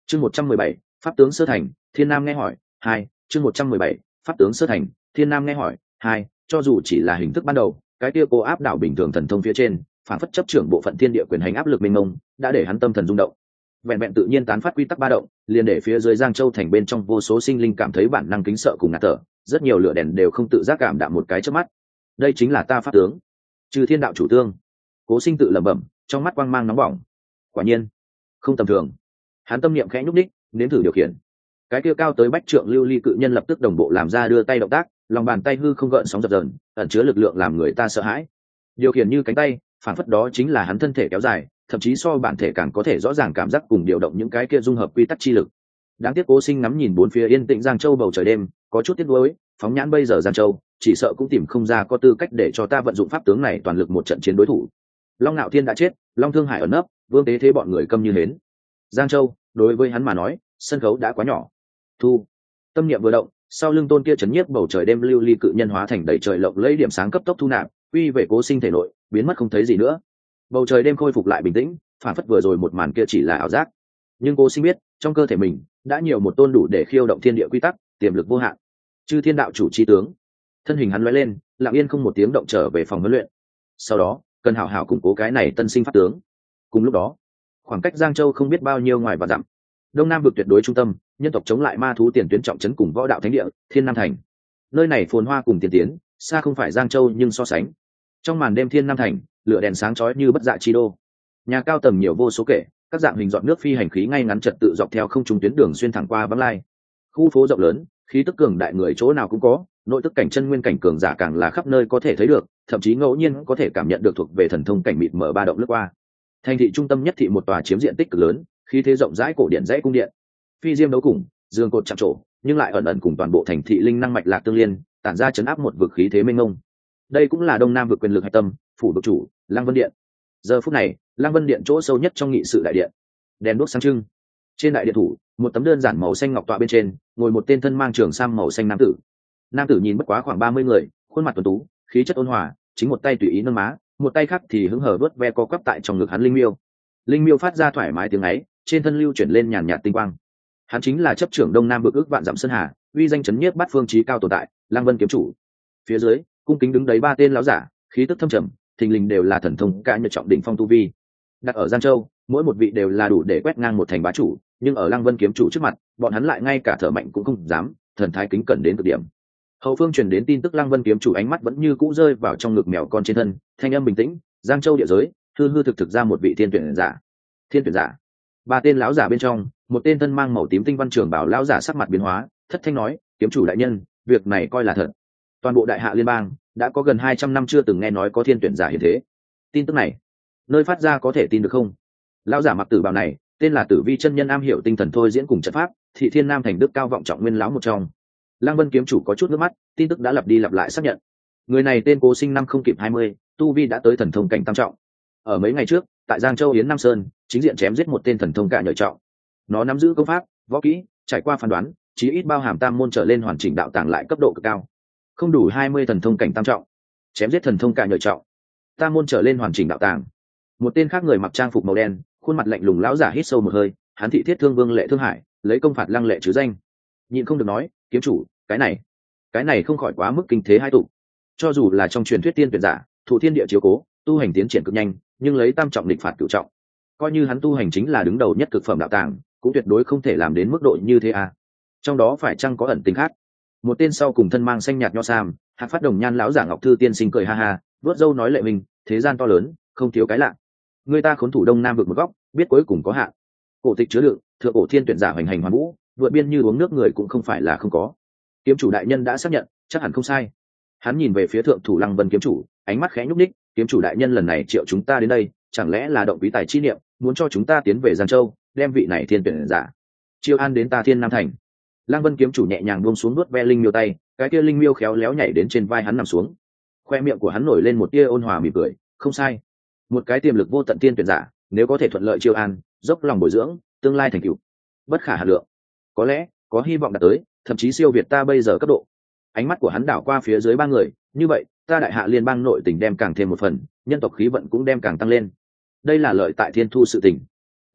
Chương 117, pháp tướng sơ thành, Thiên Nam nghe hỏi, 2, chương 117, pháp tướng sơ thành, Thiên Nam nghe hỏi, 2, cho dù chỉ là hình thức ban đầu, cái kia cô áp đảo bình thường thần thông phía trên, phản phất chấp trưởng bộ phận thiên địa quyền hành áp lực mênh mông, đã để hắn tâm thần rung động. Vẹn vẹn tự nhiên tán phát quy tắc ba động, liền để phía dưới Giang Châu thành bên trong vô số sinh linh cảm thấy bản năng kính sợ cùng ngạt thở, rất nhiều lửa đèn đều không tự giác cảm đạm một cái chớp mắt. Đây chính là ta pháp tướng, Trừ Thiên đạo chủ tương. Cố Sinh tự lẩm bẩm, trong mắt quang mang nóng bỏng. Quả nhiên, không tầm thường. Hắn tâm niệm khẽ nhúc nhích, nếm thử điều khiển. Cái kia cao tới bách trượng lưu ly cự nhân lập tức đồng bộ làm ra đưa tay động tác, lòng bàn tay hư không gợn sóng dập dờn, ẩn chứa lực lượng làm người ta sợ hãi. Điều khiển như cánh tay, phản phất đó chính là hắn thân thể kéo dài, thậm chí so bản thể càng có thể rõ ràng cảm giác cùng điều động những cái kia dung hợp quy tắc chi lực. Đáng tiếc Cố Sinh ngắm nhìn bốn phía yên tĩnh Giang Châu bầu trời đêm, có chút tiếc nuối, phóng nhãn bây giờ Giang Châu, chỉ sợ cũng tìm không ra có tư cách để cho ta vận dụng pháp tướng này toàn lực một trận chiến đối thủ. Long Nạo Thiên đã chết, Long Thương Hải ẩn nấp, Vương Tế thế bọn người câm như hến. Giang Châu, đối với hắn mà nói, sân khấu đã quá nhỏ. Thu. Tâm niệm vừa động, sau lưng tôn kia chấn nhiếp bầu trời đêm lưu ly cự nhân hóa thành đầy trời lộng lẫy điểm sáng cấp tốc thu nạp, quy về Cố Sinh thể nội, biến mất không thấy gì nữa. Bầu trời đêm khôi phục lại bình tĩnh, phản phất vừa rồi một màn kia chỉ là ảo giác. Nhưng Cố Sinh biết, trong cơ thể mình đã nhiều một tôn đủ để khiêu động thiên địa quy tắc, tiềm lực vô hạn. Chư Thiên đạo chủ chi tướng. Thân hình hắn lóe lên, lặng yên không một tiếng động trở về phòng huấn luyện. Sau đó, cần hảo hảo củng cố cái này tân sinh pháp tướng. Cùng lúc đó, khoảng cách Giang Châu không biết bao nhiêu ngoài và dặm, đông nam vực tuyệt đối trung tâm, nhân tộc chống lại ma thú tiền tuyến trọng trấn cùng võ đạo thánh địa Thiên Nam thành. Nơi này phồn hoa cùng tiên tiến, xa không phải Giang Châu nhưng so sánh. Trong màn đêm Thiên Nam thành, lửa đèn sáng chói như bất dạ chi đô. Nhà cao tầng nhiều vô số kể, các dạng hình dọn nước phi hành khí ngay ngắn trật tự dọc theo không trung tuyến đường xuyên thẳng qua vắng lai. Khu phố rộng lớn, khí tức cường đại người chỗ nào cũng có, nội tức cảnh chân nguyên cảnh cường giả càng là khắp nơi có thể thấy được, thậm chí ngẫu nhiên có thể cảm nhận được thuộc về thần thông cảnh mịt mờ ba động lướt qua. Thành thị trung tâm nhất thị một tòa chiếm diện tích cực lớn, khí thế rộng rãi cổ điện dãy cung điện, phi diêm đấu cùng, dương cột chạm trổ, nhưng lại ẩn ẩn cùng toàn bộ thành thị linh năng mạch lạc tương liên, tản ra chấn áp một vực khí thế mênh mông. Đây cũng là đông nam vực quyền lực hạch tâm, phủ độc chủ, Lăng Vân điện. Giờ phút này, Lăng Vân điện chỗ sâu nhất trong nghị sự đại điện, đèn đuốc sáng trưng. Trên đại điện thủ, một tấm đơn giản màu xanh ngọc tọa bên trên, ngồi một tên thân mang trường sam màu xanh nam tử. Nam tử nhìn bất quá khoảng 30 người, khuôn mặt tuấn tú, khí chất ôn hòa, chính một tay tùy ý nâng má, một tay khác thì hứng hở vớt ve co quắp tại trong ngực hắn linh miêu. Linh miêu phát ra thoải mái tiếng ấy, trên thân lưu chuyển lên nhàn nhạt tinh quang. Hắn chính là chấp trưởng đông nam vực ước vạn dặm sơn hà, uy danh chấn nhiếp bát phương chí cao tồn tại, Lăng Vân kiếm chủ. Phía dưới, cung kính đứng đấy ba tên lão giả, khí tức thâm trầm, thình lình đều là thần thông cả nhật trọng đỉnh phong tu vi. Đặt ở Giang Châu, mỗi một vị đều là đủ để quét ngang một thành bá chủ, nhưng ở Lăng Vân kiếm chủ trước mặt, bọn hắn lại ngay cả thở mạnh cũng không dám, thần thái kính cẩn đến cực điểm. Hậu phương truyền đến tin tức Lăng Vân kiếm chủ ánh mắt vẫn như cũ rơi vào trong ngực mèo con trên thân, thanh âm bình tĩnh, Giang Châu địa giới, hư hư thực thực ra một vị thiên tuyển giả. Thiên tuyển giả. Ba tên lão giả bên trong, một tên thân mang màu tím tinh văn trường bảo lão giả sắc mặt biến hóa, thất thanh nói, kiếm chủ đại nhân, việc này coi là thật. Toàn bộ đại hạ liên bang đã có gần 200 năm chưa từng nghe nói có thiên tuyển giả hiện thế. Tin tức này, nơi phát ra có thể tin được không? Lão giả mặc tử bào này, tên là Tử Vi chân nhân am hiểu tinh thần thôi diễn cùng trận pháp, thị Thiên Nam thành đức cao vọng trọng nguyên lão một trong. Lăng Vân kiếm chủ có chút nước mắt, tin tức đã lặp đi lặp lại xác nhận. Người này tên Cố Sinh năm không kịp 20, tu vi đã tới thần thông cảnh tam trọng. Ở mấy ngày trước, tại Giang Châu Yến Nam Sơn, chính diện chém giết một tên thần thông cả nhờ trọng. Nó nắm giữ công pháp, võ kỹ, trải qua phán đoán, chí ít bao hàm tam môn trở lên hoàn chỉnh đạo tàng lại cấp độ cực cao. Không đủ 20 thần thông cảnh tam trọng, chém giết thần thông cả nhờ trọng. Tam môn trở lên hoàn chỉnh đạo tàng. Một tên khác người mặc trang phục màu đen, khuôn mặt lạnh lùng lão giả hít sâu một hơi, hắn thị thiết thương vương Lệ Thương Hải, lấy công phạt Lăng Lệ chứ danh. Nhịn không được nói, kiếm chủ, cái này không khỏi quá mức kinh thế hai tụ. Cho dù là trong truyền thuyết tiên tuyển giả, thụ thiên địa chiếu cố, tu hành tiến triển cực nhanh, nhưng lấy tam trọng địch phạt cửu trọng, coi như hắn tu hành chính là đứng đầu nhất cực phẩm đạo tàng, cũng tuyệt đối không thể làm đến mức độ như thế à. Trong đó phải chăng có ẩn tình khác? Một tên sau cùng thân mang xanh nhạt nho sam, hạt phát đồng nhan lão giả Ngọc Thư tiên sinh cười ha ha, vớt râu nói, Lệ Minh, thế gian to lớn, không thiếu cái lạ. Người ta khốn thủ đông nam vực một góc, biết cuối cùng có hạn. Cổ tịch chứa đựng, thượng cổ thiên tuyển giả hoành hành hoàn vũ, vượt biên như uống nước người cũng không phải là không có. Kiếm chủ đại nhân đã xác nhận, chắc hẳn không sai. Hắn nhìn về phía thượng thủ Lăng Vân kiếm chủ, ánh mắt khẽ nhúc ních, kiếm chủ đại nhân lần này triệu chúng ta đến đây, chẳng lẽ là động quý tài chi niệm, muốn cho chúng ta tiến về Giang Châu, đem vị này thiên tuyển giả chiêu an đến ta Thiên Nam thành. Lăng Vân kiếm chủ nhẹ nhàng buông xuống nuốt ve linh miêu tay, cái kia linh miêu khéo léo nhảy đến trên vai hắn nằm xuống. Khoe miệng của hắn nổi lên một tia ôn hòa mỉm cười, không sai, một cái tiềm lực vô tận thiên tuyển giả, nếu có thể thuận lợi chiêu an, dốc lòng bồi dưỡng, tương lai thành tựu bất khả hà lượng, có lẽ có hy vọng đạt tới, thậm chí siêu việt ta bây giờ cấp độ. Ánh mắt của hắn đảo qua phía dưới ba người, như vậy ta đại hạ liên bang nội tình đem càng thêm một phần, nhân tộc khí vận cũng đem càng tăng lên. Đây là lợi tại thiên thu sự tình.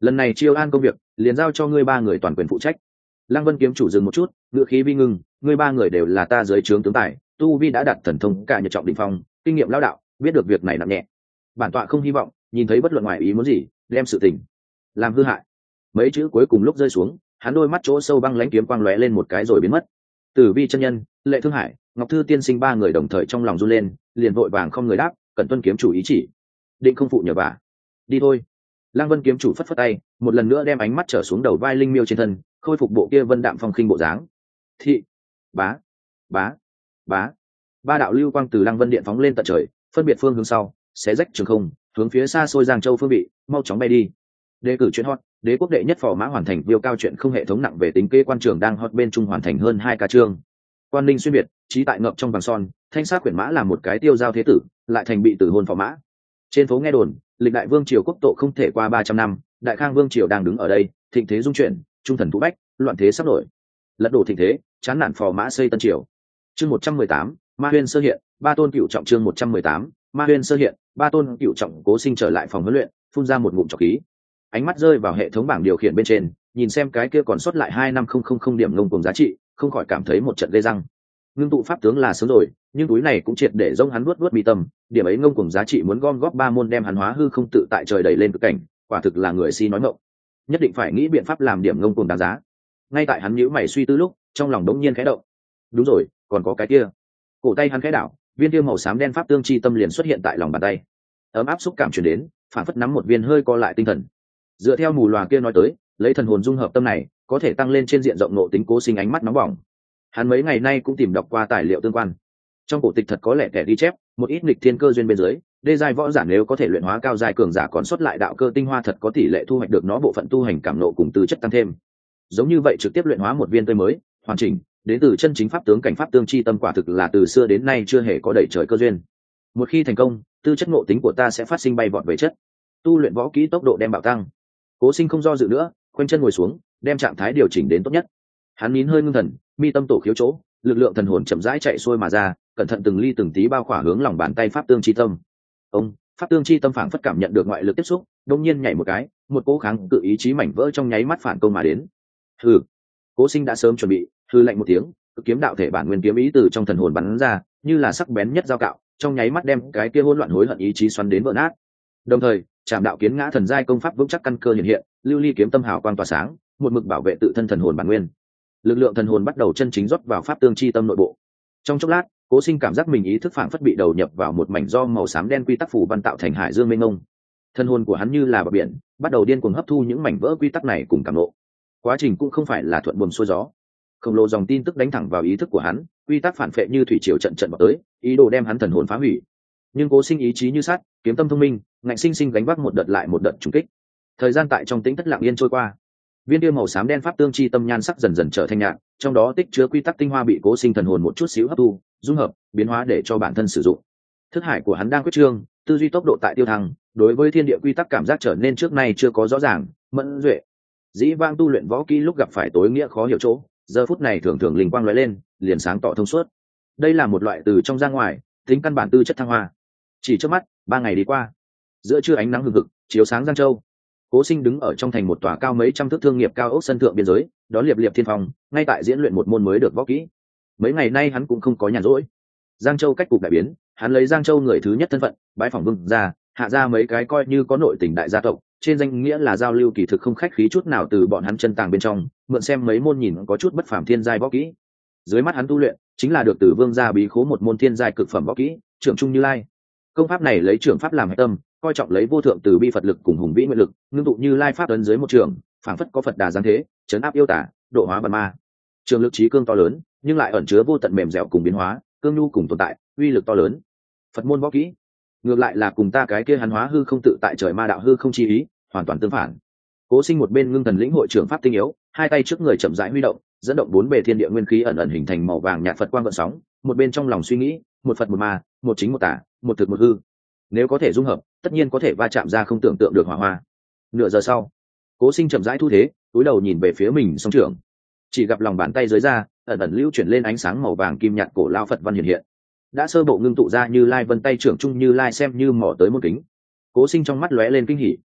lần này chiêu an công việc liền giao cho ngươi ba người toàn quyền phụ trách. Lăng Vân kiếm chủ dừng một chút, ngữ khí vi ngưng, ngươi ba người đều là ta dưới trướng tướng tài, tu vi đã đạt thần thông cả nhật trọng đỉnh phong, kinh nghiệm lão đạo, biết được việc này nặng nhẹ. Bản tọa không hy vọng nhìn thấy bất luận ngoài ý muốn gì đem sự tình làm hư hại. Mấy chữ cuối cùng lúc rơi xuống, hắn đôi mắt chỗ sâu băng lãnh kiếm quang lóe lên một cái rồi biến mất. Tử Vi chân nhân, Lệ Thương Hải, Ngọc Thư tiên sinh ba người đồng thời trong lòng run lên, liền vội vàng không người đáp, cẩn tuân kiếm chủ ý chỉ, định không phụ nhờ vả. Đi thôi. Lăng Vân kiếm chủ phất phất tay, một lần nữa đem ánh mắt trở xuống đầu vai linh miêu trên thân, khôi phục bộ kia vân đạm phong khinh bộ dáng. Thị, bá, bá, bá. Ba đạo lưu quang từ Lăng Vân điện phóng lên tận trời, phân biệt phương hướng sau, xé rách trường không, hướng phía xa xôi Giang Châu phương vị, mau chóng bay đi. Đề cử chuyện hot, đế quốc đệ nhất phò mã hoàn thành viêu cao chuyện không hệ thống nặng về tính kế quan trường đang hot bên trung hoàn thành hơn 2 ca chương. Quan Ninh xuyên biệt, trí tại ngậm trong vàng son, thanh sát quyển mã là một cái tiêu giao thế tử, lại thành bị tử hôn phò mã. Trên phố nghe đồn, lịch đại vương triều quốc tổ không thể qua 300 năm, đại khang vương triều đang đứng ở đây, thịnh thế dung chuyển, trung thần thú bách, loạn thế sắp nổi. Lật đổ thịnh thế, chán nản phò mã xây tân triều. Chương 118, Ma Huyên sơ hiện, ba tôn cựu trọng. Chương 118, Ma Huyên sơ hiện, ba tôn cựu trọng. Cố Sinh trở lại phòng huấn luyện, phun ra một ngụm trọc khí. Ánh mắt rơi vào hệ thống bảng điều khiển bên trên, nhìn xem cái kia còn sót lại 25000 điểm ngông cuồng giá trị, không khỏi cảm thấy một trận ghê răng. Ngưng tụ pháp tướng là sớm rồi, nhưng túi này cũng triệt để rông hắn nuốt mi tâm, điểm ấy ngông cuồng giá trị muốn gom góp 3 môn đem hắn hóa hư không tự tại trời đẩy lên cực cảnh, quả thực là người si nói ngọng. Nhất định phải nghĩ biện pháp làm điểm ngông cuồng đáng giá. Ngay tại hắn nhíu mày suy tư lúc, trong lòng đống nhiên khẽ động. Đúng rồi, còn có cái kia. Cổ tay hắn khẽ đảo, viên kia màu xám đen pháp tương chi tâm liền xuất hiện tại lòng bàn tay. Ấm áp xúc cảm truyền đến, phản phất nắm một viên hơi co lại tinh thần. Dựa theo mù loà kia nói tới, lấy thần hồn dung hợp tâm này, có thể tăng lên trên diện rộng nội tính. Cố Sinh ánh mắt nóng bỏng. Hắn mấy ngày nay cũng tìm đọc qua tài liệu tương quan. Trong cổ tịch thật có lẽ kẻ ghi chép, một ít nghịch thiên cơ duyên bên dưới, đê giai võ giả nếu có thể luyện hóa cao giai cường giả còn sót lại đạo cơ tinh hoa thật có tỷ lệ thu hoạch được nó bộ phận tu hành cảm nộ cùng tư chất tăng thêm. Giống như vậy trực tiếp luyện hóa một viên tươi mới, hoàn chỉnh, đến từ chân chính pháp tướng cảnh pháp tương chi tâm quả thực là từ xưa đến nay chưa hề có đẩy trời cơ duyên. Một khi thành công, tư chất ngộ tính của ta sẽ phát sinh bay vọt về chất, tu luyện võ kỹ tốc độ đem bạo tăng. Cố Sinh không do dự nữa, khoanh chân ngồi xuống, đem trạng thái điều chỉnh đến tốt nhất. Hắn nín hơi ngưng thần, mi tâm tổ khiếu chỗ, lực lượng thần hồn chậm rãi chạy xuôi mà ra, cẩn thận từng ly từng tí bao khỏa hướng lòng bàn tay pháp tương chi tâm. Ông, pháp tương chi tâm phảng phất cảm nhận được ngoại lực tiếp xúc, đột nhiên nhảy một cái, một cỗ kháng cự ý chí mảnh vỡ trong nháy mắt phản công mà đến. Hừ. Cố Sinh đã sớm chuẩn bị, hừ lạnh một tiếng, cực kiếm đạo thể bản nguyên kiếm ý từ trong thần hồn bắn ra, như là sắc bén nhất dao cạo, trong nháy mắt đem cái kia hỗn loạn hối hận ý chí xoắn đến vỡ nát. Đồng thời, Trảm đạo kiến ngã thần giai công pháp vững chắc căn cơ hiện hiện, lưu ly kiếm tâm hào quang tỏa sáng, một mực bảo vệ tự thân thần hồn bản nguyên. Lực lượng thần hồn bắt đầu chân chính rót vào pháp tương chi tâm nội bộ. Trong chốc lát, Cố Sinh cảm giác mình ý thức phảng phất bị đầu nhập vào một mảnh do màu xám đen quy tắc phủ văn tạo thành hải dương mênh mông. Thần hồn của hắn như là bờ biển, bắt đầu điên cuồng hấp thu những mảnh vỡ quy tắc này cùng cảm ngộ. Quá trình cũng không phải là thuận buồm xuôi gió. Khổng lồ dòng tin tức đánh thẳng vào ý thức của hắn, quy tắc phản phệ như thủy triều trận trận vào tới, ý đồ đem hắn thần hồn phá hủy. Nhưng Cố Sinh ý chí như sắt, kiếm tâm thông minh, ngạnh sinh sinh gánh vác một đợt lại một đợt trùng kích. Thời gian tại trong tĩnh thất lặng yên trôi qua. Viên kia màu xám đen pháp tương chi tâm nhan sắc dần dần trở thành nhạt, trong đó tích chứa quy tắc tinh hoa bị Cố Sinh thần hồn một chút xíu hấp thu, dung hợp, biến hóa để cho bản thân sử dụng. Thức hải của hắn đang quyết trương, tư duy tốc độ tại tiêu thăng, đối với thiên địa quy tắc cảm giác trở nên trước nay chưa có rõ ràng, mẫn duệ. Dĩ vãng tu luyện võ kỹ lúc gặp phải tối nghĩa khó hiểu chỗ, giờ phút này thường thường linh quang lóe lên, liền sáng tỏ thông suốt. Đây là một loại từ trong ra ngoài, tính căn bản tư chất thăng hoa. Chỉ trước mắt, 3 ngày đi qua, giữa trưa ánh nắng hừng hực chiếu sáng Giang Châu. Cố Sinh đứng ở trong thành một tòa cao mấy trăm thước thương nghiệp cao ốc sân thượng biên giới, đó liệp liệp thiên phong, ngay tại diễn luyện một môn mới được võ kỹ. Mấy ngày nay hắn cũng không có nhàn rỗi. Giang Châu cách cục đại biến, hắn lấy Giang Châu người thứ nhất thân phận, bái phỏng vương gia, hạ ra mấy cái coi như có nội tình đại gia tộc, trên danh nghĩa là giao lưu kỳ thực không khách khí chút nào từ bọn hắn chân tàng bên trong, mượn xem mấy môn nhìn có chút bất phàm thiên giai võ kỹ. Dưới mắt hắn tu luyện, chính là được từ vương gia bí khố một môn thiên giai cực phẩm võ kỹ, Trưởng Trung Như Lai. Công pháp này lấy trưởng pháp làm hệ tâm, coi trọng lấy vô thượng từ bi Phật lực cùng hùng vĩ nguyện lực, ngưng tụ Như Lai pháp ấn dưới một trường, phảng phất có Phật đà giáng thế, trấn áp yêu tả, độ hóa bần ma. Trường lực trí cương to lớn, nhưng lại ẩn chứa vô tận mềm dẻo cùng biến hóa, cương nhu cùng tồn tại, uy lực to lớn. Phật môn võ kỹ, ngược lại là cùng ta cái kia hắn hóa hư không tự tại trời ma đạo hư không chi ý, hoàn toàn tương phản. Cố Sinh một bên ngưng thần lĩnh hội trưởng pháp tinh yếu, hai tay trước người chậm rãi huy động, dẫn động 4 bề thiên địa nguyên khí ẩn ẩn hình thành màu vàng nhạt Phật quang gợn sóng, một bên trong lòng suy nghĩ, một Phật một ma, một chính một tà, một thực một hư. Nếu có thể dung hợp, tất nhiên có thể va chạm ra không tưởng tượng được hỏa hoa. Nửa giờ sau, Cố Sinh chậm rãi thu thế, cúi đầu nhìn về phía mình song trưởng, chỉ gặp lòng bàn tay dưới ra ẩn ẩn lưu chuyển lên ánh sáng màu vàng kim nhạt cổ lao Phật văn hiện hiện, đã sơ bộ ngưng tụ ra Như Lai vân tay trưởng Trung Như Lai xem như mỏ tới một kính. Cố Sinh trong mắt lóe lên kinh hỉ.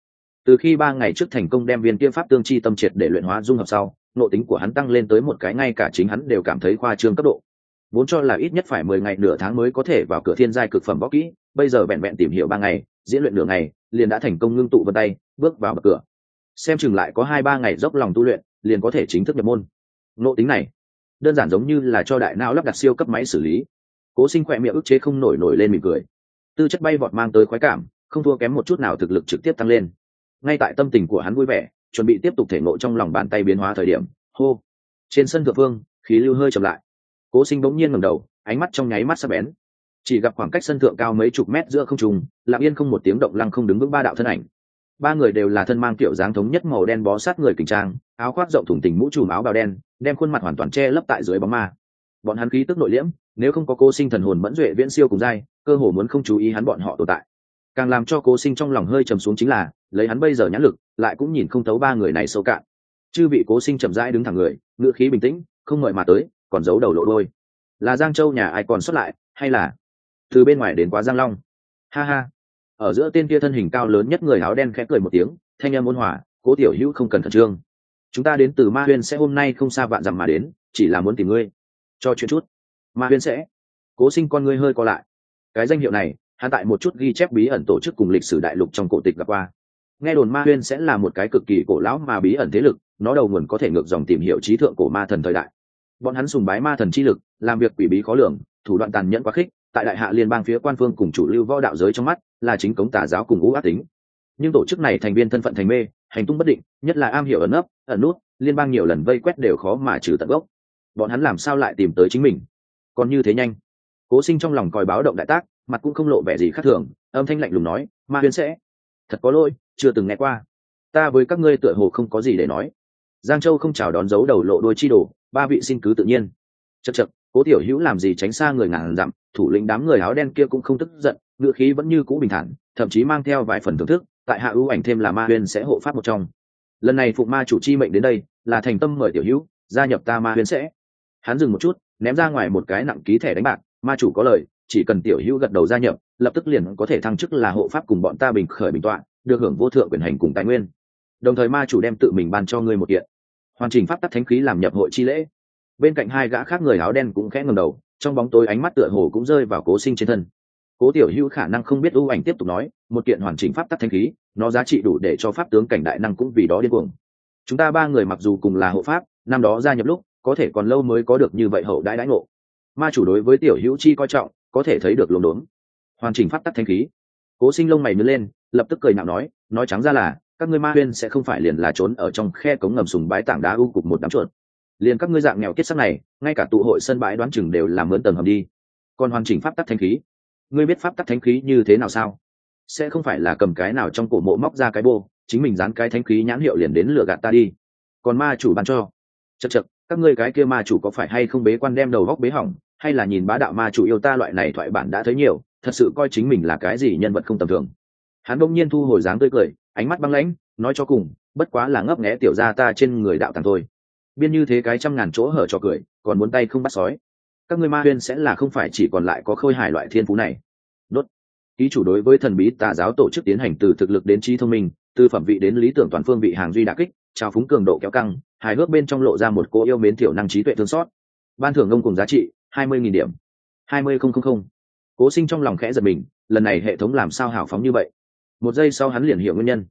Từ khi 3 ngày trước thành công đem viên kia pháp tương chi tâm triệt để luyện hóa dung hợp sau, nội tính của hắn tăng lên tới một cái ngay cả chính hắn đều cảm thấy khoa trương cấp độ. Vốn cho là ít nhất phải 10 ngày nửa tháng mới có thể vào cửa thiên giai cực phẩm võ kỹ, bây giờ vẹn vẹn tìm hiểu 3 ngày, diễn luyện nửa ngày, liền đã thành công ngưng tụ vân tay, bước vào bậc cửa. Xem chừng lại có 2-3 ngày dốc lòng tu luyện, liền có thể chính thức nhập môn. Nội tính này, đơn giản giống như là cho đại não lắp đặt siêu cấp máy xử lý. Cố Sinh khỏe miệng ức chế không nổi lên mỉm cười. Tư chất bay vọt mang tới khoái cảm, không thua kém một chút nào thực lực trực tiếp tăng lên. Ngay tại tâm tình của hắn vui vẻ, chuẩn bị tiếp tục thể ngộ trong lòng bàn tay biến hóa thời điểm, hô. Trên sân thượng phương, khí lưu hơi chậm lại. Cố Sinh bỗng nhiên ngẩng đầu, ánh mắt trong nháy mắt sắc bén. Chỉ gặp khoảng cách sân thượng cao mấy chục mét giữa không trung, lặng yên không một tiếng động lăng không đứng vững 3 đạo thân ảnh. 3 người đều là thân mang kiểu dáng thống nhất màu đen bó sát người kình trang, áo khoác rộng thủng tình mũ trùm áo bào đen, đem khuôn mặt hoàn toàn che lấp tại dưới bóng ma. Bọn hắn khí tức nội liễm, nếu không có Cố Sinh thần hồn mẫn duệ viễn siêu cùng giai, cơ hồ muốn không chú ý hắn bọn họ tồn tại. Càng làm cho Cố Sinh trong lòng hơi trầm xuống chính là, lấy hắn bây giờ nhãn lực, lại cũng nhìn không thấu 3 người này sâu cạn. Chư vị Cố Sinh chậm rãi đứng thẳng người, ngữ khí bình tĩnh, không ngợi mà tới, còn giấu đầu lộ đôi. Là Giang Châu nhà ai còn xuất lại, hay là từ bên ngoài đến quá Giang Long? Ha ha. Ở giữa tên kia thân hình cao lớn nhất người áo đen khẽ cười một tiếng, thanh âm ôn hòa, Cố tiểu hữu không cần khẩn trương. Chúng ta đến từ Ma Huyên sẽ hôm nay không xa vạn dặm mà đến, chỉ là muốn tìm ngươi cho chuyện chút. Ma Huyên sẽ? Cố Sinh con ngươi hơi co lại. Cái danh hiệu này, hắn tại một chút ghi chép bí ẩn tổ chức cùng lịch sử đại lục trong cổ tịch gặp qua. Nghe đồn Ma Huyên sẽ là một cái cực kỳ cổ lão mà bí ẩn thế lực, nó đầu nguồn có thể ngược dòng tìm hiểu trí thượng cổ ma thần thời đại. Bọn hắn sùng bái ma thần chi lực, làm việc quỷ bí khó lường, thủ đoạn tàn nhẫn quá khích, tại đại hạ liên bang phía quan phương cùng chủ lưu võ đạo giới trong mắt là chính cống tà giáo cùng ngũ ác tính. Nhưng tổ chức này thành viên thân phận thành mê, hành tung bất định, nhất là am hiểu ẩn nấp ẩn nút, liên bang nhiều lần vây quét đều khó mà trừ tận gốc. Bọn hắn làm sao lại tìm tới chính mình còn như thế nhanh? Cố Sinh trong lòng còi báo động đại tác, mặt cũng không lộ vẻ gì khác thường, âm thanh lạnh lùng nói, Ma Huyên sẽ? Thật có lỗi, chưa từng nghe qua. Ta với các ngươi tựa hồ không có gì để nói. Giang Châu không chào đón, giấu đầu lộ đôi chi đồ, 3 vị xin cứ tự nhiên. Chậc chậc, Cố tiểu hữu làm gì tránh xa người ngàn dặm, thủ lĩnh đám người áo đen kia cũng không tức giận, ngựa khí vẫn như cũ bình thản, thậm chí mang theo vài phần thưởng thức, tại hạ ưu ảnh thêm là Ma Huyên sẽ hộ pháp một trong. Lần này phụng ma chủ chi mệnh đến đây, là thành tâm mời tiểu hữu gia nhập ta Ma Huyên sẽ. Hắn dừng một chút, ném ra ngoài một cái nặng ký thẻ đánh bạc, ma chủ có lời, chỉ cần tiểu hữu gật đầu gia nhập, lập tức liền có thể thăng chức là hộ pháp cùng bọn ta bình khởi bình tọa, được hưởng vô thượng quyền hành cùng tài nguyên. Đồng thời ma chủ đem tự mình ban cho ngươi một kiện hoàn chỉnh pháp tắc thánh khí làm nhập hội chi lễ. Bên cạnh 2 gã khác người áo đen cũng khẽ ngẩng đầu, trong bóng tối ánh mắt tựa hồ cũng rơi vào Cố Sinh trên thân. Cố tiểu hữu khả năng không biết, ưu ảnh tiếp tục nói, một kiện hoàn chỉnh pháp tắc thánh khí, nó giá trị đủ để cho pháp tướng cảnh đại năng cũng vì đó điên cuồng. Chúng ta 3 người mặc dù cùng là hộ pháp, năm đó gia nhập lúc có thể còn lâu mới có được như vậy hậu đãi đãi ngộ. Ma chủ đối với tiểu hữu chi coi trọng, có thể thấy được luống đốn. Hoàn chỉnh pháp tắc thánh khí. Cố Sinh lông mày nhướng lên, lập tức cười nhạo nói trắng ra là các ngươi Ma Huyên sẽ không phải liền là trốn ở trong khe cống ngầm sùng bái tảng đá u cục một đám chuột. Liền các ngươi dạng nghèo kiết sắc này, ngay cả tụ hội sân bãi đoán chừng đều làm mướn tầng hầm đi. Còn hoàn chỉnh pháp tắc thánh khí, ngươi biết pháp tắc thánh khí như thế nào sao? Sẽ không phải là cầm cái nào trong cổ mộ móc ra cái bô, chính mình dán cái thánh khí nhãn hiệu liền đến lừa gạt ta đi. Còn ma chủ ban cho, chậc, các ngươi cái kia ma chủ có phải hay không bế quan đem đầu góc bế hỏng, hay là nhìn bá đạo ma chủ yêu ta loại này thoại bản đã thấy nhiều, thật sự coi chính mình là cái gì nhân vật không tầm thường. Hắn bỗng nhiên thu hồi dáng tươi cười, ánh mắt băng lãnh, nói cho cùng, bất quá là ngấp nghé tiểu gia ta trên người đạo tàng thôi. Biên như thế cái trăm ngàn chỗ hở cho cười, còn muốn tay không bắt sói. Các ngươi Ma Huyên sẽ là không phải chỉ còn lại có Khôi Hải loại thiên phú này. Đốt. Ký chủ đối với thần bí tà giáo tổ chức tiến hành từ thực lực đến trí thông minh, từ phẩm vị đến lý tưởng toàn phương vị hàng duy đả kích, trao phúng cường độ kéo căng, hài hước bên trong lộ ra một cô yêu mến thiểu năng trí tuệ thương xót. Ban thưởng ngông cùng giá trị 20.000 điểm. 20.000. Cố Sinh trong lòng khẽ giật mình, lần này hệ thống làm sao hào phóng như vậy? Một giây sau hắn liền hiểu nguyên nhân.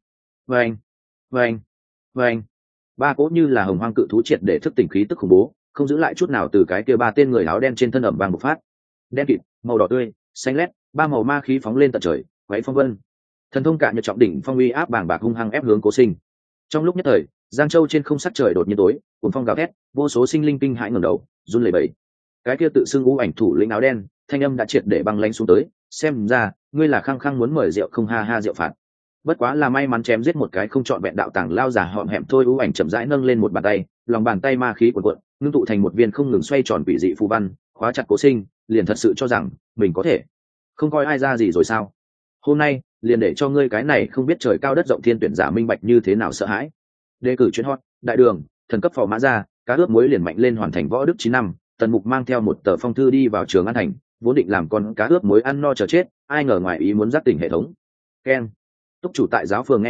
Vâng. 3 cỗ như là hồng hoang cự thú triệt để thức tỉnh khí tức khủng bố, không giữ lại chút nào từ cái kia 3 tên người áo đen trên thân ẩm vàng bộc phát. Đen kịt, màu đỏ tươi, xanh lét, 3 màu ma khí phóng lên tận trời, quấy phong vân. Thần thông cả nhật trọng đỉnh phong uy áp bàng bạc hung hăng ép hướng Cố Sinh. Trong lúc nhất thời, Giang Châu trên không sắc trời đột nhiên tối, cuồng phong gào thét, vô số sinh linh kinh hãi ngẩng đầu, run lẩy bẩy. Cái kia tự xưng u ảnh thủ lĩnh áo đen, thanh âm đã triệt để băng lãnh xuống tới, xem ra, ngươi là khăng khăng muốn mời rượu không ha ha rượu phạt. Bất quá là may mắn chém giết một cái không chọn vẹn đạo tàng lao giả hõm hẹm thôi. U ảnh chậm rãi nâng lên một bàn tay, lòng bàn tay ma khí cuồn cuộn, ngưng tụ thành một viên không ngừng xoay tròn quỷ dị phù văn, khóa chặt Cố Sinh, liền thật sự cho rằng mình có thể không coi ai ra gì rồi sao? Hôm nay, liền để cho ngươi cái này không biết trời cao đất rộng thiên tuyển giả minh bạch như thế nào sợ hãi. Đề cử chuyến hot, đại đường, thần cấp phò mã ra, cá ướp muối liền mạnh lên hoàn thành võ đức 9 năm, Tần Mục mang theo một tờ phong thư đi vào Trường An thành, vốn định làm con cá ướp muối ăn no chờ chết, ai ngờ ngoài ý muốn giác tỉnh hệ thống. Keng. Túc chủ tại giáo phường nghe hát,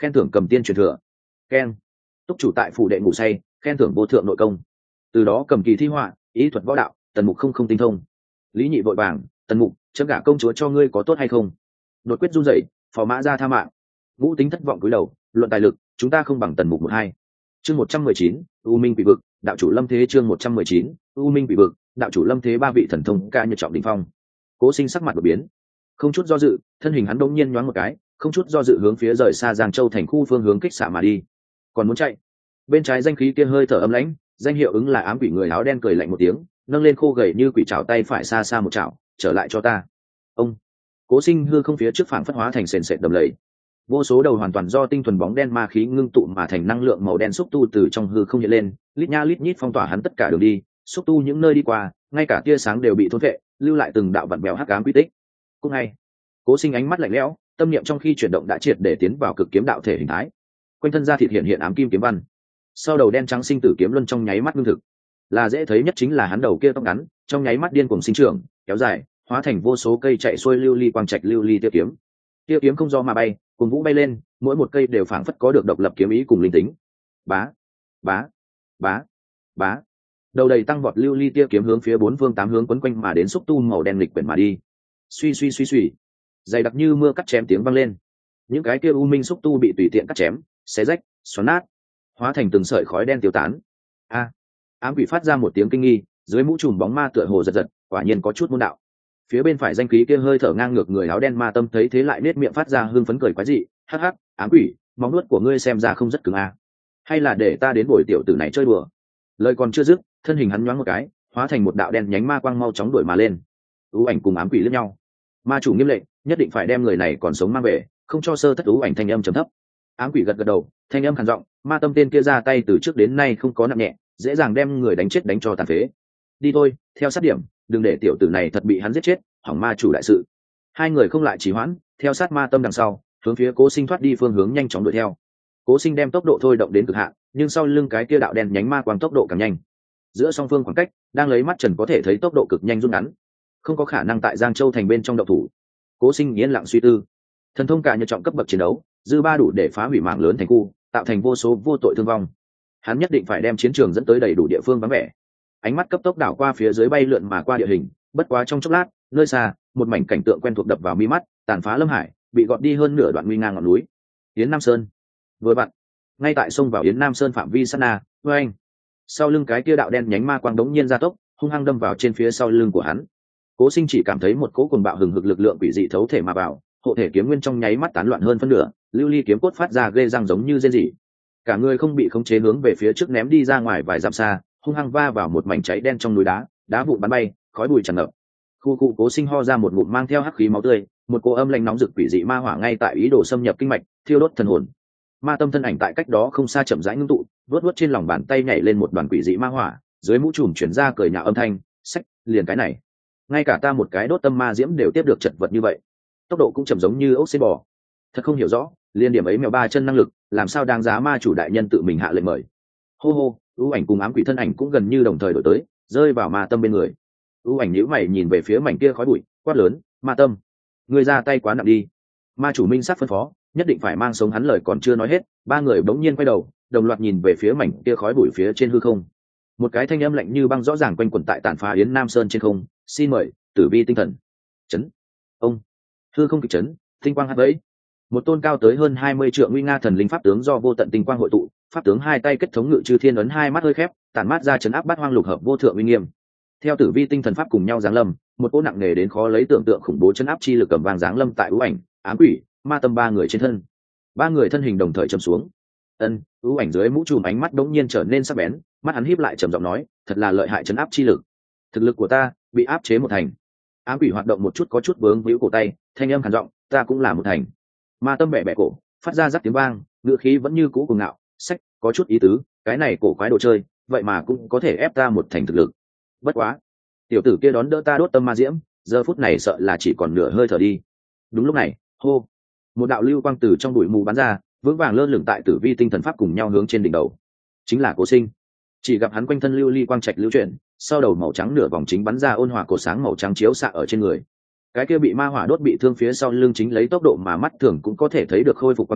khen thưởng cầm tiên truyền thừa. Keng. Túc chủ tại phủ đệ ngủ say, khen thưởng vô thượng nội công. Từ đó cầm kỳ thi họa, ý thuật võ đạo, tần mục không tinh thông. Lý Nhị vội vàng, tần mục, chấm gả công chúa cho ngươi có tốt hay không? Đột quyết run rẩy, phò mã ra tha mạng. Vũ Tính thất vọng cúi đầu, luận tài lực, chúng ta không bằng tần mục một hai. Chương 119, U Minh Quỷ vực, đạo chủ Lâm Thế. Chương 119, U Minh Quỷ vực, đạo chủ Lâm Thế. Ba vị thần thông ca như trọng đỉnh phong. Cố Sinh sắc mặt đột biến, không chút do dự, thân hình hắn đột nhiên nhoáng một cái, không chút do dự hướng phía rời xa Giang Châu thành khu phương hướng kích xạ mà đi. Còn muốn chạy, bên trái danh khí kia hơi thở âm lãnh, danh hiệu ứng là ám quỷ người áo đen cười lạnh một tiếng, nâng lên khô gầy như quỷ trảo tay phải xa xa một trảo, trở lại cho ta. Ông. Cố Sinh hư không phía trước phảng phất hóa thành sền sệt đầm lầy, vô số đầu hoàn toàn do tinh thuần bóng đen ma khí ngưng tụ mà thành năng lượng màu đen xúc tu từ trong hư không hiện lên, lít nha lít nhít phong tỏa hắn tất cả đường đi, xúc tu những nơi đi qua, ngay cả tia sáng đều bị thôn vệ, lưu lại từng đạo vặn vẹo hắc ám quy tích. Cũng ngay, Cố Sinh ánh mắt lạnh lẽo, tâm niệm trong khi chuyển động đã triệt để tiến vào cực kiếm đạo thể hình thái. Quanh thân da thịt hiện ám kim kiếm văn, sau đầu đen trắng sinh tử kiếm luân trong nháy mắt ngưng thực. Là dễ thấy nhất chính là hắn đầu kia tóc ngắn, trong nháy mắt điên cuồng sinh trưởng, kéo dài, hóa thành vô số cây chạy xuôi lưu ly quang trạch lưu ly tiêu kiếm. Tiêu kiếm không do mà bay, cùng vũ bay lên, mỗi một cây đều phảng phất có được độc lập kiếm ý cùng linh tính. Bá, bá, bá, bá. Đầu đầy tăng vọt lưu ly tia kiếm hướng phía bốn phương tám hướng quấn quanh mà đến xúc tu màu đen lịch quyển mà đi. Suy suy suy suy, dày đặc như mưa cắt chém tiếng vang lên. Những cái kia u minh xúc tu bị tùy tiện cắt chém, xé rách, xoắn nát, hóa thành từng sợi khói đen tiêu tán. A, ám quỷ phát ra một tiếng kinh nghi, dưới mũ trùm bóng ma tựa hồ giật giật, quả nhiên có chút môn đạo. Phía bên phải danh khí kia hơi thở ngang ngược người áo đen ma tâm thấy thế lại nết miệng phát ra hưng phấn cười quái dị, hắc hắc, ám quỷ, móng nuốt của ngươi xem ra không rất cứng a, hay là để ta đến bồi tiểu tử này chơi đùa. Lời còn chưa dứt, thân hình hắn nhoáng một cái, hóa thành một đạo đen nhánh ma quang mau chóng đuổi mà lên. Ú Ảnh cùng ám quỷ liếc nhau, ma chủ nghiêm lệnh, nhất định phải đem người này còn sống mang về, không cho sơ thất. Ú Ảnh thanh âm trầm thấp. Ám quỷ gật gật đầu, thanh âm khàn giọng, ma tâm tên kia ra tay từ trước đến nay không có nặng nhẹ, dễ dàng đem người đánh chết đánh cho tàn phế. Đi thôi, theo sát điểm, đừng để tiểu tử này thật bị hắn giết chết, hỏng ma chủ đại sự. Hai người không lại trì hoãn, theo sát ma tâm đằng sau, hướng phía Cố Sinh thoát đi phương hướng nhanh chóng đuổi theo. Cố Sinh đem tốc độ thôi động đến cực hạn, nhưng sau lưng cái kia đạo đen nhánh ma quang tốc độ càng nhanh. Giữa song phương khoảng cách đang lấy mắt trần có thể thấy tốc độ cực nhanh rút ngắn, không có khả năng tại Giang Châu thành bên trong động thủ. Cố Sinh yên lặng suy tư, thần thông cả nhật trọng cấp bậc chiến đấu, dư ba đủ để phá hủy mạng lớn thành khu, tạo thành vô số vô tội thương vong. Hắn nhất định phải đem chiến trường dẫn tới đầy đủ địa phương vắng vẻ. Ánh mắt cấp tốc đảo qua phía dưới bay lượn mà qua địa hình, bất quá trong chốc lát, nơi xa, một mảnh cảnh tượng quen thuộc đập vào mi mắt, tàn phá lâm hải, bị gọt đi hơn nửa đoạn nguy ngang ngọn núi. Yến Nam Sơn. Vừa vặn, ngay tại sông vào Yến Nam Sơn phạm vi sát na, oeng. Sau lưng cái kia đạo đen nhánh ma quang đống nhiên gia tốc, hung hăng đâm vào trên phía sau lưng của hắn. Cố Sinh chỉ cảm thấy một cỗ cuồng bạo hừng hực lực lượng quỷ dị thấu thể mà vào, hộ thể kiếm nguyên trong nháy mắt tán loạn hơn phân nửa, lưu ly kiếm cốt phát ra ghê răng giống như rên rỉ. Cả người không bị khống chế hướng về phía trước ném đi ra ngoài vài dặm xa, hung hăng va vào một mảnh cháy đen trong núi đá, đá vụn bắn bay, khói bụi tràn ngập. Khu cụ Cố Sinh ho ra một ngụm mang theo hắc khí máu tươi, một cỗ âm lạnh nóng rực quỷ dị ma hỏa ngay tại ý đồ xâm nhập kinh mạch, thiêu đốt thần hồn. Ma tâm thân ảnh tại cách đó không xa chậm rãi ngưng tụ, vuốt vuốt trên lòng bàn tay nhảy lên một đoàn quỷ dị ma hỏa, dưới mũ trùm chuyển ra cười nhạo âm thanh, sách, liền cái này, ngay cả ta một cái đốt tâm ma diễm đều tiếp được chật vật như vậy, tốc độ cũng chậm giống như ốc xên bò. Thật không hiểu rõ, liên điểm ấy mèo ba chân năng lực, làm sao đáng giá ma chủ đại nhân tự mình hạ lệnh mời. Hô hô, ưu ảnh cùng ám quỷ thân ảnh cũng gần như đồng thời đổi tới, rơi vào ma tâm bên người. Ưu ảnh nhíu mày nhìn về phía mảnh kia khói bụi, quát lớn, ma tâm, người ra tay quá nặng đi. Ma chủ minh sắc phân phó, nhất định phải mang sống hắn. Lời còn chưa nói hết, ba người bỗng nhiên quay đầu, đồng loạt nhìn về phía mảnh kia khói bụi phía trên hư không. Một cái thanh âm lạnh như băng rõ ràng quanh quẩn tại tàn phá Yến Nam Sơn trên không, xin mời tử vi tinh thần. Chấn. Ông. Hư không kịch chấn, tinh quang hắt vẫy. Một tôn cao tới hơn 20 trượng nguy nga thần linh pháp tướng do vô tận tinh quang hội tụ, pháp tướng hai tay kết thống ngự chư thiên ấn, hai mắt hơi khép, tản mát ra chấn áp bát hoang lục hợp vô thượng uy nghiêm. Theo tử vi tinh thần pháp cùng nhau giáng lâm, một cỗ nặng nề đến khó lấy tưởng tượng khủng bố chấn áp chi lực cầm vàng giáng lâm tại ưu ảnh, ám quỷ, ma tâm ba người trên thân. Ba người thân hình đồng thời trầm xuống. Ưu ảnh dưới mũ trùm ánh mắt đống nhiên trở nên sắc bén, mắt hắn híp lại trầm giọng nói, thật là lợi hại chấn áp chi lực. Thực lực của ta bị áp chế một thành. Ám quỷ hoạt động một chút có chút vướng víu cổ tay, thanh âm khàn giọng, ta cũng là một thành. Ma tâm bẻ bẻ cổ, phát ra rắc tiếng vang, ngựa khí vẫn như cũ cuồng ngạo, sách, có chút ý tứ, cái này cổ quái đồ chơi, vậy mà cũng có thể ép ta một thành thực lực. Bất quá, tiểu tử kia đón đỡ ta đốt tâm ma diễm, giờ phút này sợ là chỉ còn nửa hơi thở đi. Đúng lúc này, hô, một đạo lưu quang từ trong bụi mù bắn ra, vững vàng lơ lửng tại tử vi tinh thần pháp cùng nhau hướng trên đỉnh đầu. Chính là Cố Sinh. Chỉ gặp hắn quanh thân lưu ly quang trạch lưu chuyển, sau đầu màu trắng nửa vòng chính bắn ra ôn hòa cổ sáng màu trắng chiếu xạ ở trên người. Cái kia bị ma hỏa đốt bị thương phía sau lưng chính lấy tốc độ mà mắt thường cũng có thể thấy được khôi phục quang trạch,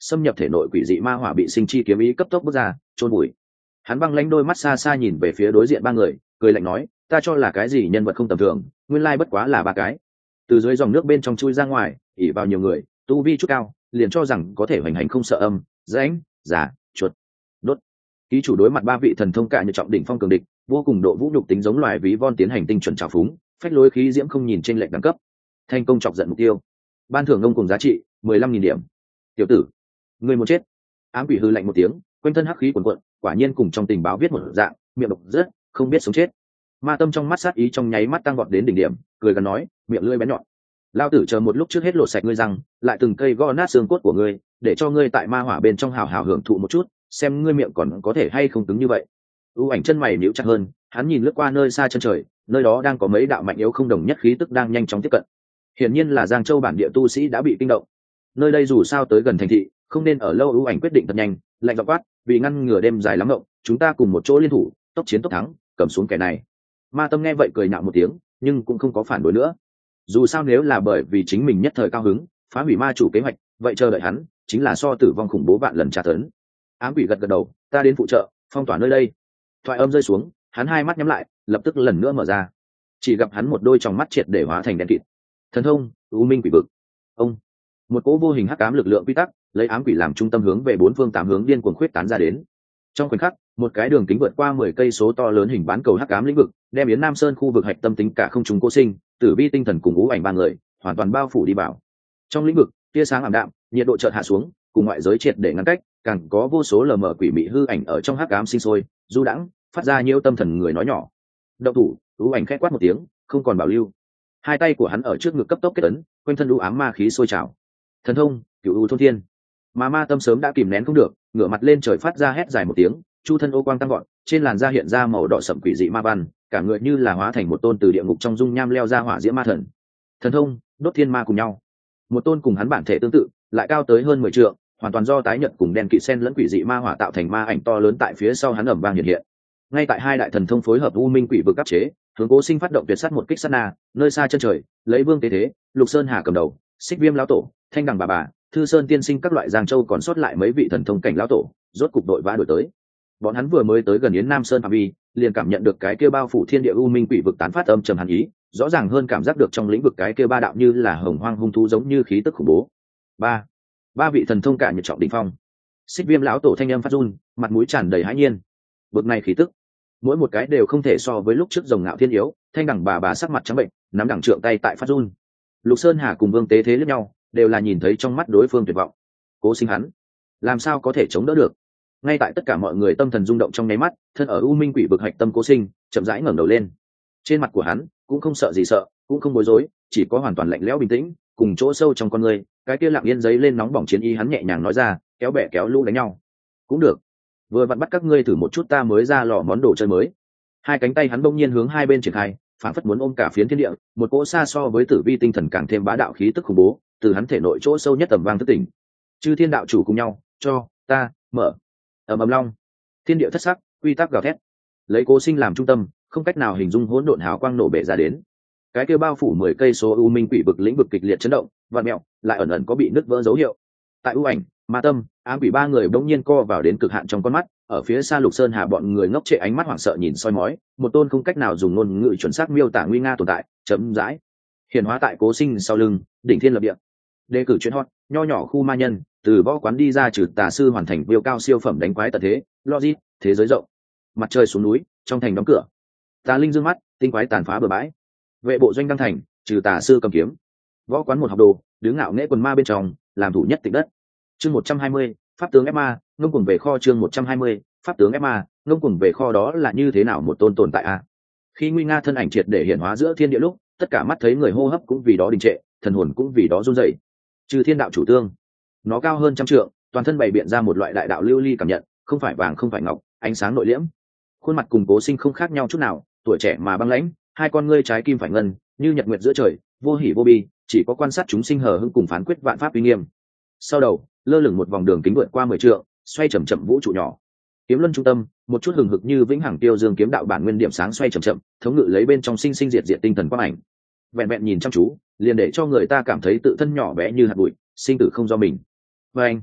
xâm nhập thể nội quỷ dị ma hỏa bị sinh chi kiếm ý cấp tốc bước ra chôn bụi. Hắn băng lánh đôi mắt xa xa nhìn về phía đối diện ba người, cười lạnh nói, ta cho là cái gì nhân vật không tầm thường, nguyên lai bất quá là ba cái. Từ dưới dòng nước bên trong chui ra ngoài, ỉ vào nhiều người, tu vi chút cao, liền cho rằng có thể hoành hành không sợ âm, rãnh, giả, chuột, đốt. Ký chủ đối mặt ba vị thần thông cả như trọng đỉnh phong cường địch, vô cùng độ vũ nhục tính giống loài ví von tiến hành tinh chuẩn trào phúng, phách lối khí diễm không nhìn trên lệnh đẳng cấp, thành công chọc giận mục tiêu, ban thưởng ngông cùng giá trị 15.000 điểm. Tiểu tử, ngươi muốn chết. Ám quỷ hư lạnh một tiếng, quanh thân hắc khí cuồn cuộn, quả nhiên cùng trong tình báo viết một dạng, miệng độc rất không biết sống chết. Ma tâm trong mắt sát ý trong nháy mắt tăng vọt đến đỉnh điểm, cười gần nói, miệng lưỡi bén nhọn, lao tử chờ một lúc trước hết lột sạch ngươi răng, lại từng cây gõ nát xương cốt của ngươi, để cho ngươi tại ma hỏa bên trong hào hào hưởng thụ một chút, xem ngươi miệng còn có thể hay không cứng như vậy. ưu ảnh chân mày nhíu chặt hơn, hắn nhìn lướt qua nơi xa chân trời, nơi đó đang có mấy đạo mạnh yếu không đồng nhất khí tức đang nhanh chóng tiếp cận. Hiển nhiên là Giang Châu bản địa tu sĩ đã bị kinh động. Nơi đây dù sao tới gần thành thị, không nên ở lâu. Ưu ảnh quyết định thật nhanh, lạnh giọng quát, vì ngăn ngừa đêm dài lắm ngộng, chúng ta cùng một chỗ liên thủ, tốc chiến tốc thắng, cầm xuống kẻ này. Ma tâm nghe vậy cười nhạo một tiếng, nhưng cũng không có phản đối nữa. Dù sao nếu là bởi vì chính mình nhất thời cao hứng phá hủy ma chủ kế hoạch, vậy chờ đợi hắn chính là so tử vong khủng bố vạn lần tra tấn. Ám quỷ gật gật đầu, ta đến phụ trợ phong tỏa nơi đây. Thoại âm rơi xuống, hắn hai mắt nhắm lại, lập tức lần nữa mở ra, chỉ gặp hắn một đôi tròng mắt triệt để hóa thành đen kịt. Thần thông u minh quỷ vực. Ông, một cỗ vô hình hắc ám lực lượng quy tắc lấy ám quỷ làm trung tâm hướng về bốn phương tám hướng điên cuồng khuyết tán ra đến. Trong khoảnh khắc, một cái đường kính vượt qua 10 cây số to lớn hình bán cầu hắc ám lĩnh vực đem Yến Nam Sơn khu vực hạch tâm tính cả không trùng cô sinh, tử vi tinh thần cùng ú ảnh ba người hoàn toàn bao phủ đi vào. Trong lĩnh vực, tia sáng ảm đạm, nhiệt độ chợt hạ xuống, cùng ngoại giới triệt để ngăn cách, càng có vô số lờ mờ quỷ mị hư ảnh ở trong hắc ám sinh sôi, du đãng, phát ra nhiều tâm thần người nói nhỏ. Động thủ, ú ảnh khẽ quát một tiếng, không còn bảo lưu. Hai tay của hắn ở trước ngực cấp tốc kết ấn, quanh thân u ám ma khí sôi trào. Thần thông, Cửu U thôn thiên. Mà ma tâm sớm đã kìm nén không được, ngửa mặt lên trời phát ra hét dài một tiếng, chu thân ô quang tăng gọn, trên làn da hiện ra màu đỏ sậm quỷ dị ma văn, cả người như là hóa thành một tôn từ địa ngục trong dung nham leo ra hỏa diễm ma thần. Thần thông, đốt thiên ma cùng nhau. Một tôn cùng hắn bản thể tương tự, lại cao tới hơn 10 trượng, hoàn toàn do tái nhợt cùng đen kịt xen lẫn quỷ dị ma hỏa tạo thành ma ảnh to lớn tại phía sau hắn ầm vang hiện hiện. Ngay tại hai đại thần thông phối hợp u minh quỷ vực áp chế, hướng Cố Sinh phát động tuyệt sát một kích sát na, nơi xa chân trời, lấy Vương Tế Thế, Lục Sơn Hà cầm đầu, Xích Viêm lão tổ, Thanh Đằng bà, Thư Sơn tiên sinh các loại Giang Châu còn sót lại mấy vị thần thông cảnh lão tổ, rốt cục đội vã đuổi tới. Bọn hắn vừa mới tới gần Yến Nam Sơn phạm vi, liền cảm nhận được cái kia bao phủ thiên địa u minh quỷ vực tán phát âm trầm hàn ý, rõ ràng hơn cảm giác được trong lĩnh vực cái kia ba đạo như là hồng hoang hung thú giống như khí tức khủng bố. Ba vị thần thông cả nhật trọng đỉnh phong. Xích Viêm lão tổ thanh âm phát run, mặt mũi tràn đầy hãi nhiên. Bực này khí tức, mỗi một cái đều không thể so với lúc trước rồng ngạo thiên yếu. Thanh Đằng bà sắc mặt trắng bệnh, nắm đằng trượng tay tại phát run. Lục Sơn Hà cùng Vương Tế Thế liếc nhau, đều là nhìn thấy trong mắt đối phương tuyệt vọng. Cố Sinh hắn làm sao có thể chống đỡ được? Ngay tại tất cả mọi người tâm thần rung động trong nháy mắt, thân ở u minh quỷ vực hạch tâm Cố Sinh chậm rãi ngẩng đầu lên. Trên mặt của hắn cũng không sợ gì sợ, cũng không bối rối, chỉ có hoàn toàn lạnh lẽo bình tĩnh, cùng chỗ sâu trong con người cái kia lặng yên giấy lên nóng bỏng chiến ý. Hắn nhẹ nhàng nói ra, kéo bè kéo lũ đánh nhau cũng được, vừa vặn bắt các ngươi thử một chút ta mới ra lò món đồ chơi mới. Hai cánh tay hắn bỗng nhiên hướng hai bên triển khai, phản phất muốn ôm cả phiến thiên địa. Một cỗ xa so với tử vi tinh thần càng thêm bá đạo khí tức khủng bố từ hắn thể nội chỗ sâu nhất tầm vang thức tỉnh. Chư thiên đạo chủ cùng nhau cho ta mở. Ầm long, thiên địa thất sắc, quy tắc gào thét, lấy Cố Sinh làm trung tâm, không cách nào hình dung hỗn độn hào quang nổ bể ra đến. Cái kia bao phủ 10 cây số u minh quỷ vực lĩnh vực kịch liệt chấn động, vặn mèo, lại ẩn ẩn có bị nứt vỡ dấu hiệu. Tại ưu ảnh, ma tâm, ám quỷ ba người bỗng nhiên co vào đến cực hạn trong con mắt. Ở phía xa Lục Sơn Hà bọn người ngốc trệ ánh mắt hoảng sợ nhìn soi mói, một tôn không cách nào dùng ngôn ngữ chuẩn xác miêu tả nguy nga tồn tại chấm dãi hiện hóa tại Cố Sinh sau lưng, đỉnh thiên lập địa. Đề cử chuyên hot, nho nhỏ khu ma nhân, từ võ quán đi ra trừ tà sư hoàn thành viêu cao siêu phẩm đánh quái tận thế, logic, thế giới rộng. Mặt trời xuống núi, trong thành đóng cửa. Tà linh dương mắt, tinh quái tàn phá bờ bãi. Vệ bộ doanh đăng thành, trừ tà sư cầm kiếm. Võ quán một học đồ, đứng ngạo nghễ quần ma bên trong, làm thủ nhất tịch đất. Chương 120, pháp tướng ép ma, ngông cuồng về kho. Chương 120, pháp tướng ép ma, ngông cuồng về kho. Đó là như thế nào một tôn tồn tại a? Khi nguy nga thân ảnh triệt để hiện hóa giữa thiên địa lúc, tất cả mắt thấy người hô hấp cũng vì đó đình trệ, thần hồn cũng vì đó run rẩy. Trừ thiên đạo chủ tương, nó cao hơn 100 trượng, toàn thân bày biện ra một loại đại đạo lưu ly cảm nhận, không phải vàng không phải ngọc, ánh sáng nội liễm. Khuôn mặt cùng Cố Sinh không khác nhau chút nào, tuổi trẻ mà băng lãnh, hai con ngươi trái kim phải ngân, như nhật nguyệt giữa trời, vô hỉ vô bi, chỉ có quan sát chúng sinh hờ hững cùng phán quyết vạn pháp uy nghiêm. Sau đầu, lơ lửng một vòng đường kính vượt qua 10 trượng, xoay chậm chậm vũ trụ nhỏ. Kiếm luân trung tâm, một chút hừng hực như vĩnh hằng tiêu dương kiếm đạo bản nguyên điểm sáng xoay chậm chậm, thống ngự lấy bên trong sinh sinh diệt diệt tinh thần quang ảnh. Vẹn vẹn nhìn chăm chú, liền để cho người ta cảm thấy tự thân nhỏ bé như hạt bụi, sinh tử không do mình. Và anh,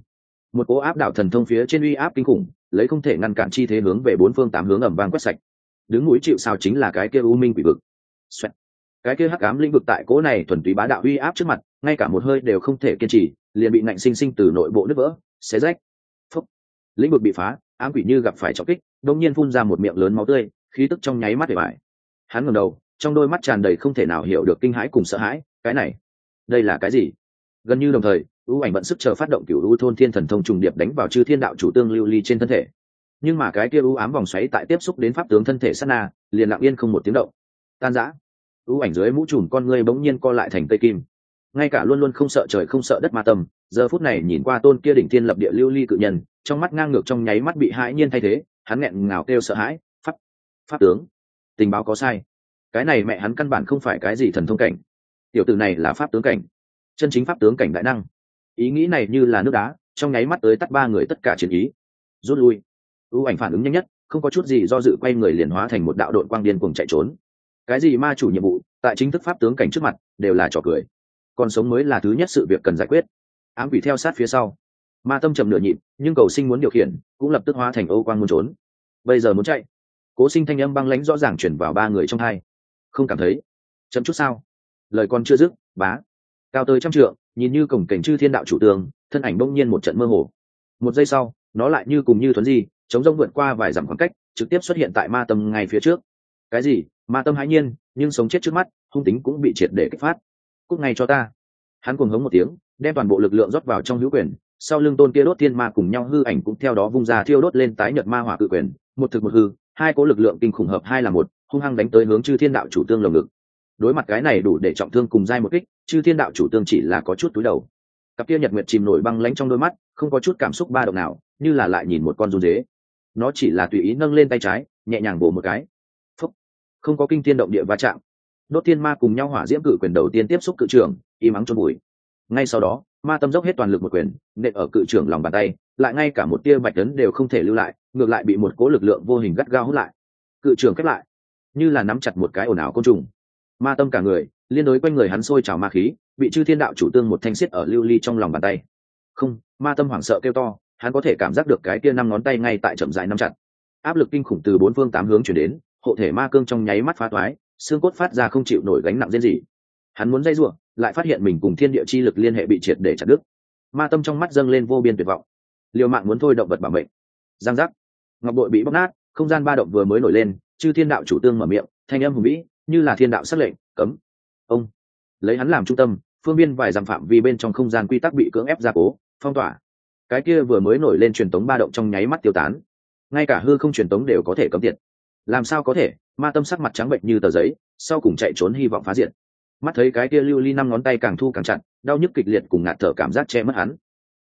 một cỗ áp đảo thần thông phía trên uy áp kinh khủng, lấy không thể ngăn cản chi thế hướng về bốn phương tám hướng ầm vang quét sạch. Đứng núi chịu sào chính là cái kia u minh quỷ vực. Xoẹt. Cái kia hắc ám lĩnh vực tại cỗ này thuần túy bá đạo uy áp trước mặt, ngay cả một hơi đều không thể kiên trì, liền bị nạnh sinh sinh từ nội bộ nứt vỡ, xé rách. Phốc. Lĩnh vực bị phá, ám quỷ như gặp phải trọng kích, đột nhiên phun ra một miệng lớn máu tươi, khí tức trong nháy mắt để bại. Hắn ngẩng đầu, trong đôi mắt tràn đầy không thể nào hiểu được kinh hãi cùng sợ hãi, cái này, đây là cái gì? Gần như đồng thời, ưu ảnh bận sức chờ phát động cửu u thôn thiên thần thông trùng điệp đánh vào chư thiên đạo chủ tương lưu ly trên thân thể. Nhưng mà cái kia ưu ám vòng xoáy tại tiếp xúc đến pháp tướng thân thể sát na, liền lặng yên không một tiếng động, tan rã. Ưu ảnh dưới mũ trùm con ngươi bỗng nhiên co lại thành tây kim. Ngay cả luôn luôn không sợ trời không sợ đất ma tâm, giờ phút này nhìn qua tôn kia đỉnh thiên lập địa lưu ly cự nhân, trong mắt ngang ngược trong nháy mắt bị hãi nhiên thay thế, hắn nghẹn ngào kêu sợ hãi, pháp tướng, tình báo có sai. Cái này mẹ hắn căn bản không phải cái gì thần thông cảnh, tiểu tử này là pháp tướng cảnh, chân chính pháp tướng cảnh đại năng. Ý nghĩ này như là nước đá, trong nháy mắt tới tắt ba người tất cả chiến ý. Rút lui. Ưu ảnh phản ứng nhanh nhất, không có chút gì do dự quay người liền hóa thành một đạo đội quang điên cuồng chạy trốn. Cái gì ma chủ nhiệm vụ, tại chính thức pháp tướng cảnh trước mặt đều là trò cười, còn sống mới là thứ nhất sự việc cần giải quyết. Ám quỷ theo sát phía sau, ma tâm trầm nửa nhịp, nhưng cầu sinh muốn điều khiển cũng lập tức hóa thành ô quang muốn trốn. Bây giờ muốn chạy, Cố Sinh thanh âm băng lãnh rõ ràng chuyển vào ba người trong hai. Không cảm thấy chậm chút sao? Lời còn chưa dứt, bá, cao tới trăm trượng, nhìn như cổng cảnh chư thiên đạo chủ tường, thân ảnh bỗng nhiên một trận mơ hồ. Một giây sau, nó lại như cùng như thuấn di, chống rông vượt qua vài dặm khoảng cách, trực tiếp xuất hiện tại ma tâm ngay phía trước. Cái gì? Ma tâm hãi nhiên, nhưng sống chết trước mắt, hung tính cũng bị triệt để kích phát. Cút ngay cho ta! Hắn cuồng hống một tiếng, đem toàn bộ lực lượng rót vào trong hữu quyền, sau lưng tôn kia đốt thiên ma cùng nhau hư ảnh cũng theo đó vung ra thiêu đốt lên tái nhật ma hỏa cự quyền, một thực một hư, hai cố lực lượng kinh khủng hợp hai là một, hung hăng đánh tới hướng chư thiên đạo chủ tương lồng ngực. Đối mặt cái này đủ để trọng thương cùng giai một kích, chư thiên đạo chủ tương chỉ là có chút túi đầu. Cặp kia nhật nguyệt chìm nổi băng lãnh trong đôi mắt, không có chút cảm xúc ba động nào, như là lại nhìn một con run dế. Nó chỉ là tùy ý nâng lên tay trái, nhẹ nhàng bổ một cái. Phúc. Không có kinh thiên động địa va chạm. Đốt thiên ma cùng nhau hỏa diễm cự quyền đầu tiên tiếp xúc cự trưởng, im ắng chôn bụi. Ngay sau đó, ma tâm dốc hết toàn lực một quyền, nện ở cự trưởng lòng bàn tay, lại ngay cả một tia bạch tấn đều không thể lưu lại, ngược lại bị một cố lực lượng vô hình gắt gao hút lại. Cự trưởng khép lại, như là nắm chặt một cái ồn ào côn trùng. Ma tâm cả người, liên đối quanh người hắn sôi trào ma khí, bị chư thiên đạo chủ tương một thanh xiết ở lưu ly trong lòng bàn tay. Không, ma tâm hoảng sợ kêu to, hắn có thể cảm giác được cái kia năm ngón tay ngay tại chậm rãi nắm chặt. Áp lực kinh khủng từ bốn phương tám hướng truyền đến, hộ thể ma cương trong nháy mắt phá toái, xương cốt phát ra không chịu nổi gánh nặng riêng gì. Hắn muốn dây rủa, lại phát hiện mình cùng thiên địa chi lực liên hệ bị triệt để chặt đứt. Ma tâm trong mắt dâng lên vô biên tuyệt vọng, liều mạng muốn thôi động vật bảo mệnh. Giang giác, ngọc bội bị bóc nát, không gian ba động vừa mới nổi lên, chư thiên đạo chủ tương mở miệng, thanh âm hùng vĩ, như là thiên đạo sắc lệnh, cấm. Ông lấy hắn làm trung tâm, phương biên vài dặm phạm vi bên trong không gian quy tắc bị cưỡng ép gia cố, phong tỏa. Cái kia vừa mới nổi lên truyền tống ba động trong nháy mắt tiêu tán, ngay cả hư không truyền tống đều có thể cấm tiệt. Làm sao có thể? Ma tâm sắc mặt trắng bệnh như tờ giấy, sau cùng chạy trốn hy vọng phá diệt. Mắt thấy cái kia lưu ly năm ngón tay càng thu càng chặt, đau nhức kịch liệt cùng ngạt thở cảm giác che mất hắn.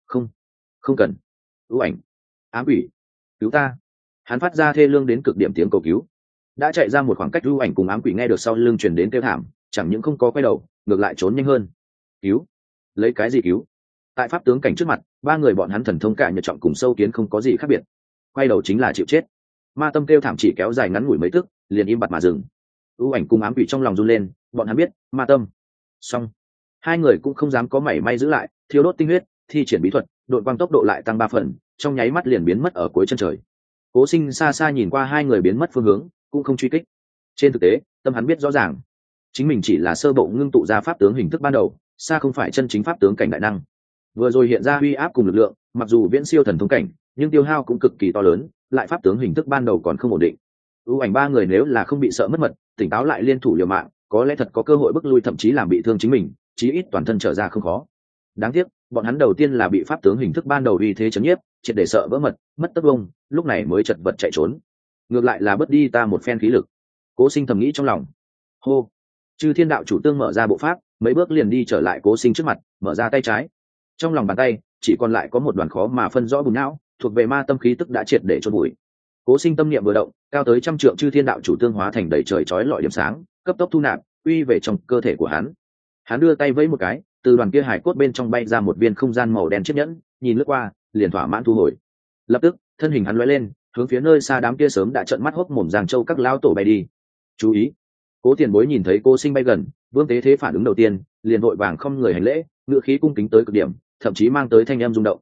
Không cần. Ưu ảnh, ám quỷ, cứu ta! Hắn phát ra thê lương đến cực điểm tiếng cầu cứu. Đã chạy ra một khoảng cách, ưu ảnh cùng ám quỷ nghe được sau lưng truyền đến kêu thảm, chẳng những không có quay đầu, ngược lại trốn nhanh hơn. Cứu? Lấy cái gì cứu? Tại pháp tướng cảnh trước mặt, ba người bọn hắn thần thông cả nhật trọng cùng sâu kiến không có gì khác biệt. Quay đầu chính là chịu chết. Ma tâm kêu thảm chỉ kéo dài ngắn ngủi mấy tức, liền im bặt mà dừng. Ưu ảnh cùng ám quỷ trong lòng run lên, bọn hắn biết ma tâm xong. Hai người cũng không dám có mảy may giữ lại, thiêu đốt tinh huyết, thi triển bí thuật, đội quang tốc độ lại tăng 3 phần, trong nháy mắt liền biến mất ở cuối chân trời. Cố Sinh xa xa nhìn qua hai người biến mất phương hướng, cũng không truy kích. Trên thực tế, tâm hắn biết rõ ràng, chính mình chỉ là sơ bộ ngưng tụ ra pháp tướng hình thức ban đầu, xa không phải chân chính pháp tướng cảnh đại năng. Vừa rồi hiện ra uy áp cùng lực lượng, mặc dù viễn siêu thần thông cảnh, nhưng tiêu hao cũng cực kỳ to lớn, lại pháp tướng hình thức ban đầu còn không ổn định. Ưu ảnh ba người nếu là không bị sợ mất mật, tỉnh táo lại liên thủ liều mạng, có lẽ thật có cơ hội bức lui thậm chí làm bị thương chính mình, chí ít toàn thân trở ra không khó. Đáng tiếc, bọn hắn đầu tiên là bị pháp tướng hình thức ban đầu uy thế chấn nhiếp, triệt để sợ vỡ mật, mất tất vông, lúc này mới chật vật chạy trốn. Ngược lại là bớt đi ta một phen khí lực. Cố Sinh thầm nghĩ trong lòng. Hô, chư thiên đạo chủ tương mở ra bộ pháp, mấy bước liền đi trở lại Cố Sinh trước mặt, mở ra tay trái. Trong lòng bàn tay chỉ còn lại có một đoàn khó mà phân rõ bùn não, thuộc về ma tâm khí tức đã triệt để chôn bụi. Cố Sinh tâm niệm vừa động, cao tới trăm trượng chư thiên đạo chủ tương hóa thành đầy trời chói lọi điểm sáng, cấp tốc thu nạp, uy về trong cơ thể của hắn. Hắn đưa tay vẫy một cái, từ đoàn kia hải cốt bên trong bay ra một viên không gian màu đen chiếc nhẫn, nhìn lướt qua, liền thỏa mãn thu hồi. Lập tức, thân hình hắn lóe lên, hướng phía nơi xa đám kia sớm đã trợn mắt hốc mồm Giang Châu các lão tổ bay đi. Chú ý! Cố Tiền Bối nhìn thấy Cố Sinh bay gần, Vương Tế Thế phản ứng đầu tiên, liền vội vàng không người hành lễ, ngự khí cung kính tới cực điểm, thậm chí mang tới thanh âm rung động.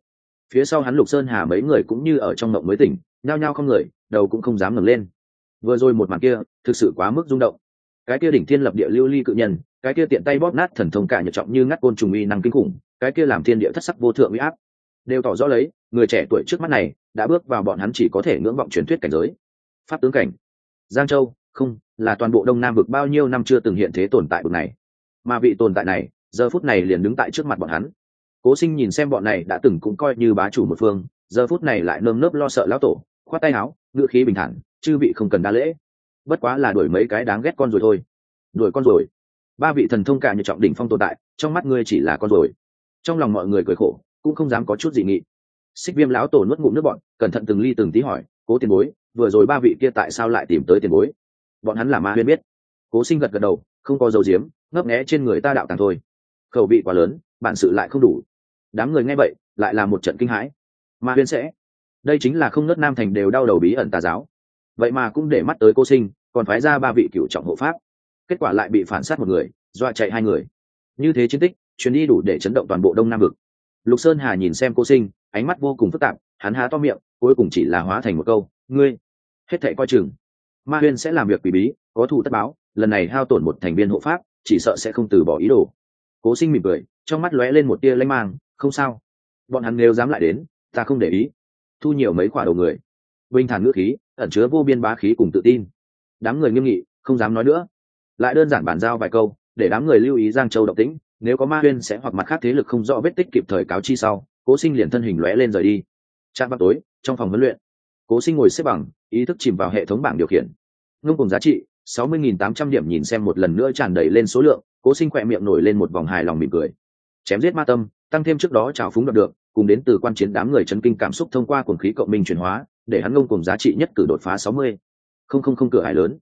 Phía sau hắn Lục Sơn Hà mấy người cũng như ở trong mộng mới tỉnh, nhao nhao không người, đầu cũng không dám ngẩng lên. Vừa rồi một màn kia thực sự quá mức rung động. Cái kia đỉnh thiên lập địa lưu ly cự nhân, cái kia tiện tay bóp nát thần thông cả nhật trọng như ngắt côn trùng uy năng kinh khủng, cái kia làm thiên địa thất sắc vô thượng uy áp, đều tỏ rõ lấy người trẻ tuổi trước mắt này đã bước vào bọn hắn chỉ có thể ngưỡng vọng truyền thuyết cảnh giới. Pháp tướng cảnh. Giang Châu, không, là toàn bộ Đông Nam vực bao nhiêu năm chưa từng hiện thế tồn tại vực này. Mà vị tồn tại này, giờ phút này liền đứng tại trước mặt bọn hắn. Cố Sinh nhìn xem bọn này đã từng cũng coi như bá chủ một phương, giờ phút này lại nơm nớp lo sợ lão tổ, khoát tay áo, ngữ khí bình thản, chư vị không cần đa lễ, bất quá là đuổi mấy cái đáng ghét con rồi thôi. Đuổi con rồi? Ba vị thần thông cả như trọng đỉnh phong tồn tại, trong mắt ngươi chỉ là con rồi. Trong lòng mọi người cười khổ, cũng không dám có chút gì nghị. Xích Viêm lão tổ nuốt ngụm nước bọt, cẩn thận từng ly từng tí hỏi, Cố tiền bối, vừa rồi ba vị kia tại sao lại tìm tới tiền bối? Bọn hắn là Ma Huyên biết. Cố Sinh gật gật đầu, không có dấu diếm, ngấp nghé trên người ta đạo tàng thôi. Khẩu vị quá lớn, bản sự lại không đủ. Đám người nghe vậy lại là một trận kinh hãi. Ma Huyên sẽ, đây chính là không nớt Nam Thành đều đau đầu bí ẩn tà giáo, vậy mà cũng để mắt tới Cố Sinh, còn phái ra ba vị cựu trọng hộ pháp, kết quả lại bị phản sát một người, dọa chạy hai người. Như thế chiến tích chuyến đi đủ để chấn động toàn bộ Đông Nam vực. Lục Sơn Hà nhìn xem Cố Sinh, ánh mắt vô cùng phức tạp, hắn há to miệng, cuối cùng chỉ là hóa thành một câu, ngươi hết thảy coi chừng. Ma Huyên sẽ làm việc quỷ bí, có thù tất báo, lần này hao tổn một thành viên hộ pháp, chỉ sợ sẽ không từ bỏ ý đồ. Cố Sinh mỉm cười, trong mắt lóe lên một tia lanh mang, không sao, bọn hắn nếu dám lại đến, ta không để ý. Thu nhiều mấy quả đầu người, bình thản ngữ khí ẩn chứa vô biên bá khí cùng tự tin. Đám người nghiêm nghị, không dám nói nữa, lại đơn giản bàn giao vài câu, để đám người lưu ý Giang Châu động tĩnh, nếu có Ma Huyên sẽ hoặc mặt khác thế lực không rõ vết tích kịp thời cáo chi sau. Cố Sinh liền thân hình lóe lên rời đi. Trạm vào tối, trong phòng huấn luyện, Cố Sinh ngồi xếp bằng, ý thức chìm vào hệ thống bảng điều khiển. Ngông cùng giá trị 60.800 điểm, nhìn xem một lần nữa tràn đầy lên số lượng, Cố Sinh khỏe miệng nổi lên một vòng hài lòng mỉm cười. Chém giết ma tâm, tăng thêm trước đó trào phúng đoạt được, cùng đến từ quan chiến đám người chấn kinh cảm xúc thông qua cuồng khí cộng minh chuyển hóa, để hắn ngông cùng giá trị nhất cử đột phá 60.000 cửa ải lớn.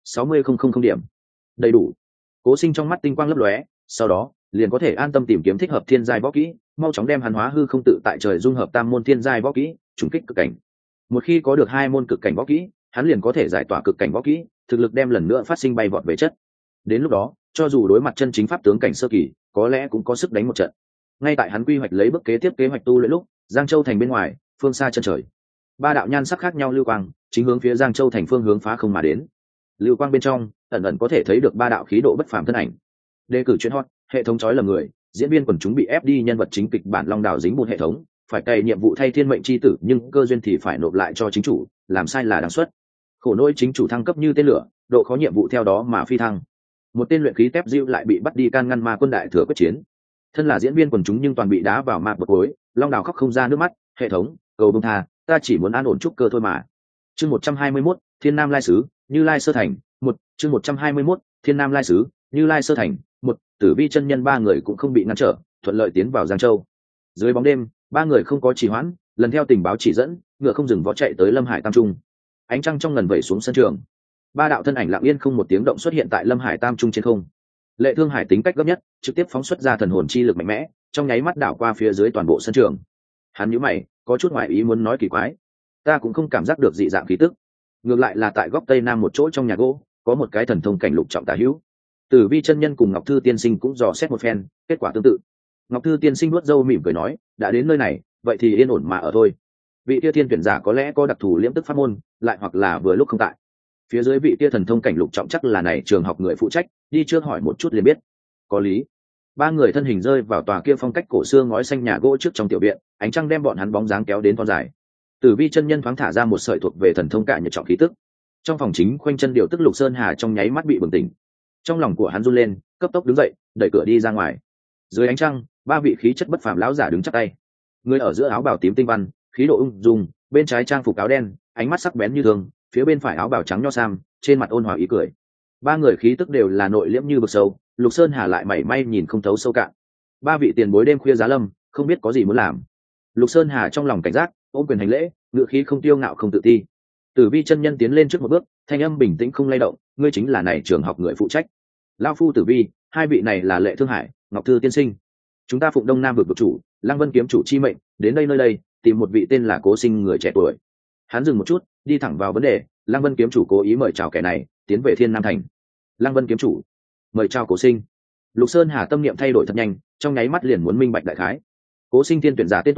60.000 điểm, đầy đủ. Cố Sinh trong mắt tinh quang lấp lóe, sau đó liền có thể an tâm tìm kiếm thích hợp thiên giai võ kỹ, mau chóng đem hắn hóa hư không tự tại trời dung hợp tam môn thiên giai võ kỹ, trùng kích cực cảnh. Một khi có được hai môn cực cảnh võ kỹ, hắn liền có thể giải tỏa cực cảnh võ kỹ, thực lực đem lần nữa phát sinh bay vọt về chất. Đến lúc đó, cho dù đối mặt chân chính pháp tướng cảnh sơ kỳ, có lẽ cũng có sức đánh một trận. Ngay tại hắn quy hoạch lấy bước kế tiếp kế hoạch tu luyện lúc, Giang Châu thành bên ngoài, phương xa chân trời, ba đạo nhan sắc khác nhau lưu quang chính hướng phía Giang Châu thành phương hướng phá không mà đến. Lưu quang bên trong ẩn ẩn có thể thấy được ba đạo khí độ bất phàm thân ảnh. Đề cử chuyên hot, hệ thống chói lầm người, diễn viên quần chúng bị ép đi nhân vật chính kịch bản long đảo dính bùn hệ thống, phải cày nhiệm vụ thay thiên mệnh chi tử nhưng cơ duyên thì phải nộp lại cho chính chủ, làm sai là đáng suất. Khổ nỗi chính chủ thăng cấp như tên lửa, độ khó nhiệm vụ theo đó mà phi thăng. Một tên luyện khí tép diêu lại bị bắt đi can ngăn ma quân đại thừa quyết chiến. Thân là diễn viên quần chúng nhưng toàn bị đá vào mạc bậc cuối, long đảo khóc không ra nước mắt, hệ thống, cầu bông tha, ta chỉ muốn an ổn trúc cơ thôi mà. Chương 121, Thiên Nam Lai Sứ, Như Lai Sơ Thành, chương 121, Thiên Nam Lai Sứ, Như Lai Sơ Thành, Tử Vi chân nhân ba người cũng không bị ngăn trở, thuận lợi tiến vào Giang Châu. Dưới bóng đêm, ba người không có trì hoãn, lần theo tình báo chỉ dẫn, ngựa không dừng vó chạy tới Lâm Hải Tam Trung. Ánh trăng trong ngần vẩy xuống sân trường, ba đạo thân ảnh lặng yên không một tiếng động xuất hiện tại Lâm Hải Tam Trung trên không. Lệ Thương Hải tính cách gấp nhất, trực tiếp phóng xuất ra thần hồn chi lực mạnh mẽ, trong nháy mắt đảo qua phía dưới toàn bộ sân trường. Hắn nhíu mày, có chút ngoại ý muốn nói kỳ quái, ta cũng không cảm giác được dị dạng khí tức, ngược lại là tại góc tây nam một chỗ trong nhà gỗ, có một cái thần thông cảnh lục trọng tả hữu. Tử Vi chân nhân cùng Ngọc Thư tiên sinh cũng dò xét một phen, kết quả tương tự. Ngọc Thư tiên sinh nuốt râu mỉm cười nói, đã đến nơi này, vậy thì yên ổn mà ở thôi. Vị kia thiên tuyển giả có lẽ có đặc thù liễm tức pháp môn, lại hoặc là vừa lúc không tại. Phía dưới vị kia thần thông cảnh lục trọng chắc là này trường học người phụ trách, đi trước hỏi một chút liền biết. Có lý. Ba người thân hình rơi vào tòa kia phong cách cổ xưa ngói xanh nhà gỗ trước trong tiểu viện, ánh trăng đem bọn hắn bóng dáng kéo đến thon dài. Tử Vi chân nhân thoáng thả ra một sợi thuộc về thần thông cả nhật trọng khí tức. Trong phòng chính khoanh chân điều tức Lục Sơn Hà trong nháy mắt bị bừng tỉnh. Trong lòng của hắn run lên, cấp tốc đứng dậy, đẩy cửa đi ra ngoài. Dưới ánh trăng, ba vị khí chất bất phàm lão giả đứng chắp tay. Người ở giữa áo bào tím tinh văn, khí độ ung dung, bên trái trang phục áo đen, ánh mắt sắc bén như thường, phía bên phải áo bào trắng nho sam, trên mặt ôn hòa ý cười. Ba người khí tức đều là nội liễm như vực sâu, Lục Sơn Hà lại mảy may nhìn không thấu sâu cạn. Ba vị tiền bối đêm khuya giá lâm, không biết có gì muốn làm. Lục Sơn Hà trong lòng cảnh giác, ôm quyền hành lễ, ngựa khí không tiêu ngạo không tự ti. Tử Vi chân nhân tiến lên trước một bước, thanh âm bình tĩnh không lay động, ngươi chính là này trường học người phụ trách. Lão phu Tử Vi, hai vị này là Lệ Thương Hải, Ngọc Thư tiên sinh. Chúng ta phụng Đông Nam vực vực chủ, Lăng Vân kiếm chủ chi mệnh, đến đây nơi đây, tìm một vị tên là Cố Sinh người trẻ tuổi. Hắn dừng một chút, đi thẳng vào vấn đề, Lăng Vân kiếm chủ cố ý mời chào kẻ này, tiến về Thiên Nam thành. Lăng Vân kiếm chủ mời chào Cố Sinh. Lục Sơn Hà tâm niệm thay đổi thật nhanh, trong nháy mắt liền muốn minh bạch đại khái. Cố Sinh tiên tuyển giả tên tuổi,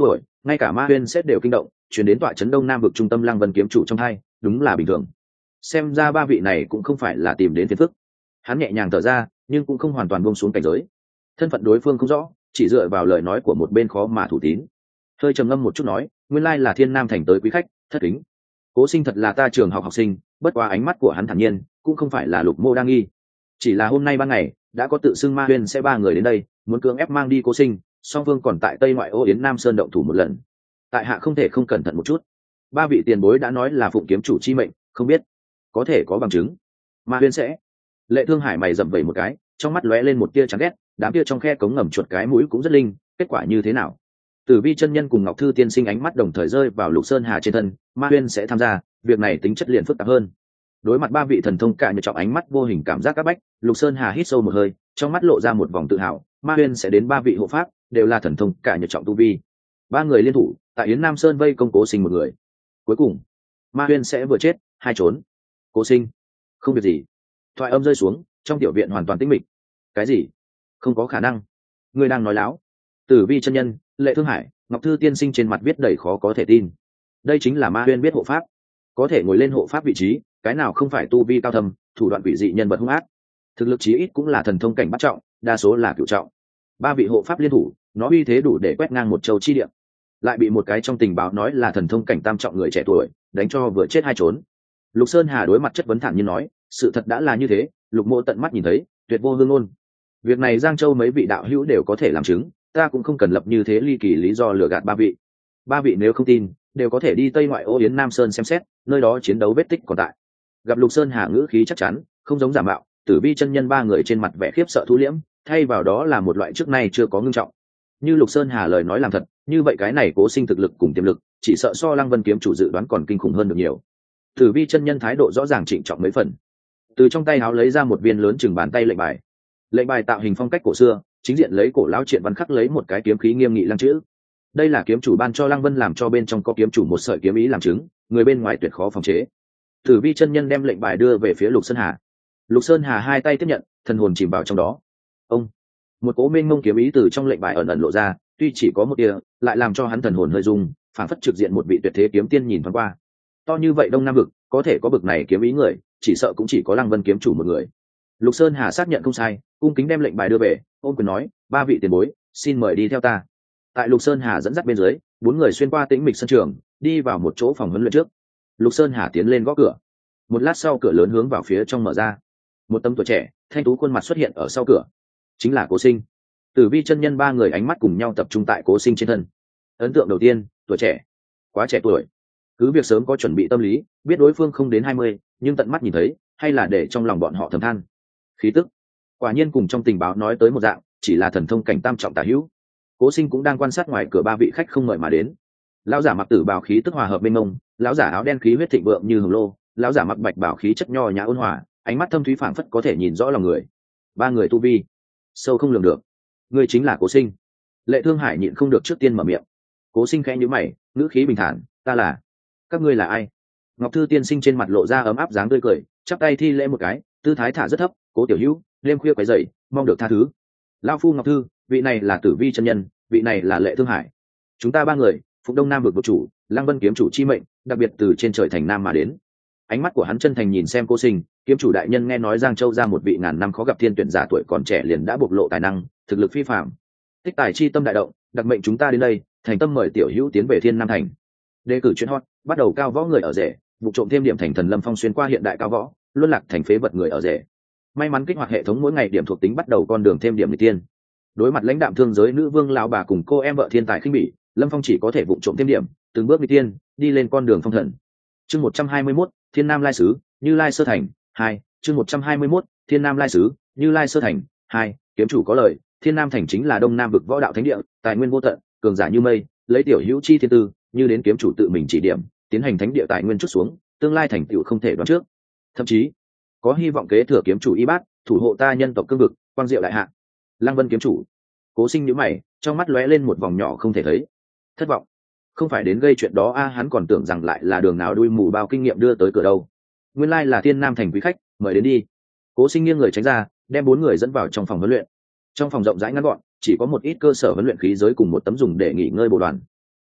ngay cả Ma Huyên sẽ đều kinh động, chuyển đến tọa trấn Đông Nam vực trung tâm Lăng Vân kiếm chủ trong hai, đúng là bình thường. Xem ra ba vị này cũng không phải là tìm đến phiền phức. Hắn nhẹ nhàng thở ra, nhưng cũng không hoàn toàn buông xuống cảnh giới. Thân phận đối phương không rõ, chỉ dựa vào lời nói của một bên khó mà thủ tín. Hơi trầm ngâm một chút nói, nguyên lai là Thiên Nam thành tới quý khách, thất kính. Cố Sinh thật là ta trường học học sinh, bất quá ánh mắt của hắn thản nhiên, cũng không phải là Lục Mô đang nghi. Chỉ là hôm nay ban ngày, đã có tự xưng Ma Huyên sẽ ba người đến đây, muốn cưỡng ép mang đi Cố Sinh, song phương còn tại Tây ngoại ô Yến Nam Sơn động thủ một lần. Tại hạ không thể không cẩn thận một chút. Ba vị tiền bối đã nói là phụng kiếm chủ chi mệnh, không biết có thể có bằng chứng. Ma Huyên sẽ. Lệ Thương Hải mày rậm vẩy một cái, trong mắt lóe lên một tia chán ghét, đám kia trong khe cống ngầm chuột cái mũi cũng rất linh, kết quả như thế nào? Tử Vi chân nhân cùng Ngọc Thư tiên sinh ánh mắt đồng thời rơi vào Lục Sơn Hà trên thân, Ma Huyên sẽ tham gia, việc này tính chất liền phức tạp hơn. Đối mặt ba vị thần thông cả nhật trọng ánh mắt vô hình cảm giác các bách, Lục Sơn Hà hít sâu một hơi, trong mắt lộ ra một vòng tự hào. Ma Huyên sẽ đến ba vị hộ pháp, đều là thần thông cả nhật trọng tu vi. Ba người liên thủ, tại Yến Nam Sơn vây công Cố Sinh một người. Cuối cùng, Ma Huyên sẽ vừa chết, hai trốn. Cố Sinh, không việc gì. Thoại âm rơi xuống, trong tiểu viện hoàn toàn tĩnh mịch. Cái gì? Không có khả năng. Ngươi đang nói láo. Tử Vi chân nhân, Lệ Thương Hải, Ngọc Thư tiên sinh trên mặt viết đầy khó có thể tin. Đây chính là Ma Huyên biết hộ pháp, có thể ngồi lên hộ pháp vị trí, cái nào không phải tu vi cao thâm, thủ đoạn quỷ dị nhân vật hung ác. Thực lực chí ít cũng là thần thông cảnh bắt trọng, đa số là cửu trọng. Ba vị hộ pháp liên thủ, nó uy thế đủ để quét ngang một châu chi địa. Lại bị một cái trong tình báo nói là thần thông cảnh tam trọng người trẻ tuổi đánh cho vừa chết hai trốn. Lục Sơn Hà đối mặt chất vấn thản nhiên nói, sự thật đã là như thế, Lục Mộ tận mắt nhìn thấy, tuyệt vô hương ngôn. Việc này Giang Châu mấy vị đạo hữu đều có thể làm chứng, ta cũng không cần lập như thế ly kỳ lý do lừa gạt ba vị. Ba vị nếu không tin, đều có thể đi Tây ngoại ô Yến Nam Sơn xem xét, nơi đó chiến đấu vết tích còn tại. Gặp Lục Sơn Hà ngữ khí chắc chắn, không giống giả mạo, Tử Vi chân nhân ba người trên mặt vẻ khiếp sợ thu liễm, thay vào đó là một loại trước nay chưa có ngưng trọng. Như Lục Sơn Hà lời nói làm thật, như vậy cái này Cố Sinh thực lực cùng tiềm lực, chỉ sợ so Lăng Vân kiếm chủ dự đoán còn kinh khủng hơn được nhiều. Tử Vi chân nhân thái độ rõ ràng trịnh trọng mấy phần. Từ trong tay áo lấy ra một viên lớn chừng bàn tay lệnh bài. Lệnh bài tạo hình phong cách cổ xưa, chính diện lấy cổ lão triện văn khắc lấy một cái kiếm khí nghiêm nghị lăng chữ. Đây là kiếm chủ ban cho Lăng Vân làm cho bên trong có kiếm chủ một sợi kiếm ý làm chứng, người bên ngoài tuyệt khó phòng chế. Tử Vi chân nhân đem lệnh bài đưa về phía Lục Sơn Hà. Lục Sơn Hà hai tay tiếp nhận, thần hồn chìm vào trong đó. Ông, một cỗ mênh mông kiếm ý từ trong lệnh bài ẩn ẩn lộ ra, tuy chỉ có một tia, lại làm cho hắn thần hồn hơi rung, phản phất trực diện một vị tuyệt thế kiếm tiên nhìn thoáng qua. To như vậy Đông Nam vực, có thể có bực này kiếm ý người, chỉ sợ cũng chỉ có Lăng Vân kiếm chủ một người. Lục Sơn Hà xác nhận không sai, cung kính đem lệnh bài đưa về, ôm quyền nói, ba vị tiền bối, xin mời đi theo ta. Tại Lục Sơn Hà dẫn dắt bên dưới, bốn người xuyên qua tĩnh mịch sân trường, đi vào một chỗ phòng huấn luyện trước. Lục Sơn Hà tiến lên gõ cửa. Một lát sau cửa lớn hướng vào phía trong mở ra. Một tấm tuổi trẻ, thanh tú khuôn mặt xuất hiện ở sau cửa. Chính là Cố Sinh. Tử Vi chân nhân ba người ánh mắt cùng nhau tập trung tại Cố Sinh trên thân. Ấn tượng đầu tiên, tuổi trẻ, quá trẻ tuổi. Cứ việc sớm có chuẩn bị tâm lý, biết đối phương không đến 20, nhưng tận mắt nhìn thấy, hay là để trong lòng bọn họ thầm than. Khí tức, quả nhiên cùng trong tình báo nói tới một dạng, chỉ là thần thông cảnh tam trọng tả hữu. Cố Sinh cũng đang quan sát ngoài cửa ba vị khách không mời mà đến. Lão giả mặc tử bào khí tức hòa hợp bên mông, lão giả áo đen khí huyết thịnh vượng như hồng lô, lão giả mặc bạch bảo khí chất nho nhã ôn hòa, ánh mắt thâm thúy phảng phất có thể nhìn rõ lòng người. Ba người tu vi sâu không lường được. Ngươi chính là Cố Sinh. Lệ Thương Hải nhịn không được trước tiên mở miệng. Cố Sinh khẽ nhíu mày, ngữ khí bình thản, ta là. Các ngươi là ai? Ngọc Thư tiên sinh trên mặt lộ ra ấm áp dáng tươi cười, chắp tay thi lễ một cái, tư thái thả rất thấp, Cố tiểu hữu, đêm khuya quấy rầy, mong được tha thứ. Lão phu Ngọc Thư, vị này là Tử Vi chân nhân, vị này là Lệ Thương Hải. Chúng ta ba người, phục Đông Nam vực vực chủ, Lăng Vân kiếm chủ chi mệnh, đặc biệt từ trên trời thành Nam mà đến. Ánh mắt của hắn chân thành nhìn xem Cố Sinh, kiếm chủ đại nhân nghe nói Giang Châu ra một vị ngàn năm khó gặp thiên tuyển giả tuổi còn trẻ liền đã bộc lộ tài năng, thực lực phi phàm. Tích tài chi tâm đại động, đặc mệnh chúng ta đến đây, thành tâm mời tiểu hữu tiến về Thiên Nam thành. Đề cử chuyên hot, bắt đầu cao võ người ở rể, vụ trộm thêm điểm thành thần lâm phong xuyên qua hiện đại cao võ, luân lạc thành phế vật người ở rể. May mắn kích hoạt hệ thống mỗi ngày điểm thuộc tính bắt đầu con đường thêm điểm lịch tiên. Đối mặt lãnh đạm thương giới nữ vương lão bà cùng cô em vợ thiên tài khinh bỉ, lâm phong chỉ có thể vụ trộm thêm điểm, từng bước lịch tiên, đi lên con đường phong thần. Chương 121, Thiên Nam Lai Sứ, Như Lai Sơ Thành 2. Chương 121, Thiên Nam Lai Sứ, Như Lai Sơ Thành 2. Kiếm chủ có lời, Thiên Nam thành chính là Đông Nam vực võ đạo thánh địa, tài nguyên vô tận, cường giả như mây, lấy tiểu hữu chi thiên tư, như đến kiếm chủ tự mình chỉ điểm, tiến hành thánh địa tài nguyên chút xuống, tương lai thành tựu không thể đoán trước. Thậm chí, có hy vọng kế thừa kiếm chủ y bát, thủ hộ ta nhân tộc cương vực, quang diệu đại hạ. Lăng Vân kiếm chủ. Cố Sinh nhíu mày, trong mắt lóe lên một vòng nhỏ không thể thấy. Thất vọng. Không phải đến gây chuyện đó hắn còn tưởng rằng lại là đường nào đuôi mù bao kinh nghiệm đưa tới cửa đâu. Nguyên lai là Thiên Nam thành quý khách, mời đến đi. Cố Sinh nghiêng người tránh ra, đem bốn người dẫn vào trong phòng huấn luyện. Trong phòng rộng rãi ngắn gọn, chỉ có một ít cơ sở huấn luyện khí giới cùng một tấm dùng để nghỉ ngơi bộ đoàn.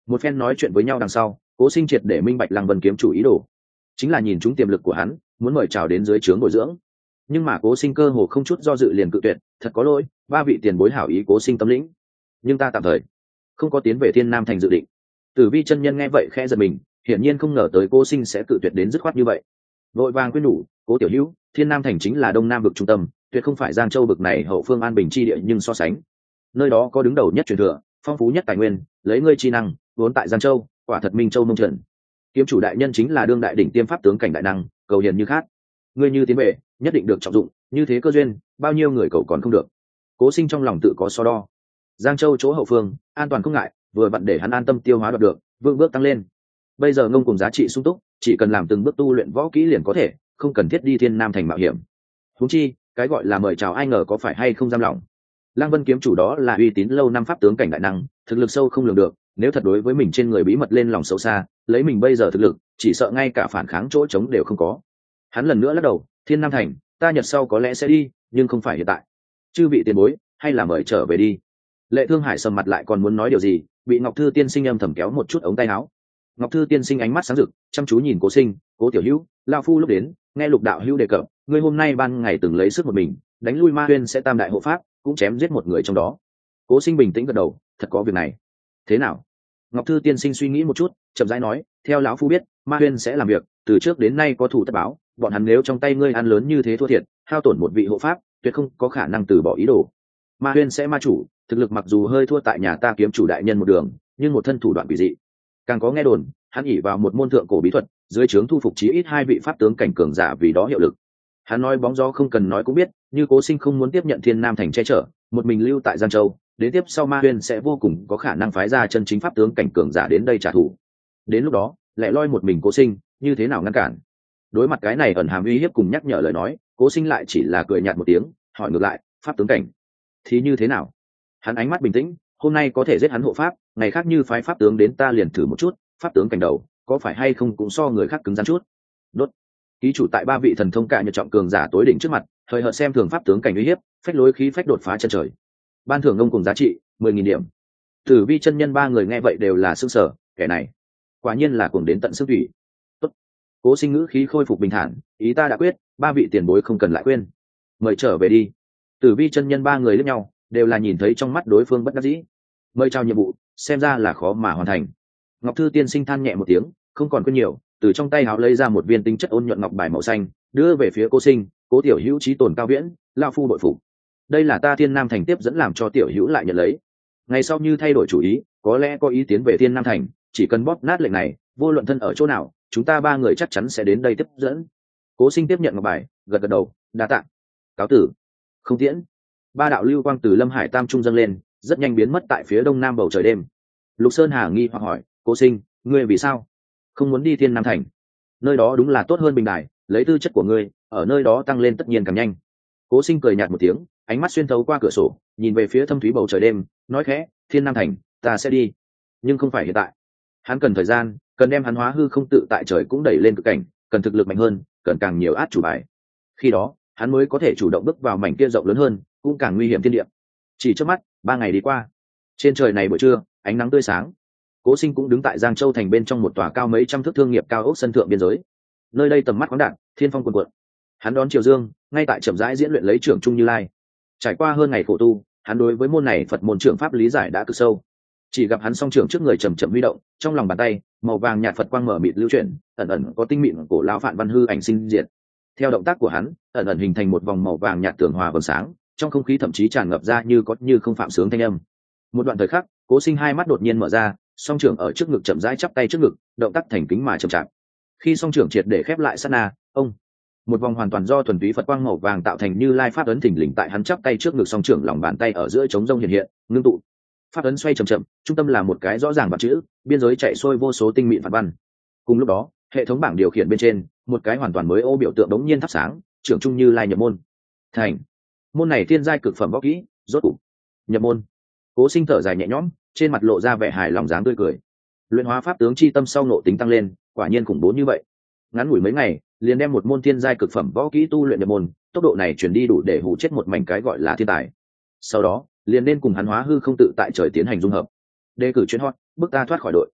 Một phen nói chuyện với nhau đằng sau, Cố Sinh triệt để minh bạch Lăng Vân kiếm chủ ý đồ, chính là nhìn chúng tiềm lực của hắn, muốn mời chào đến dưới trướng bồi dưỡng. Nhưng mà Cố Sinh cơ hồ không chút do dự liền cự tuyệt, thật có lỗi, ba vị tiền bối hảo ý Cố Sinh tâm lĩnh, nhưng ta tạm thời không có tiến về Thiên Nam thành dự định. Tử Vi chân nhân nghe vậy khẽ giật mình, hiển nhiên không ngờ tới Cố Sinh sẽ cự tuyệt đến dứt khoát như vậy. Vội vàng khuyên nhủ, Cố tiểu hữu, Thiên Nam thành chính là Đông Nam vực trung tâm, tuyệt không phải Giang Châu vực này hậu phương an bình chi địa, nhưng so sánh, nơi đó có đứng đầu nhất truyền thừa, phong phú nhất tài nguyên, lấy ngươi chi năng, vốn tại Giang Châu, quả thật minh châu mông trần. Kiếm chủ đại nhân chính là đương đại đỉnh tiêm pháp tướng cảnh đại năng, cầu hiền như khác. Ngươi như tiến về, nhất định được trọng dụng, như thế cơ duyên, bao nhiêu người cầu còn không được. Cố Sinh trong lòng tự có so đo. Giang Châu chỗ hậu phương, an toàn không ngại, vừa vặn để hắn an tâm tiêu hóa đoạt được, vững bước tăng lên. Bây giờ ngông cùng giá trị sung túc, chỉ cần làm từng bước tu luyện võ kỹ liền có thể, không cần thiết đi Thiên Nam thành mạo hiểm. Huống chi, cái gọi là mời chào ai ngờ có phải hay không giam lòng. Lăng Vân kiếm chủ đó là uy tín lâu năm pháp tướng cảnh đại năng, thực lực sâu không lường được, nếu thật đối với mình trên người bí mật lên lòng xấu xa, lấy mình bây giờ thực lực, chỉ sợ ngay cả phản kháng chỗ trống đều không có. Hắn lần nữa lắc đầu, Thiên Nam thành, ta nhật sau có lẽ sẽ đi, nhưng không phải hiện tại. Chư vị tiền bối, hay là mời trở về đi. Lệ Thương Hải sầm mặt lại còn muốn nói điều gì, bị Ngọc Thư tiên sinh âm thầm kéo một chút ống tay áo. Ngọc Thư tiên sinh ánh mắt sáng rực, chăm chú nhìn Cố Sinh, Cố tiểu hữu, lão phu lúc đến, nghe Lục đạo hữu đề cập, ngươi hôm nay ban ngày từng lấy sức một mình, đánh lui Ma Huyên sẽ tam đại hộ pháp, cũng chém giết một người trong đó. Cố Sinh bình tĩnh gật đầu, thật có việc này. Thế nào? Ngọc Thư tiên sinh suy nghĩ một chút, chậm rãi nói, theo lão phu biết, Ma Huyên sẽ làm việc, từ trước đến nay có thủ tất báo, bọn hắn nếu trong tay ngươi ăn lớn như thế thua thiệt, hao tổn một vị hộ pháp, tuyệt không có khả năng từ bỏ ý đồ. Ma Huyên sẽ ma chủ, thực lực mặc dù hơi thua tại nhà ta kiếm chủ đại nhân một đường, nhưng một thân thủ đoạn quỷ dị. Càng có nghe đồn, hắn ỷ vào một môn thượng cổ bí thuật, dưới trướng thu phục chí ít 2 vị pháp tướng cảnh cường giả vì đó hiệu lực. Hắn nói bóng gió không cần nói cũng biết, như Cố Sinh không muốn tiếp nhận Thiên Nam thành che chở, một mình lưu tại Giang Châu, đến tiếp sau Ma Huyên sẽ vô cùng có khả năng phái ra chân chính pháp tướng cảnh cường giả đến đây trả thù. Đến lúc đó, lẻ loi một mình Cố Sinh, như thế nào ngăn cản? Đối mặt cái này ẩn hàm uy hiếp cùng nhắc nhở lời nói, Cố Sinh lại chỉ là cười nhạt một tiếng, hỏi ngược lại, pháp tướng cảnh thì như thế nào? Hắn ánh mắt bình tĩnh, hôm nay có thể giết hắn hộ pháp, ngày khác như phái pháp tướng đến ta liền thử một chút, pháp tướng cảnh đầu, có phải hay không cũng so người khác cứng rắn chút. Đốt. Ký chủ tại 3 vị thần thông cả nhật trọng cường giả tối đỉnh trước mặt, thời hợt xem thường pháp tướng cảnh uy hiếp, phách lối khí phách đột phá chân trời. Ban thưởng ngông cùng giá trị 10.000 điểm. Tử Vi chân nhân 3 người nghe vậy đều là sửng sở, kẻ này quả nhiên là cuồng đến tận xương thủy. Tốt. Cố Sinh ngữ khí khôi phục bình thản, ý ta đã quyết, 3 vị tiền bối không cần lại khuyên, mời trở về đi. Tử Vi chân nhân 3 người liếc nhau, đều là nhìn thấy trong mắt đối phương bất đắc dĩ. Mời trao nhiệm vụ, xem ra là khó mà hoàn thành. Ngọc Thư tiên sinh than nhẹ một tiếng, không còn quên nhiều, từ trong tay áo lấy ra một viên tinh chất ôn nhuận ngọc bài màu xanh, đưa về phía Cố Sinh, Cố tiểu hữu trí tồn cao viễn, lão phu bội phục. Đây là ta Thiên Nam thành tiếp dẫn làm cho tiểu hữu lại nhận lấy. Ngày sau như thay đổi chủ ý, có lẽ có ý tiến về Thiên Nam thành, chỉ cần bóp nát lệnh này, vô luận thân ở chỗ nào, chúng ta 3 người chắc chắn sẽ đến đây tiếp dẫn. Cố Sinh tiếp nhận ngọc bài, gật gật đầu, đa tạ. Cáo tử. Không tiễn. 3 đạo lưu quang từ Lâm Hải Tam trung dâng lên, rất nhanh biến mất tại phía đông nam bầu trời đêm. Lục Sơn Hà nghi hoặc hỏi, Cố Sinh, ngươi vì sao không muốn đi Thiên Nam thành? Nơi đó đúng là tốt hơn bình đài, lấy tư chất của ngươi, ở nơi đó tăng lên tất nhiên càng nhanh. Cố Sinh cười nhạt một tiếng, ánh mắt xuyên thấu qua cửa sổ, nhìn về phía thâm thúy bầu trời đêm, nói khẽ, Thiên Nam thành, ta sẽ đi, nhưng không phải hiện tại. Hắn cần thời gian, cần đem hắn hóa hư không tự tại trời cũng đẩy lên cực cảnh, cần thực lực mạnh hơn, cần càng nhiều át chủ bài. Khi đó, hắn mới có thể chủ động bước vào mảnh kia rộng lớn hơn, cũng càng nguy hiểm thiên địa. Chỉ trước mắt, 3 ngày đi qua. Trên trời này buổi trưa, ánh nắng tươi sáng. Cố Sinh cũng đứng tại Giang Châu thành bên trong một tòa cao mấy trăm thước thương nghiệp cao ốc sân thượng biên giới. Nơi đây tầm mắt khoáng đạt, thiên phong cuồn cuộn. Hắn đón chiều dương, ngay tại chậm rãi diễn luyện lấy trưởng trung Như Lai. Trải qua hơn ngày khổ tu, hắn đối với môn này Phật môn trưởng pháp lý giải đã cực sâu. Chỉ gặp hắn song trưởng trước người chậm chậm huy động, trong lòng bàn tay, màu vàng nhạt Phật quang mở mịt lưu chuyển, ẩn ẩn có tinh mịn cổ lão Phạn Văn hư ảnh sinh diệt. Theo động tác của hắn, ẩn ẩn hình thành một vòng màu vàng nhạt tường hòa vầng sáng, trong không khí thậm chí tràn ngập ra như có như không phạm sướng thanh âm. Một đoạn thời khắc, Cố Sinh hai mắt đột nhiên mở ra, song trưởng ở trước ngực chậm rãi chắp tay trước ngực, động tác thành kính mà chậm chạp. Khi song trưởng triệt để khép lại sát na, ông, một vòng hoàn toàn do thuần túy Phật quang màu vàng tạo thành Như Lai pháp ấn thình lình tại hắn chắp tay trước ngực song trưởng lòng bàn tay ở giữa trống rông hiện hiện, ngưng tụ. Pháp ấn xoay chậm chậm, trung tâm là một cái rõ ràng bảng chữ, biên giới chạy xuôi vô số tinh mịn phản văn. Cùng lúc đó, hệ thống bảng điều khiển bên trên, một cái hoàn toàn mới ô biểu tượng đống nhiên thắp sáng, trưởng trung Như Lai nhập môn. Thành. Môn này thiên giai cực phẩm võ kỹ, rốt cục nhập môn. Cố Sinh thở dài nhẹ nhõm, trên mặt lộ ra vẻ hài lòng dáng tươi cười. Luyện hóa pháp tướng chi tâm sau nộ tính tăng lên, quả nhiên khủng bố như vậy. Ngắn ngủi mấy ngày, liền đem một môn thiên giai cực phẩm võ kỹ tu luyện nhập môn, tốc độ này chuyển đi đủ để hủ chết một mảnh cái gọi là thiên tài. Sau đó, liền nên cùng hắn hóa hư không tự tại trời tiến hành dung hợp. Đề cử chuyên hot, bước ta thoát khỏi đội.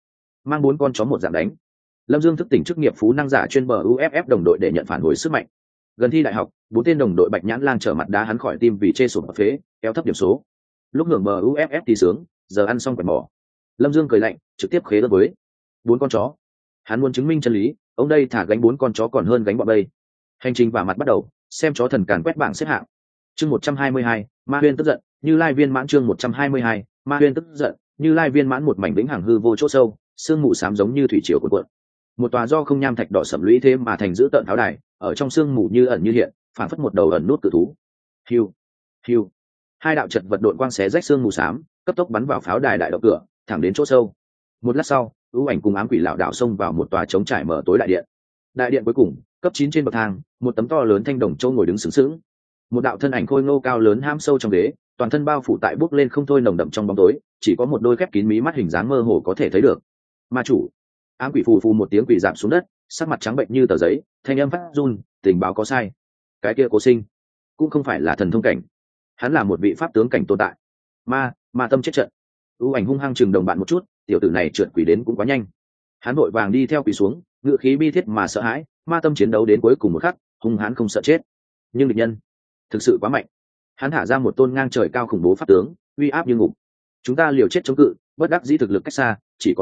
mang 4 con chó một dạng đánh. Lâm Dương thức tỉnh chức nghiệp phú năng giả chuyên bờ UFF đồng đội để nhận phản hồi sức mạnh. Gần thi đại học, 4 tên đồng đội Bạch Nhãn Lang trở mặt đá hắn khỏi tim vì chê sụp ở phế, kéo thấp điểm số. Lúc hưởng bờ UFF thì sướng, giờ ăn xong quẹt bỏ. Lâm Dương cười lạnh, trực tiếp khế đất với 4 con chó. Hắn muốn chứng minh chân lý, ông đây thả gánh 4 con chó còn hơn gánh bọn bây. Hành trình và mặt bắt đầu, xem chó thần càn quét bảng xếp hạng. Chương 122, Ma Huyên tức giận, Như Lai viên mãn. Chương 122, Ma Huyên tức giận, Như Lai viên mãn. Một mảnh vĩnh hằng hư vô chỗ sâu, sương mù xám giống như thủy triều cuộn cuộn. Một tòa do không nham thạch đỏ sẫm lũy thế mà thành giữ tợn tháo đài, ở trong sương mù như ẩn như hiện, phản phất một đầu ẩn nút cự thú. Hiu, hiu. Hai đạo chật vật đội quang xé rách sương mù xám, cấp tốc bắn vào pháo đài đại động cửa, thẳng đến chỗ sâu. Một lát sau, ưu ảnh cùng ám quỷ lão đạo xông vào một tòa trống trải mở tối đại điện. Đại điện cuối cùng, cấp 9 trên bậc thang, một tấm to lớn thanh đồng châu ngồi đứng sướng sướng. Một đạo thân ảnh khôi ngô cao lớn ham sâu trong ghế, toàn thân bao phủ tại bước lên không thôi nồng đậm trong bóng tối, chỉ có một đôi khép kín mí mắt hình dáng mơ hồ có thể thấy được. Ma chủ. Ám quỷ phù phù một tiếng quỷ giảm xuống đất, sắc mặt trắng bệnh như tờ giấy, thanh âm phát run, tình báo có sai. Cái kia Cố Sinh cũng không phải là thần thông cảnh, hắn là một vị pháp tướng cảnh tồn tại. Ma tâm chết trận. ưu ảnh hung hăng chừng đồng bạn một chút, tiểu tử này trượt quỷ đến cũng quá nhanh. Hắn vội vàng đi theo quỷ xuống, ngựa khí bi thiết mà sợ hãi. Ma tâm chiến đấu đến cuối cùng một khắc, hung hãn không sợ chết, nhưng địch nhân thực sự quá mạnh. Hắn thả ra một tôn ngang trời cao khủng bố pháp tướng, uy áp như ngục. Chúng ta liều chết chống cự, bất đắc dĩ thực lực cách xa, chỉ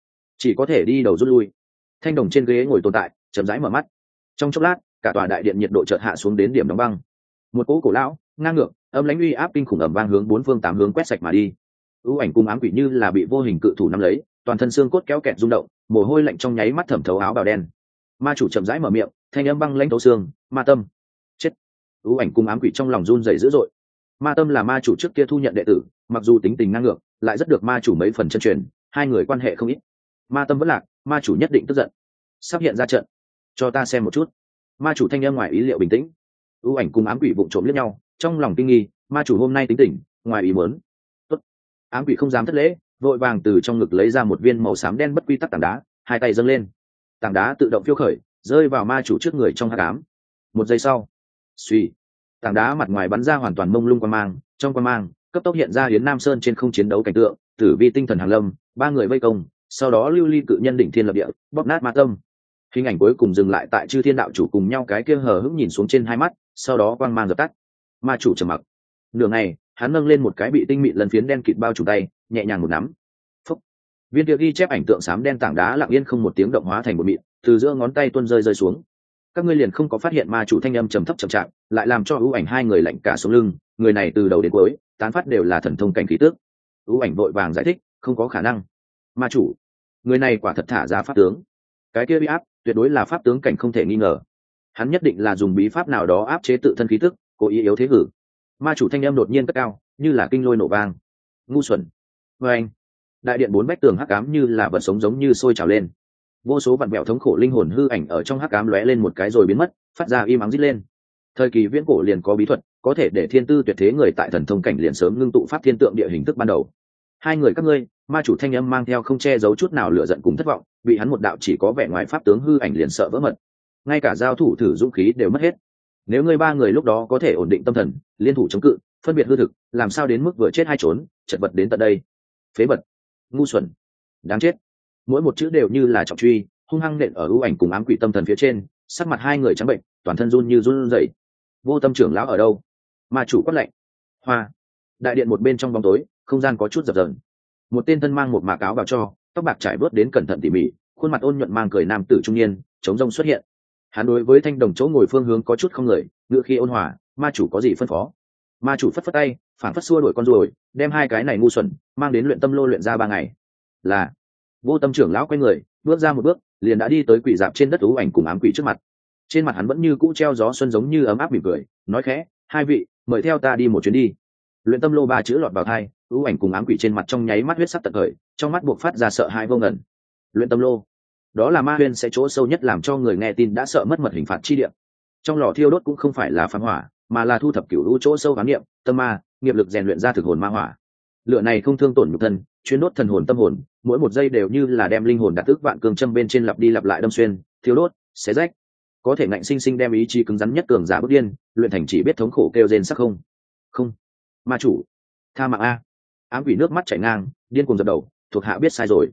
có thể đi đầu rút lui. Thanh đồng trên ghế ngồi tồn tại chậm rãi mở mắt. Trong chốc lát, cả tòa đại điện nhiệt độ chợt hạ xuống đến điểm đóng băng. Một cỗ cổ lão ngang ngược âm lãnh uy áp kinh khủng ầm vang hướng 4 phương 8 hướng quét sạch mà đi. ưu ảnh cùng ám quỷ như là bị vô hình cự thủ nắm lấy, toàn thân xương cốt kéo kẹt rung động, mồ hôi lạnh trong nháy mắt thẩm thấu áo bào đen. Ma chủ chậm rãi mở miệng, thanh âm băng lãnh thấu xương, ma tâm chết. ưu ảnh cùng ám quỷ trong lòng run rẩy dữ dội. Ma tâm là ma chủ trước kia thu nhận đệ tử, mặc dù tính tình ngang ngược, lại rất được ma chủ mấy phần chân truyền, hai người quan hệ không ít. Ma tâm vẫn lạc, ma chủ nhất định tức giận, sắp hiện ra trận. Cho ta xem một chút. Ma chủ thanh âm ngoài ý liệu bình tĩnh. ưu ảnh cùng ám quỷ vụng trộm liếc nhau, trong lòng kinh nghi, ma chủ hôm nay tính tình ngoài ý muốn. Tốt. Ám quỷ không dám thất lễ, vội vàng từ trong ngực lấy ra một viên màu xám đen bất quy tắc tảng đá, hai tay dâng lên. Tảng đá tự động phiêu khởi, rơi vào ma chủ trước người trong hắc ám. Một giây sau, suy, tảng đá mặt ngoài bắn ra hoàn toàn mông lung quang mang, trong quang mang cấp tốc hiện ra Yến Nam Sơn trên không chiến đấu cảnh tượng, tử vi tinh thần hàng lâm, ba người vây công, sau đó lưu ly cự nhân đỉnh thiên lập địa, bóp nát ma tâm. Hình ảnh cuối cùng dừng lại tại chư thiên đạo chủ cùng nhau cái kia hờ hững nhìn xuống trên hai mắt, sau đó quang mang dập tắt. Ma chủ trầm mặc. Nửa ngày, hắn nâng lên một cái bị tinh mịn lần phiến đen kịt bao trùm tay, nhẹ nhàng một nắm. Phúc. Viên kia ghi chép ảnh tượng xám đen tảng đá lặng yên không một tiếng động hóa thành một mịn, từ giữa ngón tay tuôn rơi xuống. Các ngươi liền không có phát hiện ma chủ thanh âm trầm thấp chậm chạp, lại làm cho ưu ảnh hai người lạnh cả sống lưng, người này từ đầu đến cuối, tán phát đều là thần thông cảnh khí tước. ưu ảnh vội vàng giải thích, không có khả năng. Ma chủ, người này quả thật thả ra pháp tướng. Cái kia uy áp, tuyệt đối là pháp tướng cảnh không thể nghi ngờ. Hắn nhất định là dùng bí pháp nào đó áp chế tự thân khí tức, cố ý yếu thế hử. Ma chủ thanh âm đột nhiên cất cao, như là kinh lôi nổ vang. Ngu xuẩn. Với anh, đại điện 4 vách tường hắc ám như là vật sống giống như sôi trào lên. Vô số vặn vẹo thống khổ linh hồn hư ảnh ở trong hắc ám lóe lên một cái rồi biến mất, phát ra im ắng rít lên. Thời kỳ viễn cổ liền có bí thuật, có thể để thiên tư tuyệt thế người tại thần thông cảnh liền sớm ngưng tụ pháp thiên tượng địa hình thức ban đầu. Hai người các ngươi, ma chủ thanh âm mang theo không che giấu chút nào lửa giận cùng thất vọng, bị hắn một đạo chỉ có vẻ ngoài pháp tướng hư ảnh liền sợ vỡ mật, ngay cả giao thủ thử dũng khí đều mất hết. Nếu ngươi ba người lúc đó có thể ổn định tâm thần, liên thủ chống cự, phân biệt hư thực, làm sao đến mức vừa chết hai trốn, chật vật đến tận đây. Phế vật, ngu xuẩn, đáng chết. Mỗi một chữ đều như là trọng truy, hung hăng nện ở ưu ảnh cùng ám quỷ tâm thần phía trên, sắc mặt hai người trắng bệnh, toàn thân run như run rẩy. Vô Tâm trưởng lão ở đâu? Ma chủ quát lạnh. Hoa. Đại điện một bên trong bóng tối, không gian có chút dập dờn. Một tên thân mang một mạc áo bào cho, tóc bạc trải bớt đến cẩn thận tỉ mỉ, khuôn mặt ôn nhuận mang cười nam tử trung niên, chống rông xuất hiện. Hắn đối với thanh đồng chỗ ngồi phương hướng có chút không người, ngựa khi ôn hòa, ma chủ có gì phân phó? Ma chủ phất phất tay, phản phất xua đuổi con ruồi, đem hai cái này ngu xuẩn mang đến luyện tâm lô luyện ra 3 ngày. Là. Vô Tâm trưởng lão quay người, bước ra một bước, liền đã đi tới quỷ dạp trên đất ưu ảnh cùng ám quỷ trước mặt. Trên mặt hắn vẫn như cũ treo gió xuân giống như ấm áp mỉm cười, nói khẽ, hai vị, mời theo ta đi một chuyến đi. Luyện tâm lô 3 chữ lọt vào tai, ưu ảnh cùng ám quỷ trên mặt trong nháy mắt huyết sắc tận khởi, trong mắt buộc phát ra sợ hãi vô ngần. Luyện tâm lô, đó là ma huyên sẽ chỗ sâu nhất làm cho người nghe tin đã sợ mất mật hình phạt chi địa. Trong lò thiêu đốt cũng không phải là phán hỏa, mà là thu thập cửu u chỗ sâu ám niệm, tâm ma, nghiệp lực rèn luyện ra thực hồn ma hỏa. Lửa này không thương tổn nhục thân, chuyên đốt thần hồn tâm hồn, mỗi một giây đều như là đem linh hồn đặt ức vạn cương châm bên trên lặp đi lặp lại đâm xuyên, thiêu đốt, xé rách, có thể ngạnh sinh sinh đem ý chí cứng rắn nhất cường giả bước điên, luyện thành chỉ biết thống khổ kêu rên sắc không. Không, ma chủ, tha mạng a. Ám quỷ nước mắt chảy ngang, điên cuồng dập đầu, thuộc hạ biết sai rồi.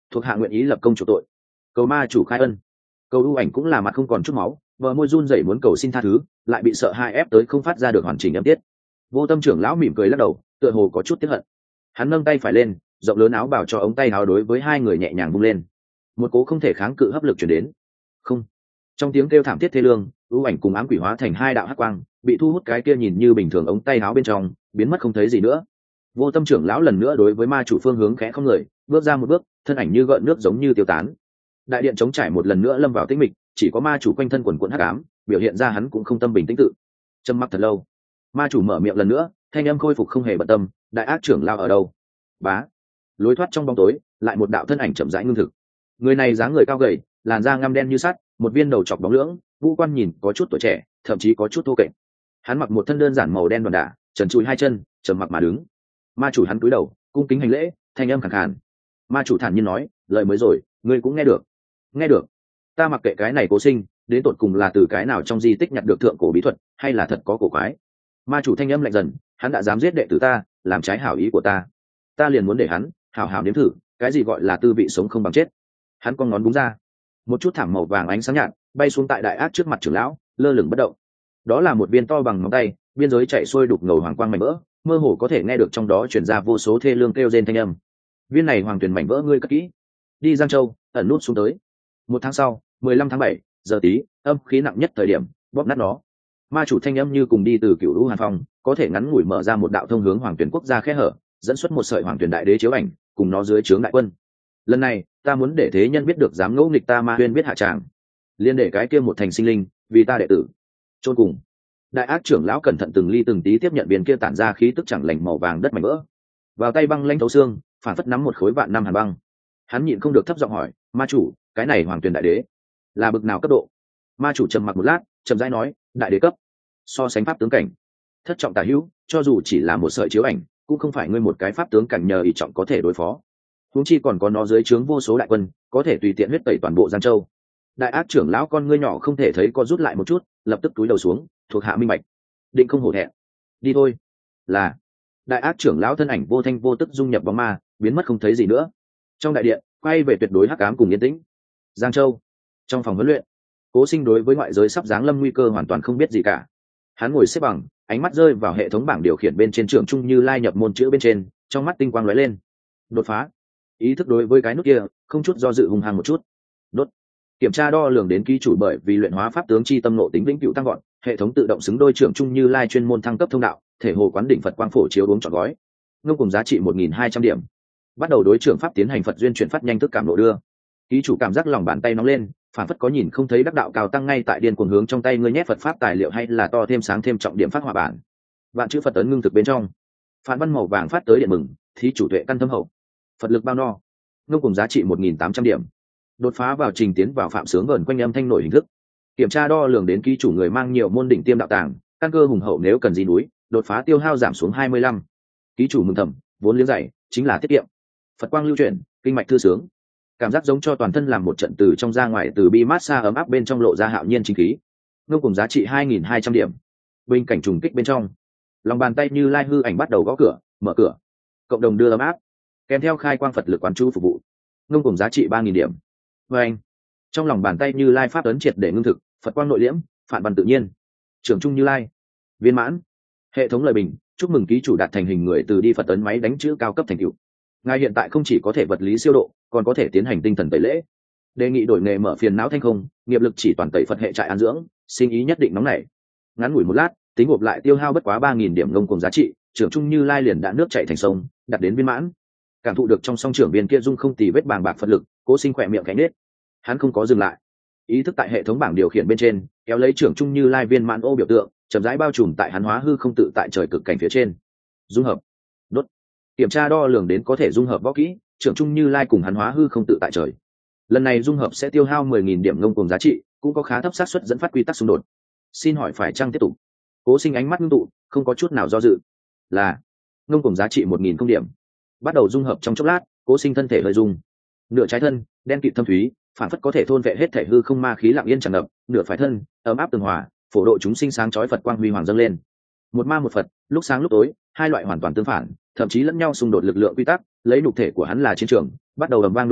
thuộc hạ nguyện ý lập công chủ tội, cầu ma chủ khai ân. Cầu ưu ảnh cũng là mặt không còn chút máu, bờ môi run rẩy muốn cầu xin tha thứ, lại bị sợ hai ép tới không phát ra được hoàn chỉnh âm tiết. Vô Tâm trưởng lão mỉm cười lắc đầu, tựa hồ có chút tiếc hận. Hắn nâng tay phải lên, rộng lớn áo bào cho ống tay áo đối với hai người nhẹ nhàng vung lên. Một cố không thể kháng cự hấp lực truyền đến. Không. Trong tiếng kêu thảm thiết thê lương, ưu ảnh cùng ám quỷ hóa thành hai đạo hắc quang, bị thu hút cái kia nhìn như bình thường ống tay áo bên trong, biến mất không thấy gì nữa. Vô Tâm trưởng lão lần nữa đối với ma chủ phương hướng khẽ không người, bước ra một bước, thân ảnh như gợn nước giống như tiêu tán. Đại điện trống trải một lần nữa lâm vào tĩnh mịch, chỉ có ma chủ quanh thân quần quần hắc ám, biểu hiện ra hắn cũng không tâm bình tĩnh tự. Trầm mặc thật lâu, ma chủ mở miệng lần nữa, thanh âm khôi phục không hề bận tâm, đại ác trưởng lao ở đâu? Bá. Lối thoát trong bóng tối, lại một đạo thân ảnh chậm rãi ngưng thực. Người này dáng người cao gầy, làn da ngăm đen như sắt, một viên đầu chọc bóng lưỡng, ngũ quan nhìn có chút tuổi trẻ, thậm chí có chút thô kệch. Hắn mặc một thân đơn giản màu đen đòn đả, trần trụi hai chân, trầm mặc mà đứng. Ma chủ hắn cúi đầu, cung kính hành lễ, thanh âm khàn khàn. Ma chủ thản nhiên nói, lời mới rồi, ngươi cũng nghe được. Nghe được. Ta mặc kệ cái này Cố Sinh, đến tột cùng là từ cái nào trong di tích nhặt được thượng cổ bí thuật, hay là thật có cổ quái. Ma chủ thanh âm lạnh dần, hắn đã dám giết đệ tử ta, làm trái hảo ý của ta liền muốn để hắn hảo hảo nếm thử cái gì gọi là tư vị sống không bằng chết. Hắn con ngón búng ra, một chút thảm màu vàng ánh sáng nhạt bay xuống tại đại ác trước mặt trưởng lão, lơ lửng bất động. Đó là một viên to bằng ngón tay, biên giới chạy xuôi đục ngầu hoàng quang mảnh vỡ, mơ hồ có thể nghe được trong đó truyền ra vô số thê lương kêu rên thanh âm. Viên này hoàng tuyền mảnh vỡ ngươi cất kỹ, đi Giang Châu ẩn nút xuống tới. 1 tháng sau, 15 tháng 7 giờ tí, âm khí nặng nhất thời điểm, bóp nát nó. Ma chủ thanh âm như cùng đi từ cựu lũ hàn phong, có thể ngắn ngủi mở ra một đạo thông hướng hoàng tuyển quốc gia khe hở, dẫn xuất một sợi hoàng tuyển đại đế chiếu ảnh, cùng nó dưới trướng đại quân. Lần này, ta muốn để thế nhân biết được dám ngẫu nghịch ta Ma Huyên biết hạ tràng, liên để cái kia một thành sinh linh, vì ta đệ tử. Chôn cùng. Đại ác trưởng lão cẩn thận từng ly từng tí tiếp nhận viên kia tản ra khí tức chẳng lành màu vàng đất mảnh vỡ, vào tay băng lãnh thấu xương, phản phất nắm một khối vạn năm hàn băng. Hắn nhịn không được thấp giọng hỏi, ma chủ, cái này hoàng tuyển đại đế là bực nào cấp độ? Ma chủ trầm mặc một lát, chậm rãi nói, đại đế cấp, so sánh pháp tướng cảnh thất trọng tả hữu, cho dù chỉ là một sợi chiếu ảnh, cũng không phải ngươi một cái pháp tướng cảnh nhờ ỷ trọng có thể đối phó. Huống chi còn có nó dưới trướng vô số đại quân, có thể tùy tiện huyết tẩy toàn bộ Giang Châu. Đại ác trưởng lão con ngươi nhỏ không thể thấy co rút lại một chút, lập tức túi đầu xuống, thuộc hạ minh bạch, định không hổ thẹn. Đi thôi. Là. Đại ác trưởng lão thân ảnh vô thanh vô tức dung nhập bóng ma, biến mất không thấy gì nữa. Trong đại điện, quay về tuyệt đối hắc ám cùng yên tĩnh. Giang Châu, trong phòng huấn luyện, Cố Sinh đối với ngoại giới sắp giáng lâm nguy cơ hoàn toàn không biết gì cả. Hắn ngồi xếp bằng, ánh mắt rơi vào hệ thống bảng điều khiển bên trên trưởng trung Như Lai nhập môn chữ bên trên, trong mắt tinh quang lóe lên. Đột phá. Ý thức đối với cái nút kia, không chút do dự hung hăng một chút. Đốt. Kiểm tra đo lường đến ký chủ bởi vì luyện hóa pháp tướng chi tâm nộ tính vĩnh cửu tăng gọn, hệ thống tự động xứng đôi trưởng trung Như Lai chuyên môn thăng cấp thông đạo, thể hồ quán đỉnh Phật quang phổ chiếu uống trọn gói. Ngông cùng giá trị 1.200 điểm. Bắt đầu đối trưởng pháp tiến hành Phật duyên chuyển phát nhanh tức cảm độ đưa. Ký chủ cảm giác lòng bàn tay nóng lên, phản phất có nhìn không thấy đắc đạo cao tăng ngay tại điên cuồng hướng trong tay ngươi nhét Phật pháp tài liệu hay là to thêm sáng thêm trọng điểm phát hỏa bản. Vạn chữ Phật ấn ngưng thực bên trong. Phản văn màu vàng phát tới điện mừng, thí chủ tuệ căn thâm hậu. Phật lực bao no. Ngông cùng giá trị 1.800 điểm. Đột phá vào trình tiến vào phạm sướng vờn quanh âm thanh nổi hình thức. Kiểm tra đo lường đến ký chủ người mang nhiều môn đỉnh tiêm đạo tàng, căn cơ hùng hậu nếu cần gì núi, đột phá tiêu hao giảm xuống 25. Ký chủ mừng thầm, vốn liếng dày, chính là tiết kiệm. Phật quang lưu chuyển, kinh mạch thư sướng. Cảm giác giống cho toàn thân làm một trận từ trong ra ngoài, từ bi mát xa ấm áp bên trong lộ ra hạo nhiên chính khí. Ngông cùng giá trị 2.200 điểm. Bên cảnh trùng kích bên trong, lòng bàn tay Như Lai hư ảnh bắt đầu gõ cửa, mở cửa. Cộng đồng đưa ấm áp, kèm theo khai quang Phật lực quán chu phục vụ. Ngông cùng giá trị 3.000 điểm. Và anh, trong lòng bàn tay Như Lai pháp ấn triệt để ngưng thực, Phật quang nội liễm, phản văn tự nhiên. Trưởng trung Như Lai, viên mãn. Hệ thống lời bình, chúc mừng ký chủ đạt thành hình người từ đi Phật ấn máy đánh chữ cao cấp thành tựu. Ngài hiện tại không chỉ có thể vật lý siêu độ, còn có thể tiến hành tinh thần tẩy lễ. Đề nghị đổi nghề mở phiền não thanh không, nghiệp lực chỉ toàn tẩy Phật hệ trại an dưỡng, sinh ý nhất định nóng nảy. Ngắn ngủi một lát, tính gộp lại tiêu hao bất quá 3.000 điểm ngông cùng giá trị, trưởng trung Như Lai liền đã nước chảy thành sông, đạt đến viên mãn. Cảm thụ được trong song trưởng viên kia dung không tì vết bàng bạc Phật lực, Cố Sinh khỏe miệng cánh nết. Hắn không có dừng lại, ý thức tại hệ thống bảng điều khiển bên trên, kéo lấy trưởng trung Như Lai viên mãn ô biểu tượng, chậm rãi bao trùm tại hắn hóa hư không tự tại trời cực cảnh phía trên. Dung hợp. Đốt. Kiểm tra đo lường đến có thể dung hợp võ kỹ, trưởng trung Như Lai cùng hắn hóa hư không tự tại trời. Lần này dung hợp sẽ tiêu hao 10.000 điểm ngông cùng giá trị, cũng có khá thấp xác suất dẫn phát quy tắc xung đột. Xin hỏi phải chăng tiếp tục? Cố Sinh ánh mắt ngưng tụ, không có chút nào do dự. Là. Ngông cùng giá trị 1.000 không điểm. Bắt đầu dung hợp trong chốc lát, Cố Sinh thân thể hơi rung. Nửa trái thân, đen kịt thâm thúy, phản phất có thể thôn vệ hết thể hư không ma khí lặng yên tràn ngập, nửa phải thân, ấm áp tường hòa, phổ độ chúng sinh sáng chói Phật quang huy hoàng dâng lên. Một ma một Phật, lúc sáng lúc tối, hai loại hoàn toàn tương phản, thậm chí lẫn nhau xung đột lực lượng quy tắc, lấy nhục thể của hắn là chiến trường, bắt đầu ầm vang đụng nhau,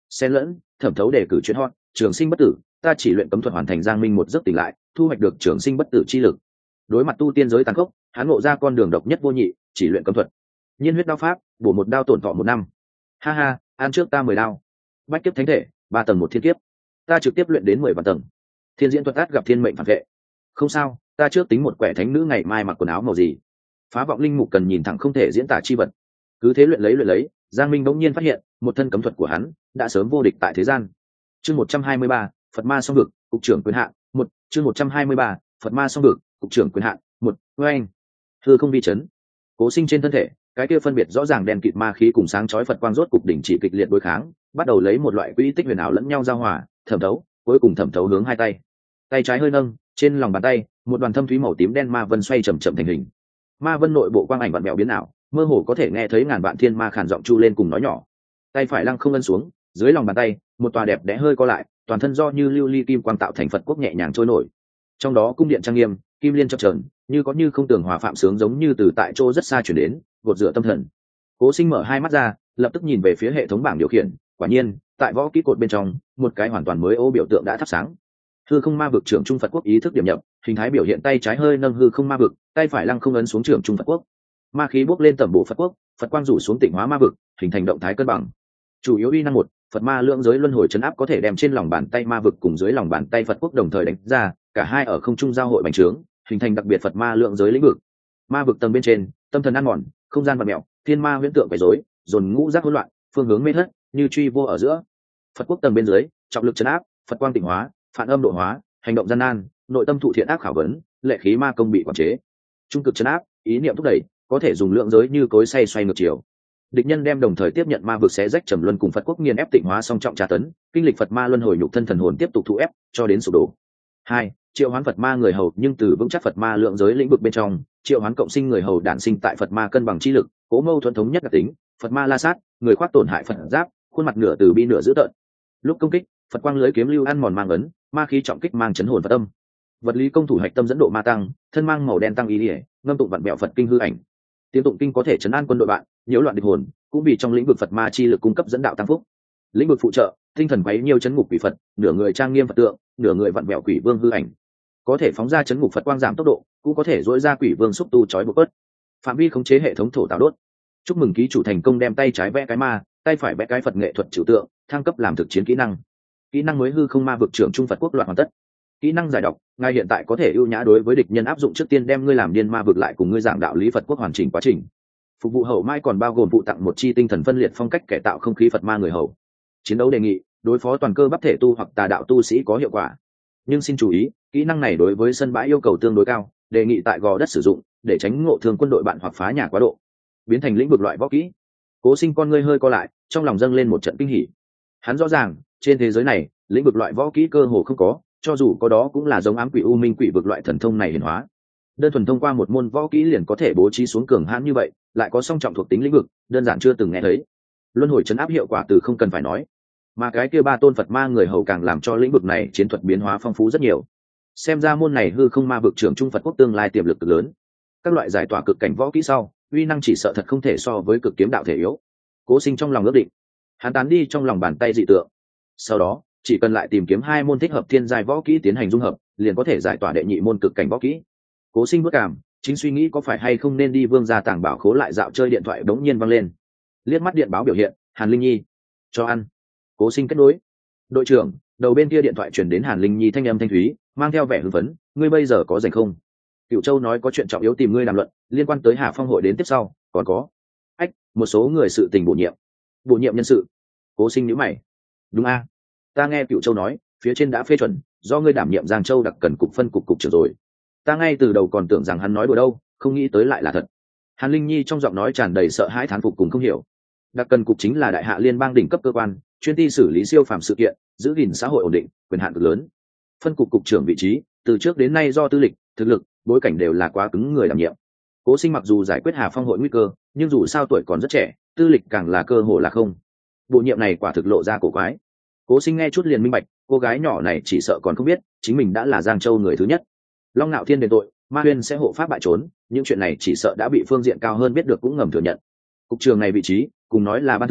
xen lẫn thẩm thấu đề cử chuyên hot trường sinh bất tử, ta chỉ luyện cấm thuật hoàn thành giang minh một giấc tỉnh lại, thu hoạch được trường sinh bất tử chi lực. Đối mặt tu tiên giới tàn khốc, hắn ngộ ra con đường độc nhất vô nhị, chỉ luyện cấm thuật. Nhiên huyết đao pháp, bổ một đao tổn thọ 1 năm. Ha ha, ăn trước ta 10 đao. Bách kiếp thánh thể, 3 tầng một thiên kiếp, ta trực tiếp luyện đến 10 vạn tầng. Thiên diễn thuật át gặp thiên mệnh phản vệ. Không sao, ta trước tính một quẻ thánh nữ ngày mai mặc quần áo màu gì. Phá vọng linh mục cần nhìn thẳng không thể diễn tả chi vật. Cứ thế luyện lấy, Giang Minh bỗng nhiên phát hiện, một thân cấm thuật của hắn đã sớm vô địch tại thế gian. Chương 123, Phật Ma song vực, cục trưởng quyền hạn, 1, chương 123, Phật Ma song vực, cục trưởng quyền hạn, 1, oeng. Hư không vi chấn. Cố Sinh trên thân thể, cái kia phân biệt rõ ràng đen kịt ma khí cùng sáng chói Phật quang rốt cục đỉnh chỉ kịch liệt đối kháng, bắt đầu lấy một loại quỹ tích huyền ảo lẫn nhau giao hòa, thẩm thấu, cuối cùng thẩm thấu hướng hai tay. Tay trái hơi nâng, trên lòng bàn tay, một đoàn thâm thúy màu tím đen ma vân xoay chậm chậm thành hình. Ma vân nội bộ quang ảnh vặn vẹo biến ảo, mơ hồ có thể nghe thấy ngàn vạn thiên ma khàn giọng chu lên cùng nói nhỏ. Tay phải lăng không ấn xuống, dưới lòng bàn tay, một tòa đẹp đẽ hơi co lại, toàn thân do như lưu ly kim quang tạo thành Phật quốc nhẹ nhàng trôi nổi. Trong đó cung điện trang nghiêm, kim liên chập chờn, như có như không tưởng hòa phạm sướng giống như từ tại chỗ rất xa chuyển đến, gột rửa tâm thần. Cố Sinh mở hai mắt ra, lập tức nhìn về phía hệ thống bảng điều khiển, quả nhiên, tại võ kỹ cột bên trong, một cái hoàn toàn mới ô biểu tượng đã thắp sáng. Hư không ma vực trưởng trung Phật quốc ý thức điểm nhập, hình thái biểu hiện tay trái hơi nâng hư không ma vực, tay phải lăng không ấn xuống trưởng trung Phật quốc. Ma khí bốc lên tầm bộ Phật quốc, Phật quang rủ xuống tịnh hóa ma vực, hình thành động thái cân bằng. Chủ yếu uy năng 1, Phật ma lượng giới luân hồi chấn áp có thể đem trên lòng bàn tay ma vực cùng dưới lòng bàn tay Phật quốc đồng thời đánh ra, cả hai ở không trung giao hội bành trướng, hình thành đặc biệt Phật ma lượng giới lĩnh vực. Ma vực tầng bên trên, tâm thần ăn mòn, không gian vặn mèo, thiên ma huyễn tượng quấy rối, dồn ngũ giác hỗn loạn, phương hướng mê thất, như truy vô ở giữa. Phật quốc tầng bên dưới, trọng lực chấn áp, Phật quang tịnh hóa, phản âm độ hóa, hành động gian nan, nội tâm thụ thiện ác khảo vấn, lệ khí ma công bị quản chế. Trung cực chấn áp, ý niệm thúc đẩy, có thể dùng lượng giới như cối xay xoay ngược chiều. Địch nhân đem đồng thời tiếp nhận ma vực xé rách trầm luân cùng Phật quốc nghiền ép tịnh hóa song trọng tra tấn, kinh lịch Phật ma luân hồi nhục thân thần hồn tiếp tục thụ ép cho đến sụp đổ. 2, triệu hoán Phật ma người hầu, nhưng từ vững chắc Phật ma lượng giới lĩnh vực bên trong, triệu hoán cộng sinh người hầu đản sinh tại Phật ma cân bằng chi lực, cố mâu thuẫn thống nhất đặc tính, Phật ma la sát, người khoác tổn hại Phật giáp, khuôn mặt nửa từ bi nửa dữ tợn. Lúc công kích, Phật quang lưới kiếm lưu ăn mòn mang ấn, ma khí trọng kích mang chấn hồn Phật tâm. Vật lý công thủ hạch tâm dẫn độ ma tăng, thân mang màu đen tăng ý liễu, ngâm tụng vặn bẹo Phật kinh hư ảnh. Tiếng tụng kinh có thể chấn an quân đội bạn, nhiễu loạn địch hồn, cũng vì trong lĩnh vực Phật ma chi lực cung cấp dẫn đạo tăng phúc. Lĩnh vực phụ trợ, tinh thần quấy nhiều chấn ngục quỷ Phật, nửa người trang nghiêm Phật tượng, nửa người vặn bẹo quỷ vương hư ảnh. Có thể phóng ra chấn ngục Phật quang giảm tốc độ, cũng có thể dỗi ra quỷ vương xúc tu chói buộc bớt. Phạm vi khống chế hệ thống thổ tạo đốt. Chúc mừng ký chủ thành công đem tay trái vẽ cái ma, tay phải vẽ cái Phật nghệ thuật trừu tượng, thăng cấp làm thực chiến kỹ năng. Kỹ năng mới hư không ma vực trưởng trung Phật quốc loạn hoàn tất. Kỹ năng giải độc, ngài hiện tại có thể ưu nhã đối với địch nhân áp dụng trước tiên đem ngươi làm điên ma vực lại cùng ngươi giảng đạo lý Phật quốc hoàn chỉnh quá trình. Phục vụ hậu mai còn bao gồm phụ tặng một chi tinh thần phân liệt phong cách cải tạo không khí Phật ma người hầu. Chiến đấu đề nghị, đối phó toàn cơ bắp thể tu hoặc tà đạo tu sĩ có hiệu quả. Nhưng xin chú ý, kỹ năng này đối với sân bãi yêu cầu tương đối cao, đề nghị tại gò đất sử dụng để tránh ngộ thương quân đội bạn hoặc phá nhà quá độ. Biến thành lĩnh vực loại võ kỹ. Cố Sinh con ngươi hơi co lại, trong lòng dâng lên một trận kinh hỉ. Hắn rõ ràng, trên thế giới này, lĩnh vực loại võ kỹ cơ hồ không có, cho dù có đó cũng là giống ám quỷ u minh quỷ vực loại thần thông này hiển hóa. Đơn thuần thông qua một môn võ kỹ liền có thể bố trí xuống cường hãn như vậy, lại có song trọng thuộc tính lĩnh vực, đơn giản chưa từng nghe thấy. Luân hồi chấn áp hiệu quả từ không cần phải nói, mà cái kia 3 tôn Phật ma người hầu càng làm cho lĩnh vực này chiến thuật biến hóa phong phú rất nhiều. Xem ra môn này hư không ma vực trưởng trung Phật quốc tương lai tiềm lực cực lớn. Các loại giải tỏa cực cảnh võ kỹ sau, uy năng chỉ sợ thật không thể so với cực kiếm đạo thể yếu. Cố Sinh trong lòng ước định, hắn tán đi trong lòng bàn tay dị tượng. Sau đó, chỉ cần lại tìm kiếm 2 môn thích hợp thiên giai võ kỹ tiến hành dung hợp, liền có thể giải tỏa đệ nhị môn cực cảnh võ kỹ. Cố Sinh bước cảm, chính suy nghĩ có phải hay không nên đi Vương gia tàng bảo khố lại dạo chơi, điện thoại đống nhiên vang lên. Liếc mắt điện báo biểu hiện, Hàn Linh Nhi. Cho ăn. Cố Sinh kết nối. Đội trưởng, đầu bên kia điện thoại truyền đến Hàn Linh Nhi thanh âm thanh thúy, mang theo vẻ hưng phấn, ngươi bây giờ có rảnh không? Cửu Châu nói có chuyện trọng yếu tìm ngươi đàm luận, liên quan tới Hà Phong hội đến tiếp sau, còn có một số người sự tình bổ nhiệm nhân sự. Cố Sinh nhíu mày. Đúng a, ta nghe Cửu Châu nói, phía trên đã phê chuẩn, do ngươi đảm nhiệm Giang Châu đặc cần cục phân cục trưởng rồi. Ta ngay từ đầu còn tưởng rằng hắn nói đùa đâu, không nghĩ tới lại là thật. Hàn Linh Nhi trong giọng nói tràn đầy sợ hãi thán phục cùng không hiểu. Đặc cần cục chính là đại hạ liên bang đỉnh cấp cơ quan, chuyên ty xử lý siêu phàm sự kiện, giữ gìn xã hội ổn định, quyền hạn cực lớn. Phân cục cục trưởng vị trí, từ trước đến nay do tư lịch, thực lực, bối cảnh đều là quá cứng người đảm nhiệm. Cố Sinh mặc dù giải quyết Hà Phong hội nguy cơ, nhưng dù sao tuổi còn rất trẻ, tư lịch càng là cơ hồ là không. Bộ nhiệm này quả thực lộ ra cổ quái. Cố Sinh nghe chút liền minh bạch, cô gái nhỏ này chỉ sợ còn không biết, chính mình đã là Giang Châu người thứ nhất. Long Nạo Thiên đền tội, Ma Huyên sẽ hộ pháp bại trốn, những chuyện này chỉ sợ đã bị phương diện cao hơn biết được cũng ngầm thừa nhận. Cục trưởng này vị trí, cùng nói là ban thưởng,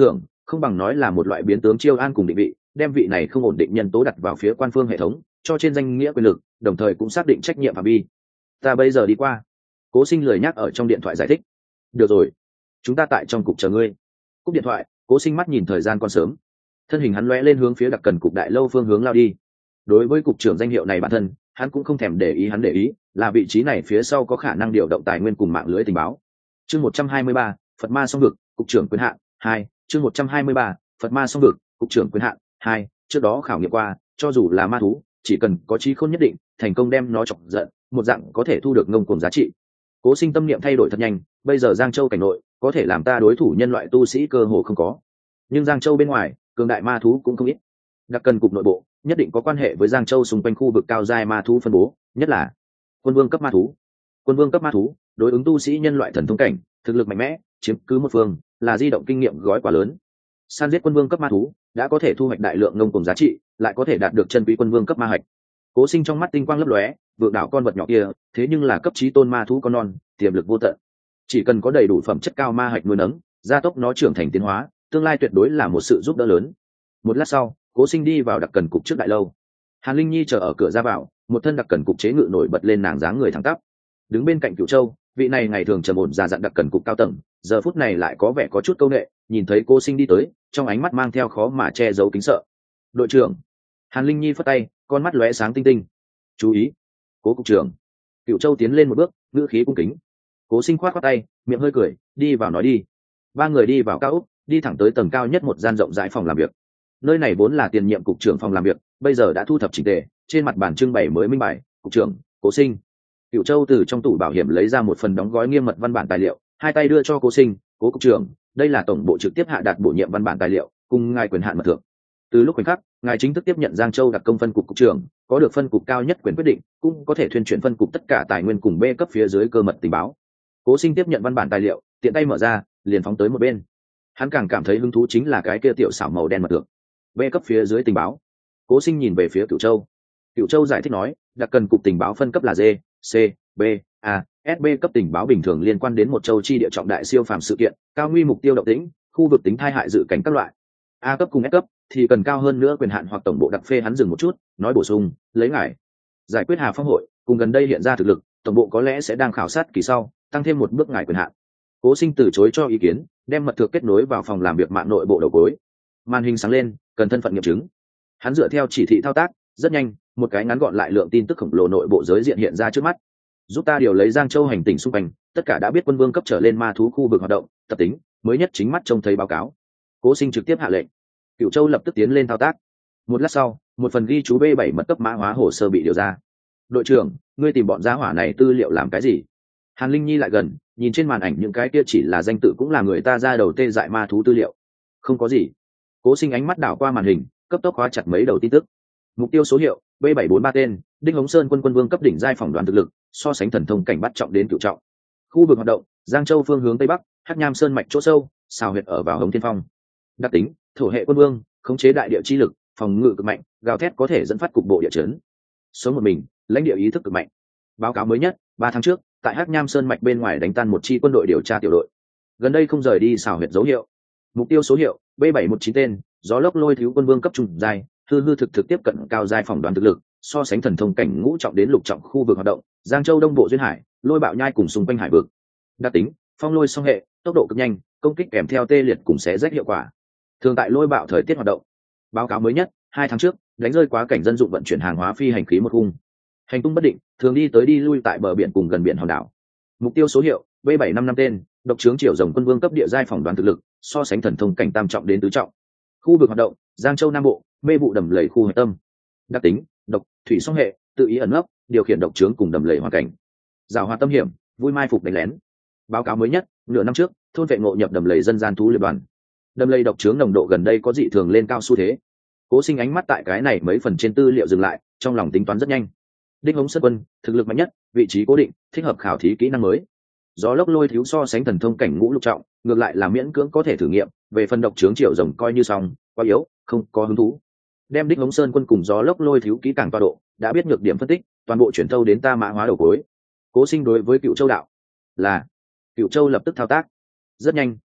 không bằng nói là một loại biến tướng chiêu an cùng định vị, đem vị này không ổn định nhân tố đặt vào phía quan phương hệ thống, cho trên danh nghĩa quyền lực, đồng thời cũng xác định trách nhiệm phạm vi. Ta bây giờ đi qua. Cố Sinh lười nhắc ở trong điện thoại giải thích. Được rồi, chúng ta tại trong cục chờ ngươi. Cúp điện thoại, Cố Sinh mắt nhìn thời gian còn sớm, thân hình hắn lóe lên hướng phía đặc cần cục đại lâu phương hướng lao đi. Đối với cục trưởng danh hiệu này bản thân, hắn cũng không thèm để ý, hắn để ý là vị trí này phía sau có khả năng điều động tài nguyên cùng mạng lưới tình báo. Chương 123, Phật Ma Song Vực, cục trưởng quyền hạn 2. Chương 123, Phật Ma Song Vực, cục trưởng quyền hạn 2. Trước đó khảo nghiệm qua, cho dù là ma thú, chỉ cần có trí khôn nhất định, thành công đem nó chọc giận, một dạng có thể thu được ngông cuồng giá trị. Cố Sinh tâm niệm thay đổi thật nhanh, bây giờ Giang Châu cảnh nội có thể làm ta đối thủ nhân loại tu sĩ cơ hồ không có, nhưng Giang Châu bên ngoài cường đại ma thú cũng không ít. Đặc cần cục nội bộ nhất định có quan hệ với Giang Châu xung quanh khu vực cao giai ma thú phân bố, nhất là quân vương cấp ma thú. Quân vương cấp ma thú đối ứng tu sĩ nhân loại thần thông cảnh, thực lực mạnh mẽ, chiếm cứ một phương, là di động kinh nghiệm gói quả lớn. San giết quân vương cấp ma thú đã có thể thu hoạch đại lượng ngông cuồng giá trị, lại có thể đạt được chân quý quân vương cấp ma hạch. Cố Sinh trong mắt tinh quang lấp lóe, vượng đảo con vật nhỏ kia thế nhưng là cấp chí tôn ma thú con non, tiềm lực vô tận. Chỉ cần có đầy đủ phẩm chất cao ma hạch nuôi nấng, gia tốc nó trưởng thành tiến hóa, tương lai tuyệt đối là một sự giúp đỡ lớn. Một lát sau, Cố Sinh đi vào đặc cần cục trước đại lâu. Hàn Linh Nhi chờ ở cửa ra vào, một thân đặc cần cục chế ngự nổi bật lên nàng dáng người thẳng tắp. Đứng bên cạnh Cửu Châu, vị này ngày thường trầm ổn già dặn đặc cần cục cao tầng, giờ phút này lại có vẻ có chút câu nệ, nhìn thấy Cố Sinh đi tới, trong ánh mắt mang theo khó mà che giấu kính sợ. "Đội trưởng." Hàn Linh Nhi phất tay, con mắt lóe sáng tinh tinh. "Chú ý." "Cố cục trưởng." Cửu Châu tiến lên một bước, ngữ khí cung kính. Cố Sinh khoát khoát tay, miệng hơi cười, "Đi vào nói đi." Ba người đi vào cao ốc, đi thẳng tới tầng cao nhất một gian rộng rãi phòng làm việc. Nơi này vốn là tiền nhiệm cục trưởng phòng làm việc, bây giờ đã thu thập chỉnh tề, trên mặt bàn trưng bày mới minh bài, "Cục trưởng, Cố Sinh." Cửu Châu từ trong tủ bảo hiểm lấy ra một phần đóng gói nghiêm mật văn bản tài liệu, hai tay đưa cho Cố Sinh, "Cố cục trưởng, đây là tổng bộ trực tiếp hạ đạt bổ nhiệm văn bản tài liệu, cùng ngài quyền hạn mật thượng. Từ lúc khoảnh khắc, ngài chính thức tiếp nhận Giang Châu đặc công phân cục cục trưởng, có được phân cục cao nhất quyền quyết định, cũng có thể thuyên chuyển phân cục tất cả tài nguyên cùng B cấp phía dưới cơ mật tình báo." Cố Sinh tiếp nhận văn bản tài liệu, tiện tay mở ra, liền phóng tới một bên. Hắn càng cảm thấy hứng thú chính là cái kia tiểu xảo màu đen mật thượng. B cấp phía dưới tình báo. Cố Sinh nhìn về phía Cửu Châu. Cửu Châu giải thích nói, đặc cần cục tình báo phân cấp là D, C, B, A, S, B cấp tình báo bình thường liên quan đến một châu chi địa trọng đại siêu phàm sự kiện, cao nguy mục tiêu động tĩnh, khu vực tính tai hại dự cảnh các loại. A cấp cùng S cấp thì cần cao hơn nữa quyền hạn hoặc tổng bộ đặc phê. Hắn dừng một chút, nói bổ sung, lấy ngài giải quyết Hà Phong hội, cùng gần đây hiện ra thực lực, tổng bộ có lẽ sẽ đang khảo sát kỳ sau, tăng thêm một bước ngài quyền hạn. Cố Sinh từ chối cho ý kiến, đem mật thượng kết nối vào phòng làm việc mạng nội bộ đầu cuối. Màn hình sáng lên, cần thân phận nghiệm chứng. Hắn dựa theo chỉ thị thao tác, rất nhanh, một cái ngắn gọn lại lượng tin tức khổng lồ nội bộ giới diện hiện ra trước mắt. Giúp ta điều lấy Giang Châu hành tinh xung quanh, tất cả đã biết quân vương cấp trở lên ma thú khu vực hoạt động, tập tính, mới nhất chính mắt trông thấy báo cáo. Cố Sinh trực tiếp hạ lệnh. Cửu Châu lập tức tiến lên thao tác. Một lát sau, một phần ghi chú B7 mật cấp mã hóa hồ sơ bị điều ra. "Đội trưởng, ngươi tìm bọn gia hỏa này tư liệu làm cái gì?" Hàn Linh Nhi lại gần, nhìn trên màn ảnh những cái kia chỉ là danh tự cũng là người ta ra đầu tê dại ma thú tư liệu. "Không có gì." Cố Sinh ánh mắt đảo qua màn hình, cấp tốc khóa chặt mấy đầu tin tức. Mục tiêu số hiệu B743 tên, Đinh Hống Sơn quân vương cấp đỉnh giai phỏng đoán thực lực, so sánh thần thông cảnh bắt trọng đến cửu trọng. Khu vực hoạt động, Giang Châu phương hướng tây bắc, Hắc Nham Sơn mạch chỗ sâu, xào huyệt ở vào Hồng Thiên Phong. Đặc tính, thổ hệ quân vương, khống chế đại địa chi lực, phòng ngự cực mạnh, gào thét có thể dẫn phát cục bộ địa chấn. Số một mình, lãnh địa ý thức cực mạnh. Báo cáo mới nhất, 3 tháng trước, tại Hắc Nham Sơn mạch bên ngoài đánh tan một chi quân đội điều tra tiểu đội. Gần đây không rời đi xào huyệt dấu hiệu. Mục tiêu số hiệu B719 tên, gió lốc lôi thiếu quân vương cấp trung giai, hư hư thực thực tiếp cận cao giai phỏng đoán thực lực, so sánh thần thông cảnh ngũ trọng đến lục trọng khu vực hoạt động, Giang Châu đông bộ duyên hải, lôi bạo nhai cùng xung quanh hải vực. Đặc tính, phong lôi song hệ, tốc độ cực nhanh, công kích kèm theo tê liệt cùng xé rách hiệu quả. Thường tại lôi bạo thời tiết hoạt động. Báo cáo mới nhất, 2 tháng trước, đánh rơi quá cảnh dân dụng vận chuyển hàng hóa phi hành khí một khung. Hành tung bất định, thường đi tới đi lui tại bờ biển cùng gần biển hòn đảo. Mục tiêu số hiệu B755 tên, độc trướng triều rồng quân vương cấp địa giai phỏng đoán thực lực, so sánh thần thông cảnh tam trọng đến tứ trọng. Khu vực hoạt động, Giang Châu Nam Bộ, mê vụ đầm lầy khu hệ tâm. Đặc tính, độc, thủy song hệ, tự ý ẩn nấp, điều khiển độc trướng cùng đầm lầy hoàn cảnh. Giảo hoạt tâm hiểm, vui mai phục đánh lén. Báo cáo mới nhất, nửa năm trước, thôn vệ ngộ nhập đầm lầy dân gian thú liệp đoàn. Đầm lầy độc trướng nồng độ gần đây có dị thường lên cao xu thế. Cố Sinh ánh mắt tại cái này mấy phần trên tư liệu dừng lại, trong lòng tính toán rất nhanh. Đinh Hống Sơn quân, thực lực mạnh nhất, vị trí cố định, thích hợp khảo thí kỹ năng mới. Gió lốc lôi thiếu so sánh thần thông cảnh ngũ lục trọng, ngược lại là miễn cưỡng có thể thử nghiệm, về phần độc trướng triệu rồng coi như xong, quá yếu, không có hứng thú. Đem Đinh Hống Sơn quân cùng gió lốc lôi thiếu kỹ càng toa độ, đã biết nhược điểm phân tích, toàn bộ chuyển thâu đến ta mã hóa đầu cuối. Cố Sinh đối với Cửu Châu đạo là. Cửu Châu lập tức thao tác. Rất nhanh,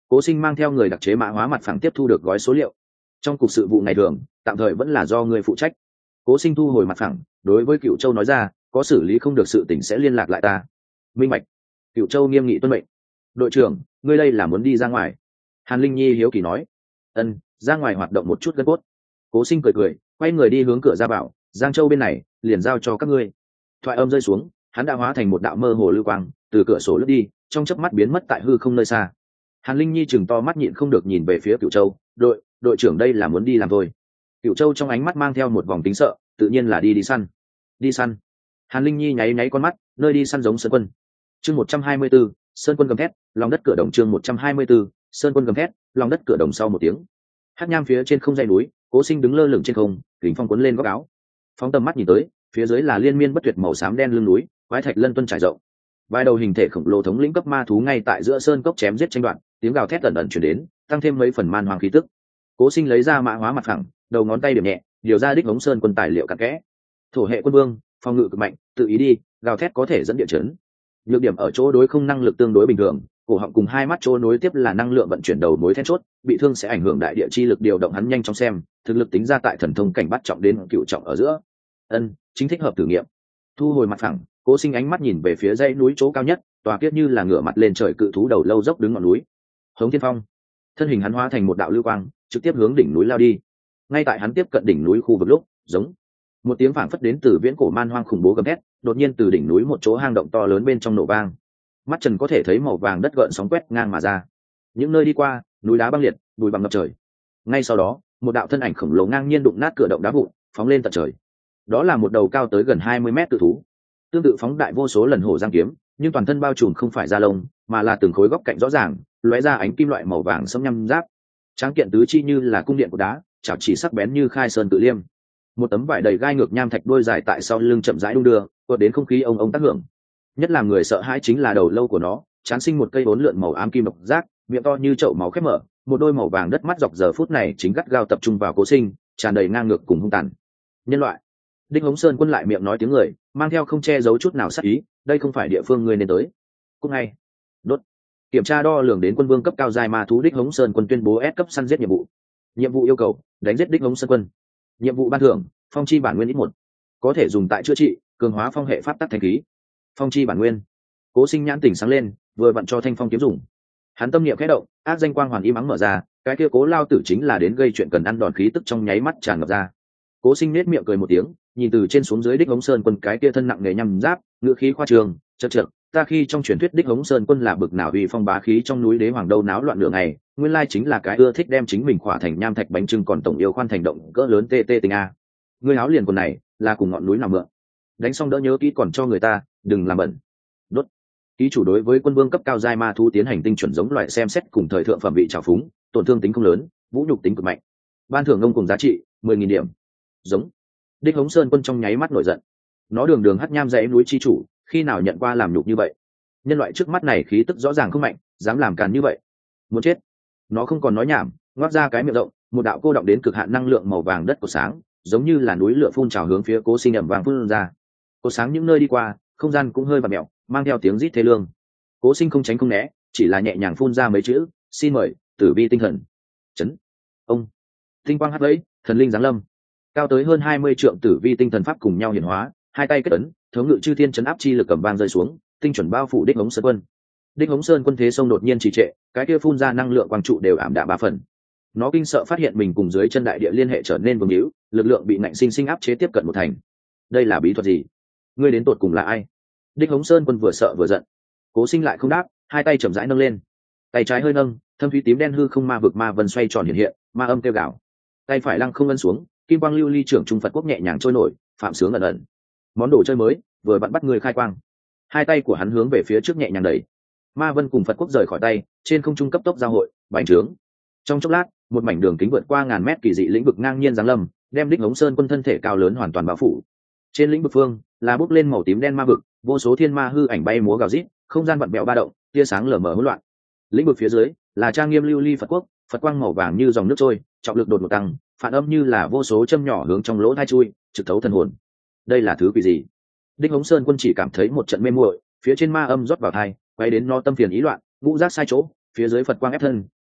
Cố Sinh mang theo người đặc chế mã hóa mặt phẳng tiếp thu được gói số liệu. Trong cục sự vụ ngày thường, tạm thời vẫn là do người phụ trách. Cố Sinh thu hồi mặt phẳng, đối với Cửu Châu nói ra, có xử lý không được sự tình sẽ liên lạc lại ta. Minh bạch. Cửu Châu nghiêm nghị tuân mệnh. Đội trưởng, ngươi đây là muốn đi ra ngoài? Hàn Linh Nhi hiếu kỳ nói. Ân, ra ngoài hoạt động một chút gân cốt. Cố Sinh cười cười, quay người đi hướng cửa ra vào. Giang Châu bên này liền giao cho các ngươi. Thoại âm rơi xuống, hắn đã hóa thành một đạo mơ hồ lưu quang, từ cửa sổ lướt đi, trong chớp mắt biến mất tại hư không nơi xa. Hàn Linh Nhi chừng to mắt nhịn không được nhìn về phía Cửu Châu. Đội trưởng đây là muốn đi làm thôi. Cửu Châu trong ánh mắt mang theo một vòng tính sợ, tự nhiên là đi săn. Đi săn. Hàn Linh Nhi nháy nháy con mắt, nơi đi săn giống Sơn Quân. Chương 124, Sơn Quân gầm thét, lòng đất cửa đồng. Chương 124, Sơn Quân gầm thét, lòng đất cửa đồng. Sau một tiếng, hắc nham phía trên không dây núi, Cố Sinh đứng lơ lửng trên không, kính phong cuốn lên góc áo. Phóng tầm mắt nhìn tới, phía dưới là liên miên bất tuyệt màu xám đen lưng núi, quái thạch lân tuân trải rộng. Vài đầu hình thể khổng lồ thống lĩnh cấp ma thú ngay tại giữa sơn cốc chém giết tranh đoạt, tiếng gào thét ẩn ẩn truyền đến, tăng thêm mấy phần man hoang khí tức. Cố Sinh lấy ra mã hóa mặt phẳng, đầu ngón tay điểm nhẹ, điều ra đích hống sơn quân tài liệu cặn kẽ. Thổ hệ quân vương, phòng ngự cực mạnh, tự ý đi, gào thét có thể dẫn địa chấn. Nhược điểm ở chỗ đối không năng lực tương đối bình thường, cổ họng cùng hai mắt chỗ nối tiếp là năng lượng vận chuyển đầu mối then chốt, bị thương sẽ ảnh hưởng đại địa chi lực điều động hắn nhanh chóng xem, thực lực tính ra tại thần thông cảnh bắt trọng đến cựu trọng ở giữa. Chính thích hợp thử nghiệm. Thu hồi mặt phẳng, Cố Sinh ánh mắt nhìn về phía dãy núi chỗ cao nhất, tòa kiết như là ngửa mặt lên trời cự thú đầu lâu dốc đứng ngọn núi. Hống Thiên Phong, thân hình hắn hóa thành một đạo lưu quang, trực tiếp hướng đỉnh núi lao đi. Ngay tại hắn tiếp cận đỉnh núi khu vực lúc, giống một tiếng phảng phất đến từ viễn cổ man hoang khủng bố gầm thét, đột nhiên từ đỉnh núi một chỗ hang động to lớn bên trong nổ vang. Mắt trần có thể thấy màu vàng đất gợn sóng quét ngang mà ra. Những nơi đi qua, núi đá băng liệt, bụi bặm ngập trời. Ngay sau đó, một đạo thân ảnh khổng lồ ngang nhiên đụng nát cửa động đá vụn, phóng lên tận trời. Đó là một đầu cao tới gần 20 mét cự thú, tương tự phóng đại vô số lần hổ giang kiếm, nhưng toàn thân bao trùm không phải da lông, mà là từng khối góc cạnh rõ ràng, lóe ra ánh kim loại màu vàng sẫm nhăm giáp. Tráng kiện tứ chi như là cung điện của đá, chảo chỉ sắc bén như khai sơn tự liêm. Một tấm vải đầy gai ngược nham thạch đôi dài tại sau lưng chậm rãi đung đưa, vượt đến không khí ông tác hưởng. Nhất là người sợ hãi chính là đầu lâu của nó, chán sinh một cây bốn lượn màu ám kim độc giác, miệng to như chậu máu khép mở, một đôi màu vàng đất mắt dọc giờ phút này chính gắt gao tập trung vào Cố Sinh, tràn đầy ngang ngược cùng hung tàn. Nhân loại. Đinh Hống Sơn Quân lại miệng nói tiếng người, mang theo không che giấu chút nào sát ý, đây không phải địa phương ngươi nên tới. Cũng ngay. Đốt. Kiểm tra đo lường đến quân vương cấp cao giai ma thú Đích Hống Sơn Quân tuyên bố S cấp săn giết nhiệm vụ. Nhiệm vụ yêu cầu, đánh giết Đích Hống Sơn Quân. Nhiệm vụ ban thưởng, phong chi bản nguyên ít một, có thể dùng tại chữa trị, cường hóa phong hệ pháp tắc thanh khí. Phong chi bản nguyên. Cố Sinh nhãn tỉnh sáng lên, vừa vặn cho thanh phong kiếm dùng. Hắn tâm niệm khẽ động, ác danh quang hoàn im ắng mở ra, cái kia Cố lao tử chính là đến gây chuyện cần ăn đòn khí tức trong nháy mắt tràn ngập ra. Cố Sinh nết miệng cười một tiếng, nhìn từ trên xuống dưới Đích Hống Sơn Quân cái kia thân nặng nề nhằm giáp, ngữ khí khoa trương, chậc chậc, ta khi trong truyền thuyết Đích Hống Sơn Quân là bực nào uy phong bá khí trong núi đế hoàng đâu náo loạn lửa ngày, nguyên lai chính là cái ưa thích đem chính mình khỏa thành nham thạch bánh trưng còn tổng yêu khoan thành động cỡ lớn tê tê tình a. Ngươi áo liền quần này là cùng ngọn núi nào mượn? Đánh xong đỡ nhớ kỹ còn cho người ta, đừng làm bẩn. Đốt. Ký chủ đối với quân vương cấp cao giai ma thú tiến hành tinh chuẩn giống loại xem xét cùng thời thượng phẩm vị trào phúng, tổn thương tính không lớn, vũ nhục tính cực mạnh. Ban thưởng ngông cùng giá trị 10.000 điểm. Giống. Đích Hống Sơn Quân trong nháy mắt nổi giận. Nó đường đường hắc nham dãy núi chi chủ, khi nào nhận qua làm nhục như vậy? Nhân loại trước mắt này khí tức rõ ràng không mạnh, dám làm càn như vậy, muốn chết. Nó không còn nói nhảm, ngoác ra cái miệng rộng, một đạo cô động đến cực hạn năng lượng màu vàng đất của sáng, giống như là núi lửa phun trào hướng phía Cố Sinh ầm vàng phun ra. Cột sáng những nơi đi qua, không gian cũng hơi vặn mèo, mang theo tiếng rít thê lương. Cố Sinh không tránh không né, chỉ là nhẹ nhàng phun ra mấy chữ, xin mời tử vi tinh thần. Chấn. Ông. Tinh quang hắt vẫy, thần linh giáng lâm. Cao tới hơn 20 trượng tử vi tinh thần pháp cùng nhau hiển hóa, hai tay kết ấn, thống ngự chư thiên chấn áp chi lực cầm vang rơi xuống, tinh chuẩn bao phủ Đích Hống Sơn Quân. Đích Hống Sơn Quân thế sông đột nhiên trì trệ, cái kia phun ra năng lượng quang trụ đều ảm đạm 3 phần. Nó kinh sợ phát hiện mình cùng dưới chân đại địa liên hệ trở nên vương hữu, lực lượng bị nạnh sinh sinh áp chế tiếp cận một thành. Đây là bí thuật gì? Ngươi đến tột cùng là ai? Đích Hống Sơn Quân vừa sợ vừa giận. Cố Sinh lại không đáp, hai tay chậm rãi nâng lên, tay trái hơi nâng, thâm thúy tím đen hư không ma vực ma vân xoay tròn hiện hiện, ma âm kêu gào. Tay phải lăng không ấn xuống, kim quang lưu ly trưởng trung Phật quốc nhẹ nhàng trôi nổi, phạm sướng ẩn ẩn. Món đồ chơi mới, vừa vặn bắt người khai quang. Hai tay của hắn hướng về phía trước nhẹ nhàng đẩy, ma vân cùng Phật quốc rời khỏi tay, trên không trung cấp tốc giao hội, bành trướng. Trong chốc lát, một mảnh đường kính vượt qua ngàn mét kỳ dị lĩnh vực ngang nhiên giáng lâm, đem Đích Hống Sơn Quân thân thể cao lớn hoàn toàn bao phủ. Trên lĩnh vực phương là bốc lên màu tím đen ma vực, vô số thiên ma hư ảnh bay múa gào rít, không gian vặn vẹo ba động, tia sáng lờ mờ hỗn loạn. Lĩnh vực phía dưới là trang nghiêm lưu ly Phật quốc, Phật quang màu vàng như dòng nước trôi, trọng lực đột ngột tăng, phản âm như là vô số châm nhỏ hướng trong lỗ tai chui, trực thấu thần hồn. Đây là thứ quỷ gì? Đích Hống Sơn Quân chỉ cảm thấy một trận mê muội, phía trên ma âm rót vào tai, quay đến no tâm phiền ý loạn, ngũ giác sai chỗ, phía dưới Phật quang ép thân,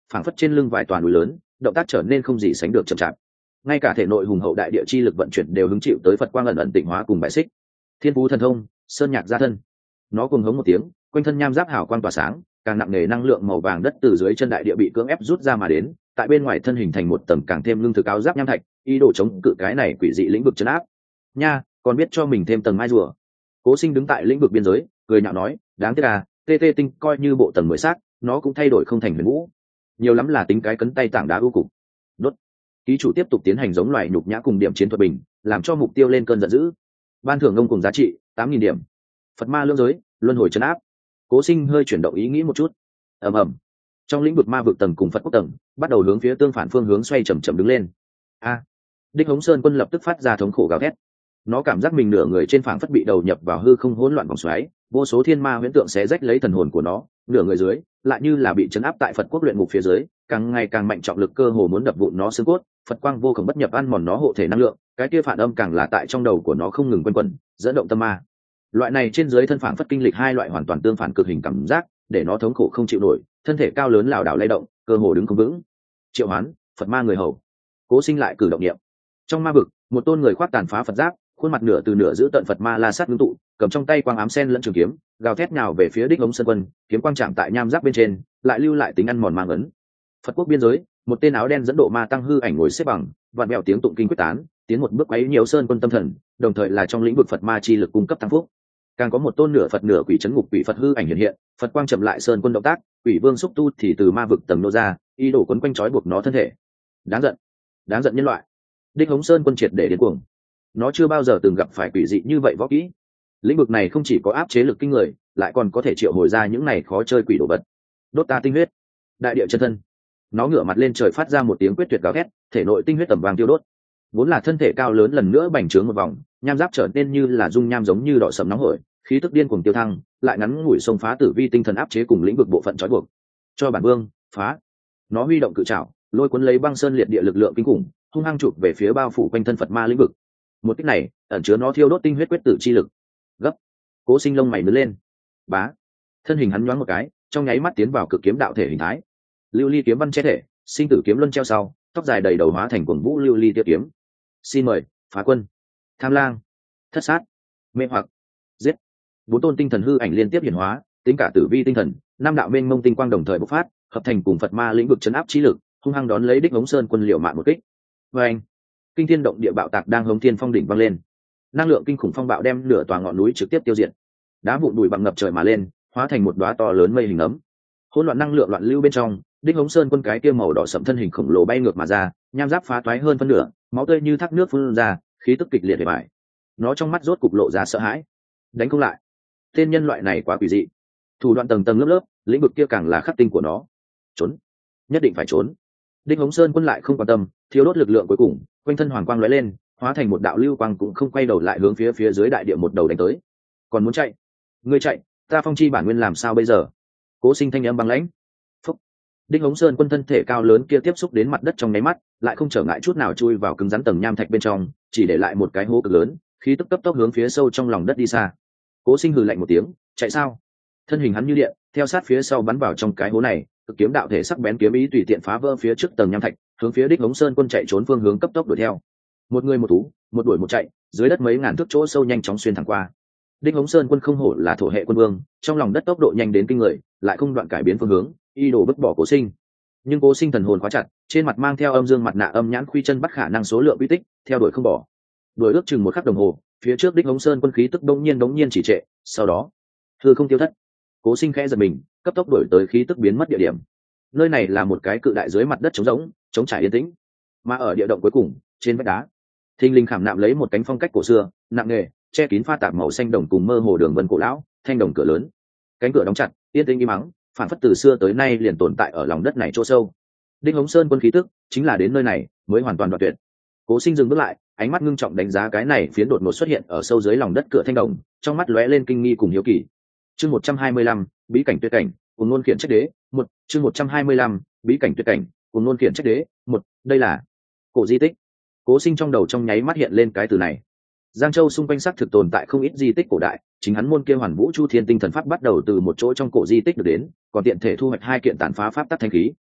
phảng phất trên lưng vài toàn núi lớn, động tác trở nên không gì sánh được chậm chạp. Ngay cả thể nội hùng hậu đại địa chi lực vận chuyển đều hứng chịu tới Phật quang ẩn ẩn tịnh hóa cùng bại xích. Thiên phú thần thông, sơn nhạc gia thân. Nó cùng hống một tiếng, quanh thân nham giáp hào quang tỏa sáng, càng nặng nề năng lượng màu vàng đất từ dưới chân đại địa bị cưỡng ép rút ra mà đến, tại bên ngoài thân hình thành một tầng càng thêm lương thực áo giáp nham thạch, ý đồ chống cự cái này quỷ dị lĩnh vực trấn áp. Nha, còn biết cho mình thêm tầng mai rùa. Cố Sinh đứng tại lĩnh vực biên giới, cười nhạo nói, đáng tiếc à, tê tê tinh coi như bộ tầng mới xác, nó cũng thay đổi không thành huyền vũ, nhiều lắm là tính cái cấn tay tảng đá ưu cục. Đốt. Ký chủ tiếp tục tiến hành giống loài nhục nhã cùng điểm chiến thuật bình, làm cho mục tiêu lên cơn giận dữ. Ban thưởng ngông cùng giá trị 8.000 điểm. Phật ma lưỡng giới, luân hồi trấn áp. Cố Sinh hơi chuyển động ý nghĩ một chút. Ầm ầm. Trong lĩnh vực ma vực tầng cùng Phật quốc tầng, bắt đầu hướng phía tương phản phương hướng xoay chậm chậm đứng lên. A. Đích Hống Sơn Quân lập tức phát ra thống khổ gào thét. Nó cảm giác mình nửa người trên phảng phất bị đầu nhập vào hư không hỗn loạn vòng xoáy, vô số thiên ma huyễn tượng xé rách lấy thần hồn của nó, nửa người dưới lại như là bị chấn áp tại Phật quốc luyện ngục phía dưới, càng ngày càng mạnh trọng lực cơ hồ muốn đập vụn nó xương cốt, Phật quang vô cùng bất nhập ăn mòn nó hộ thể năng lượng, cái kia phản âm càng là tại trong đầu của nó không ngừng quanh quẩn, dẫn động tâm ma. Loại này trên dưới thân phảng phất kinh lịch hai loại hoàn toàn tương phản cực hình cảm giác, để nó thống khổ không chịu nổi, thân thể cao lớn lảo đảo lay động, cơ hồ đứng không vững. Triệu Hoán, Phật ma người hầu. Cố Sinh lại cử động niệm. Trong ma vực, một tôn người khoác tàn phá Phật giáp, khuôn mặt nửa từ nửa giữ tận Phật ma la sát ngưng tụ, cầm trong tay quang ám sen lẫn trường kiếm, gào thét nhào về phía Đích Hống Sơn Quân, kiếm quang chạm tại nham giáp bên trên, lại lưu lại tính ăn mòn mang ấn. Phật quốc biên giới, một tên áo đen dẫn độ ma tăng hư ảnh ngồi xếp bằng, vặn vẹo tiếng tụng kinh quyết tán, tiến một bước quấy nhiều Sơn Quân tâm thần, đồng thời là trong lĩnh vực Phật ma chi lực cung cấp tăng phúc. Càng có một tôn nửa Phật nửa quỷ trấn ngục quỷ Phật hư ảnh hiện hiện, Phật quang chậm lại Sơn Quân động tác, quỷ vương xúc tu thì từ ma vực tầng nô ra, y đổ quấn quanh trói buộc nó thân thể. Đáng giận nhân loại. Đích Hống Sơn Quân triệt để điên cuồng. Nó chưa bao giờ từng gặp phải quỷ dị như vậy võ kỹ. Lĩnh vực này không chỉ có áp chế lực kinh người, lại còn có thể triệu hồi ra những này khó chơi quỷ đồ vật. Đốt ta tinh huyết, đại địa chân thân. Nó ngửa mặt lên trời phát ra một tiếng quyết tuyệt gào thét, thể nội tinh huyết tầm vàng tiêu đốt. Vốn là thân thể cao lớn lần nữa bành trướng một vòng, nham giáp trở nên như là dung nham giống như đỏ sẫm nóng hổi, khí tức điên cuồng tiêu thăng, lại ngắn ngủi xông phá tử vi tinh thần áp chế cùng lĩnh vực bộ phận trói buộc. Cho bản vương phá. Nó huy động cự trảo, lôi cuốn lấy băng sơn liệt địa lực lượng kinh khủng, hung hăng chụp về phía bao phủ quanh thân Phật ma lĩnh vực. Một kích này ẩn chứa nó thiêu đốt tinh huyết quyết tử chi lực. Gấp. Cố Sinh lông mày nứt lên. Bá. Thân hình hắn nhoáng một cái, trong nháy mắt tiến vào cực kiếm đạo thể hình thái. Lưu ly kiếm văn che thể, sinh tử kiếm luân treo sau, tóc dài đầy đầu hóa thành cuồng vũ lưu ly tiêu kiếm. Xin mời, phá quân, tham lang, thất sát, mê hoặc, giết. Bốn tôn tinh thần hư ảnh liên tiếp hiển hóa, tính cả tử vi tinh thần, năm đạo mênh mông tinh quang đồng thời bộc phát, hợp thành cùng Phật ma lĩnh vực chấn áp chi lực, hung hăng đón lấy Đích Hống Sơn Quân liều mạng một kích. Và anh, kinh thiên động địa bạo tạc đang hống thiên phong đỉnh vang lên, năng lượng kinh khủng phong bạo đem nửa tòa ngọn núi trực tiếp tiêu diệt, đá vụn bụi bặm ngập trời mà lên, hóa thành một đóa to lớn mây hình ấm. Hỗn loạn năng lượng loạn lưu bên trong, Đích Hống Sơn Quân cái kia màu đỏ sẫm thân hình khổng lồ bay ngược mà ra, nham giáp phá toái hơn phân nửa, máu tươi như thác nước phun ra, khí tức kịch liệt để bại. Nó trong mắt rốt cục lộ ra sợ hãi. Đánh không lại. Tên nhân loại này quá quỷ dị. Thủ đoạn tầng tầng lớp lớp, lĩnh vực kia càng là khắc tinh của nó. Trốn, nhất định phải trốn. Đích Hống Sơn Quân lại không quan tâm, thiếu đốt lực lượng cuối cùng, quanh thân hoàng quang lóe lên, hóa thành một đạo lưu quang cũng không quay đầu lại hướng phía dưới đại địa một đầu đánh tới. Còn muốn chạy? Ngươi chạy, ta phong chi bản nguyên làm sao bây giờ? Cố Sinh thanh âm băng lãnh. Phúc. Đích Hống Sơn Quân thân thể cao lớn kia tiếp xúc đến mặt đất trong nháy mắt, lại không trở ngại chút nào chui vào cứng rắn tầng nham thạch bên trong, chỉ để lại một cái hố cực lớn, khí tức cấp tốc hướng phía sâu trong lòng đất đi xa. Cố Sinh hừ lạnh một tiếng, chạy sao? Thân hình hắn như điện, theo sát phía sau bắn vào trong cái hố này, cực kiếm đạo thể sắc bén kiếm ý tùy tiện phá vỡ phía trước tầng nham thạch, hướng phía Đích Hống Sơn Quân chạy trốn phương hướng cấp tốc đuổi theo. Một người một thú, một đuổi một chạy, dưới đất mấy ngàn thước chỗ sâu nhanh chóng xuyên thẳng qua. Đích Hống Sơn Quân không hổ là thổ hệ quân vương, trong lòng đất tốc độ nhanh đến kinh người, lại không đoạn cải biến phương hướng, y đồ bứt bỏ Cố Sinh. Nhưng Cố Sinh thần hồn khóa chặt, trên mặt mang theo âm dương mặt nạ âm nhãn khuy chân bắt khả năng số lượng uy tích, theo đuổi không bỏ. Đuổi ước chừng một khắc đồng hồ, phía trước Đích Hống Sơn Quân khí tức đống nhiên chỉ trệ, sau đó hư không tiêu thất. Cố Sinh khẽ giật mình, cấp tốc đuổi tới khí tức biến mất địa điểm. Nơi này là một cái cự đại dưới mặt đất trống rỗng, trống trải yên tĩnh. Mà ở địa động cuối cùng, trên vách đá, thình lình khảm nạm lấy một cánh phong cách cổ xưa, nặng nề, che kín pha tạp màu xanh đồng cùng mơ hồ đường vân cổ lão, thanh đồng cửa lớn. Cánh cửa đóng chặt, yên tĩnh im mắng, phản phất từ xưa tới nay liền tồn tại ở lòng đất này chỗ sâu. Đích Hống Sơn Quân khí tức, chính là đến nơi này mới hoàn toàn đoạn tuyệt. Cố Sinh dừng bước lại, ánh mắt ngưng trọng đánh giá cái này phiến đột ngột xuất hiện ở sâu dưới lòng đất cửa thanh đồng, trong mắt lóe lên kinh nghi cùng hiếu kỳ. Chương 125, bí cảnh tuyệt cảnh, cùng ngôn khiển trách đế, một chương 125, bí cảnh tuyệt cảnh, cùng ngôn khiển trách đế, một đây là cổ di tích. Cố Sinh trong đầu trong nháy mắt hiện lên cái từ này. Giang Châu xung quanh xác thực tồn tại không ít di tích cổ đại, chính hắn môn kia Hoàn Vũ Chu Thiên Tinh Thần Pháp bắt đầu từ một chỗ trong cổ di tích được đến, còn tiện thể thu hoạch 2 kiện tàn phá pháp tắc thanh khí.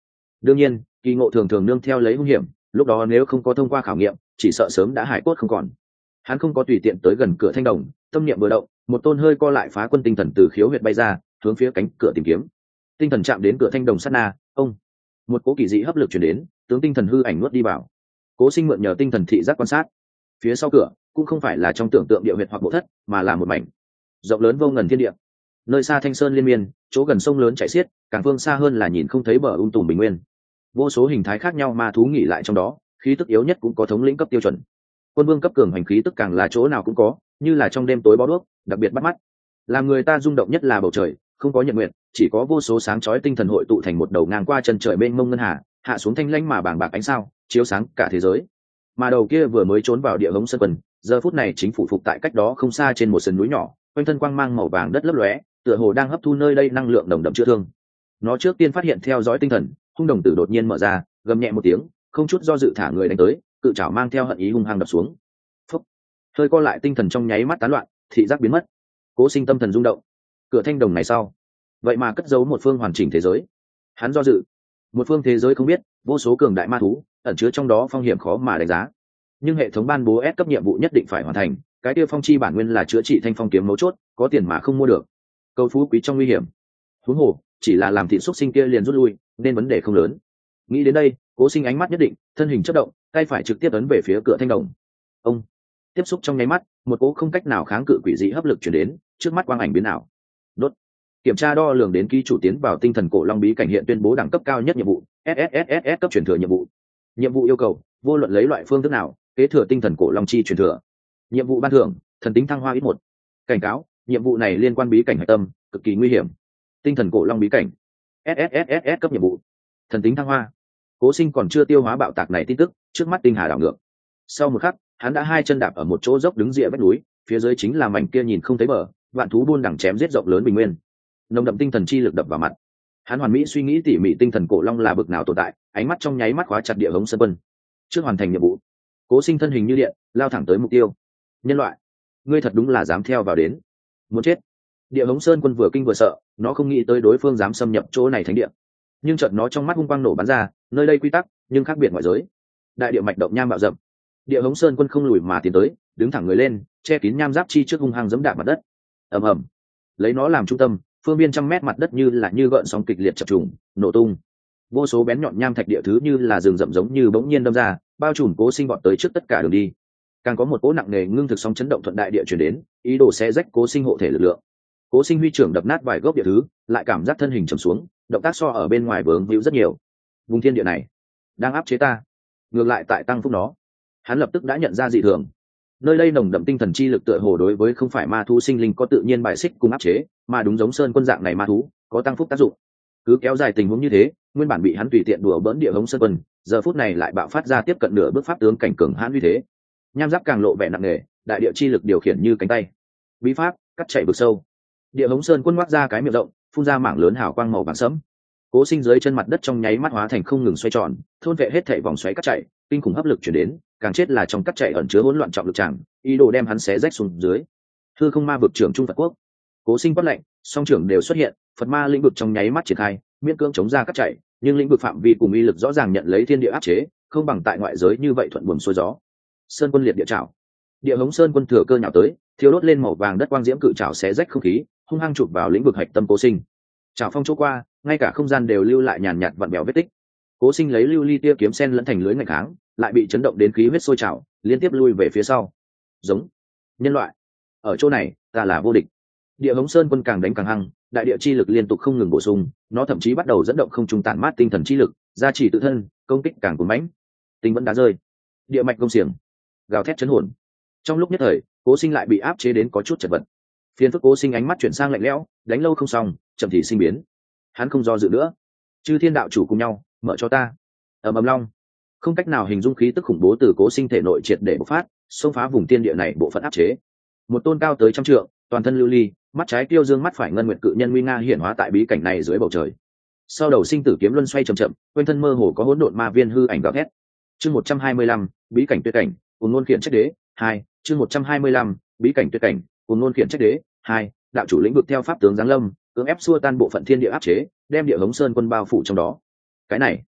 đương nhiên kỳ ngộ thường thường nương theo lấy hung hiểm, lúc đó nếu không có thông qua khảo nghiệm chỉ sợ sớm đã hải cốt không còn. Hắn không có tùy tiện tới gần cửa thanh đồng, tâm niệm vừa động, một tôn hơi co lại phá quân tinh thần từ khiếu huyệt bay ra, hướng phía cánh cửa tìm kiếm. Tinh thần chạm đến cửa thanh đồng sát na, ông, một cố kỳ dị hấp lực chuyển đến, tướng tinh thần hư ảnh nuốt đi vào. Cố Sinh mượn nhờ tinh thần thị giác quan sát, phía sau cửa cũng không phải là trong tưởng tượng địa huyệt hoặc bộ thất, mà là một mảnh rộng lớn vô ngần thiên địa. Nơi xa thanh sơn liên miên, chỗ gần sông lớn chảy xiết, càng phương xa hơn là nhìn không thấy bờ tùm bình nguyên. Vô số hình thái khác nhau ma thú nghỉ lại trong đó, khí tức yếu nhất cũng có thống lĩnh cấp tiêu chuẩn. Quân vương cấp cường hành khí tức càng là chỗ nào cũng có, như là trong đêm tối bó đuốc, đặc biệt bắt mắt. Làm người ta rung động nhất là bầu trời, không có nhật nguyệt, chỉ có vô số sáng chói tinh thần hội tụ thành một đầu ngang qua chân trời mênh mông ngân hà, hạ xuống thanh lãnh mà bàng bạc ánh sao, chiếu sáng cả thế giới. Mà đầu kia vừa mới trốn vào địa hống sơn quân, giờ phút này chính phủ phục tại cách đó không xa trên một sườn núi nhỏ, quanh thân quang mang màu vàng đất lấp lóe, tựa hồ đang hấp thu nơi đây năng lượng nồng đậm chữa thương. Nó trước tiên phát hiện theo dõi tinh thần, hung đồng tử đột nhiên mở ra, gầm nhẹ một tiếng, không chút do dự thả người đánh tới, cự trảo mang theo hận ý hung hăng đập xuống. Phúc, hơi co lại tinh thần trong nháy mắt tán loạn, thị giác biến mất. Cố Sinh tâm thần rung động. Cửa thanh đồng này sau, vậy mà cất giấu một phương hoàn chỉnh thế giới. Hắn do dự, một phương thế giới không biết, vô số cường đại ma thú ẩn chứa trong đó, phong hiểm khó mà đánh giá. Nhưng hệ thống ban bố S cấp nhiệm vụ nhất định phải hoàn thành, cái kia phong chi bản nguyên là chữa trị thanh phong kiếm mấu chốt, có tiền mà không mua được. Cầu phú quý trong nguy hiểm. Huống hồ, chỉ là làm thịt xúc sinh kia liền rút lui, nên vấn đề không lớn. Nghĩ đến đây, Cố Sinh ánh mắt nhất định, thân hình chớp động, tay phải trực tiếp ấn về phía cửa thanh đồng. Ông, tiếp xúc trong nháy mắt, một cỗ không cách nào kháng cự quỷ dị hấp lực truyền đến, trước mắt quang ảnh biến ảo. Đốt. Kiểm tra đo lường đến ký chủ tiến vào tinh thần cổ long bí cảnh, hiện tuyên bố đẳng cấp cao nhất nhiệm vụ, SSSS cấp truyền thừa nhiệm vụ. Nhiệm vụ yêu cầu, vô luận lấy loại phương thức nào, kế thừa tinh thần cổ long chi truyền thừa. Nhiệm vụ ban thưởng, thần tính thăng hoa ít 1. Cảnh cáo, nhiệm vụ này liên quan bí cảnh hạch tâm, cực kỳ nguy hiểm. Tinh thần cổ long bí cảnh, SSSS cấp nhiệm vụ, thần tính thăng hoa. Cố Sinh còn chưa tiêu hóa bạo tạc này tin tức, trước mắt tinh hà đảo ngược. Sau một khắc, hắn đã hai chân đạp ở một chỗ dốc đứng rìa vách núi, phía dưới chính là mảnh kia nhìn không thấy bờ, vạn thú buôn đẳng chém giết rộng lớn bình nguyên. Nồng đậm tinh thần chi lực đập vào mặt. Hắn hoàn mỹ suy nghĩ tỉ mỉ tinh thần cổ long là bực nào tồn tại, ánh mắt trong nháy mắt khóa chặt địa hống sơn quân. Trước hoàn thành nhiệm vụ, Cố Sinh thân hình như điện, lao thẳng tới mục tiêu. Nhân loại, ngươi thật đúng là dám theo vào đến, muốn chết. Địa hống sơn quân vừa kinh vừa sợ, nó không nghĩ tới đối phương dám xâm nhập chỗ này thánh địa. Nhưng chợt nó trong mắt hung quang nổ bắn ra, nơi đây quy tắc nhưng khác biệt ngoại giới. Đại địa mạch động nham bạo dậm. Địa hống sơn quân không lùi mà tiến tới, đứng thẳng người lên, che kín nham giáp chi trước hung hăng giẫm đạp mặt đất. Ầm ầm, lấy nó làm trung tâm, phương viên trăm mét mặt đất như gợn sóng kịch liệt chập trùng, nổ tung. Vô số bén nhọn nham thạch địa thứ như là rừng rậm giống như bỗng nhiên đâm ra, bao trùm Cố Sinh vọt tới trước tất cả đường đi. Càng có một cỗ nặng nề ngưng thực sóng chấn động thuận đại địa truyền đến, ý đồ xé rách Cố Sinh hộ thể lực lượng. Cố Sinh huy trưởng đập nát vài gốc địa thứ, lại cảm giác thân hình trầm xuống, động tác so ở bên ngoài vướng víu rất nhiều. Vùng thiên địa này đang áp chế ta, ngược lại tại tăng phúc nó. Hắn lập tức đã nhận ra dị thường. Nơi đây nồng đậm tinh thần chi lực tựa hồ đối với không phải ma thú sinh linh có tự nhiên bài xích cùng áp chế, mà đúng giống sơn quân dạng này ma thú có tăng phúc tác dụng. Cứ kéo dài tình huống như thế, nguyên bản bị hắn tùy tiện đùa bỡn địa hống sơn quân, giờ phút này lại bạo phát ra tiếp cận nửa bước pháp tướng cảnh cường hãn uy thế. Nham giáp càng lộ vẻ nặng nề, đại địa chi lực điều khiển như cánh tay. Bí pháp cắt chảy vực sâu. Địa hống sơn quân ngoác ra cái miệng rộng, phun ra mảng lớn hào quang màu vàng sẫm. Cố Sinh dưới chân mặt đất trong nháy mắt hóa thành không ngừng xoay tròn, thôn vệ hết thảy vòng xoáy cắt chạy, kinh khủng hấp lực chuyển đến, càng chết là trong cắt chạy ẩn chứa hỗn loạn trọng lực tràng, ý đồ đem hắn xé rách xuống dưới. Hư không ma vực trưởng trung Phật quốc. Cố Sinh quát lệnh, song trưởng đều xuất hiện, Phật ma lĩnh vực trong nháy mắt triển khai, miễn cưỡng chống ra cắt chạy, nhưng lĩnh vực phạm vi cùng uy lực rõ ràng nhận lấy thiên địa áp chế, không bằng tại ngoại giới như vậy thuận buồm xuôi gió. Sơn quân liệt địa trảo. Địa hống sơn quân thừa cơ nhào tới, thiêu đốt lên màu vàng đất quang diễm cự trảo xé rách không khí, hung hăng chụp vào lĩnh vực hạch tâm Cố Sinh. Trảo phong chỗ qua, ngay cả không gian đều lưu lại nhàn nhạt vặn vẹo vết tích. Cố Sinh lấy lưu ly tia kiếm sen lẫn thành lưới ngạch kháng, lại bị chấn động đến khí huyết sôi trào, liên tiếp lui về phía sau. Giống nhân loại, ở chỗ này ta là vô địch. Địa hống sơn quân càng đánh càng hăng, đại địa chi lực liên tục không ngừng bổ sung, nó thậm chí bắt đầu dẫn động không trung tản mát tinh thần chi lực, gia trì tự thân, công kích càng cuồng mãnh. Tinh vẫn đá rơi, địa mạch công xiềng, gào thét chấn hồn. Trong lúc nhất thời, Cố Sinh lại bị áp chế đến có chút chật vật. Phiền phức Cố Sinh ánh mắt chuyển sang lạnh lẽo, đánh lâu không xong, chậm thì sinh biến. Hắn không do dự nữa, chư thiên đạo chủ cùng nhau mở cho ta. Ầm ầm long, không cách nào hình dung khí tức khủng bố từ Cố Sinh thể nội triệt để bộc phát, xông phá vùng thiên địa này bộ phận áp chế. Một tôn cao tới 100 trượng, toàn thân lưu ly, mắt trái tiêu dương mắt phải ngân nguyệt cự nhân nguy nga hiển hóa tại bí cảnh này dưới bầu trời. Sau đầu sinh tử kiếm luân xoay chậm chậm, quanh thân mơ hồ có hỗn độn ma viên hư ảnh gào thét. Chương 125, bí cảnh tuyệt cảnh, cùng ngôn khiển trách đế 2, chương 125, bí cảnh tuyệt cảnh, cùng ngôn khiển trách đế 2, đạo chủ lĩnh vực theo pháp tướng giáng lâm, cưỡng ép xua tan bộ phận thiên địa áp chế, đem địa hống sơn quân bao phủ trong đó. Cái này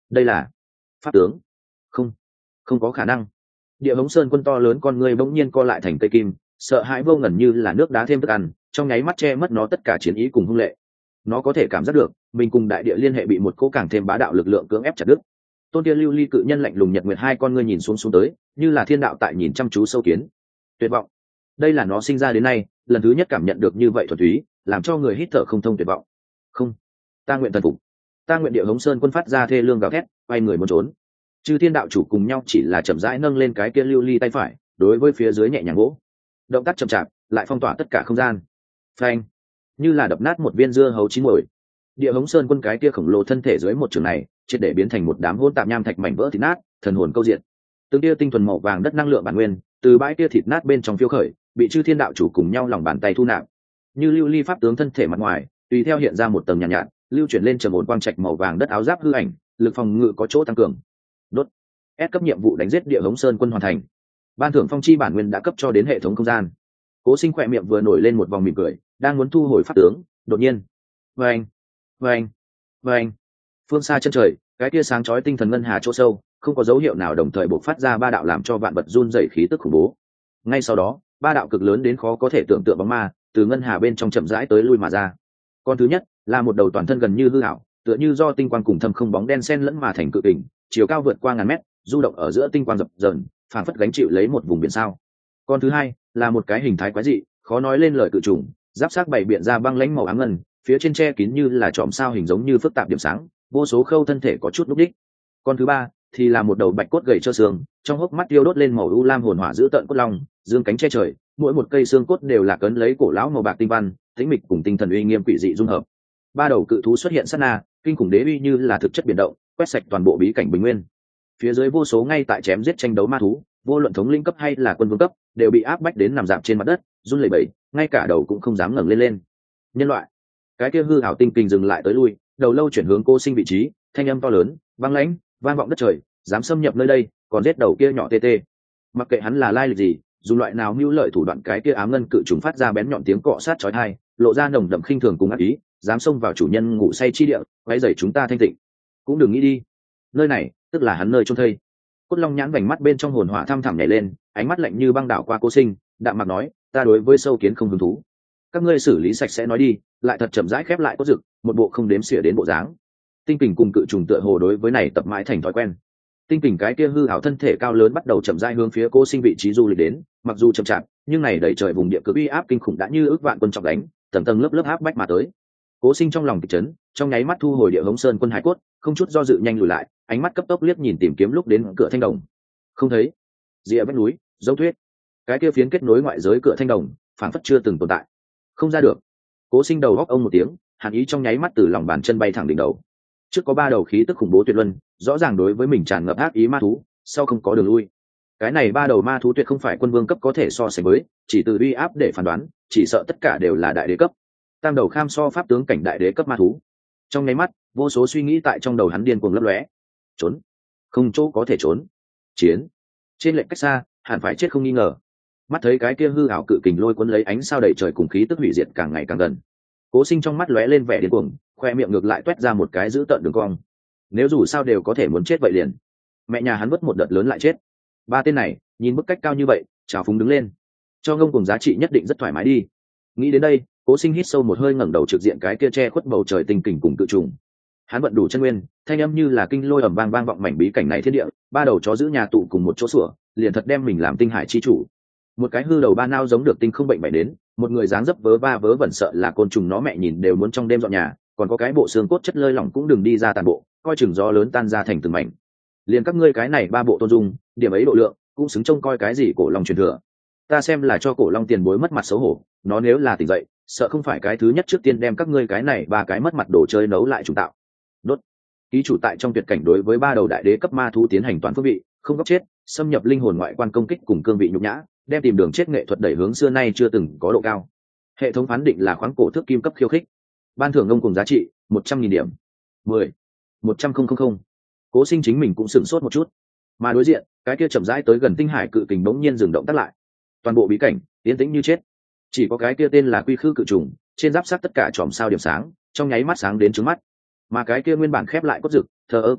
đây là pháp tướng. Không, không có khả năng. Địa Hống Sơn Quân to lớn con người bỗng nhiên co lại thành cây kim, sợ hãi vô ngần như là nước đá thêm thức ăn, trong nháy mắt che mất nó tất cả chiến ý cùng hung lệ. Nó có thể cảm giác được mình cùng đại địa liên hệ bị một cỗ càng thêm bá đạo lực lượng cưỡng ép chặt đứt. Tôn kia lưu ly cự nhân lạnh lùng nhật nguyệt hai con ngươi nhìn xuống tới, như là thiên đạo tại nhìn chăm chú sâu kiến. Tuyệt vọng. Đây là nó sinh ra đến nay lần thứ nhất cảm nhận được như vậy thuần túy, làm cho người hít thở không thông tuyệt vọng. Không, ta nguyện thần phục. Ta nguyện. Địa Hống Sơn Quân phát ra thê lương gào thét, quay người muốn trốn. Chư thiên đạo chủ cùng nhau chỉ là chậm rãi nâng lên cái kia lưu ly tay phải, đối với phía dưới nhẹ nhàng gỗ. Động tác chậm chạp, lại phong tỏa tất cả không gian. Phanh, như là đập nát một viên dưa hấu chín muồi. Địa Hống Sơn Quân cái kia khổng lồ thân thể dưới một trường này, triệt để biến thành một đám hỗn tạp nham thạch mảnh vỡ thịt nát, thần hồn câu diện. Từng tia tinh thuần màu vàng đất năng lượng bản nguyên, từ bãi kia thịt nát bên trong phiêu khởi, bị chư thiên đạo chủ cùng nhau lòng bàn tay thu nạp. Như lưu ly pháp tướng thân thể mặt ngoài, tùy theo hiện ra một tầng nhàn nhạt, lưu chuyển lên trầm ổn quang trạch màu vàng đất áo giáp hư ảnh, lực phòng ngự có chỗ tăng cường. Đốt. S cấp nhiệm vụ đánh giết Địa Hống Sơn Quân hoàn thành. Ban thưởng phong chi bản nguyên đã cấp cho đến hệ thống không gian. Cố Sinh khỏe miệng vừa nổi lên một vòng mỉm cười, đang muốn thu hồi pháp tướng, đột nhiên, vâng, vâng, vâng, phương xa chân trời, cái tia sáng chói tinh thần ngân hà chỗ sâu, không có dấu hiệu nào đồng thời bộc phát ra ba đạo làm cho vạn vật run rẩy khí tức khủng bố. Ngay sau đó, ba đạo cực lớn đến khó có thể tưởng tượng bóng ma từ ngân hà bên trong chậm rãi tới lui mà ra. Con thứ nhất là một đầu toàn thân gần như hư ảo, tựa như do tinh quang cùng thâm không bóng đen xen lẫn mà thành cự kình, chiều cao vượt qua ngàn mét, du động ở giữa tinh quang dập dờn, phảng phất gánh chịu lấy một vùng biển sao. Con thứ hai là một cái hình thái quái dị, khó nói lên lời cự trùng, giáp xác bảy biện ra băng lãnh màu ám ngân, phía trên che kín như là chòm sao hình giống như phức tạp điểm sáng, vô số khâu thân thể có chút lúc đích. Con thứ ba thì là một đầu bạch cốt gầy trơ xương, trong hốc mắt tiêu đốt lên màu u lam hồn hỏa giữ tợn cốt long, dương cánh che trời, mỗi một cây xương cốt đều là cấn lấy cổ lão màu bạc tinh văn, tĩnh mịch cùng tinh thần uy nghiêm quỷ dị dung hợp. Ba đầu cự thú xuất hiện sát na, kinh khủng đế uy như là thực chất biển động, quét sạch toàn bộ bí cảnh bình nguyên. Phía dưới vô số ngay tại chém giết tranh đấu ma thú, vô luận thống linh cấp hay là quân vương cấp, đều bị áp bách đến nằm dạp trên mặt đất, run lẩy bẩy, ngay cả đầu cũng không dám ngẩng lên. Nhân loại, cái kia hư ảo tinh kình dừng lại tới lui, đầu lâu chuyển hướng Cô Sinh vị trí, thanh âm to lớn, băng lãnh, vang vọng đất trời, dám xâm nhập nơi đây, còn giết đầu kia nhỏ tê tê. Mặc kệ hắn là lai lịch gì, dùng loại nào mưu lợi thủ đoạn, cái kia ám ngân cự trùng phát ra bén nhọn tiếng cọ sát chói tai, lộ ra nồng đậm khinh thường cùng ác ý, dám xông vào chủ nhân ngủ say chi địa, quấy rầy chúng ta thanh tịnh. Cũng đừng nghĩ đi, nơi này tức là hắn nơi chôn thây. Cốt long nhãn vành mắt bên trong hồn hỏa thăm thẳm nhảy lên, ánh mắt lạnh như băng đảo qua Cô Sinh, đạm mạc nói, ta đối với sâu kiến không hứng thú. Các ngươi xử lý sạch sẽ nói đi. Lại thật chậm rãi khép lại cốt rực, một bộ không đếm xỉa đến bộ dáng. Tinh kình cùng cự trùng tựa hồ đối với này tập mãi thành thói quen. Tinh kình cái kia hư ảo thân thể cao lớn bắt đầu chậm rãi hướng phía Cô Sinh vị trí du lịch đến, mặc dù chậm chạp, nhưng này đẩy trời vùng địa cực uy áp kinh khủng đã như ước vạn quân trọng đánh, tầng tầng lớp lớp áp bách mà tới. Cố Sinh trong lòng kịch chấn, trong nháy mắt thu hồi Địa Hống Sơn Quân hải cốt, không chút do dự nhanh lùi lại, ánh mắt cấp tốc liếc nhìn tìm kiếm lúc đến cửa thanh đồng. Không thấy. Rìa vách núi, dấu thuyết. Cái kia phiến kết nối ngoại giới cửa thanh đồng, phản phất chưa từng tồn tại. Không ra được. Cố Sinh đầu góc ông một tiếng, hàn ý trong nháy mắt từ lòng bàn chân bay thẳng đỉnh đầu. Trước có ba đầu khí tức khủng bố tuyệt luân, rõ ràng đối với mình tràn ngập ác ý ma thú, sau không có đường lui. Cái này ba đầu ma thú tuyệt không phải quân vương cấp có thể so sánh với, chỉ từ uy áp để phán đoán, chỉ sợ tất cả đều là đại đế cấp. Tam đầu kham so pháp tướng cảnh đại đế cấp ma thú. Trong nháy mắt, vô số suy nghĩ tại trong đầu hắn điên cuồng lấp lóe. Trốn, không chỗ có thể trốn. Chiến, trên lệnh cách xa, hẳn phải chết không nghi ngờ. Mắt thấy cái kia hư ảo cự kình lôi cuốn lấy ánh sao đầy trời cùng khí tức hủy diệt càng ngày càng gần. Cố Sinh trong mắt lóe lên vẻ điên cuồng, khoe miệng ngược lại toét ra một cái dữ tợn đường cong. Nếu dù sao đều có thể muốn chết vậy liền. Mẹ nhà hắn vứt một đợt lớn lại chết. Ba tên này, nhìn bức cách cao như vậy, trào phúng đứng lên. Cho ngông cùng giá trị nhất định rất thoải mái đi. Nghĩ đến đây, Cố Sinh hít sâu một hơi ngẩng đầu trực diện cái kia che khuất bầu trời tinh kình cùng cự trùng. Hắn vận đủ chân nguyên, thanh âm như là kinh lôi ầm vang vang vọng mảnh bí cảnh này thiên địa, ba đầu chó giữ nhà tụ cùng một chỗ sủa, liền thật đem mình làm tinh hải chi chủ. Một cái hư đầu ba nao giống được tinh không bệnh bại đến, một người dáng dấp vớ va vớ vẩn sợ là côn trùng nó mẹ nhìn đều muốn trong đêm dọn nhà, còn có cái bộ xương cốt chất lơi lỏng cũng đừng đi ra tàn bộ, coi chừng gió lớn tan ra thành từng mảnh. Liền các ngươi cái này ba bộ tôn dung, điểm ấy độ lượng, cũng xứng trông coi cái gì cổ long truyền thừa. Ta xem là cho cổ long tiền bối mất mặt xấu hổ, nó nếu là tỉnh dậy, sợ không phải cái thứ nhất trước tiên đem các ngươi cái này ba cái mất mặt đồ chơi nấu lại trùng tạo. Đốt. Ký chủ tại trong tuyệt cảnh đối với ba đầu đại đế cấp ma thú tiến hành toàn phương vị, không góc chết, xâm nhập linh hồn ngoại quan công kích cùng cương vị nhục nhã, đem tìm đường chết nghệ thuật đẩy hướng xưa nay chưa từng có độ cao. Hệ thống phán định là khoáng cổ thước kim cấp khiêu khích. Ban thưởng ngông cùng giá trị 100.000 điểm. 10. 100.000. Cố Sinh chính mình cũng sửng sốt một chút. Mà đối diện, cái kia chậm rãi tới gần tinh hải cự kình bỗng nhiên dừng động tắt lại. Toàn bộ bí cảnh yên tĩnh như chết. Chỉ có cái kia tên là Quy Khư cự trùng, trên giáp sắt tất cả chòm sao điểm sáng, trong nháy mắt sáng đến trướng mắt. Mà cái kia nguyên bản khép lại cốt rực, thờ ơ cốt long,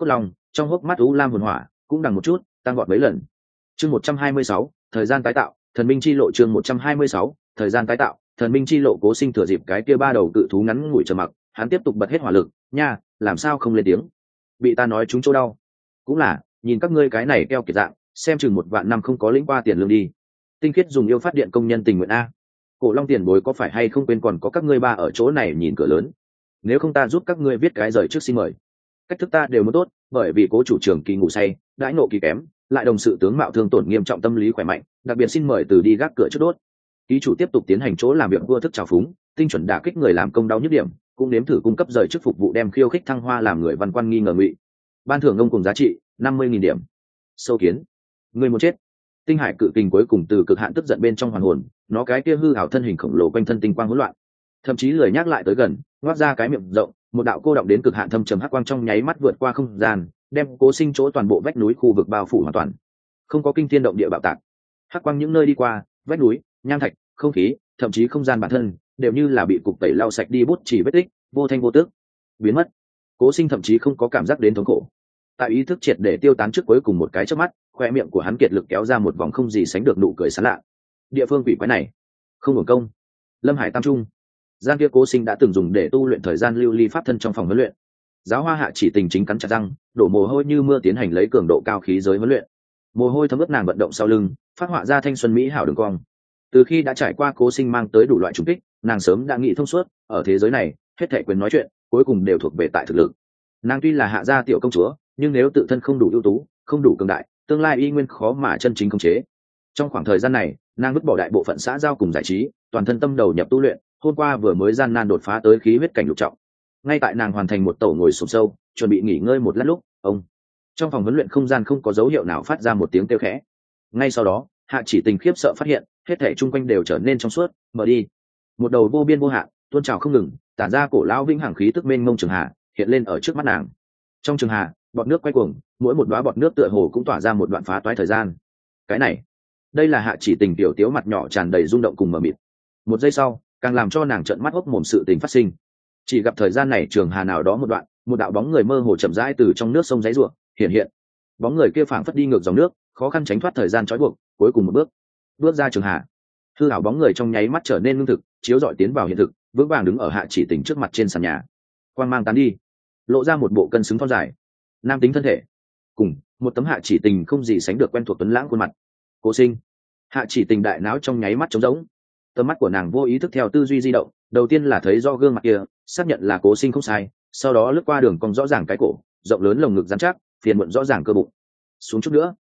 trong hốc mắt u lam hồn hỏa cũng đằng một chút tăng gọn mấy lần. Chương 126, thời gian tái tạo, thần minh chi lộ. Chương 126, thời gian tái tạo, thần minh chi lộ. Cố Sinh thừa dịp cái kia ba đầu cự thú ngắn ngủi trầm mặc, hắn tiếp tục bật hết hỏa lực. Nha, làm sao không lên tiếng? Bị ta nói trúng chỗ đau. Cũng là, nhìn các ngươi cái này keo kiệt dạng, xem chừng 1 vạn năm không có lĩnh qua tiền lương đi. Tinh khiết dùng yêu phát điện công nhân tình nguyện a. Cổ Long tiền bối có phải hay không quên còn có các ngươi ba ở chỗ này nhìn cửa lớn. Nếu không ta giúp các ngươi viết cái rời trước xin mời. Cách thức ta đều muốn tốt, bởi vì Cố chủ trưởng kỳ ngủ say, đãi nộ kỳ kém, lại đồng sự tướng mạo thương tổn nghiêm trọng tâm lý khỏe mạnh, đặc biệt xin mời từ đi gác cửa trước đốt. Ký chủ tiếp tục tiến hành chỗ làm việc vua thức trào phúng, tinh chuẩn đả kích người làm công đau nhức điểm, cũng nếm thử cung cấp rời chức phục vụ đem khiêu khích thăng hoa làm người văn quan nghi ngờ ngụy. Ban thưởng ngông cùng giá trị 50.000 điểm. Sâu kiến, người muốn chết. Tinh hải cự kình cuối cùng từ cực hạn tức giận bên trong hoàn hồn, nó cái kia hư ảo thân hình khổng lồ quanh thân tinh quang hỗn loạn, thậm chí lười nhắc lại tới gần, ngoác ra cái miệng rộng, một đạo cô động đến cực hạn thâm trầm hắc quang trong nháy mắt vượt qua không gian, đem Cố Sinh chỗ toàn bộ vách núi khu vực bao phủ hoàn toàn. Không có kinh thiên động địa bạo tạc, hắc quang những nơi đi qua, vách núi, nham thạch, không khí, thậm chí không gian bản thân đều như là bị cục tẩy lau sạch đi, bút chỉ vết tích vô thanh vô tước biến mất. Cố Sinh thậm chí không có cảm giác đến thống khổ, tại ý thức triệt để tiêu tán trước cuối cùng một cái chớp mắt, khoe miệng của hắn kiệt lực kéo ra một vòng không gì sánh được nụ cười sảng lạ. Địa phương quỷ quái này không hưởng công. Lâm Hải Tam Trung, gian kia Cố Sinh đã từng dùng để tu luyện thời gian lưu ly pháp thân trong phòng huấn luyện. Giáo Hoa Hạ Chỉ Tình chính cắn chặt răng, đổ mồ hôi như mưa tiến hành lấy cường độ cao khí giới huấn luyện. Mồ hôi thấm ướt nàng vận động sau lưng, phát họa ra thanh xuân mỹ hảo đường cong. Từ khi đã trải qua Cố Sinh mang tới đủ loại trùng kích, nàng sớm đã nghĩ thông suốt, ở thế giới này, hết thảy quyền nói chuyện, cuối cùng đều thuộc về tại thực lực. Nàng tuy là hạ gia tiểu công chúa, nhưng nếu tự thân không đủ ưu tú, không đủ cường đại, tương lai y nguyên khó mà chân chính khống chế. Trong khoảng thời gian này, nàng vứt bỏ đại bộ phận xã giao cùng giải trí, toàn thân tâm đầu nhập tu luyện, hôm qua vừa mới gian nan đột phá tới khí huyết cảnh lục trọng. Ngay tại nàng hoàn thành một tổ ngồi xổm sâu, chuẩn bị nghỉ ngơi một lát lúc, trong phòng huấn luyện không gian không có dấu hiệu nào phát ra một tiếng kêu khẽ. Ngay sau đó, Hạ Chỉ Tình khiếp sợ phát hiện, hết thảy chung quanh đều trở nên trong suốt, mở đi. Một đầu vô biên vô hạn, tuôn trào không ngừng, tản ra cổ lão vĩnh hằng khí tức mênh mông trường hà, hiện lên ở trước mắt nàng. Trong trường hà, bọt nước quay cuồng, mỗi một đóa bọt nước tựa hồ cũng tỏa ra một đoạn phá toái thời gian. Cái này, đây là Hạ Chỉ Tình tiểu tiếu mặt nhỏ tràn đầy rung động cùng mờ mịt. Một giây sau, càng làm cho nàng trợn mắt hốc mồm sự tình phát sinh. Chỉ gặp thời gian này trường hà nào đó một đoạn, một đạo bóng người mơ hồ chậm rãi từ trong nước sông giãy giụa hiện. Bóng người kia phảng phất đi ngược dòng nước, khó khăn tránh thoát thời gian trói buộc, cuối cùng một bước ra trường hà. Hư ảo bóng người trong nháy mắt trở nên ngưng thực, chiếu rọi tiến vào hiện thực, vững vàng đứng ở Hạ Chỉ Tình trước mặt trên sàn nhà. Quang mang tán đi, lộ ra một bộ cân xứng thon dài, nam tính thân thể, cùng một tấm Hạ Chỉ Tình không gì sánh được quen thuộc tuấn lãng khuôn mặt. Cố Sinh. Hạ Chỉ Tình đại não trong nháy mắt trống rỗng, tầm mắt của nàng vô ý thức theo tư duy di động, đầu tiên là thấy do gương mặt kia, xác nhận là Cố Sinh không sai, sau đó lướt qua đường cong rõ ràng cái cổ, rộng lớn lồng ngực rắn chắc, phiền muộn rõ ràng cơ bụng. Xuống chút nữa.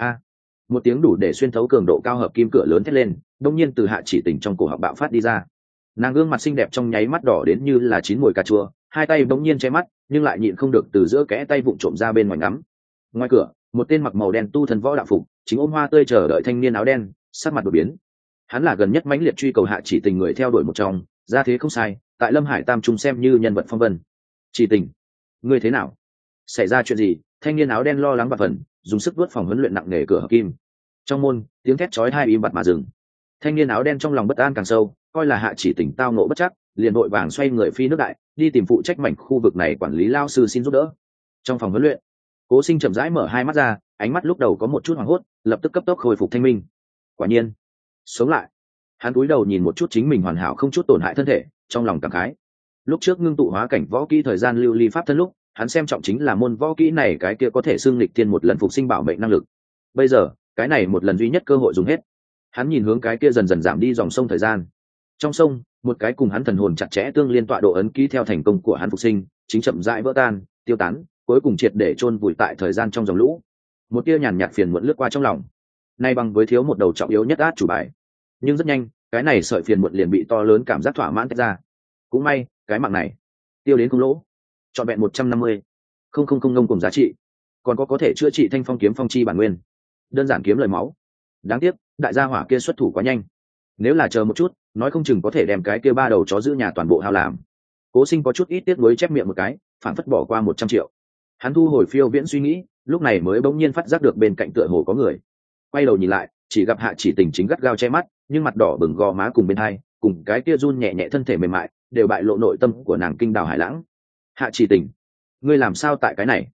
Một tiếng đủ để xuyên thấu cường độ cao hợp kim cửa lớn thét lên, đông nhiên từ Hạ Chỉ Tình trong cổ họng bạo phát đi ra. Nàng gương mặt xinh đẹp trong nháy mắt đỏ đến như là chín mùi cà chua, hai tay bỗng nhiên che mắt, nhưng lại nhịn không được từ giữa kẽ tay vụng trộm ra bên ngoài ngắm. Ngoài cửa, một tên mặc màu đen tu thần võ đạo phục, chính ôm hoa tươi chờ đợi thanh niên áo đen, sắc mặt đột biến. Hắn là gần nhất mãnh liệt truy cầu Hạ Chỉ Tình người theo đuổi một trong, ra thế không sai, tại Lâm Hải Tam Trung xem như nhân vật phong vân. Chỉ Tình, ngươi thế nào? Xảy ra chuyện gì? Thanh niên áo đen lo lắng bạt phần, dùng sức vuốt phòng huấn luyện nặng nề cửa hợp kim. Trong môn, tiếng thét chói tai im bặt mà dừng. Thanh niên áo đen trong lòng bất an càng sâu, coi là Hạ Chỉ Tình tao ngộ bất chắc, liền vội vàng xoay người phi nước đại, đi tìm phụ trách mảnh khu vực này quản lý lao sư xin giúp đỡ. Trong phòng huấn luyện, Cố Sinh chậm rãi mở hai mắt ra, ánh mắt lúc đầu có một chút hoảng hốt, lập tức cấp tốc khôi phục thanh minh. Quả nhiên, sống lại. Hắn cúi đầu nhìn một chút chính mình hoàn hảo không chút tổn hại thân thể, trong lòng cảm khái. Lúc trước ngưng tụ hóa cảnh võ kỹ thời gian lưu ly pháp thân lúc, hắn xem trọng chính là môn võ kỹ này cái kia có thể xưng lịch thiên một lần phục sinh bảo mệnh năng lực. Bây giờ, cái này một lần duy nhất cơ hội dùng hết. Hắn nhìn hướng cái kia dần dần giảm đi dòng sông thời gian. Trong sông, một cái cùng hắn thần hồn chặt chẽ tương liên tọa độ ấn ký theo thành công của hắn phục sinh, chính chậm rãi vỡ tan, tiêu tán, cuối cùng triệt để chôn vùi tại thời gian trong dòng lũ. Một tia nhàn nhạt phiền muộn lướt qua trong lòng. Nay bằng với thiếu một đầu trọng yếu nhất át chủ bài. Nhưng rất nhanh, cái này sợi phiền muộn liền bị to lớn cảm giác thỏa mãn tách ra. Cũng may, cái mạng này tiêu đến không lỗ, trọn vẹn 150 không ngông cùng giá trị, còn có thể chữa trị thanh phong kiếm phong chi bản nguyên, đơn giản kiếm lời máu. Đáng tiếc, đại gia hỏa kia xuất thủ quá nhanh, nếu là chờ một chút, nói không chừng có thể đem cái kia ba đầu chó giữ nhà toàn bộ hao làm. Cố Sinh có chút ít tiếc nuối chép miệng một cái, phản phất bỏ qua 100 triệu. Hắn thu hồi phiêu viễn suy nghĩ, lúc này mới bỗng nhiên phát giác được bên cạnh tựa hồ có người. Quay đầu nhìn lại, chỉ gặp Hạ Chỉ Tình chính gắt gao che mắt, nhưng mặt đỏ bừng gò má cùng bên hai, cùng cái kia run nhẹ nhẹ thân thể mềm mại, đều bại lộ nội tâm của nàng kinh đào hải lãng. Hạ Chỉ Tình, ngươi làm sao tại cái này?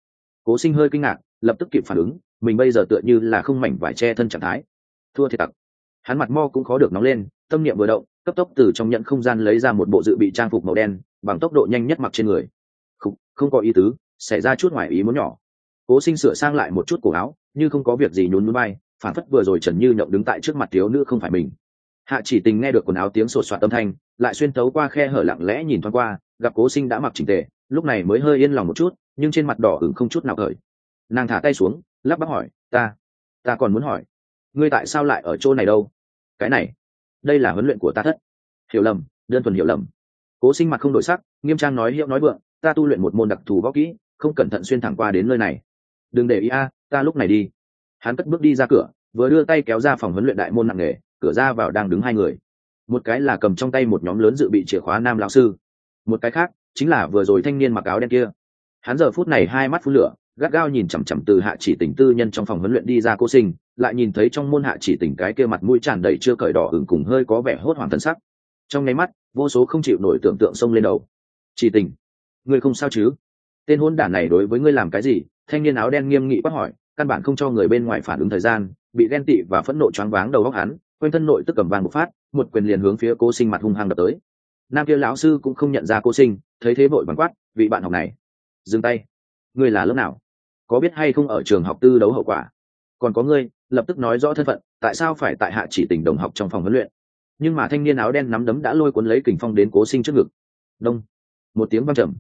Cố Sinh hơi kinh ngạc, lập tức kịp phản ứng, mình bây giờ tựa như là không mảnh vải che thân trạng thái. Thua thiệt tặc. Hắn mặt mo cũng khó được nóng lên, tâm niệm vừa động, cấp tốc từ trong nhận không gian lấy ra một bộ dự bị trang phục màu đen, bằng tốc độ nhanh nhất mặc trên người. Không có ý tứ, xảy ra chút ngoài ý muốn nhỏ. Cố Sinh sửa sang lại một chút cổ áo, như không có việc gì nhún nhún vai, phản phất vừa rồi Trần Như Nhộng đứng tại trước mặt thiếu nữ không phải mình. Hạ Chỉ Tình nghe được quần áo tiếng sột soạt âm thanh, lại xuyên tấu qua khe hở lặng lẽ nhìn thoáng qua, gặp Cố Sinh đã mặc chỉnh tề, lúc này mới hơi yên lòng một chút, nhưng trên mặt đỏ ửng không chút nào cởi. Nàng thả tay xuống, lắp bắp hỏi, ta còn muốn hỏi, ngươi tại sao lại ở chỗ này đâu? Cái này, đây là huấn luyện của ta thất. Hiểu lầm, đơn thuần hiểu lầm. Cố Sinh mặt không đổi sắc, nghiêm trang nói hiệu nói vượng, ta tu luyện một môn đặc thù võ kỹ, không cẩn thận xuyên thẳng qua đến nơi này. Đừng để ý ta lúc này đi. Hắn cất bước đi ra cửa, vừa đưa tay kéo ra phòng huấn luyện đại môn nặng nề, cửa ra vào đang đứng hai người. Một cái là cầm trong tay một nhóm lớn dự bị chìa khóa nam lão sư, một cái khác chính là vừa rồi thanh niên mặc áo đen kia. Hắn giờ phút này hai mắt phun lửa, gắt gao nhìn chằm chằm từ Hạ Chỉ Tình tư nhân trong phòng huấn luyện đi ra Cố Sinh, lại nhìn thấy trong môn Hạ Chỉ Tình cái kia mặt mũi tràn đầy chưa cởi đỏ ửng cùng hơi có vẻ hốt hoảng thân sắc. Trong nháy mắt, vô số không chịu nổi tưởng tượng xông lên đầu. Chỉ Tình, ngươi không sao chứ? Tên hôn đản này đối với ngươi làm cái gì? Thanh niên áo đen nghiêm nghị quát hỏi, căn bản không cho người bên ngoài phản ứng thời gian, bị ghen tị và phẫn nộ choáng váng đầu óc hắn, quanh thân nội tức cầm vàng một phát, một quyền liền hướng phía Cố Sinh mặt hung hăng đập tới. Nam kia lão sư cũng không nhận ra Cố Sinh, thấy thế vội vàng quát, vị bạn học này, dừng tay. Ngươi là lớp nào? Có biết hay không ở trường học tư đấu hậu quả? Còn có ngươi, lập tức nói rõ thân phận, tại sao phải tại Hạ Chỉ Tình đồng học trong phòng huấn luyện? Nhưng mà thanh niên áo đen nắm đấm đã lôi cuốn lấy kình phong đến Cố Sinh trước ngực. Đông, một tiếng vang trầm.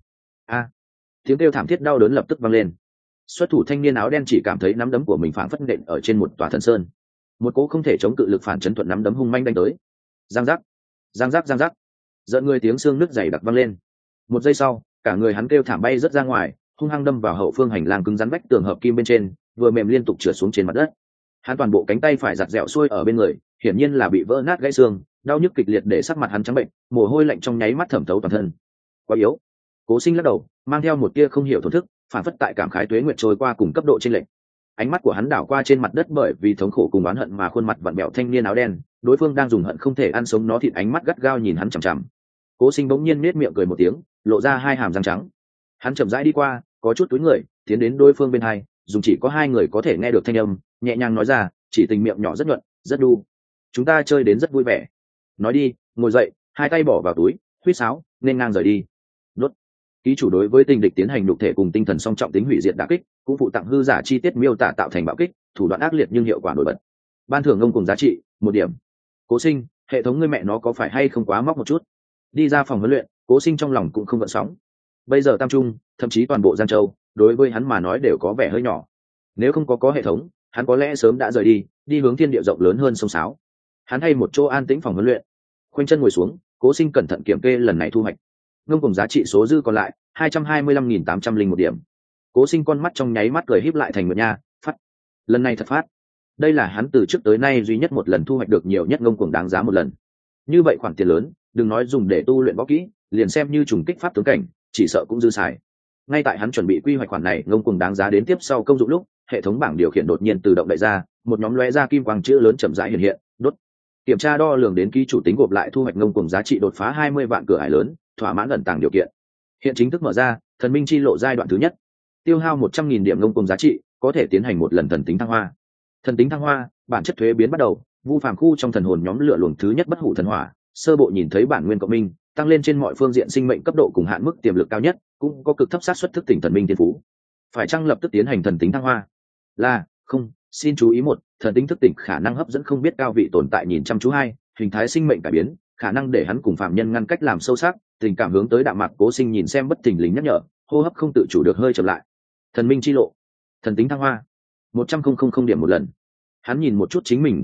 Tiếng kêu thảm thiết đau đớn lập tức vang lên. Xuất thủ thanh niên áo đen chỉ cảm thấy nắm đấm của mình phảng phất nện ở trên một tòa thần sơn, một cỗ không thể chống cự lực phản chấn thuận nắm đấm hung manh đánh tới. Giang giác, giang giác, giang giác, giận người tiếng xương nứt dày đặc vang lên. Một giây sau, cả người hắn kêu thảm bay rất ra ngoài, hung hăng đâm vào hậu phương hành lang cứng rắn vách tường hợp kim bên trên, vừa mềm liên tục trượt xuống trên mặt đất. Hắn toàn bộ cánh tay phải giặt dẹo xuôi ở bên người, hiển nhiên là bị vỡ nát gãy xương, đau nhức kịch liệt để sắc mặt hắn trắng bệnh, mồ hôi lạnh trong nháy mắt thẩm thấu toàn thân. Quá yếu. Cố Sinh lắc đầu, mang theo một tia không hiểu thổn thức, phản phất tại cảm khái tuế nguyệt trôi qua cùng cấp độ chênh lệch. Ánh mắt của hắn đảo qua trên mặt đất bởi vì thống khổ cùng oán hận mà khuôn mặt vặn bẹo thanh niên áo đen, đối phương đang dùng hận không thể ăn sống nó thịt ánh mắt gắt gao nhìn hắn chằm chằm. Cố Sinh bỗng nhiên nết miệng cười một tiếng, lộ ra hai hàm răng trắng. Hắn chậm rãi đi qua, có chút túi người, tiến đến đối phương bên hai, dùng chỉ có hai người có thể nghe được thanh âm, nhẹ nhàng nói ra, chỉ tình miệng nhỏ rất nhuận, rất đu. Chúng ta chơi đến rất vui vẻ. Nói đi, ngồi dậy, hai tay bỏ vào túi, huýt sáo, nên ngang rời đi. Đốt. Ký chủ đối với tình địch tiến hành nhục thể cùng tinh thần song trọng tính hủy diệt đả kích, cũng phụ tặng hư giả chi tiết miêu tả tạo thành bạo kích, thủ đoạn ác liệt nhưng hiệu quả nổi bật. Ban thưởng ngông cùng giá trị 1 điểm. Cố Sinh, hệ thống ngươi mẹ nó có phải hay không quá móc một chút? Đi ra phòng huấn luyện, Cố Sinh trong lòng cũng không gợn sóng. Bây giờ Tam Trung, thậm chí toàn bộ Giang Châu, đối với hắn mà nói đều có vẻ hơi nhỏ. Nếu không có hệ thống, hắn có lẽ sớm đã rời đi hướng thiên địa rộng lớn hơn sông Sáo. Hắn hay một chỗ an tĩnh phòng huấn luyện, khoanh chân ngồi xuống, Cố Sinh cẩn thận kiểm kê lần này thu hoạch. Ngông cùng giá trị số dư còn lại 225.801 điểm. Cố Sinh con mắt trong nháy mắt cười híp lại thành một nha, phát. Lần này thật phát. Đây là hắn từ trước tới nay duy nhất một lần thu hoạch được nhiều nhất ngông cuồng đáng giá một lần. Như vậy khoản tiền lớn, đừng nói dùng để tu luyện võ kỹ, liền xem như trùng kích pháp tướng cảnh, chỉ sợ cũng dư xài. Ngay tại hắn chuẩn bị quy hoạch khoản này ngông cuồng đáng giá đến tiếp sau công dụng lúc, hệ thống bảng điều khiển đột nhiên tự động đẩy ra, một nhóm lóe ra kim quang chữ lớn chậm rãi hiện hiện, đốt. Kiểm tra đo lường đến ký chủ tính gộp lại thu hoạch ngông cuồng giá trị đột phá 20 vạn cửa ải lớn, thỏa mãn ẩn tàng điều kiện. Hiện chính thức mở ra, thần minh chi lộ giai đoạn thứ nhất. Tiêu hao 100.000 điểm ngông cuồng giá trị, có thể tiến hành một lần thần tính thăng hoa. Thần tính thăng hoa, bản chất thuế biến bắt đầu, vu phàm khu trong thần hồn nhóm lửa luồng thứ nhất bất hủ thần hỏa, sơ bộ nhìn thấy bản nguyên cộng minh, tăng lên trên mọi phương diện sinh mệnh cấp độ cùng hạn mức tiềm lực cao nhất, cũng có cực thấp xác suất thức tỉnh thần minh thiên phú. Phải chăng lập tức tiến hành thần tính thăng hoa? Là, không, xin chú ý một, thần tính thức tỉnh khả năng hấp dẫn không biết cao vị tồn tại nhìn chăm chú hai, hình thái sinh mệnh cải biến, khả năng để hắn cùng phạm nhân ngăn cách làm sâu sắc, tình cảm hướng tới đạm mạc. Cố Sinh nhìn xem bất thình lình nhắc nhở, hô hấp không tự chủ được hơi chậm lại. Thần minh chi lộ, thần tính thăng hoa, 100.000 điểm một lần. Hắn nhìn một chút chính mình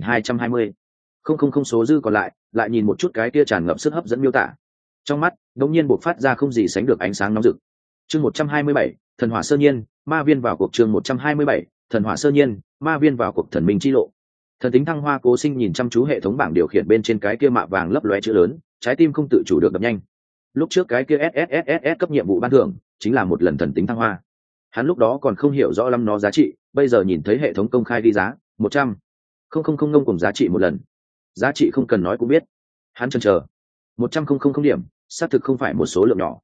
220.000 số dư còn lại, lại nhìn một chút cái kia tràn ngập sức hấp dẫn miêu tả, trong mắt đột nhiên bộc phát ra không gì sánh được ánh sáng nóng rực. Chương 127, thần hỏa sơ nhiên, ma viên vào cuộc. Chương 127, thần hỏa sơ nhiên, ma viên vào cuộc. Thần minh chi lộ, thần tính thăng hoa. Cố Sinh nhìn chăm chú hệ thống bảng điều khiển bên trên cái kia mạ vàng lấp lóe chữ lớn, trái tim không tự chủ được đập nhanh. Lúc trước cái kia SSSS cấp nhiệm vụ ban thưởng chính là một lần thần tính thăng hoa. Hắn lúc đó còn không hiểu rõ lắm nó giá trị, bây giờ nhìn thấy hệ thống công khai ghi giá 100.000 ngông cùng giá trị một lần, giá trị không cần nói cũng biết. Hắn chần chờ, 100.000 điểm xác thực không phải một số lượng nhỏ.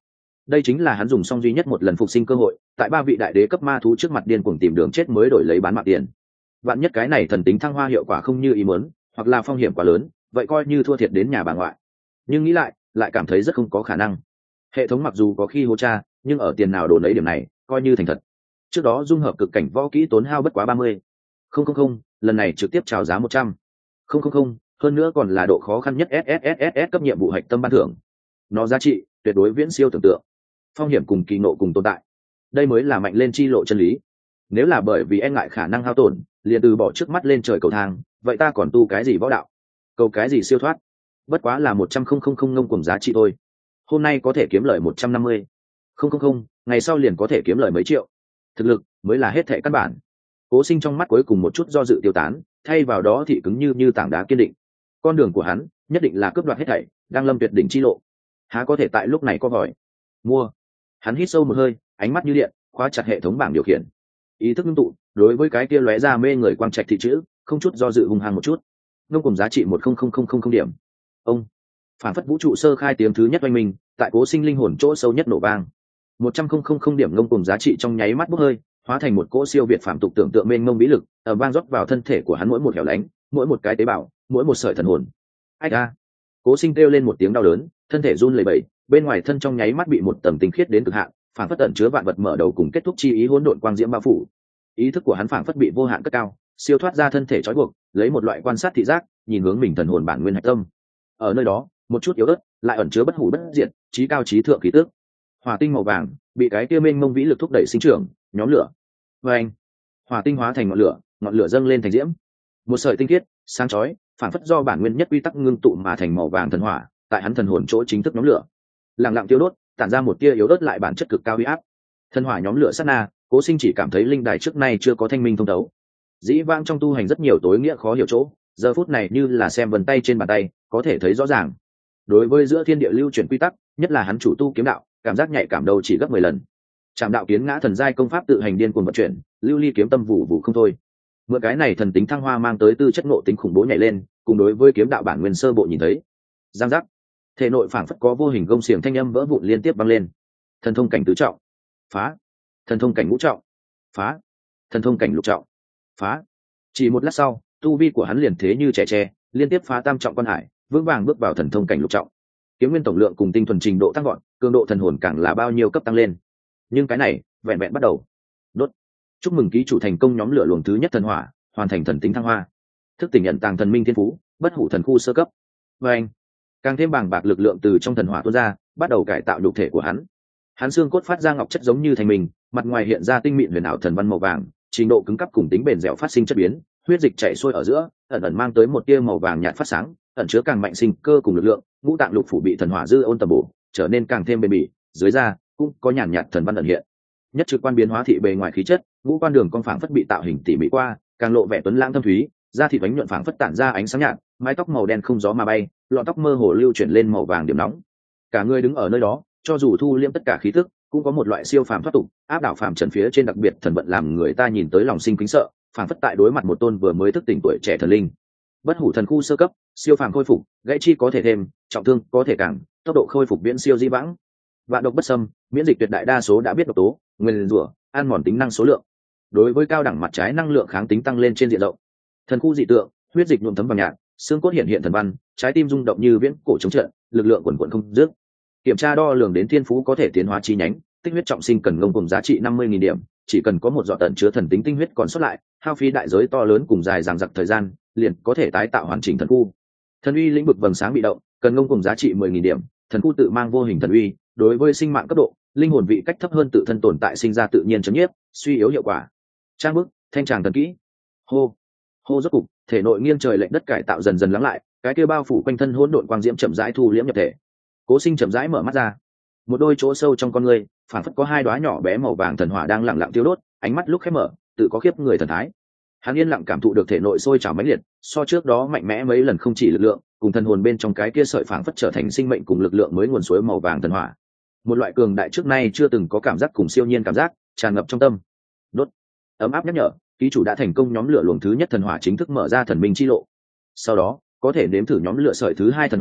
đây chính là hắn dùng xong duy nhất một lần phục sinh cơ hội, tại 3 vị đại đế cấp ma thú trước mặt điên cuồng tìm đường chết mới đổi lấy bán mạng tiền. Vạn nhất cái này thần tính thăng hoa hiệu quả không như ý muốn, hoặc là phong hiểm quá lớn, vậy coi như thua thiệt đến nhà bà ngoại. Nhưng nghĩ lại cảm thấy rất không có khả năng. Hệ thống mặc dù có khi hô cha, nhưng ở tiền nào đổ lấy điểm này coi như thành thật. Trước đó dung hợp cực cảnh võ kỹ tốn hao bất quá 30. Không, lần này trực tiếp chào giá 100. Không, hơn nữa còn là độ khó khăn nhất SSSS cấp nhiệm vụ hạch tâm ban thưởng. Nó giá trị tuyệt đối viễn siêu tưởng tượng. Phong hiểm cùng kỳ nộ cùng tồn tại. Đây mới là mạnh lên chi lộ chân lý. Nếu là bởi vì e ngại khả năng hao tổn, liền từ bỏ trước mắt lên trời cầu thang, vậy ta còn tu cái gì võ đạo? Cầu cái gì siêu thoát? Bất quá là 100,000 ngông cuồng giá trị thôi. Hôm nay có thể kiếm lời 150. Không, ngày sau liền có thể kiếm lời mấy triệu. Thực lực mới là hết thệ căn bản. Cố Sinh trong mắt cuối cùng một chút do dự tiêu tán, thay vào đó thị cứng như tảng đá kiên định. Con đường của hắn nhất định là cướp đoạt hết thảy, đang lâm tuyệt đỉnh chi lộ. Há có thể tại lúc này có vòi. Mua. Hắn hít sâu một hơi, ánh mắt như điện, khóa chặt hệ thống bảng điều khiển. Ý thức ngưng tụ, đối với cái kia lóe ra mê người quang trạch thị chữ, không chút do dự hung hăng một chút. Ngông cùng giá trị 1,000 điểm. Ông. Phản phất vũ trụ sơ khai tiếng thứ nhất oanh minh, tại Cố Sinh linh hồn chỗ sâu nhất nổ vang. 100,000 điểm ngông cùng giá trị trong nháy mắt bốc hơi, hóa thành một cỗ siêu việt phàm tục tưởng tượng mênh mông vĩ lực, ở vang rót vào thân thể của hắn mỗi một hẻo lánh, mỗi một cái tế bào, mỗi một sợi thần hồn. Ách a! Cố Sinh kêu lên một tiếng đau đớn, thân thể run lẩy bẩy, bên ngoài thân trong nháy mắt bị một tầng tinh khiết đến cực hạn, phản phất tận chứa vạn vật mở đầu cùng kết thúc chi ý hỗn độn quang diễm bao phủ. Ý thức của hắn phản phất bị vô hạn cất cao, siêu thoát ra thân thể trói buộc, lấy một loại quan sát thị giác, nhìn hướng mình thần hồn bản nguyên hạch tâm. Ở nơi đó, một chút yếu ớt, lại ẩn chứa bất hủ bất diệt, chí cao chí thượng khí tức. Hỏa tinh màu vàng bị cái kia mênh mông vĩ lực thúc đẩy sinh trưởng, nhóm lửa. Anh, hỏa tinh hóa thành ngọn lửa dâng lên thành diễm. Một sợi tinh khiết, sáng chói, phản phất do bản nguyên nhất quy tắc ngưng tụ mà thành màu vàng thần hỏa, tại hắn thần hồn chỗ chính thức nhóm lửa. Lặng lặng tiêu đốt, tản ra một tia yếu ớt lại bản chất cực cao uy áp. Thần hỏa nhóm lửa sát na, Cố Sinh chỉ cảm thấy linh đài trước nay chưa có thanh minh thông thấu. Dĩ vãng trong tu hành rất nhiều tối nghĩa khó hiểu chỗ, giờ phút này như là xem vân tay trên bàn tay, có thể thấy rõ ràng. Đối với giữa thiên địa lưu chuyển quy tắc, nhất là hắn chủ tu kiếm đạo, cảm giác nhạy cảm đầu chỉ gấp 10 lần. Trảm đạo kiến ngã thần giai công pháp tự hành điên cuồng vận chuyển, lưu ly kiếm tâm vụ không thôi. Mượn cái này thần tính thăng hoa mang tới tư chất ngộ tính khủng bố nhảy lên, cùng đối với kiếm đạo bản nguyên sơ bộ nhìn thấy. Giang giác, thể nội phảng phất có vô hình gông xiềng thanh âm vỡ vụn liên tiếp vang lên. Thần thông cảnh tứ trọng, phá. Thần thông cảnh ngũ trọng, phá. Thần thông cảnh lục trọng, phá. Chỉ một lát sau, tu vi của hắn liền thế như trẻ tre, liên tiếp phá tam trọng quan hải, vững vàng bước vào thần thông cảnh lục trọng. Kiếm nguyên tổng lượng cùng tinh thuần trình độ tăng gọn, cường độ thần hồn càng là bao nhiêu cấp tăng lên. Nhưng cái này vẹn vẹn bắt đầu. Đốt. Chúc mừng ký chủ thành công nhóm lửa luồng thứ nhất thần hỏa, hoàn thành thần tính thăng hoa. Thức tỉnh nhận tàng thần minh thiên phú, bất hủ thần khu sơ cấp. Và anh, càng thêm bàng bạc lực lượng từ trong thần hỏa tuôn ra, bắt đầu cải tạo nhục thể của hắn. Hắn xương cốt phát ra ngọc chất giống như thành mình, mặt ngoài hiện ra tinh mịn huyền ảo thần văn màu vàng, trình độ cứng cáp cùng tính bền dẻo phát sinh chất biến, huyết dịch chảy xuôi ở giữa, ẩn ẩn mang tới một tia màu vàng nhạt phát sáng, ẩn chứa càng mạnh sinh cơ cùng lực lượng. Ngũ tạng lục phủ bị thần hỏa dư ôn tầm bổ, trở nên càng thêm bền bỉ, dưới da cũng có nhàn nhạt thần văn ẩn hiện. Nhất trực quan biến hóa thị bề ngoài khí chất, ngũ quan đường cong phảng phất bị tạo hình tỉ mỉ qua, càng lộ vẻ tuấn lãng thâm thúy, da thịt bánh nhuận phảng phất tản ra ánh sáng nhạt, mái tóc màu đen không gió mà bay, lọn tóc mơ hồ lưu chuyển lên màu vàng điểm nóng. Cả người đứng ở nơi đó, cho dù thu liễm tất cả khí tức, cũng có một loại siêu phàm thoát tục, áp đảo phàm trần phía trên đặc biệt thần vận làm người ta nhìn tới lòng sinh kính sợ, phảng phất tại đối mặt một tôn vừa mới thức tỉnh tuổi trẻ thần linh. Bất hủ thần khu sơ cấp, siêu phàm khôi phục, gãy chi có thể thêm, trọng thương có thể càng, tốc độ khôi phục viễn siêu di vãng. Vạn độc bất xâm, miễn dịch tuyệt đại đa số đã biết độc tố, nguyên rủa, ăn mòn tính năng số lượng. Đối với cao đẳng mặt trái năng lượng kháng tính tăng lên trên diện rộng. Thần khu dị tượng, huyết dịch nhuộm thấm vàng nhạt, xương cốt hiện hiện thần văn, trái tim rung động như viễn cổ chống trận, lực lượng quần quần không dứt. Kiểm tra đo lường đến thiên phú có thể tiến hóa chi nhánh, tích huyết trọng sinh cần ngông cùng giá trị 50.000 điểm, chỉ cần có một giọt tận chứa thần tính tinh huyết còn sót lại, hao phí đại giới to lớn cùng dài dằng dặc thời gian, liền có thể tái tạo hoàn chỉnh thần khu. Thần uy lĩnh vực vầng sáng bị động, cần ngông cùng giá trị 10.000 điểm, thần khu tự mang vô hình thần uy, đối với sinh mạng cấp độ, linh hồn vị cách thấp hơn tự thân tồn tại sinh ra tự nhiên chấm nhiếp, suy yếu hiệu quả. Trang bức, thanh tràng thần kỹ. Hô, hô rốt cục, thể nội nghiêng trời lệch đất cải tạo dần dần lắng lại, cái kia bao phủ quanh thân hỗn độn quang diễm chậm rãi thu liễm nhập thể. Cố Sinh chậm rãi mở mắt ra, một đôi chỗ sâu trong con người, phảng phất có hai đóa nhỏ bé màu vàng thần hỏa đang lặng lặng tiêu đốt, ánh mắt lúc khép mở, tự có khiếp người thần thái. Hắn yên lặng cảm thụ được thể nội sôi trào mãnh liệt, so trước đó mạnh mẽ mấy lần không chỉ lực lượng, cùng thần hồn bên trong cái kia sợi phảng phất trở thành sinh mệnh cùng lực lượng mới nguồn suối màu vàng thần hỏa. Một loại cường đại trước nay chưa từng có cảm giác cùng siêu nhiên cảm giác tràn ngập trong tâm. Đốt. Ấm áp nhắc nhở, ký chủ đã thành công nhóm lửa luồng thứ nhất thần hỏa chính thức mở ra thần minh chi lộ. Sau đó, có thể nếm thử nhóm lửa sợi thứ hai thần hỏa,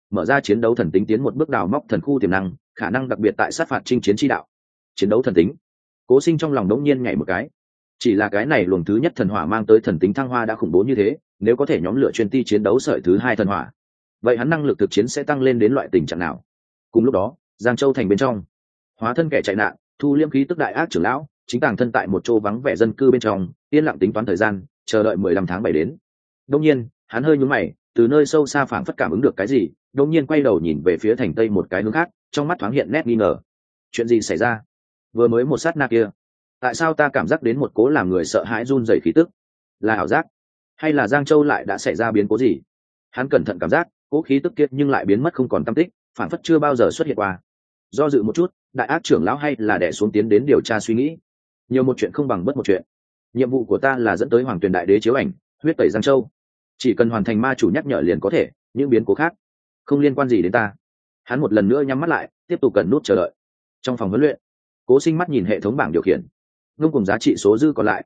mở ra chiến đấu thần tính tiến một bước đào móc thần khu tiềm năng, khả năng đặc biệt tại sát phạt chinh chiến chi đạo. Chiến đấu thần tính. Cố Sinh trong lòng đống nhiên nhảy một cái. Chỉ là cái này luồng thứ nhất thần hỏa mang tới thần tính thăng hoa đã khủng bố như thế, nếu có thể nhóm lửa chuyên ti chiến đấu sợi thứ hai thần hỏa, vậy hắn năng lực thực chiến sẽ tăng lên đến loại tình trạng nào? Cùng lúc đó, Giang Châu thành bên trong, hóa thân kẻ chạy nạn, thu liêm khí tức đại ác trưởng lão, chính tàng thân tại một chỗ vắng vẻ dân cư bên trong, yên lặng tính toán thời gian, chờ đợi 15 tháng 7 đến. Đương nhiên, hắn hơi nhướng mày, từ nơi sâu xa phảng phất cảm ứng được cái gì, đương nhiên quay đầu nhìn về phía thành tây một cái hướng khác, trong mắt thoáng hiện nét nghi ngờ. Chuyện gì xảy ra? Vừa mới một sát na kia, tại sao ta cảm giác đến một cố làm người sợ hãi run rẩy khí tức? Là ảo giác, hay là Giang Châu lại đã xảy ra biến cố gì? Hắn cẩn thận cảm giác, cố khí tức kia nhưng lại biến mất không còn tăm tích, phảng phất chưa bao giờ xuất hiện qua. Do dự một chút, đại ác trưởng lão hay là đè xuống tiến đến điều tra suy nghĩ. Nhiều một chuyện không bằng bất một chuyện. Nhiệm vụ của ta là dẫn tới Hoàng Tuyền Đại Đế chiếu ảnh, huyết tẩy Giang Châu. Chỉ cần hoàn thành ma chủ nhắc nhở liền có thể, những biến cố khác không liên quan gì đến ta. Hắn một lần nữa nhắm mắt lại, tiếp tục cần nút chờ đợi. Trong phòng huấn luyện, Cố Sinh mắt nhìn hệ thống bảng điều khiển. Ngông cùng giá trị số dư còn lại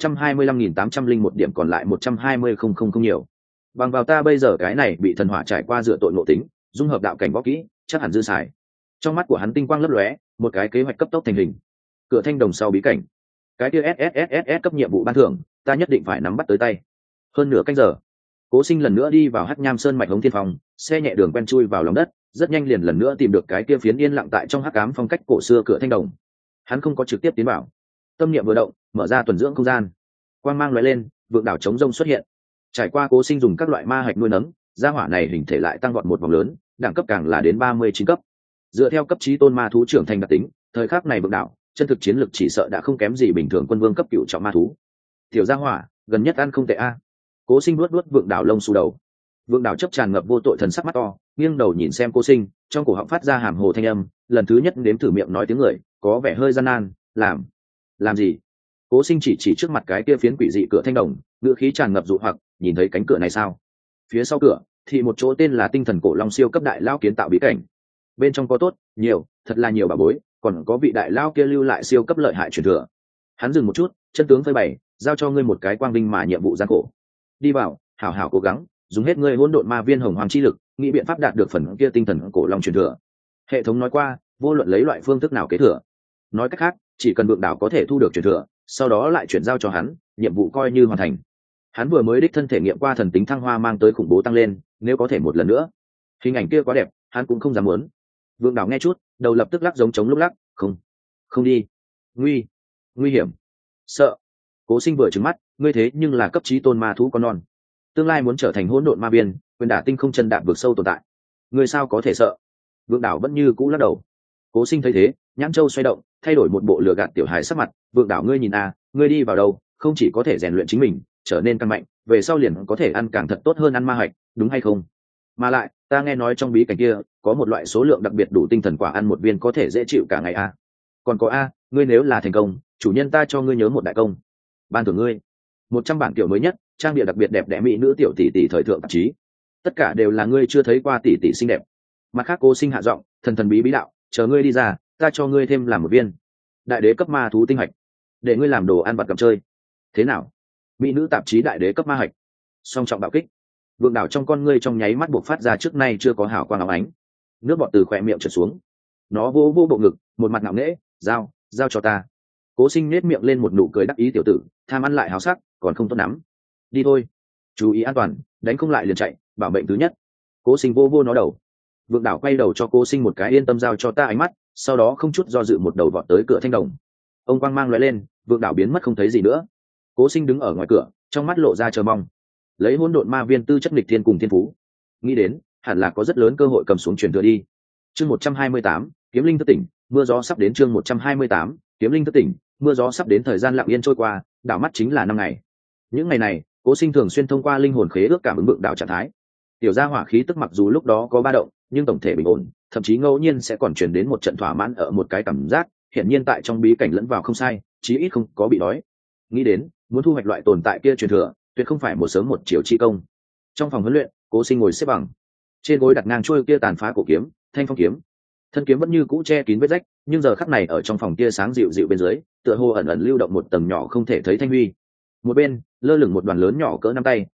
125.801 điểm, còn lại 120.000 nhiều. Bằng vào ta bây giờ cái này bị thần hỏa trải qua dựa tội nội tính, dung hợp đạo cảnh võ kỹ, chắc hẳn dư xài. Trong mắt của hắn tinh quang lấp lóe, một cái kế hoạch cấp tốc thành hình. Cửa thanh đồng sau bí cảnh, cái kia SSSS cấp nhiệm vụ ban thưởng, ta nhất định phải nắm bắt tới tay. Hơn nửa canh giờ, Cố Sinh lần nữa đi vào Hắc Nham Sơn mạch Hống Thiên Phong, xe nhẹ đường quen chui vào lòng đất, rất nhanh liền lần nữa tìm được cái kia phiến yên lặng tại trong hắc ám phong cách cổ xưa cửa thanh đồng. Hắn không có trực tiếp tiến vào, tâm niệm vừa động, mở ra tuần dưỡng không gian, quang mang lóe lên, vượng đảo chống rông xuất hiện. Trải qua Cố Sinh dùng các loại ma hạch nuôi nấng, gia hỏa này hình thể lại tăng vọt một vòng lớn, đẳng cấp càng là đến 39 cấp. Dựa theo cấp chí tôn ma thú trưởng thành đặc tính, thời khắc này vượng đảo chân thực chiến lực chỉ sợ đã không kém gì bình thường quân vương cấp cựu trọng ma thú. Tiểu gia hỏa gần nhất ăn không tệ a. Cố Sinh nuốt vượng đảo lông xù đầu. Vượng đảo chấp tràn ngập vô tội thần sắc mắt to, nghiêng đầu nhìn xem Cố Sinh, trong cổ họng phát ra hàm hồ thanh âm, lần thứ nhất nếm thử miệng nói tiếng người, có vẻ hơi gian nan. Làm gì? Cố Sinh chỉ trước mặt cái kia phiến quỷ dị cửa thanh đồng, ngữ khí tràn ngập dụ hoặc, nhìn thấy cánh cửa này sao? Phía sau cửa thì một chỗ tên là Tinh Thần Cổ Long siêu cấp đại lao kiến tạo bí cảnh. Bên trong có tốt, nhiều, thật là nhiều bảo bối, còn có vị đại lao kia lưu lại siêu cấp lợi hại truyền thừa. Hắn dừng một chút, chân tướng phơi bày, giao cho ngươi một cái quang vinh mà nhiệm vụ gian khổ. Đi vào, hảo hảo cố gắng, dùng hết ngươi hỗn độn ma viên hồng hoàng chi lực, nghĩ biện pháp đạt được phần kia Tinh Thần Cổ Long truyền thừa. Hệ thống nói qua, vô luận lấy loại phương thức nào kế thừa. Nói cách khác, chỉ cần Vượng Đảo có thể thu được truyền thừa, sau đó lại chuyển giao cho hắn, nhiệm vụ coi như hoàn thành. Hắn vừa mới đích thân thể nghiệm qua thần tính thăng hoa mang tới khủng bố tăng lên, nếu có thể một lần nữa, hình ảnh kia quá đẹp, hắn cũng không dám muốn. Vượng Đảo nghe chút, đầu lập tức lắc giống trống lúc lắc, không đi, nguy hiểm, sợ. Cố Sinh vừa trừng mắt, ngươi thế nhưng là cấp chí tôn ma thú con non, tương lai muốn trở thành hỗn độn ma biên, quyền đả tinh không chân đạp vượt sâu tồn tại, ngươi sao có thể sợ? Vượng Đảo vẫn như cũ lắc đầu. Cố Sinh thấy thế, nhãn châu xoay động, thay đổi một bộ lừa gạt tiểu hài sắc mặt. Vượng Đảo ngươi nhìn a, ngươi đi vào đâu, không chỉ có thể rèn luyện chính mình, trở nên căn mạnh, về sau liền có thể ăn càng thật tốt hơn ăn ma hạch, đúng hay không? Mà lại, ta nghe nói trong bí cảnh kia có một loại số lượng đặc biệt đủ tinh thần quả ăn một viên có thể dễ chịu cả ngày a. Còn có a, ngươi nếu là thành công, chủ nhân ta cho ngươi nhớ một đại công, ban thưởng ngươi 100 bản kiểu mới nhất, trang địa đặc biệt đẹp đẽ mỹ nữ tiểu tỷ tỷ thời thượng tạp chí, tất cả đều là ngươi chưa thấy qua tỷ tỷ xinh đẹp. Mặt khác Cố Sinh hạ giọng, thần thần bí bí đạo, chờ ngươi đi ra, ta cho ngươi thêm làm một viên đại đế cấp ma thú tinh hạch, để ngươi làm đồ ăn vặt cầm chơi. Thế nào? Mỹ nữ tạp chí đại đế cấp ma hạch, song trọng bạo kích. Vượng Đảo trong con ngươi trong nháy mắt buộc phát ra trước nay chưa có hào quang óng ánh, nước bọt từ khỏe miệng trượt xuống. Nó vô bộ ngực, một mặt ngạo nghễ, giao cho ta. Cố Sinh nết miệng lên một nụ cười đắc ý, tiểu tử tham ăn lại háo sắc, còn không tốt lắm. Đi thôi, chú ý an toàn, đánh không lại liền chạy, bảo mệnh thứ nhất. Cố Sinh vô nó đầu. Vượng Đảo quay đầu cho Cố Sinh một cái yên tâm, giao cho ta ánh mắt, sau đó không chút do dự một đầu vọt tới cửa thanh đồng. Ông quang mang lóe lên, Vượng Đảo biến mất không thấy gì nữa. Cố Sinh đứng ở ngoài cửa, trong mắt lộ ra chờ mong. Lấy hỗn độn ma viên tư chất nghịch thiên cùng thiên phú, nghĩ đến hẳn là có rất lớn cơ hội cầm xuống truyền thừa đi. Chương 128, kiếm linh thức tỉnh, mưa gió sắp đến. Chương 128, kiếm linh thức tỉnh, mưa gió sắp đến. Thời gian lặng yên trôi qua, đảo mắt chính là 5 ngày. Những ngày này, Cố Sinh thường xuyên thông qua linh hồn khế ước cảm ứng Vượng Đảo trạng thái. Tiểu gia hỏa khí tức mặc dù lúc đó có ba động, nhưng tổng thể bình ổn, thậm chí ngẫu nhiên sẽ còn truyền đến một trận thỏa mãn ở một cái cảm giác, hiển nhiên tại trong bí cảnh lẫn vào không sai, chí ít không có bị đói. Nghĩ đến, muốn thu hoạch loại tồn tại kia truyền thừa, tuyệt không phải một sớm một chiều chi công. Trong phòng huấn luyện, Cố Sinh ngồi xếp bằng, trên gối đặt ngang chuôi kia tàn phá cổ kiếm, Thanh Phong kiếm. Thân kiếm vẫn như cũ che kín vết rách, nhưng giờ khắc này ở trong phòng kia sáng dịu dịu bên dưới, tựa hồ ẩn ẩn lưu động một tầng nhỏ không thể thấy thanh huy. Một bên, lơ lửng một đoàn lớn nhỏ cỡ nắm tay,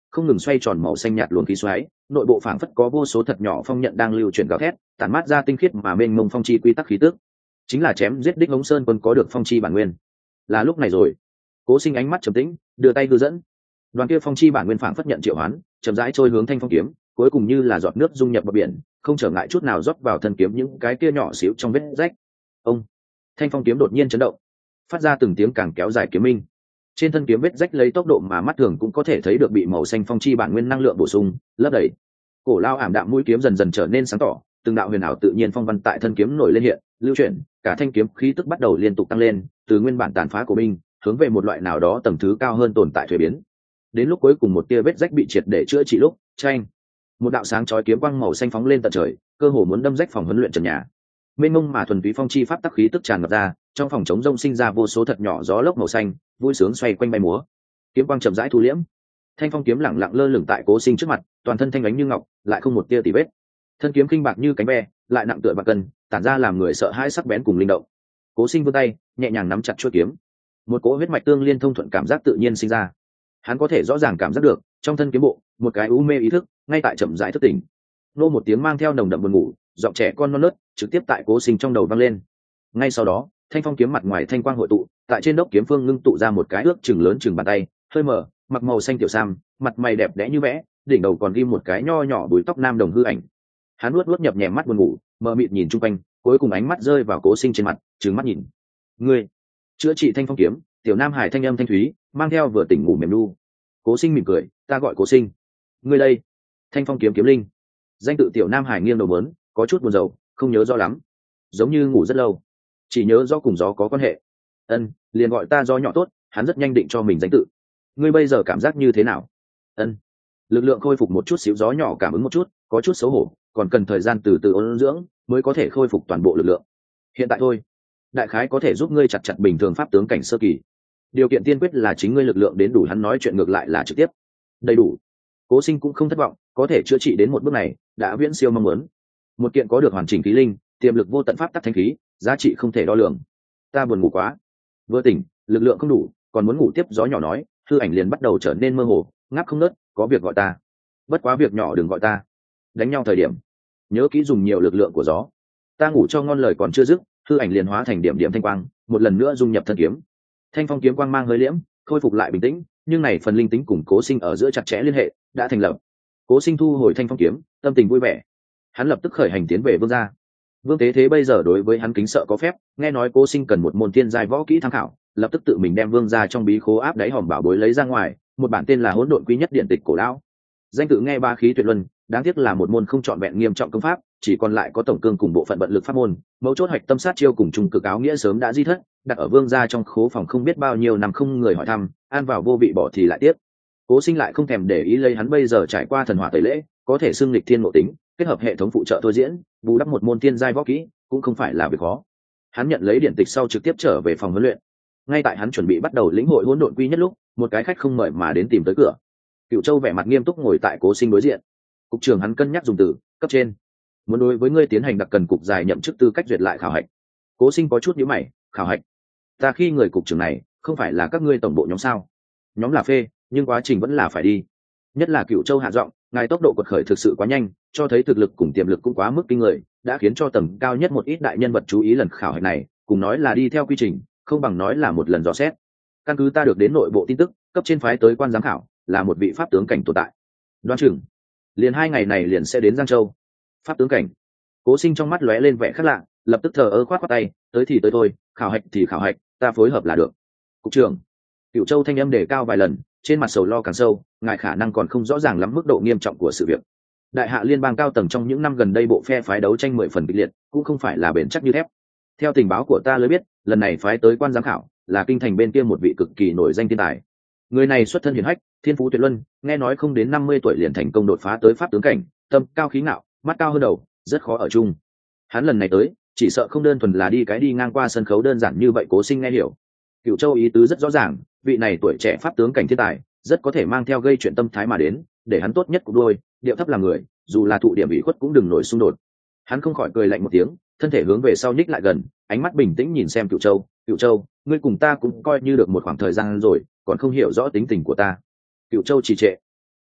không ngừng xoay tròn màu xanh nhạt luồng khí xoáy, nội bộ phảng phất có vô số thật nhỏ phong nhận đang lưu chuyển gào thét, tản mát ra tinh khiết mà mênh mông phong chi quy tắc khí tức. Chính là chém giết đích Hống Sơn Quân có được phong chi bản nguyên. Là lúc này rồi. Cố Sinh ánh mắt trầm tĩnh, đưa tay đưa dẫn. Đoàn kia phong chi bản nguyên phảng phất nhận triệu hoán, chậm rãi trôi hướng thanh phong kiếm, cuối cùng như là giọt nước dung nhập vào biển, không trở ngại chút nào rót vào thân kiếm những cái kia nhỏ xíu trong vết rách. Ông, thanh phong kiếm đột nhiên chấn động, phát ra từng tiếng càng kéo dài kiếm minh. Trên thân kiếm vết rách lấy tốc độ mà mắt thường cũng có thể thấy được bị màu xanh phong chi bản nguyên năng lượng bổ sung lấp đầy. Cổ lao ảm đạm mũi kiếm dần dần trở nên sáng tỏ, từng đạo huyền ảo tự nhiên phong văn tại thân kiếm nổi lên hiện, lưu chuyển, cả thanh kiếm khí tức bắt đầu liên tục tăng lên, từ nguyên bản tàn phá của binh hướng về một loại nào đó tầng thứ cao hơn tồn tại thuế biến. Đến lúc cuối cùng một tia vết rách bị triệt để chữa trị lúc, tranh một đạo sáng chói kiếm quang màu xanh phóng lên tận trời, cơ hồ muốn đâm rách phòng huấn luyện trần nhà. Mênh mông mà thuần túy phong chi pháp tắc khí tức tràn ngập ra, trong phòng chống rông sinh ra vô số thật nhỏ gió lốc màu xanh, vui sướng xoay quanh bay múa. Kiếm quang chậm rãi thu liễm, thanh phong kiếm lẳng lặng lơ lửng tại Cố Sinh trước mặt, toàn thân thanh ánh như ngọc, lại không một tia tì vết. Thân kiếm kinh bạc như cánh ve, lại nặng tựa bạc cân, tản ra làm người sợ hãi sắc bén cùng linh động. Cố Sinh vươn tay, nhẹ nhàng nắm chặt chuôi kiếm. Một cỗ huyết mạch tương liên thông thuận cảm giác tự nhiên sinh ra. Hắn có thể rõ ràng cảm giác được, trong thân kiếm bộ, một cái u mê ý thức, ngay tại chậm rãi thức tỉnh. Nô một tiếng mang theo nồng đậm buồn ngủ, giọng trẻ con non nớt, trực tiếp tại Cố Sinh trong đầu vang lên. Ngay sau đó, thanh phong kiếm mặt ngoài thanh quang hội tụ, tại trên đốc kiếm phương ngưng tụ ra một cái ước chừng lớn chừng bàn tay, hơi mở, mặc màu xanh tiểu sam, mặt mày đẹp đẽ như vẽ, đỉnh đầu còn ghim một cái nho nhỏ búi tóc nam đồng hư ảnh. Hắn nuốt nhập nhèm mắt buồn ngủ, mờ mịt nhìn chung quanh, cuối cùng ánh mắt rơi vào Cố Sinh trên mặt, trừng mắt nhìn. Ngươi, chữa trị thanh phong kiếm, tiểu nam hải thanh âm thanh thúy, mang theo vừa tỉnh ngủ mềm nu. Cố Sinh mỉm cười, ta gọi Cố Sinh. Ngươi đây? Thanh phong kiếm kiếm linh. Danh tự tiểu nam hải nghiêng đầu mớn, có chút buồn rầu, không nhớ rõ lắm, giống như ngủ rất lâu, chỉ nhớ do cùng gió có quan hệ. Ân, liền gọi ta do nhỏ tốt. Hắn rất nhanh định cho mình danh tự. Ngươi bây giờ cảm giác như thế nào? Ân, lực lượng khôi phục một chút xíu, gió nhỏ cảm ứng một chút, có chút xấu hổ, còn cần thời gian từ từ ôn dưỡng mới có thể khôi phục toàn bộ lực lượng. Hiện tại thôi, đại khái có thể giúp ngươi chặt chặt bình thường pháp tướng cảnh sơ kỳ. Điều kiện tiên quyết là chính ngươi lực lượng đến đủ. Hắn nói chuyện ngược lại là trực tiếp, đầy đủ. Cố Sinh cũng không thất vọng, có thể chữa trị đến một bước này đã viễn siêu mong muốn. Một kiện có được hoàn chỉnh khí linh, tiềm lực vô tận pháp tắc thanh khí, giá trị không thể đo lường. Ta buồn ngủ quá, vừa tỉnh, lực lượng không đủ, còn muốn ngủ tiếp. Gió nhỏ nói, hư ảnh liền bắt đầu trở nên mơ hồ, ngáp không nớt. Có việc gọi ta, bất quá việc nhỏ đừng gọi ta. Đánh nhau thời điểm nhớ kỹ dùng nhiều lực lượng của gió. Ta ngủ cho ngon, lời còn chưa dứt, hư ảnh liền hóa thành điểm điểm thanh quang, một lần nữa dung nhập thân kiếm. Thanh phong kiếm quang mang hơi liễm, khôi phục lại bình tĩnh, nhưng này phần linh tính cùng Cố Sinh ở giữa chặt chẽ liên hệ đã thành lập. Cố Sinh thu hồi thanh phong kiếm, tâm tình vui vẻ. Hắn lập tức khởi hành tiến về vương gia. Vương Tế Thế bây giờ đối với hắn kính sợ có phép, nghe nói Cố Sinh cần một môn tiên giai võ kỹ tham khảo, lập tức tự mình đem vương gia trong bí khố áp đáy hòm bảo bối lấy ra ngoài, một bản tên là Hỗn Độn Quý Nhất Điện Tịch cổ lão. Danh tự nghe ba khí tuyệt luân, đáng tiếc là một môn không trọn vẹn nghiêm trọng công pháp, chỉ còn lại có tổng cương cùng bộ phận vận lực pháp môn, mấu chốt hạch tâm sát chiêu cùng trung cực áo nghĩa sớm đã di thất, đặt ở vương gia trong khố phòng không biết bao nhiêu năm không người hỏi thăm, ăn vào vô vị bỏ thì lại tiếp. Cố Sinh lại không thèm để ý, lấy hắn bây giờ trải qua thần hỏa tẩy lễ, có thể xưng lịch thiên ngộ tính, kết hợp hệ thống phụ trợ thôi diễn, bù đắp một môn tiên giai võ kỹ cũng không phải là việc khó. Hắn nhận lấy điện tịch sau trực tiếp trở về phòng huấn luyện. Ngay tại hắn chuẩn bị bắt đầu lĩnh hội hỗn độn quy nhất lúc, một cái khách không mời mà đến tìm tới cửa. Cựu Châu vẻ mặt nghiêm túc ngồi tại Cố Sinh đối diện. Cục trưởng hắn cân nhắc dùng từ cấp trên, muốn đối với ngươi tiến hành đặc cần cục dài nhậm chức tư cách duyệt lại khảo hạch. Cố Sinh có chút nhíu mày, khảo hạch? Ta khi người cục trưởng này không phải là các ngươi tổng bộ nhóm sao? Nhóm là phê, nhưng quá trình vẫn là phải đi. Nhất là Cựu Châu hạ giọng, ngài tốc độ quật khởi thực sự quá nhanh, cho thấy thực lực cùng tiềm lực cũng quá mức kinh người, đã khiến cho tầm cao nhất một ít đại nhân vật chú ý lần khảo hạch này, cùng nói là đi theo quy trình, không bằng nói là một lần dò xét. Căn cứ ta được đến nội bộ tin tức, cấp trên phái tới quan giám khảo là một vị pháp tướng cảnh tồn tại. Đoán chừng liền 2 ngày này liền sẽ đến Giang Châu. Pháp tướng cảnh? Cố Sinh trong mắt lóe lên vẻ khác lạ, lập tức thờ ơ khoát khoát tay, tới thì tới thôi, khảo hạch thì khảo hạch, ta phối hợp là được. Cục trưởng. Cựu Châu thanh âm đề cao vài lần, trên mặt sầu lo càng sâu, ngài khả năng còn không rõ ràng lắm mức độ nghiêm trọng của sự việc. Đại hạ liên bang cao tầng trong những năm gần đây bộ phe phái đấu tranh 10 phần kịch liệt, cũng không phải là bền chắc như thép. Theo tình báo của ta mới biết, lần này phái tới quan giám khảo là kinh thành bên kia một vị cực kỳ nổi danh thiên tài. Người này xuất thân hiển hách, thiên phú tuyệt luân, nghe nói không đến 50 tuổi liền thành công đột phá tới pháp tướng cảnh, tâm cao khí ngạo, mắt cao hơn đầu, rất khó ở chung. Hắn lần này tới, chỉ sợ không đơn thuần là đi ngang qua sân khấu đơn giản như vậy. Cố Sinh nghe hiểu. Cựu Châu ý tứ rất rõ ràng, vị này tuổi trẻ pháp tướng cảnh thiên tài, rất có thể mang theo gây chuyện tâm thái mà đến, để hắn tốt nhất cục đôi, điệu thấp làm người, dù là thụ điểm ủy khuất cũng đừng nổi xung đột. Hắn không khỏi cười lạnh một tiếng, thân thể hướng về sau nhích lại gần, ánh mắt bình tĩnh nhìn xem Cựu Châu. Cựu Châu, ngươi cùng ta cũng coi như được một khoảng thời gian rồi, còn không hiểu rõ tính tình của ta. Cựu Châu trì trệ.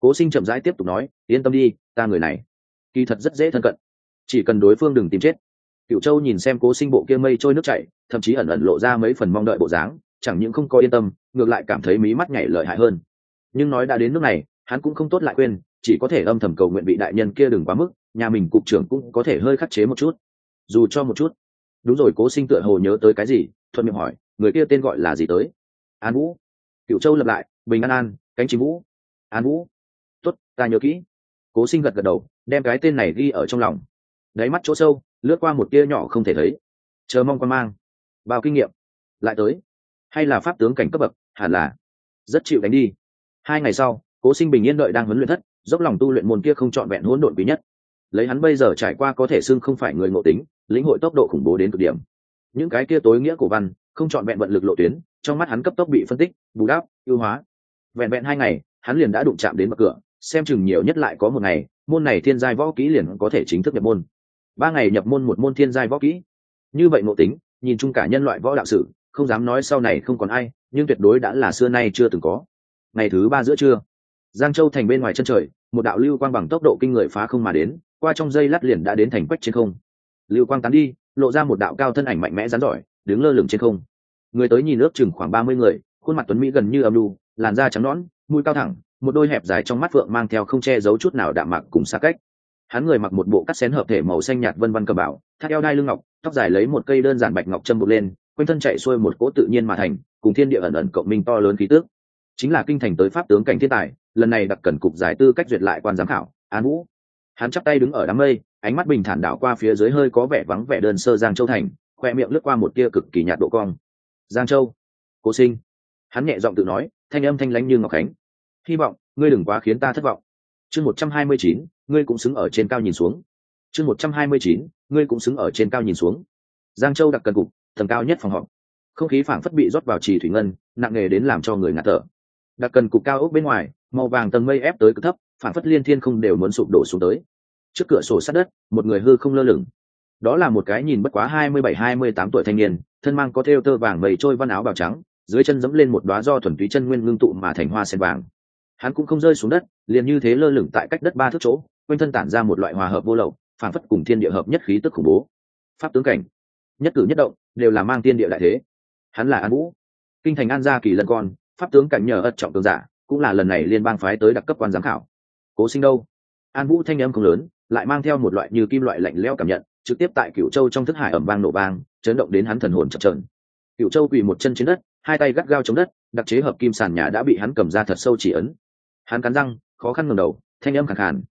Cố Sinh chậm rãi tiếp tục nói, yên tâm đi, ta người này kỳ thật rất dễ thân cận, chỉ cần đối phương đừng tìm chết. Cửu Châu nhìn xem Cố Sinh bộ kia mây trôi nước chảy, thậm chí ẩn ẩn lộ ra mấy phần mong đợi bộ dáng, chẳng những không có yên tâm, ngược lại cảm thấy mí mắt nhảy lợi hại hơn. Nhưng nói đã đến nước này, hắn cũng không tốt lại quên, chỉ có thể âm thầm cầu nguyện vị đại nhân kia đừng quá mức, nhà mình cục trưởng cũng có thể hơi khắc chế một chút, dù cho một chút. Đúng rồi, Cố Sinh tựa hồ nhớ tới cái gì, thuận miệng hỏi, người kia tên gọi là gì tới? An Vũ. Cửu Châu lặp lại, bình an an, cánh chim vũ. An Vũ. Tốt, ta nhớ kỹ. Cố Sinh gật gật đầu, đem cái tên này ghi ở trong lòng. Đáy mắt chỗ sâu lướt qua một tia nhỏ không thể thấy, chờ mong quan mang. Bao kinh nghiệm lại tới, hay là pháp tướng cảnh cấp bậc, hẳn là rất chịu đánh đi. 2 ngày sau, Cố Sinh bình yên đợi đang huấn luyện thất, dốc lòng tu luyện môn kia không trọn vẹn hỗn độn quý nhất. Lấy hắn bây giờ trải qua có thể xưng không phải người ngộ tính, lĩnh hội tốc độ khủng bố đến cực điểm. Những cái kia tối nghĩa cổ văn không trọn vẹn vận lực lộ tuyến, trong mắt hắn cấp tốc bị phân tích, bù đắp, ưu hóa. Vẹn 2 ngày, hắn liền đã đụng chạm đến bậc cửa, xem chừng nhiều nhất lại có 1 ngày, môn này thiên giai võ kỹ liền có thể chính thức nhập môn. 3 ngày nhập môn một môn thiên giai võ kỹ, như vậy ngộ tính, nhìn chung cả nhân loại võ đạo sử, không dám nói sau này không còn ai, nhưng tuyệt đối đã là xưa nay chưa từng có. Ngày thứ 3 giữa trưa, Giang Châu thành bên ngoài chân trời, một đạo lưu quang bằng tốc độ kinh người phá không mà đến, qua trong giây lát liền đã đến thành quách trên không. Lưu quang tán đi, lộ ra một đạo cao thân ảnh mạnh mẽ rắn giỏi, đứng lơ lửng trên không. Người tới nhìn ước chừng khoảng 30 người, khuôn mặt tuấn mỹ gần như âm lưu, làn da trắng nõn, mũi cao thẳng, một đôi hẹp dài trong mắt phượng mang theo không che giấu chút nào đạm mạc cùng xa cách. Hắn người mặc một bộ cắt xén hợp thể màu xanh nhạt vân vân cờ bảo, thắt eo đai lưng ngọc, tóc dài lấy một cây đơn giản bạch ngọc châm buộc lên, quanh thân chạy xuôi một cỗ tự nhiên mà thành, cùng thiên địa ẩn ẩn cộng minh to lớn khí tước. Chính là kinh thành tới pháp tướng cảnh thiên tài, lần này đặc cần cục giải tư cách duyệt lại quan giám khảo, An Vũ. Hắn chắp tay đứng ở đám mây, ánh mắt bình thản đảo qua phía dưới hơi có vẻ vắng vẻ đơn sơ Giang Châu thành, khoe miệng lướt qua một tia cực kỳ nhạt độ cong. Giang Châu, Cố Sinh. Hắn nhẹ giọng tự nói, thanh âm thanh lãnh như ngọc khánh. Hy vọng ngươi đừng quá khiến ta thất vọng. Chương 129, ngươi cũng xứng ở trên cao nhìn xuống. Chương 129, ngươi cũng xứng ở trên cao nhìn xuống. Giang Châu đặc cần cục, tầng cao nhất phòng họp. Không khí phảng phất bị rót vào trì thủy ngân, nặng nề đến làm cho người ngạt thở. Đặc cần cục cao ốc bên ngoài, màu vàng tầng mây ép tới cực thấp, phảng phất liên thiên không đều muốn sụp đổ xuống tới. Trước cửa sổ sát đất, một người hư không lơ lửng. Đó là một cái nhìn bất quá 27-28 tuổi thanh niên, thân mang có thêu tơ vàng mây trôi văn áo bào trắng, dưới chân dẫm lên một đóa do thuần túy chân nguyên ngưng tụ mà thành hoa sen vàng. Hắn cũng không rơi xuống đất, liền như thế lơ lửng tại cách đất 3 thước chỗ, quanh thân tản ra một loại hòa hợp vô lậu, phảng phất cùng thiên địa hợp nhất khí tức khủng bố. Pháp tướng cảnh, nhất cử nhất động đều là mang thiên địa đại thế. Hắn là An Vũ, kinh thành An gia kỳ lân con, pháp tướng cảnh nhờ ất trọng tướng giả, cũng là lần này liên bang phái tới đặc cấp quan giám khảo. Cố Sinh đâu? An Vũ thanh âm không lớn, lại mang theo một loại như kim loại lạnh lẽo cảm nhận, trực tiếp tại Cửu Châu trong thức hải ầm vang nổ vang, chấn động đến hắn thần hồn chập chờn. Cửu Châu quỳ một chân trên đất, hai tay gắt gao chống đất, đặc chế hợp kim sàn nhà đã bị hắn cầm ra thật sâu chỉ ấn. Hắn cắn răng, khó khăn ngẩng đầu, thanh âm khàn khàn,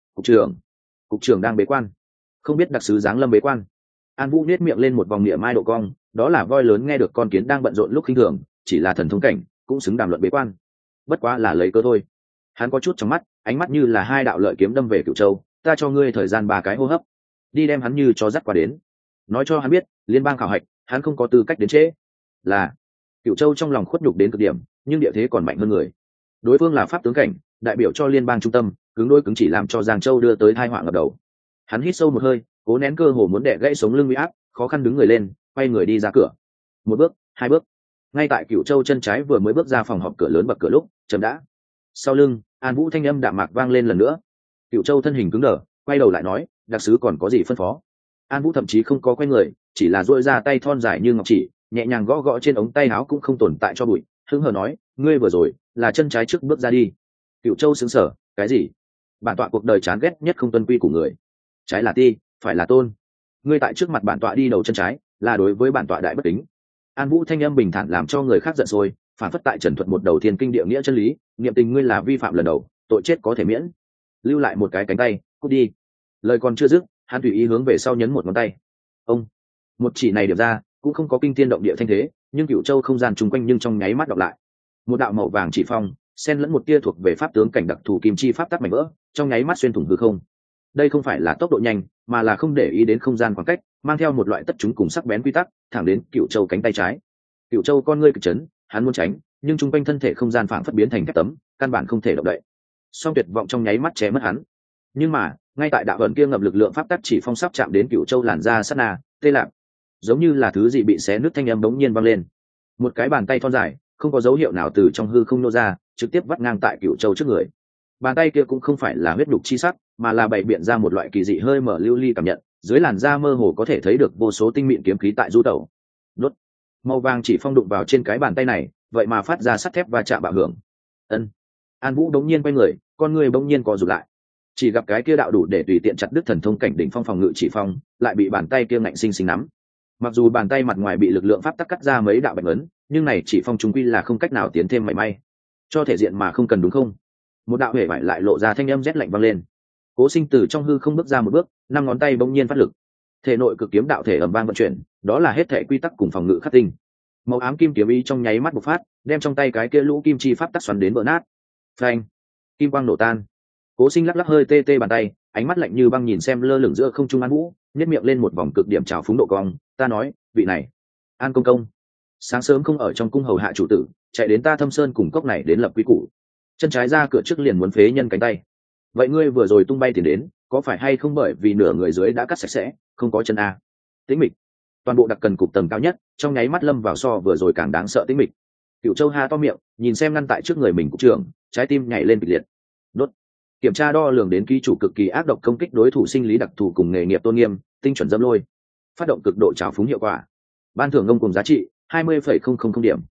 cục trưởng đang bế quan, không biết đặc sứ giáng lâm bế quan." An Vũ nhếch miệng lên một vòng niệm mai độ cong, đó là voi lớn nghe được con kiến đang bận rộn lúc khinh thường, chỉ là thần thông cảnh, cũng xứng đàm luận bế quan. Bất quá là lấy cơ thôi. Hắn có chút trong mắt, ánh mắt như là hai đạo lợi kiếm đâm về Cửu Châu, "Ta cho ngươi thời gian 3 cái hô hấp, đi đem hắn như cho dắt qua đến. Nói cho hắn biết, liên bang khảo hạch, hắn không có tư cách đến trễ." Là. Cửu Châu trong lòng khuất nhục đến cực điểm, nhưng địa thế còn mạnh hơn người. Đối phương là pháp tướng cảnh, đại biểu cho liên bang trung tâm, cứng đôi cứng chỉ làm cho Giang Châu đưa tới tai họa ngập đầu. Hắn hít sâu một hơi, cố nén cơ hồ muốn đè gãy sống lưng uy áp, khó khăn đứng người lên, quay người đi ra cửa. 1 bước, 2 bước. Ngay tại Cửu Châu chân trái vừa mới bước ra phòng họp cửa lớn bậc cửa lúc, chậm đã. Sau lưng, An Vũ thanh âm đạm mạc vang lên lần nữa. Cửu Châu thân hình cứng đờ, quay đầu lại nói, "Đặc sứ còn có gì phân phó?" An Vũ thậm chí không có quay người, chỉ là duỗi ra tay thon dài như ngọc chỉ, nhẹ nhàng gõ gõ trên ống tay áo cũng không tồn tại cho bụi, hứng hờ nói, "Ngươi vừa rồi là chân trái trước bước ra đi." Cửu Châu sững sờ, "Cái gì?" "Bản tọa cuộc đời chán ghét nhất không tuân quy của người. Trái là ti, phải là tôn. Ngươi tại trước mặt bản tọa đi đầu chân trái, là đối với bản tọa đại bất kính." An Vũ thanh âm bình thản làm cho người khác giận sôi, phản phất tại trần thuật một đầu thiên kinh địa nghĩa chân lý, niệm tình ngươi là vi phạm lần đầu, tội chết có thể miễn. Lưu lại một cái cánh tay, cút đi. Lời còn chưa dứt, hắn tùy ý hướng về sau nhấn một ngón tay. Ông, một chỉ này điểm ra, cũng không có kinh thiên động địa thanh thế, nhưng Cửu Châu không gian chung quanh nhưng trong nháy mắt đọc lại. Một đạo màu vàng chỉ phong, xen lẫn một tia thuộc về pháp tướng cảnh đặc thù kim chi pháp tắc mảnh vỡ, trong nháy mắt xuyên thủng hư không. Đây không phải là tốc độ nhanh, mà là không để ý đến không gian khoảng cách, mang theo một loại tất chúng cùng sắc bén quy tắc, thẳng đến Cửu Châu cánh tay trái. Cửu Châu con ngươi cực chấn, hắn muốn tránh, nhưng chung quanh thân thể không gian phảng phất biến thành thép tấm, căn bản không thể động đậy. Song tuyệt vọng trong nháy mắt che mất hắn. Nhưng mà, ngay tại đạo ẩn kia ngập lực lượng pháp tắc chỉ phong sắp chạm đến Cửu Châu làn da sát na, tê lạc, giống như là thứ gì bị xé nứt, thanh âm bỗng nhiên vang lên. Một cái bàn tay thon dài, không có dấu hiệu nào từ trong hư không nô ra, trực tiếp vắt ngang tại Cửu Châu trước người. Bàn tay kia cũng không phải là huyết đục chi sắc, mà là bày biện ra một loại kỳ dị hơi mở lưu ly cảm nhận, dưới làn da mơ hồ có thể thấy được vô số tinh mịn kiếm khí tại du tẩu. Đốt. Màu vàng chỉ phong đụng vào trên cái bàn tay này, vậy mà phát ra sắt thép và chạm bạo hưởng. Ân. An Vũ đống nhiên quay người, con người bỗng nhiên co rụt lại. Chỉ gặp cái kia đạo đủ để tùy tiện chặt đứt thần thông cảnh đỉnh phong phòng ngự chỉ phong, lại bị bàn tay kia ngạnh sinh sinh nắm. Mặc dù bàn tay mặt ngoài bị lực lượng pháp tắc cắt ra mấy đạo bạch ấn, nhưng này chỉ phong chúng quy là không cách nào tiến thêm mảy may. Cho thể diện mà không cần đúng không? Một đạo hề vải lại lộ ra thanh âm rét lạnh vang lên. Cố Sinh từ trong hư không bước ra một bước, năm ngón tay bỗng nhiên phát lực. Thể nội cực kiếm đạo thể ầm vang vận chuyển, đó là hết thể quy tắc cùng phòng ngự khắc tinh. Màu ám kim kiếm ý trong nháy mắt bộc phát, đem trong tay cái kia lũ kim chi pháp tắc xoắn đến vỡ nát. Phanh! Kim quang nổ tan. Cố Sinh lắc lắc hơi tê tê bàn tay, ánh mắt lạnh như băng nhìn xem lơ lửng giữa không trung An Vũ, nhếch miệng lên một vòng cực điểm trào phúng độ cong, ta nói, vị này, An công công, sáng sớm không ở trong cung hầu hạ chủ tử, chạy đến ta Thâm Sơn cùng cốc này đến lập quy củ, chân trái ra cửa trước liền muốn phế nhân cánh tay. Vậy ngươi vừa rồi tung bay tiền đến, có phải hay không bởi vì nửa người dưới đã cắt sạch sẽ, không có chân a? Tĩnh mịch. Toàn bộ đặc cần cục tầng cao nhất, trong nháy mắt lâm vào so vừa rồi càng đáng sợ tĩnh mịch. Cựu Châu ha to miệng, nhìn xem ngăn tại trước người mình cục trưởng, trái tim nhảy lên kịch liệt. Đốt. Kiểm tra đo lường đến ký chủ cực kỳ ác độc công kích đối thủ sinh lý đặc thù cùng nghề nghiệp tôn nghiêm, tinh chuẩn dâm lôi. Phát động cực độ trào phúng hiệu quả. Ban thưởng ngông cùng giá trị 20,000 điểm.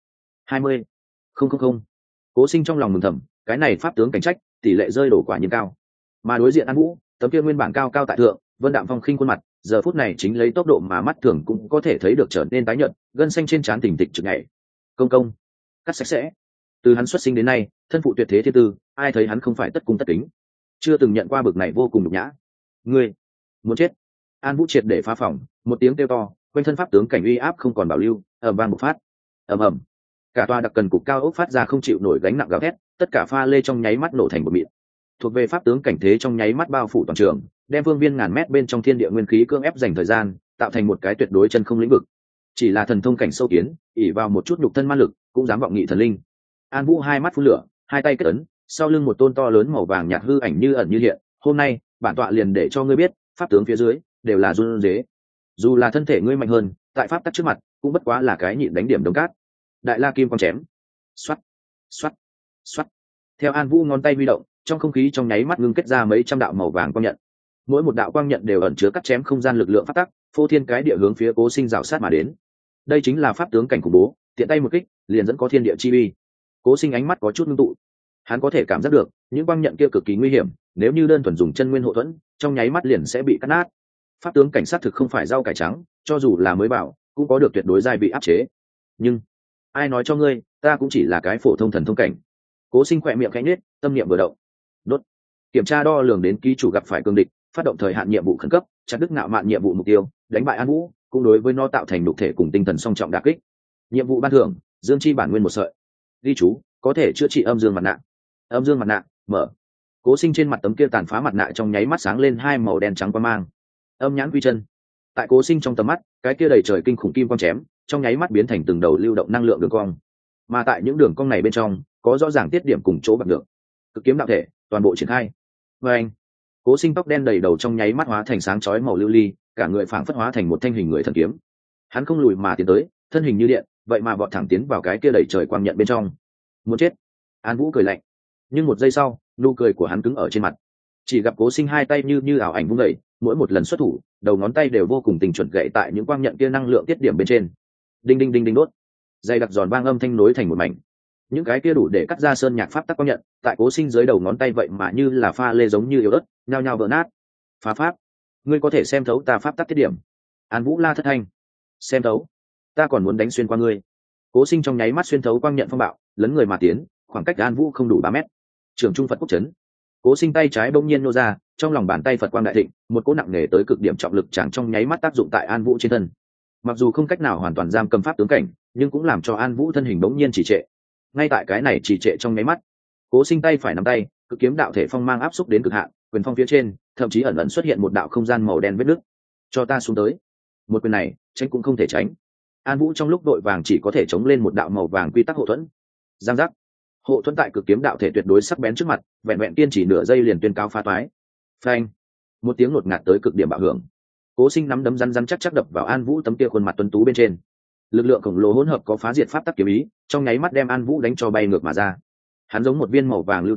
20,000. Cố Sinh trong lòng mừng thầm, cái này pháp tướng cảnh trách, tỷ lệ rơi đổ quả nhiên cao. Mà đối diện An Vũ, tấm kia nguyên bản cao cao tại thượng, vân đạm phong khinh khuôn mặt, giờ phút này chính lấy tốc độ mà mắt thường cũng có thể thấy được trở nên tái nhợt, gân xanh trên trán tỉnh tịch trực nhảy. Công công, cắt sạch sẽ. Từ hắn xuất sinh đến nay, thân phụ tuyệt thế thiên tư, ai thấy hắn không phải tất cung tất kính, chưa từng nhận qua bực này vô cùng nhục nhã. Ngươi muốn chết. An Vũ triệt để phá phòng, một tiếng kêu to, quanh thân pháp tướng cảnh uy áp không còn bảo lưu, ầm vang một phát. Ầm ầm. Cả tòa đặc cần cục cao ốc phát ra không chịu nổi gánh nặng gào thét, tất cả pha lê trong nháy mắt nổ thành bột mịn. Thuộc về pháp tướng cảnh thế trong nháy mắt bao phủ toàn trường, đem phương viên ngàn mét bên trong thiên địa nguyên khí cưỡng ép dành thời gian, tạo thành một cái tuyệt đối chân không lĩnh vực. Chỉ là thần thông cảnh sâu kiến, ỷ vào một chút nhục thân ma lực, cũng dám vọng nghị thần linh. An Vũ hai mắt phun lửa, hai tay kết ấn, sau lưng một tôn to lớn màu vàng nhạt hư ảnh như ẩn như hiện. Hôm nay, bản tọa liền để cho ngươi biết, pháp tướng phía dưới đều là run rế. Dù là thân thể ngươi mạnh hơn, tại pháp tắc trước mặt, cũng bất quá là cái nhịn đánh điểm đống cát. Đại La Kim quang chém, xoắt, xoắt, xoắt. Theo An Vũ ngón tay huy động, trong không khí trong nháy mắt ngưng kết ra mấy trăm đạo màu vàng quang nhận. Mỗi một đạo quang nhận đều ẩn chứa cắt chém không gian lực lượng pháp tắc, phô thiên cái địa hướng phía Cố Sinh rào sát mà đến. Đây chính là pháp tướng cảnh khủng bố, tiện tay một kích, liền dẫn có thiên địa chi uy. Cố Sinh ánh mắt có chút ngưng tụ. Hắn có thể cảm giác được, những quang nhận kia cực kỳ nguy hiểm, nếu như đơn thuần dùng chân nguyên hộ thuẫn, trong nháy mắt liền sẽ bị cắt nát. Pháp tướng cảnh sát thực không phải rau cải trắng, cho dù là mới bảo, cũng có được tuyệt đối giai bị áp chế. Nhưng ai nói cho ngươi, ta cũng chỉ là cái phổ thông thần thông cảnh. Cố Sinh khỏe miệng khẽ nhếch, tâm niệm vừa động. Đốt. Kiểm tra đo lường đến ký chủ gặp phải cương địch, phát động thời hạn nhiệm vụ khẩn cấp, chặt đứt ngạo mạn nhiệm vụ mục tiêu, đánh bại An Vũ, cũng đối với nó tạo thành đục thể cùng tinh thần song trọng đả kích. Nhiệm vụ ban thưởng, dương chi bản nguyên một sợi. Ghi chú, có thể chữa trị âm dương mặt nạ. Âm dương mặt nạ, mở. Cố Sinh trên mặt tấm kia tàn phá mặt nạ trong nháy mắt sáng lên hai màu đen trắng quang mang. Âm nhãn quy chân. Tại Cố Sinh trong tầm mắt, cái kia đầy trời kinh khủng kim quang chém, trong nháy mắt biến thành từng đầu lưu động năng lượng đường cong. Mà tại những đường cong này bên trong, có rõ ràng tiết điểm cùng chỗ bạc được. Cực kiếm đạo thể, toàn bộ triển khai. Và anh, Cố Sinh tóc đen đầy đầu trong nháy mắt hóa thành sáng chói màu lưu ly, cả người phảng phất hóa thành một thanh hình người thần kiếm. Hắn không lùi mà tiến tới, thân hình như điện, vậy mà vọt thẳng tiến vào cái kia đầy trời quang nhận bên trong. Muốn chết. An Vũ cười lạnh, nhưng một giây sau, nụ cười của hắn cứng ở trên mặt. Chỉ gặp Cố Sinh hai tay như ảo ảnh vung dậy, mỗi một lần xuất thủ, đầu ngón tay đều vô cùng tình chuẩn gậy tại những quang nhận kia năng lượng tiết điểm bên trên. Đinh đinh đinh đinh đốt. Dây đặc giòn vang âm thanh nối thành một mảnh. Những cái kia đủ để cắt ra sơn nhạc pháp tắc quang nhận, tại Cố Sinh dưới đầu ngón tay vậy mà như là pha lê giống như yếu ớt, nhao nhao vỡ nát. Phá pháp, ngươi có thể xem thấu ta pháp tắc tiết điểm. An Vũ la thất thanh. Xem thấu? Ta còn muốn đánh xuyên qua ngươi. Cố Sinh trong nháy mắt xuyên thấu quang nhận phong bạo, lấn người mà tiến, khoảng cách An Vũ không đủ 3 mét. Trường Trung Phật Quốc Chấn. Cố Sinh tay trái bỗng nhiên nô ra, trong lòng bàn tay Phật quang đại thịnh, một cỗ nặng nề tới cực điểm trọng lực chẳng trong nháy mắt tác dụng tại An Vũ trên thân. Mặc dù không cách nào hoàn toàn giam cầm pháp tướng cảnh, nhưng cũng làm cho An Vũ thân hình bỗng nhiên trì trệ. Ngay tại cái này trì trệ trong nháy mắt, Cố Sinh tay phải nắm tay, cực kiếm đạo thể phong mang áp xúc đến cực hạn, quyền phong phía trên, thậm chí ẩn ẩn xuất hiện một đạo không gian màu đen vết nứt. Cho ta xuống tới. Một quyền này, tránh cũng không thể tránh. An Vũ trong lúc đội vàng chỉ có thể chống lên một đạo màu vàng quy tắc hộ thuẫn. Giang giác. Hộ thuẫn tại cực kiếm đạo thể tuyệt đối sắc bén trước mặt, vẹn vẹn kiên chỉ nửa giây liền tuyên cao phá toái. Phanh. Một tiếng ngột ngạt tới cực điểm bạo hưởng. Cố Sinh nắm đấm rắn rắn chắc chắc đập vào An Vũ tấm kia khuôn mặt tuấn tú bên trên. Lực lượng khổng lồ hỗn hợp có phá diệt pháp tắc kiếm ý, trong nháy mắt đem An Vũ đánh cho bay ngược mà ra. Hắn giống một viên màu vàng lưu tinh,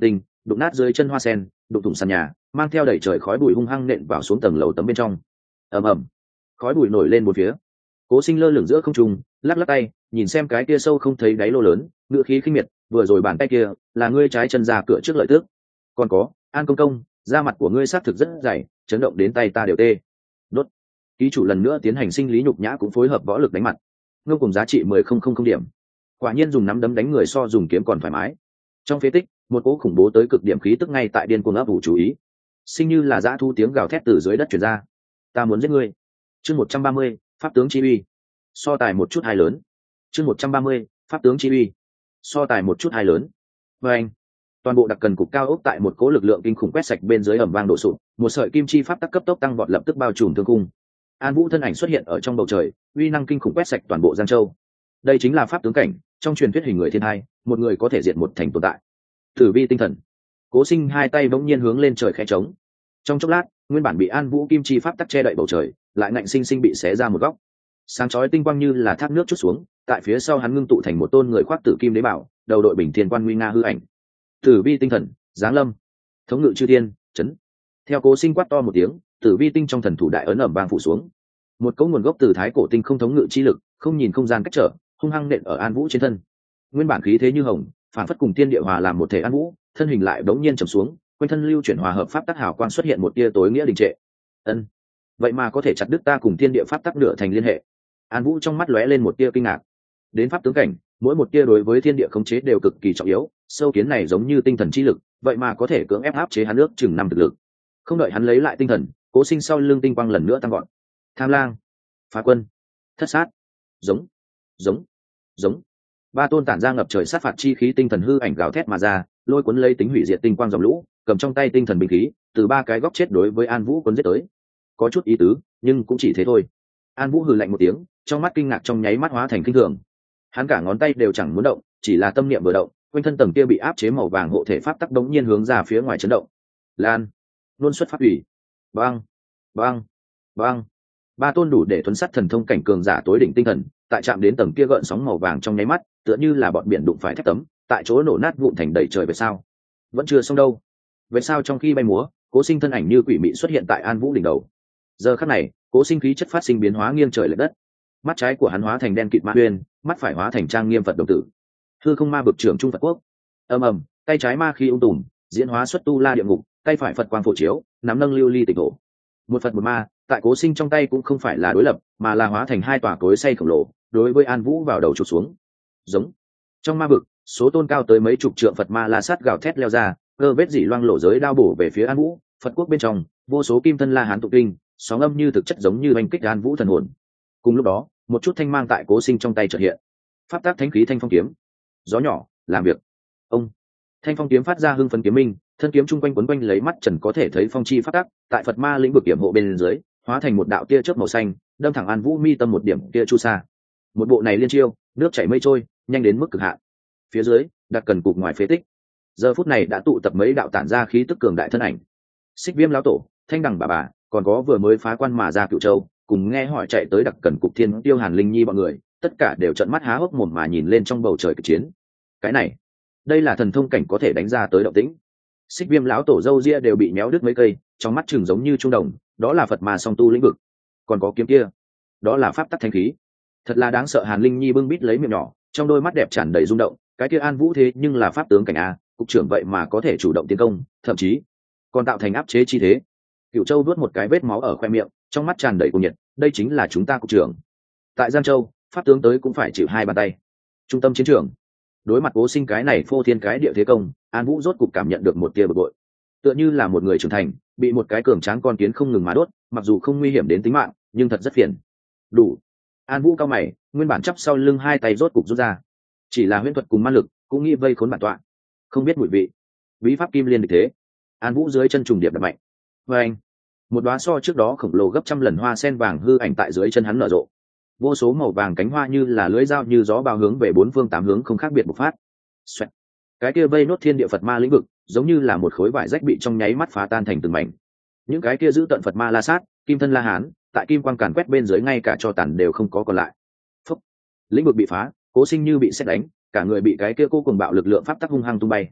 đụng nát dưới chân hoa sen, đụng thủng sàn nhà, mang theo đẩy trời khói bụi hung hăng nện vào xuống tầng lầu tấm bên trong. Ầm ầm, khói bụi nổi lên một phía. Cố Sinh lơ lửng giữa không trung, lắc lắc tay, nhìn xem cái kia sâu không thấy đáy lô lớn, ngựa khí khinh miệt, vừa rồi bàn tay kia là ngươi trái chân ra cửa trước lợi tước. Còn có, An công công, da mặt của ngươi xác thực rất dày, chấn động đến tay ta đều tê. Đốt. Ký chủ lần nữa tiến hành sinh lý nhục nhã cũng phối hợp võ lực đánh mặt. Ngông cùng giá trị 10,000 điểm. Quả nhiên dùng nắm đấm đánh người so dùng kiếm còn thoải mái. Trong phế tích, một cỗ khủng bố tới cực điểm khí tức ngay tại điên cuồng ấp ủ chú ý. Sinh như là dã thu tiếng gào thét từ dưới đất truyền ra. Ta muốn giết ngươi. Chương 130, pháp tướng chi uy. So tài một chút hai lớn. Chương 130, pháp tướng chi uy. So tài một chút hai lớn. Và anh, toàn bộ đặc cần cục cao ốc tại một cỗ lực lượng kinh khủng quét sạch bên dưới ầm vang đổ sụp, một sợi kim chi pháp tắc cấp tốc tăng vọt lập tức bao trùm thương cung. An Vũ thân ảnh xuất hiện ở trong bầu trời, uy năng kinh khủng quét sạch toàn bộ Giang Châu. Đây chính là pháp tướng cảnh, trong truyền thuyết hình người thiên hai, một người có thể diệt một thành tồn tại. Tử vi tinh thần. Cố Sinh hai tay bỗng nhiên hướng lên trời khẽ trống. Trong chốc lát, nguyên bản bị An Vũ kim chi pháp tắc che đậy bầu trời, lại ngạnh sinh sinh bị xé ra một góc. Sáng chói tinh quang như là thác nước chút xuống, tại phía sau hắn ngưng tụ thành một tôn người khoác tử kim đế bảo, đầu đội bình thiên quan nguy nga hư ảnh. Tử vi tinh thần, giáng lâm, thống ngự chư thiên, chấn. Theo Cố Sinh quát to một tiếng, tử vi tinh trong thần thủ đại ấn ẩm vang phủ xuống. Một cỗ nguồn gốc từ thái cổ tinh không thống ngự chi lực, không nhìn không gian cách trở, hung hăng nện ở An Vũ trên thân. Nguyên bản khí thế như hồng, phản phất cùng thiên địa hòa làm một thể. An Vũ thân hình lại đống nhiên trầm xuống, quanh thân lưu chuyển hòa hợp pháp tắc hào quang xuất hiện một tia tối nghĩa đình trệ. Ân, vậy mà có thể chặt đứt ta cùng thiên địa pháp tắc nửa thành liên hệ. An Vũ trong mắt lóe lên một tia kinh ngạc. Đến pháp tướng cảnh, mỗi một tia đối với thiên địa khống chế đều cực kỳ trọng yếu, sâu kiến này giống như tinh thần chi lực, vậy mà có thể cưỡng ép áp chế hắn nước chừng năm thực lực. Không đợi hắn lấy lại tinh thần, Cố Sinh sau lưng tinh quang lần nữa tăng gọn. Tham lang, phá quân, thất sát, giống giống giống. Ba tôn tản ra ngập trời sát phạt chi khí tinh thần hư ảnh gào thét mà ra, lôi cuốn lấy tính hủy diệt tinh quang dòng lũ, cầm trong tay tinh thần binh khí, từ ba cái góc chết đối với An Vũ cuốn giết tới. Có chút ý tứ, nhưng cũng chỉ thế thôi. An Vũ hừ lạnh một tiếng, trong mắt kinh ngạc trong nháy mắt hóa thành kinh thường. Hắn cả ngón tay đều chẳng muốn động, chỉ là tâm niệm vừa động, quanh thân tầng kia bị áp chế màu vàng hộ thể pháp tắc đống nhiên hướng ra phía ngoài chấn động. Lan, luôn xuất pháp ủy. Bang, bang, bang. Ba tôn đủ để thuấn sát thần thông cảnh cường giả tối đỉnh tinh thần, tại chạm đến tầng kia gợn sóng màu vàng trong nháy mắt, tựa như là bọn biển đụng phải thép tấm, tại chỗ nổ nát vụn thành đầy trời về sao. Vẫn chưa xong đâu. Về sao trong khi bay múa, Cố Sinh thân ảnh như quỷ mị xuất hiện tại An Vũ đỉnh đầu. Giờ khắc này, Cố Sinh khí chất phát sinh biến hóa nghiêng trời lệch đất. Mắt trái của hắn hóa thành đen kịt ma huyền, mắt phải hóa thành trang nghiêm Phật đồng tử. Hư không ma vực trưởng trung Phật quốc. Ầm ầm, tay trái ma khí ung tùm, diễn hóa xuất tu la địa ngục, tay phải Phật quang phổ chiếu, nắm nâng lưu ly tịch thổ. Một Phật một ma, tại Cố Sinh trong tay cũng không phải là đối lập, mà là hóa thành hai tòa cối xay khổng lồ, đối với An Vũ vào đầu chụp xuống. Giống. Trong ma vực, số tôn cao tới mấy chục trượng Phật ma la sát gào thét leo ra, cơ vết dỉ loang lổ giới đao bổ về phía An Vũ. Phật quốc bên trong, vô số kim thân la hán tụ kinh, sóng âm như thực chất giống như oanh kích An Vũ thần hồn. Cùng lúc đó, một chút thanh mang tại Cố Sinh trong tay chợt hiện. Pháp tác thánh khí thanh phong kiếm. Gió nhỏ, làm việc. Ông. Thanh phong kiếm phát ra hưng phấn kiếm minh, thân kiếm chung quanh quấn quanh lấy mắt trần có thể thấy phong chi pháp tắc, tại Phật ma lĩnh vực kiểm hộ bên dưới, hóa thành một đạo tia chớp màu xanh, đâm thẳng An Vũ mi tâm một điểm kia chu sa. Một bộ này liên chiêu, nước chảy mây trôi, nhanh đến mức cực hạn. Phía dưới, đặt cần cục ngoài phế tích. Giờ phút này đã tụ tập mấy đạo tản ra khí tức cường đại thân ảnh. Xích Viêm lão tổ, Thanh Đằng bà, còn có vừa mới phá quan mà ra Cựu Châu, cùng nghe hỏi chạy tới đặc cần cục Thiên Tiêu Hàn Linh Nhi bọn người, tất cả đều trợn mắt há hốc mồm mà nhìn lên trong bầu trời kịch chiến. Cái này, đây là thần thông cảnh có thể đánh ra tới động tĩnh. Xích Viêm lão tổ râu ria đều bị méo đứt mấy cây, trong mắt chừng giống như trung đồng, đó là Phật mà song tu lĩnh vực. Còn có kiếm kia, đó là pháp tắc thanh khí. Thật là đáng sợ. Hàn Linh Nhi bưng bít lấy miệng nhỏ, trong đôi mắt đẹp tràn đầy rung động. Cái kia An Vũ thế nhưng là pháp tướng cảnh a, cục trưởng vậy mà có thể chủ động tiến công, thậm chí còn tạo thành áp chế chi thế. Cửu Châu vuốt một cái vết máu ở khoe miệng, trong mắt tràn đầy cuồng nhiệt. Đây chính là chúng ta cục trưởng. Tại Giang Châu, pháp tướng tới cũng phải chịu hai bàn tay. Trung tâm chiến trường, đối mặt Cố Sinh cái này phô thiên cái địa thế công, An Vũ rốt cục cảm nhận được một tia bực bội. Tựa như là một người trưởng thành bị một cái cường tráng con kiến không ngừng mà đốt, mặc dù không nguy hiểm đến tính mạng, nhưng thật rất phiền. Đủ. An Vũ cao mày, nguyên bản chắp sau lưng hai tay rốt cục rút ra. Chỉ là huyễn thuật cùng ma lực, cũng nghĩ vây khốn bản tọa. Không biết mùi vị. Bí pháp kim liên địch thế. An Vũ dưới chân trùng điệp đập mạnh. Và anh, một đóa so trước đó khổng lồ gấp trăm lần hoa sen vàng hư ảnh tại dưới chân hắn nở rộ. Vô số màu vàng cánh hoa như là lưỡi dao như gió bao hướng về bốn phương tám hướng không khác biệt bộc phát. Xoẹt. Cái kia vây nốt thiên địa Phật ma lĩnh vực, giống như là một khối vải rách bị trong nháy mắt phá tan thành từng mảnh. Những cái kia giữ tận Phật ma la sát, kim thân la hán, tại kim quang càn quét bên dưới ngay cả cho tàn đều không có còn lại. Phúc. Lĩnh vực bị phá, Cố Sinh như bị sét đánh, cả người bị cái kia cô cùng bạo lực lượng pháp tắc hung hăng tung bay.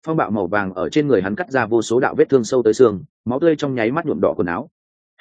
phong bạo màu vàng ở trên người hắn cắt ra vô số đạo vết thương sâu tới xương, máu tươi trong nháy mắt nhuộm đỏ quần áo.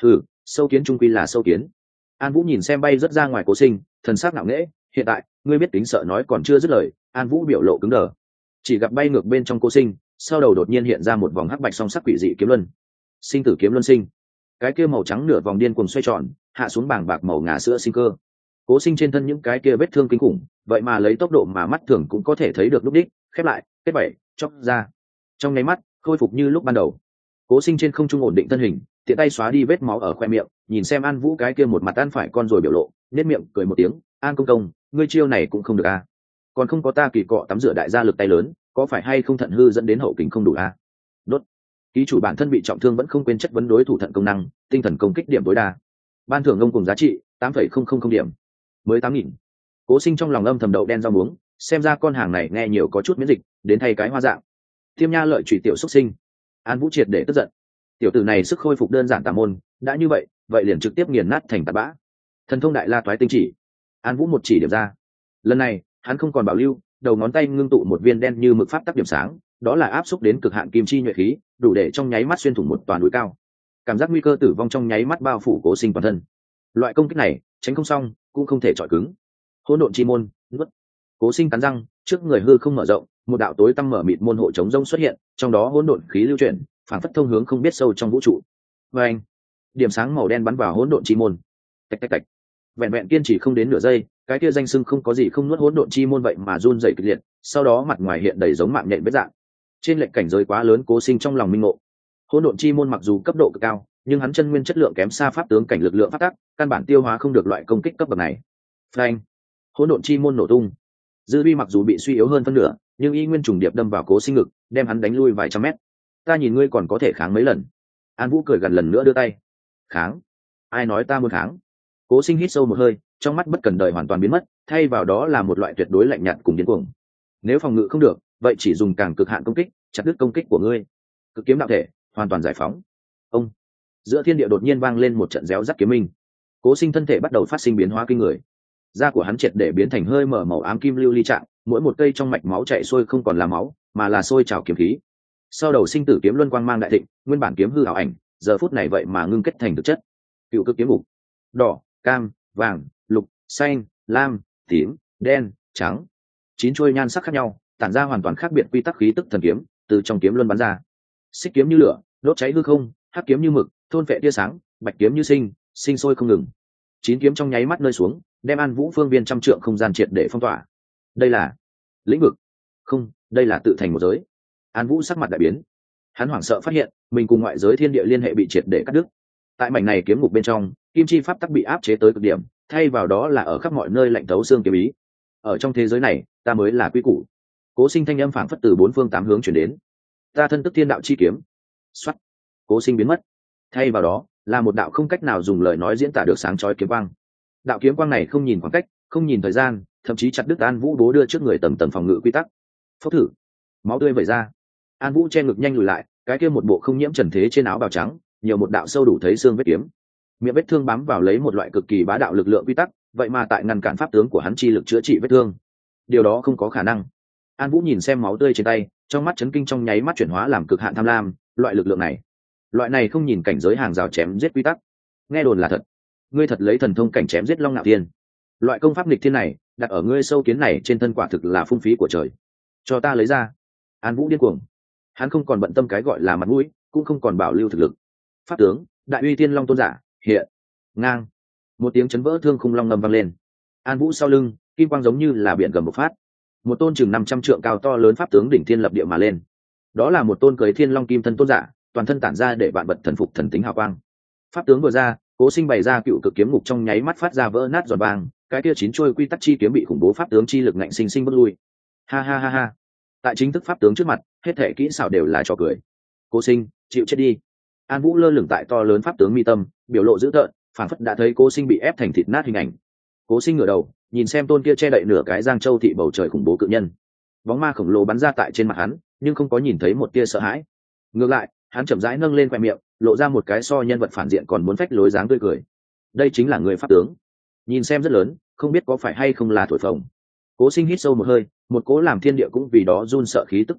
Sâu kiến trung quy là sâu kiến. An Vũ nhìn xem bay rất ra ngoài Cố Sinh, thần sắc ngạo nghễ. Hiện tại ngươi biết tính sợ nói còn chưa dứt lời, An Vũ biểu lộ cứng đờ. Chỉ gặp bay ngược bên trong Cố Sinh, sau đầu đột nhiên hiện ra một vòng hắc bạch song sắc quỷ dị kiếm luân. Sinh tử kiếm luân sinh. Cái kia màu trắng nửa vòng điên cuồng xoay tròn, hạ xuống bảng bạc màu ngà sữa sinh cơ. Cố Sinh trên thân những cái kia vết thương kinh khủng, vậy mà lấy tốc độ mà mắt thường cũng có thể thấy được lúc đích, khép lại, kết bảy, chóc ra. Trong nháy mắt, khôi phục như lúc ban đầu. Cố Sinh trên không trung ổn định thân hình, tiện tay xóa đi vết máu ở khoe miệng, nhìn xem An Vũ cái kia một mặt ăn phải con rồi biểu lộ, nét miệng cười một tiếng. An công công, ngươi chiêu này cũng không được à? Còn không có ta kỳ cọ tắm rửa đại gia lực tay lớn, có phải hay không thận hư dẫn đến hậu kình không đủ à? Đốt. Ký chủ bản thân bị trọng thương vẫn không quên chất vấn đối thủ thận công năng, tinh thần công kích điểm tối đa. Ban thưởng ngông cùng giá trị 8,000 điểm, mới 8.000. Cố Sinh trong lòng âm thầm đậu đen rau muống, xem ra con hàng này nghe nhiều có chút miễn dịch, đến thay cái hoa dạng. Tiêm nha lợi chủy tiểu xuất sinh. An Vũ triệt để tức giận. Tiểu tử này sức khôi phục đơn giản tà môn, đã như vậy liền trực tiếp nghiền nát thành tạt bã. Thần thông đại la toái tinh chỉ. An Vũ một chỉ điểm ra. Lần này, hắn không còn bảo lưu, đầu ngón tay ngưng tụ một viên đen như mực pháp tắc điểm sáng, đó là áp xúc đến cực hạn kim chi nhuệ khí, đủ để trong nháy mắt xuyên thủng một toàn núi cao. Cảm giác nguy cơ tử vong trong nháy mắt bao phủ Cố Sinh toàn thân. Loại công kích này, tránh không xong, cũng không thể chọi cứng. Hỗn độn chi môn, nuốt. Cố Sinh cắn răng, trước người hư không mở rộng, một đạo tối tăm mở mịt môn hộ chống rông xuất hiện, trong đó hỗn độn khí lưu chuyển, phản phất thông hướng không biết sâu trong vũ trụ. Và anh, điểm sáng màu đen bắn vào hỗn độn chi môn. Tạch tạch tạch. Vẹn vẹn kiên trì không đến nửa giây, cái kia danh sưng không có gì không nuốt hỗn độn chi môn vậy mà run rẩy kịch liệt, sau đó mặt ngoài hiện đầy giống mạng nhện vết dạng. Trên lệnh cảnh giới quá lớn, Cố Sinh trong lòng minh ngộ. Hỗn độn chi môn mặc dù cấp độ cực cao, nhưng hắn chân nguyên chất lượng kém xa pháp tướng cảnh lực lượng pháp tắc, căn bản tiêu hóa không được loại công kích cấp bậc này. Phanh! Hỗn độn chi môn nổ tung. Dư uy mặc dù bị suy yếu hơn phân nửa, nhưng y nguyên trùng điệp đâm vào Cố Sinh ngực, đem hắn đánh lui vài trăm mét. Ta nhìn ngươi còn có thể kháng mấy lần. An Vũ cười gần lần nữa đưa tay. Kháng? Ai nói ta muốn kháng? Cố Sinh hít sâu một hơi, trong mắt bất cần đời hoàn toàn biến mất, thay vào đó là một loại tuyệt đối lạnh nhạt cùng điên cuồng. Nếu phòng ngự không được, vậy chỉ dùng càng cực hạn công kích, chặt đứt công kích của ngươi. Cực kiếm đạo thể, hoàn toàn giải phóng. Ông. Giữa thiên địa đột nhiên vang lên một trận réo rắt kiếm minh. Cố Sinh thân thể bắt đầu phát sinh biến hóa kinh người. Da của hắn triệt để biến thành hơi mở màu ám kim lưu ly trạng, mỗi một cây trong mạch máu chảy xuôi không còn là máu, mà là sôi trào kiếm khí. Sau đầu sinh tử kiếm luân quang mang đại thịnh, nguyên bản kiếm hư ảo ảnh, giờ phút này vậy mà ngưng kết thành thực chất. Cựu cực kiếm ngục. Đỏ, cam, vàng, lục, xanh, lam, tím, đen, trắng. 9 chuôi nhan sắc khác nhau, tản ra hoàn toàn khác biệt quy tắc khí tức thần kiếm, từ trong kiếm luân bắn ra. Xích kiếm như lửa, đốt cháy hư không, hắc kiếm như mực, thôn phệ tia sáng, bạch kiếm như sinh sôi không ngừng. 9 kiếm trong nháy mắt rơi xuống, đem An Vũ phương viên trăm trượng không gian triệt để phong tỏa. Đây là lĩnh vực? Không, đây là tự thành một giới. An Vũ sắc mặt đại biến. Hắn hoảng sợ phát hiện, mình cùng ngoại giới thiên địa liên hệ bị triệt để cắt đứt. Tại mảnh này kiếm ngục bên trong, kim chi pháp tắc bị áp chế tới cực điểm, thay vào đó là ở khắp mọi nơi lạnh thấu xương kiếm ý. Ở trong thế giới này, ta mới là quy củ. Cố Sinh thanh âm phảng phất từ 4 phương 8 hướng truyền đến. Ta thân tức thiên đạo chi kiếm. Soát. Cố Sinh biến mất. Thay vào đó, là một đạo không cách nào dùng lời nói diễn tả được sáng chói kiếm quang. Đạo kiếm quang này không nhìn khoảng cách, không nhìn thời gian, thậm chí chặt đứt An Vũ bố đưa trước người tầng tầng phòng ngự quy tắc. Phốc thử. Máu tươi vẩy ra. An Vũ che ngực nhanh lùi lại, cái kia một bộ không nhiễm trần thế trên áo bào trắng, nhiều một đạo sâu đủ thấy xương vết kiếm. Miệng vết thương bám vào lấy một loại cực kỳ bá đạo lực lượng quy tắc, vậy mà tại ngăn cản pháp tướng của hắn chi lực chữa trị vết thương. Điều đó không có khả năng. An Vũ nhìn xem máu tươi trên tay, trong mắt chấn kinh trong nháy mắt chuyển hóa làm cực hạn tham lam, loại lực lượng này, loại này không nhìn cảnh giới hàng rào chém giết quy tắc. Nghe đồn là thật. Ngươi thật lấy thần thông cảnh chém giết Long Nạo Thiên. Loại công pháp nghịch thiên này, đặt ở ngươi sâu kiến này trên thân quả thực là phung phí của trời. Cho ta lấy ra. An Vũ điên cuồng. Hắn không còn bận tâm cái gọi là mặt mũi, cũng không còn bảo lưu thực lực. Pháp tướng, Đại Uy Tiên Long tôn giả, hiện. Ngang. Một tiếng chấn vỡ thương khung long ngầm vang lên. An Vũ sau lưng, kim quang giống như là biển gầm bộc phát. Một tôn chừng 500 trượng cao to lớn pháp tướng đỉnh thiên lập địa mà lên. Đó là một tôn cưới thiên long kim thân tôn giả, toàn thân tản ra để bạn bật thần phục thần tính hào quang. Pháp tướng vừa ra, Cố Sinh bày ra cựu cực kiếm ngục trong nháy mắt phát ra vỡ nát giòn vàng, cái kia 9 chuôi quy tắc chi kiếm bị khủng bố pháp tướng chi lực ngạnh sinh bước lui. Ha ha ha ha. Tại chính thức pháp tướng trước mặt, hết thể kỹ xảo đều là trò cười. Cố Sinh, chịu chết đi. An Vũ lơ lửng tại to lớn pháp tướng mi tâm, biểu lộ dữ tợn, phản phất đã thấy Cố Sinh bị ép thành thịt nát hình ảnh. Cố Sinh ngửa đầu, nhìn xem tôn kia che đậy nửa cái Giang Châu thị bầu trời khủng bố cự nhân. Bóng ma khổng lồ bắn ra tại trên mặt hắn, nhưng không có nhìn thấy một tia sợ hãi. Ngược lại, hắn chậm rãi nâng lên khoe miệng, lộ ra một cái so nhân vật phản diện còn muốn phách lối dáng tươi cười. Đây chính là người pháp tướng. Nhìn xem rất lớn, không biết có phải hay không là thổi phồng. Cố Sinh hít sâu một hơi, một cố làm thiên địa cũng vì đó run sợ khí tức cổ lão,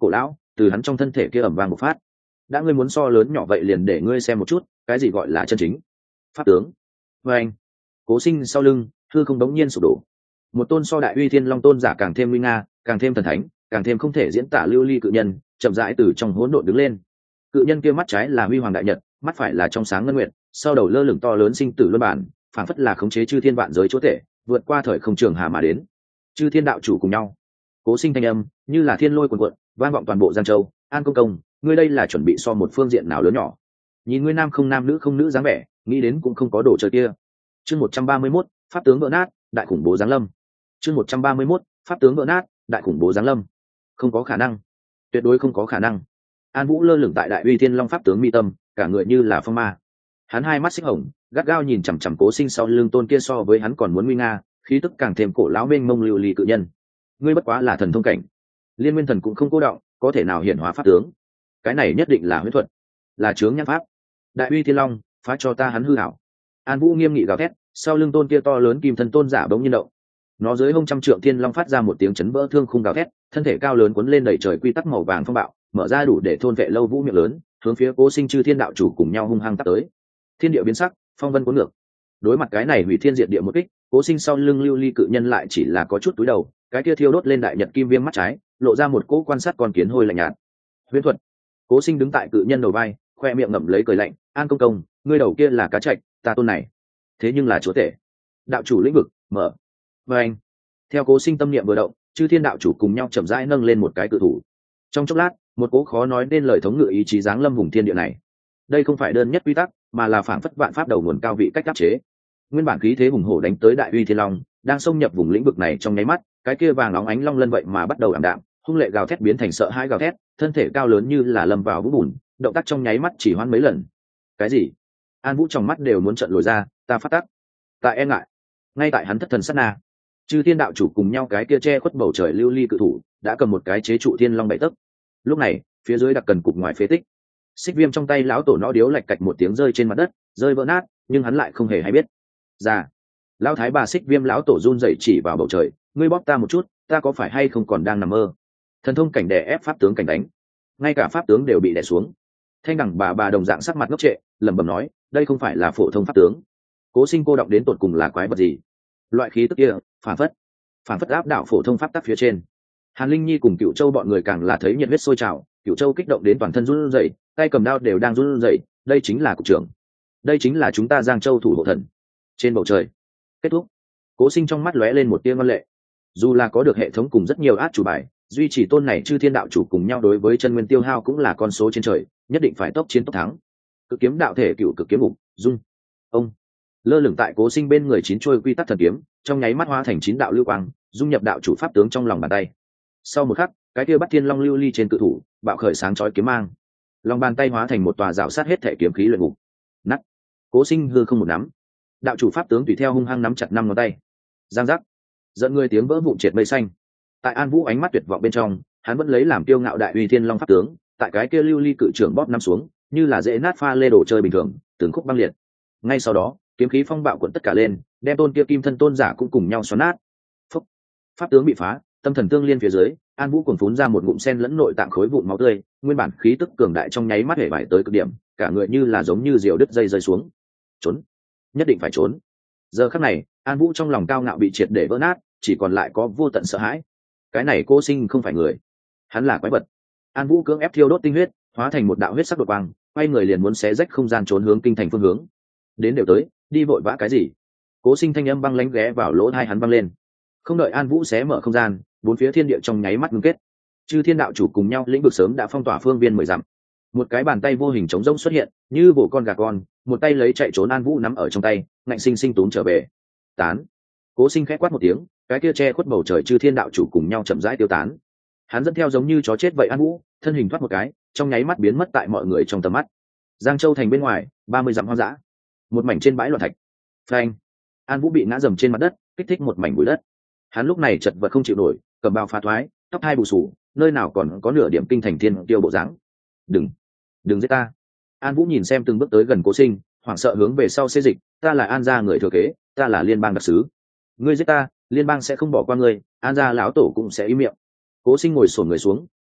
từ hắn trong thân thể kia ẩm vang một phát. Đã ngươi muốn so lớn nhỏ vậy liền để ngươi xem một chút cái gì gọi là chân chính pháp tướng. Và anh, Cố Sinh sau lưng hư không đống nhiên sụp đổ, một tôn so đại uy thiên long tôn giả càng thêm nguy nga, càng thêm thần thánh, càng thêm không thể diễn tả lưu ly cự nhân chậm rãi từ trong hỗn độn đứng lên. Cự nhân kia mắt trái là huy hoàng đại nhật, mắt phải là trong sáng ngân nguyện, sau đầu lơ lửng to lớn sinh tử luân bản, phảng phất là khống chế chư thiên vạn giới chúa tể, vượt qua thời không trường hà mà đến. Chư thiên đạo chủ cùng nhau. Cố Sinh thanh âm như là thiên lôi cuồn cuộn, vang vọng toàn bộ Giang Châu. An công công, ngươi đây là chuẩn bị so một phương diện nào lớn nhỏ? Nhìn ngươi nam không nam nữ không nữ dáng vẻ, nghĩ đến cũng không có đồ chơi kia. Chương 131, pháp tướng vỡ nát, đại khủng bố giáng lâm. Chương 131, pháp tướng vỡ nát, đại khủng bố giáng lâm. Không có khả năng, tuyệt đối không có khả năng. An Vũ lơ lửng tại đại uy thiên long pháp tướng mi tâm, cả người như là phong ma. Hắn hai mắt xích hồng, gắt gao nhìn chằm chằm Cố Sinh sau lưng tôn kia so với hắn còn muốn nguy nga, khí tức càng thêm cổ lão mênh mông lưu ly cự nhân. Ngươi bất quá là thần thông cảnh, Liên Nguyên Thần cũng không cố động, có thể nào hiển hóa pháp tướng? Cái này nhất định là huyễn thuật, là chướng nhãn pháp. Đại uy thiên long, phá cho ta hắn hư ảo. An Vũ nghiêm nghị gào thét, sau lưng tôn kia to lớn kim thân tôn giả bỗng nhiên động. Nó dưới hông trăm trượng thiên long phát ra một tiếng chấn vỡ thương khung gào thét, thân thể cao lớn cuốn lên đầy trời quy tắc màu vàng phong bạo, mở ra đủ để thôn vệ Lâu Vũ miệng lớn, hướng phía Cố Sinh chư thiên đạo chủ cùng nhau hung hăng tát tới. Thiên địa biến sắc, phong vân cuốn ngược. Đối mặt cái này hủy thiên diệt địa một kích, Cố Sinh sau lưng lưu ly cự nhân lại chỉ là có chút túi đầu, cái kia thiêu đốt lên đại nhật kim viêm mắt trái, lộ ra một cỗ quan sát con kiến hôi lạnh nhạt. Huyễn thuật. Cố Sinh đứng tại cự nhân đầu vai, khoe miệng ngậm lấy cười lạnh, An công công, ngươi đầu kia là cá trạch, ta tôn này thế nhưng là chúa tể, đạo chủ lĩnh vực mở. Và anh, theo Cố Sinh tâm niệm vừa động, chư thiên đạo chủ cùng nhau chậm rãi nâng lên một cái cự thủ. Trong chốc lát, một cỗ khó nói nên lời thống ngự ý chí giáng lâm vùng thiên địa này. Đây không phải đơn nhất quy tắc, mà là phảng phất vạn pháp đầu nguồn cao vị cách áp chế. Nguyên bản khí thế hùng hổ đánh tới đại uy thiên long, đang xông nhập vùng lĩnh vực này trong nháy mắt, cái kia vàng óng ánh long lân vậy mà bắt đầu ảm đạm, hung lệ gào thét biến thành sợ hãi gào thét, thân thể cao lớn như là lâm vào vũng bùn, động tác trong nháy mắt chỉ hoãn mấy lần. Cái gì? An Vũ trong mắt đều muốn trợn lồi ra, ta phát tắc. Tại e ngại. Ngay tại hắn thất thần sát na, chư thiên đạo chủ cùng nhau cái kia che khuất bầu trời lưu ly cự thủ đã cầm một cái chế trụ thiên long bảy tấc. Lúc này, phía dưới đặc cần cục ngoài phế tích, xích viêm trong tay lão tổ nó điếu lạch cạch một tiếng rơi trên mặt đất, rơi vỡ nát, nhưng hắn lại không hề hay biết. Ra, lão thái bà xích viêm lão tổ run rẩy chỉ vào bầu trời, ngươi bóp ta một chút, ta có phải hay không còn đang nằm mơ? Thần thông cảnh đè ép pháp tướng cảnh đánh, ngay cả pháp tướng đều bị đè xuống. Thanh đẳng bà đồng dạng sắc mặt ngốc trệ, lẩm bẩm nói, đây không phải là phổ thông pháp tướng. Cố Sinh cô động đến tột cùng là quái vật gì? Loại khí tức kia, phản phất áp đảo phổ thông pháp tắc phía trên. Hàn Linh Nhi cùng Cựu Châu bọn người càng là thấy nhiệt huyết sôi trào, Cựu Châu kích động đến toàn thân run rẩy, tay cầm đao đều đang run rẩy, đây chính là cục trưởng, đây chính là chúng ta Giang Châu thủ hộ thần. Trên bầu trời, kết thúc. Cố Sinh trong mắt lóe lên một tia ngoan lệ. Dù là có được hệ thống cùng rất nhiều át chủ bài, duy trì tôn này chư thiên đạo chủ cùng nhau đối với chân nguyên tiêu hao cũng là con số trên trời, nhất định phải tốc chiến tốc thắng. Cực kiếm đạo thể cựu cực kiếm ngục, dung. Ông lơ lửng tại Cố Sinh bên người chín trôi quy tắc thần kiếm, trong nháy mắt hóa thành chín đạo lưu quang, dung nhập đạo chủ pháp tướng trong lòng bàn tay. Sau một khắc, cái kia bắt thiên long lưu ly trên cự thủ bạo khởi sáng chói kiếm mang, lòng bàn tay hóa thành một tòa rào sát hết thể kiếm khí luyện ngục. Nắt. Cố Sinh hư không một nắm, đạo chủ pháp tướng tùy theo hung hăng nắm chặt năm ngón tay. Giang giác, dẫn người tiếng vỡ vụn triệt mây xanh. Tại An Vũ ánh mắt tuyệt vọng bên trong, hắn vẫn lấy làm kiêu ngạo đại uy thiên long pháp tướng, tại cái kia lưu ly cự trưởng bóp năm xuống, như là dễ nát pha lê đồ chơi bình thường, từng khúc băng liệt. Ngay sau đó, kiếm khí phong bạo cuộn tất cả lên, đem tôn kia kim thân tôn giả cũng cùng nhau xoắn nát. Phúc. Pháp tướng bị phá, tâm thần tương liên phía dưới, An Vũ cuồn phún ra một ngụm sen lẫn nội tạng khối vụn máu tươi, nguyên bản khí tức cường đại trong nháy mắt hể vải tới cực điểm, cả người như là giống như diều đứt dây rơi xuống. Trốn, nhất định phải trốn. Giờ khắc này, An Vũ trong lòng cao ngạo bị triệt để vỡ nát, chỉ còn lại có vô tận sợ hãi. Cái này Cố Sinh không phải người, hắn là quái vật. An Vũ cưỡng ép thiêu đốt tinh huyết, hóa thành một đạo huyết sắc đột quang, quay người liền muốn xé rách không gian trốn hướng kinh thành phương hướng. Đến đều tới, đi vội vã cái gì? Cố Sinh thanh âm băng lãnh ghé vào lỗ tai hắn vang lên. Không đợi An Vũ xé mở không gian, bốn phía thiên địa trong nháy mắt ngưng kết. Chư thiên đạo chủ cùng nhau lĩnh vực sớm đã phong tỏa phương viên 10 dặm. Một cái bàn tay vô hình trống rỗng xuất hiện, như bổ con gà con, một tay lấy chạy trốn An Vũ nắm ở trong tay, ngạnh sinh sinh túm trở về. Tán. Cố Sinh khẽ quát một tiếng, cái kia che khuất bầu trời chư thiên đạo chủ cùng nhau chậm rãi tiêu tán. Hắn dẫn theo giống như chó chết vậy An Vũ, thân hình thoát một cái, trong nháy mắt biến mất tại mọi người trong tầm mắt. Giang Châu thành bên ngoài, 30 dặm hoang dã, một mảnh trên bãi loạn thạch. Phanh. An Vũ bị ngã dầm trên mặt đất, kích thích một mảnh bụi đất. Hắn lúc này chật vật không chịu nổi, cầm bao phá thoái, tóc hai bù xù, nơi nào còn có nửa điểm kinh thành thiên tiêu bộ dáng. Đừng giết ta. An Vũ nhìn xem từng bước tới gần Cố Sinh, hoảng sợ hướng về sau xê dịch, ta là An gia người thừa kế, ta là liên bang đặc sứ. Ngươi giết ta, liên bang sẽ không bỏ qua ngươi, An gia lão tổ cũng sẽ im miệng. Cố Sinh ngồi xổm người xuống,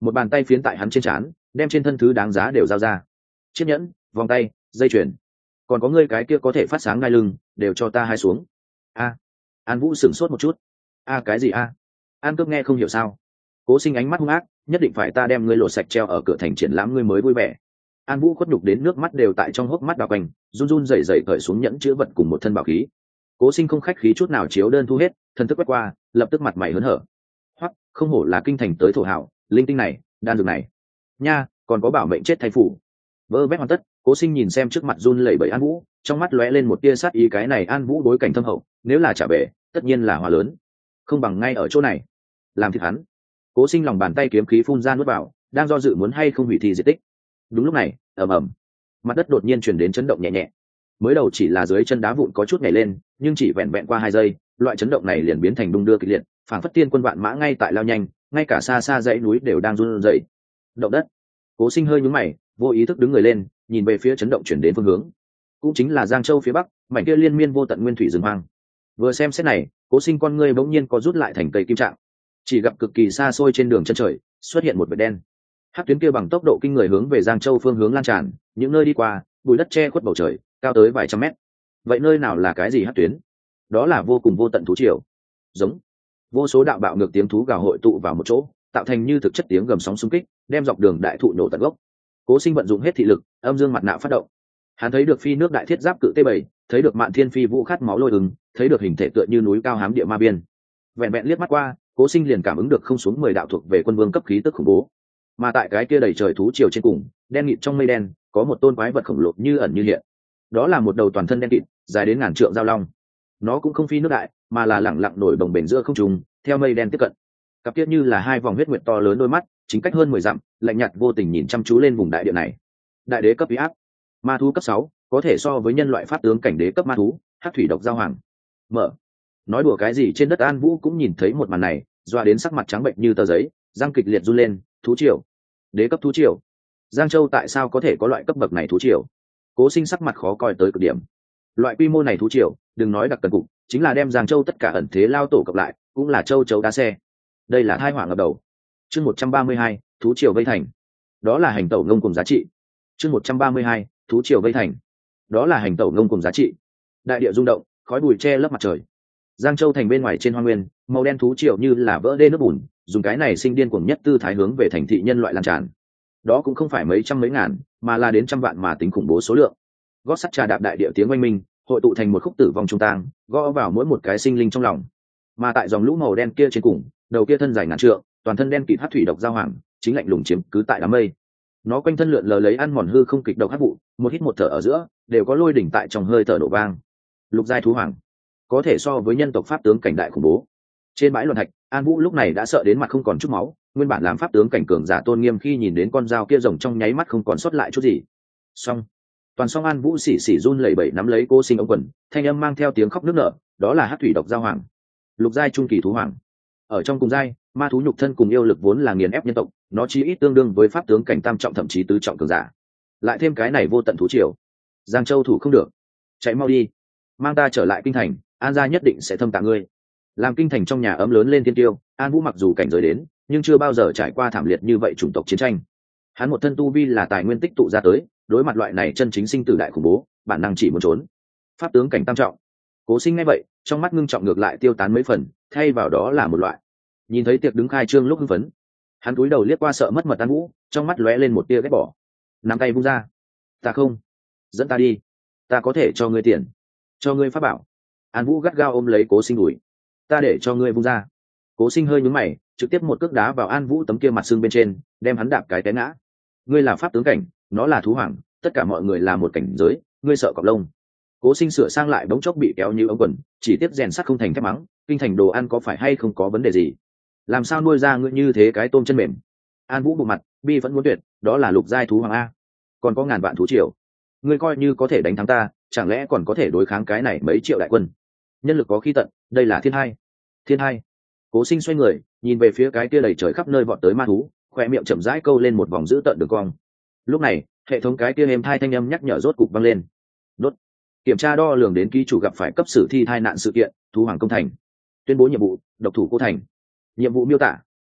một bàn tay phiến tại hắn trên trán, đem trên thân thứ đáng giá đều giao ra. Chiếc nhẫn, vòng tay, dây chuyền, còn có ngươi cái kia có thể phát sáng ngai lưng, đều cho ta hai xuống. A. An Vũ sửng sốt một chút. A cái gì a? An Cướp nghe không hiểu sao. Cố Sinh ánh mắt hung ác, nhất định phải ta đem ngươi lột sạch treo ở cửa thành triển lãm ngươi mới vui vẻ. An Vũ khuất nhục đến nước mắt đều tại trong hốc mắt đào quanh, run run rẩy rẩy cởi xuống nhẫn chứa vật cùng một thân bảo khí. Cố Sinh không khách khí chút nào chiếu đơn thu hết, thần thức quét qua, lập tức mặt mày hớn hở. Hoắc, không hổ là kinh thành tới thổ hảo, linh tinh này, đan dược này. Nha, còn có bảo mệnh chết thay phủ. Vơ vét hoàn tất, Cố Sinh nhìn xem trước mặt run lẩy bẩy An Vũ, trong mắt lóe lên một tia sát ý, cái này An Vũ đối cảnh thâm hậu, nếu là trả về, tất nhiên là hòa lớn. Không bằng ngay ở chỗ này, làm thịt hắn. Cố Sinh lòng bàn tay kiếm khí phun ra nuốt vào, đang do dự muốn hay không hủy thi diệt tích. Đúng lúc này, ầm ầm, mặt đất đột nhiên truyền đến chấn động nhẹ nhẹ. Mới đầu chỉ là dưới chân đá vụn có chút nhảy lên, nhưng chỉ vẹn vẹn qua 2 giây, loại chấn động này liền biến thành đung đưa kịch liệt, phảng phất tiên quân vạn mã ngay tại lao nhanh, ngay cả xa xa dãy núi đều đang run rẩy. Động đất. Cố Sinh hơi nhướng mày, vô ý thức đứng người lên, nhìn về phía chấn động chuyển đến phương hướng, cũng chính là Giang Châu phía bắc, mảnh kia liên miên vô tận nguyên thủy rừng hoang. Vừa xem xét này, Cố Sinh con ngươi bỗng nhiên có rút lại thành cây kim trạng, chỉ gặp cực kỳ xa xôi trên đường chân trời xuất hiện một vệt đen. Hắc tuyến kia bằng tốc độ kinh người hướng về Giang Châu phương hướng lan tràn, những nơi đi qua, bụi đất che khuất bầu trời, cao tới vài trăm mét. Vậy nơi nào là cái gì hắc tuyến? Đó là vô cùng vô tận thú triều. Giống. Vô số đạo bạo ngược tiếng thú gào hội tụ vào một chỗ, tạo thành như thực chất tiếng gầm sóng xung kích, đem dọc đường đại thụ nổ tận gốc. Cố Sinh vận dụng hết thị lực, âm dương mặt nạ phát động. Hắn thấy được phi nước đại thiết giáp cự T7, thấy được Mạn Thiên Phi vũ khát máu lôi ứng, thấy được hình thể tựa như núi cao hám địa ma biên. Vẹn vẹn liếc mắt qua, Cố Sinh liền cảm ứng được không xuống 10 đạo thuộc về quân vương cấp khí tức khủng bố. Mà tại cái kia đầy trời thú triều trên cùng, đen nghịt trong mây đen, có một tôn quái vật khổng lồ như ẩn như hiện. Đó là một đầu toàn thân đen kịt, dài đến ngàn trượng giao long. Nó cũng không phi nước đại, mà là lẳng lặng nổi bồng bềnh giữa không trung, theo mây đen tiếp cận. Cặp kia như là 2 vòng huyết nguyệt to lớn đôi mắt, chính cách hơn 10 dặm, lạnh nhạt vô tình nhìn chăm chú lên vùng đại địa này. Đại đế cấp uy áp, ma thú cấp 6, có thể so với nhân loại pháp tướng cảnh đế cấp ma thú, hắc thủy độc giao hoàng. Mở. Nói đùa cái gì, trên đất An Vũ cũng nhìn thấy một màn này, doa đến sắc mặt trắng bệnh như tờ giấy, răng kịch liệt run lên. Thú triều, đế cấp thú triều. Giang Châu tại sao có thể có loại cấp bậc này thú triều? Cố Sinh sắc mặt khó coi tới cực điểm. Loại quy mô này thú triều, đừng nói đặc cần cục, chính là đem Giang Châu tất cả ẩn thế lao tổ cộng lại, cũng là châu chấu đá xe. Đây là tai họa ngập đầu. Chương 132, thú triều vây thành. Đó là hành tẩu ngông cùng giá trị. Chương 132, thú triều vây thành. Đó là hành tẩu ngông cùng giá trị. Đại địa rung động, khói bụi che lấp mặt trời. Giang Châu thành bên ngoài trên hoang nguyên, màu đen thú triều như là vỡ đê nước bùn, dùng cái này sinh điên cuồng nhất tư thái hướng về thành thị nhân loại lan tràn. Đó cũng không phải mấy trăm mấy ngàn, mà là đến trăm vạn mà tính khủng bố số lượng. Gót sắt trà đạp đại địa tiếng oanh minh, hội tụ thành một khúc tử vong trung tang, gõ vào mỗi một cái sinh linh trong lòng. Mà tại dòng lũ màu đen kia trên cùng, đầu kia thân dài ngàn trượng, toàn thân đen kịt hắc thủy độc giao hoàng, chính lạnh lùng chiếm cứ tại đám mây. Nó quanh thân lượn lờ lấy ăn mòn hư không kịch độc hắc vụ, một hít một thở ở giữa, đều có lôi đỉnh tại trong hơi thở nổ vang. Lục giai thú hoàng, có thể so với nhân tộc pháp tướng cảnh đại khủng bố. Trên bãi luận thạch, An Vũ lúc này đã sợ đến mặt không còn chút máu, nguyên bản làm pháp tướng cảnh cường giả tôn nghiêm khi nhìn đến con dao kia rồng trong nháy mắt không còn sót lại chút gì. Xong, toàn song An Vũ xỉ xỉ run lẩy bẩy nắm lấy Cố Sinh ống quần, thanh âm mang theo tiếng khóc nức nở, đó là hắc thủy độc giao hoàng, lục giai trung kỳ thú hoàng. Ở trong cùng giai, ma thú nhục thân cùng yêu lực vốn là nghiền ép nhân tộc, nó chí ít tương đương với pháp tướng cảnh tam trọng thậm chí tứ trọng cường giả. Lại thêm cái này vô tận thú triều, Giang Châu thủ không được, chạy mau đi, mang ta trở lại kinh thành, An gia nhất định sẽ thâm tạ ngươi. Làm kinh thành trong nhà ấm lớn lên thiên tiêu, An Vũ mặc dù cảnh giới đến, nhưng chưa bao giờ trải qua thảm liệt như vậy chủng tộc chiến tranh. Hắn một thân tu vi là tài nguyên tích tụ ra tới, đối mặt loại này chân chính sinh tử đại khủng bố, bản năng chỉ muốn trốn. Pháp tướng cảnh tam trọng. Cố Sinh nghe vậy, trong mắt ngưng trọng ngược lại tiêu tán mấy phần, thay vào đó là một loại. Nhìn thấy tiệc đứng khai trương lúc hưng phấn, hắn cúi đầu liếc qua sợ mất mật An Vũ, trong mắt lóe lên một tia ghét bỏ. Nắm tay vung ra. Ta không, dẫn ta đi, ta có thể cho ngươi tiền, cho ngươi pháp bảo. An Vũ gắt gao ôm lấy Cố Sinh đùi. Ta để cho ngươi vung ra. Cố Sinh hơi nhướng mày, trực tiếp một cước đá vào An Vũ tấm kia mặt xương bên trên, đem hắn đạp cái té ngã. Ngươi là pháp tướng cảnh, nó là thú hoàng, tất cả mọi người là một cảnh giới, ngươi sợ cọp lông. Cố Sinh sửa sang lại bỗng chốc bị kéo như ống quần, chỉ tiếp rèn sắt không thành thép mắng, kinh thành đồ ăn có phải hay không có vấn đề gì? Làm sao nuôi ra ngươi như thế cái tôm chân mềm? An Vũ bộ mặt, bi vẫn muốn tuyệt, đó là lục giai thú hoàng a, còn có ngàn vạn thú triều. Ngươi coi như có thể đánh thắng ta, chẳng lẽ còn có thể đối kháng cái này mấy triệu đại quân? Nhân lực có khi tận, đây là thiên hai. Thiên hai. Cố Sinh xoay người, nhìn về phía cái kia đầy trời khắp nơi vọt tới ma thú, khoe miệng chậm rãi câu lên một vòng dữ tợn đường cong. Lúc này, hệ thống cái kia êm thai thanh âm nhắc nhở rốt cục vang lên. Đốt. Kiểm tra đo lường đến ký chủ gặp phải cấp sử thi thai nạn sự kiện, thú hoàng công thành. Tuyên bố nhiệm vụ, độc thủ cô thành. Nhiệm vụ miêu tả: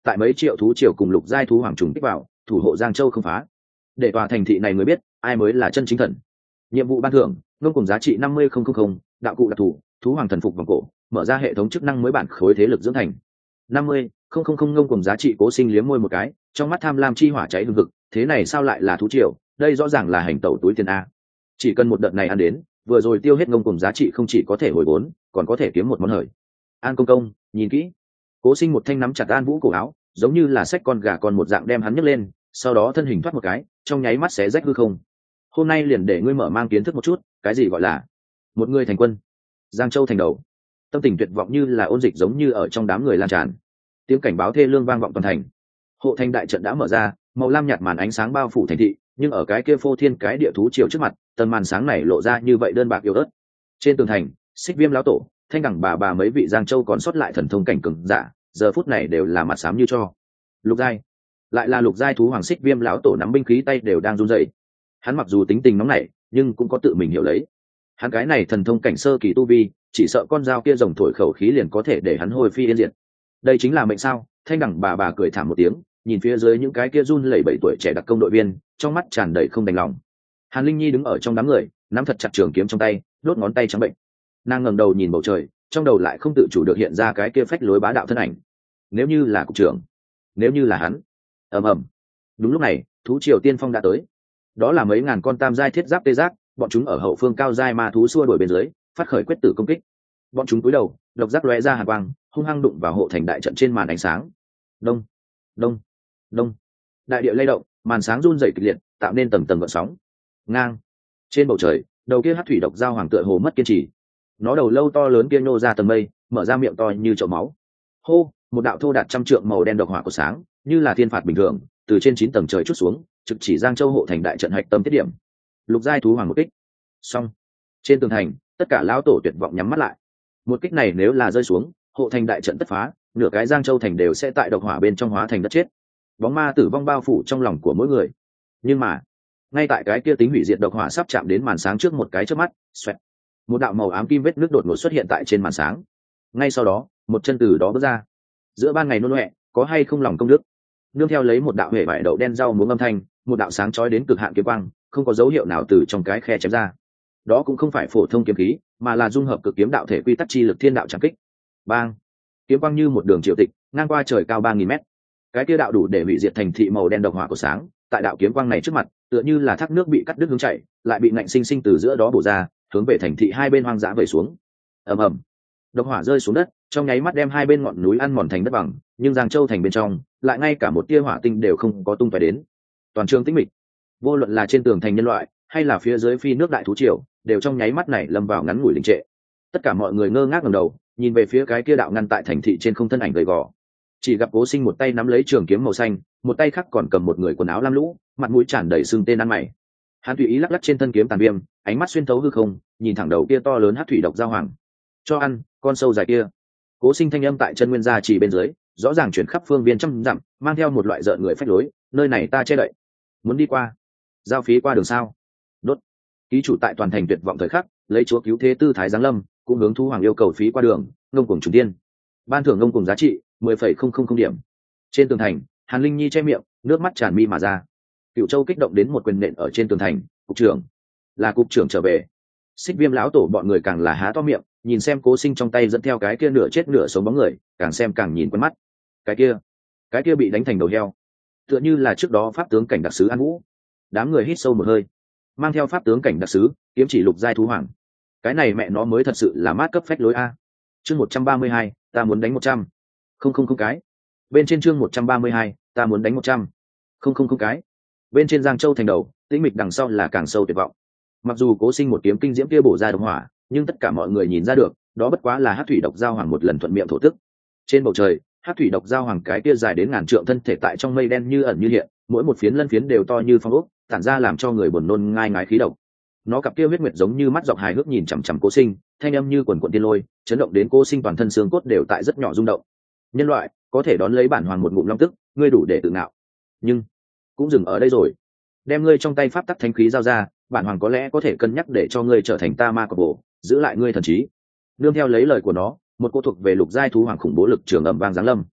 tại mấy triệu thú triều cùng lục giai thú hoàng trùng kích vào thủ hộ Giang Châu không phá, để tòa thành thị này mới biết ai mới là chân chính thần. Nhiệm vụ ban thưởng ngông cùng giá trị 50,000, đạo cụ đặc thù thú hoàng thần phục vòng cổ, mở ra hệ thống chức năng mới bản khối thế lực dưỡng thành. 50,000 ngông cùng giá trị. Cố Sinh liếm môi một cái, trong mắt tham lam chi hỏa cháy hừng hực, thế này sao lại là thú triều, đây rõ ràng là hành tẩu túi tiền a. Chỉ cần một đợt này ăn đến, vừa rồi tiêu hết ngông cùng giá trị không chỉ có thể hồi vốn, còn có thể kiếm một món hời. An công công, nhìn kỹ. Cố Sinh một thanh nắm chặt An Vũ cổ áo, giống như là xách con gà con một dạng đem hắn nhấc lên, sau đó thân hình thoát một cái, trong nháy mắt xé rách hư không. Hôm nay liền để ngươi mở mang kiến thức một chút, cái gì gọi là một người thành quân. Giang Châu thành đầu, tâm tình tuyệt vọng như là ôn dịch giống như ở trong đám người lan tràn. Tiếng cảnh báo thê lương vang vọng toàn thành. Hộ thành đại trận đã mở ra, màu lam nhạt màn ánh sáng bao phủ thành thị, nhưng ở cái kia phô thiên cái địa thú triều trước mặt, tầng màn sáng này lộ ra như vậy đơn bạc yếu ớt. Trên tường thành, Xích Viêm lão tổ, Thanh Đẳng bà mấy vị Giang Châu còn sót lại thần thông cảnh cường giả, giờ phút này đều là mặt xám như cho. Lục giai, lại là lục giai thú hoàng. Xích Viêm lão tổ nắm binh khí tay đều đang run rẩy. Hắn mặc dù tính tình nóng nảy, nhưng cũng có tự mình hiểu lấy. Hắn cái này thần thông cảnh sơ kỳ tu vi, chỉ sợ con dao kia rồng thổi khẩu khí liền có thể để hắn hồi phi yên diệt. Đây chính là mệnh sao? Thanh Đẳng bà cười thảm một tiếng, nhìn phía dưới những cái kia run lẩy bẩy tuổi trẻ đặc công đội viên, trong mắt tràn đầy không đành lòng. Hàn Linh Nhi đứng ở trong đám người, nắm thật chặt trường kiếm trong tay, đốt ngón tay trắng bệnh. Nàng ngẩng đầu nhìn bầu trời, trong đầu lại không tự chủ được hiện ra cái kia phách lối bá đạo thân ảnh. Nếu như là cục trưởng, nếu như là hắn. Ầm ầm. Đúng lúc này, thú triều tiên phong đã tới. Đó là mấy ngàn con tam giai thiết giáp tê giác, bọn chúng ở hậu phương cao giai ma thú xua đuổi bên dưới, phát khởi quyết tử công kích. Bọn chúng cúi đầu, độc giác lóe ra hàn quang, hung hăng đụng vào hộ thành đại trận trên màn ánh sáng. Đông, đông, đông. Đại địa lay động, màn sáng run rẩy kịch liệt, tạo nên tầng tầng gợn sóng. Ngang. Trên bầu trời, đầu kia hắc thủy độc giao hoàng tựa hồ mất kiên trì. Nó đầu lâu to lớn kia nhô ra tầng mây, mở ra miệng to như chậu máu. Hô, một đạo thô đạt trăm trượng màu đen độc hỏa của sáng, như là thiên phạt bình thường, từ trên 9 tầng trời chút xuống, trực chỉ Giang Châu hộ thành đại trận hạch tâm tiết điểm. Lục giai thú hoàng một kích. Xong. Trên tường thành, tất cả lão tổ tuyệt vọng nhắm mắt lại. Một kích này nếu là rơi xuống, hộ thành đại trận tất phá, nửa cái Giang Châu thành đều sẽ tại độc hỏa bên trong hóa thành đất chết. Bóng ma tử vong bao phủ trong lòng của mỗi người. Nhưng mà, ngay tại cái kia tính hủy diệt độc hỏa sắp chạm đến màn sáng trước một cái chớp mắt, xoẹt, một đạo màu ám kim vết nước đột ngột xuất hiện tại trên màn sáng. Ngay sau đó, một chân từ đó bước ra. Giữa ban ngày nôn loẹ, có hay không lòng công đức. Nương theo lấy một đạo hệ vải đậu đen rau muống âm thanh, một đạo sáng chói đến cực hạn kiếm quang, không có dấu hiệu nào từ trong cái khe chém ra. Đó cũng không phải phổ thông kiếm khí, mà là dung hợp cực kiếm đạo thể quy tắc chi lực thiên đạo trảm kích. Bang! Kiếm quang như một đường triệu tịch, ngang qua trời cao 3000 mét. Cái kia đạo đủ để hủy diệt thành thị màu đen độc hỏa của sáng, tại đạo kiếm quang này trước mặt, tựa như là thác nước bị cắt đứt hướng chảy, lại bị ngạnh sinh sinh từ giữa đó bổ ra, hướng về thành thị hai bên hoang dã vẩy xuống. Ầm ầm. Độc hỏa rơi xuống đất, trong nháy mắt đem hai bên ngọn núi ăn mòn thành đất bằng, nhưng Giang Châu thành bên trong, lại ngay cả một tia hỏa tinh đều không có tung tóe đến. Toàn trường tĩnh mịch. Vô luận là trên tường thành nhân loại, hay là phía dưới phi nước đại thú triều, đều trong nháy mắt này lâm vào ngắn ngủi đình trệ. Tất cả mọi người ngơ ngác ngẩng đầu, nhìn về phía cái kia đạo ngăn tại thành thị trên không thân ảnh gầy gò. Chỉ gặp Cố Sinh một tay nắm lấy trường kiếm màu xanh, một tay khác còn cầm một người quần áo lam lũ, mặt mũi tràn đầy sưng tên ăn mày. Hắn tùy ý lắc lắc trên thân kiếm tàn viêm, ánh mắt xuyên thấu hư không, nhìn thẳng đầu kia to lớn hắc thủy độc giao hoàng. Cho ăn, con sâu dài kia. Cố Sinh thanh âm tại chân nguyên gia chỉ bên dưới, rõ ràng chuyển khắp phương viên trăm dặm, mang theo một loại rợn người phách lối, nơi này ta che đậy. Muốn đi qua, giao phí qua đường sao? Đốt. Ký chủ tại toàn thành tuyệt vọng thời khắc, lấy chúa cứu thế tư thái giáng lâm, cũng hướng thú hoàng yêu cầu phí qua đường, ngông cuồng trùng tiên. Ban thưởng ngông cuồng giá trị 10,000 điểm. Trên tường thành, Hàn Linh Nhi che miệng, nước mắt tràn mi mà ra. Cửu Châu kích động đến một quyền nện ở trên tường thành, cục trưởng, là cục trưởng trở về. Xích Viêm lão tổ bọn người càng là há to miệng, nhìn xem Cố Sinh trong tay dẫn theo cái kia nửa chết nửa sống bóng người, càng xem càng nhìn quen mắt. Cái kia bị đánh thành đầu heo, tựa như là trước đó pháp tướng cảnh đặc sứ An Vũ. Đám người hít sâu một hơi, mang theo pháp tướng cảnh đặc sứ, kiếm chỉ lục giai thú hoàng. Cái này mẹ nó mới thật sự là mát cấp phách lối a. Chương 132, ta muốn đánh 100. Không cái. Bên trên chương 132, ta muốn đánh 100. Không cái. Bên trên Giang Châu thành đầu, tĩnh mịch đằng sau là càng sâu tuyệt vọng. Mặc dù Cố Sinh một kiếm kinh diễm kia bổ ra độc hỏa, nhưng tất cả mọi người nhìn ra được, đó bất quá là hắc thủy độc giao hoàng một lần thuận miệng thổ tức. Trên bầu trời, hắc thủy độc giao hoàng cái kia dài đến ngàn trượng thân thể tại trong mây đen như ẩn như hiện, mỗi một phiến lân phiến đều to như phong ốc, tản ra làm cho người buồn nôn ngai ngái khí độc. Nó cặp kia huyết nguyệt giống như mắt dọc hài hước nhìn chằm chằm Cố Sinh, thanh âm như quần quần tiên lôi, chấn động đến Cố Sinh toàn thân xương cốt đều tại rất nhỏ rung động. Nhân loại có thể đón lấy bản hoàng một ngụm long tức, ngươi đủ để tự ngạo, nhưng cũng dừng ở đây rồi. Đem ngươi trong tay pháp tắc thánh khí giao ra, bản hoàng có lẽ có thể cân nhắc để cho ngươi trở thành ta ma cọp bổ, giữ lại ngươi thần trí. Nương theo lấy lời của nó, một cô thuộc về lục giai thú hoàng khủng bố lực trường ầm vang giáng lâm.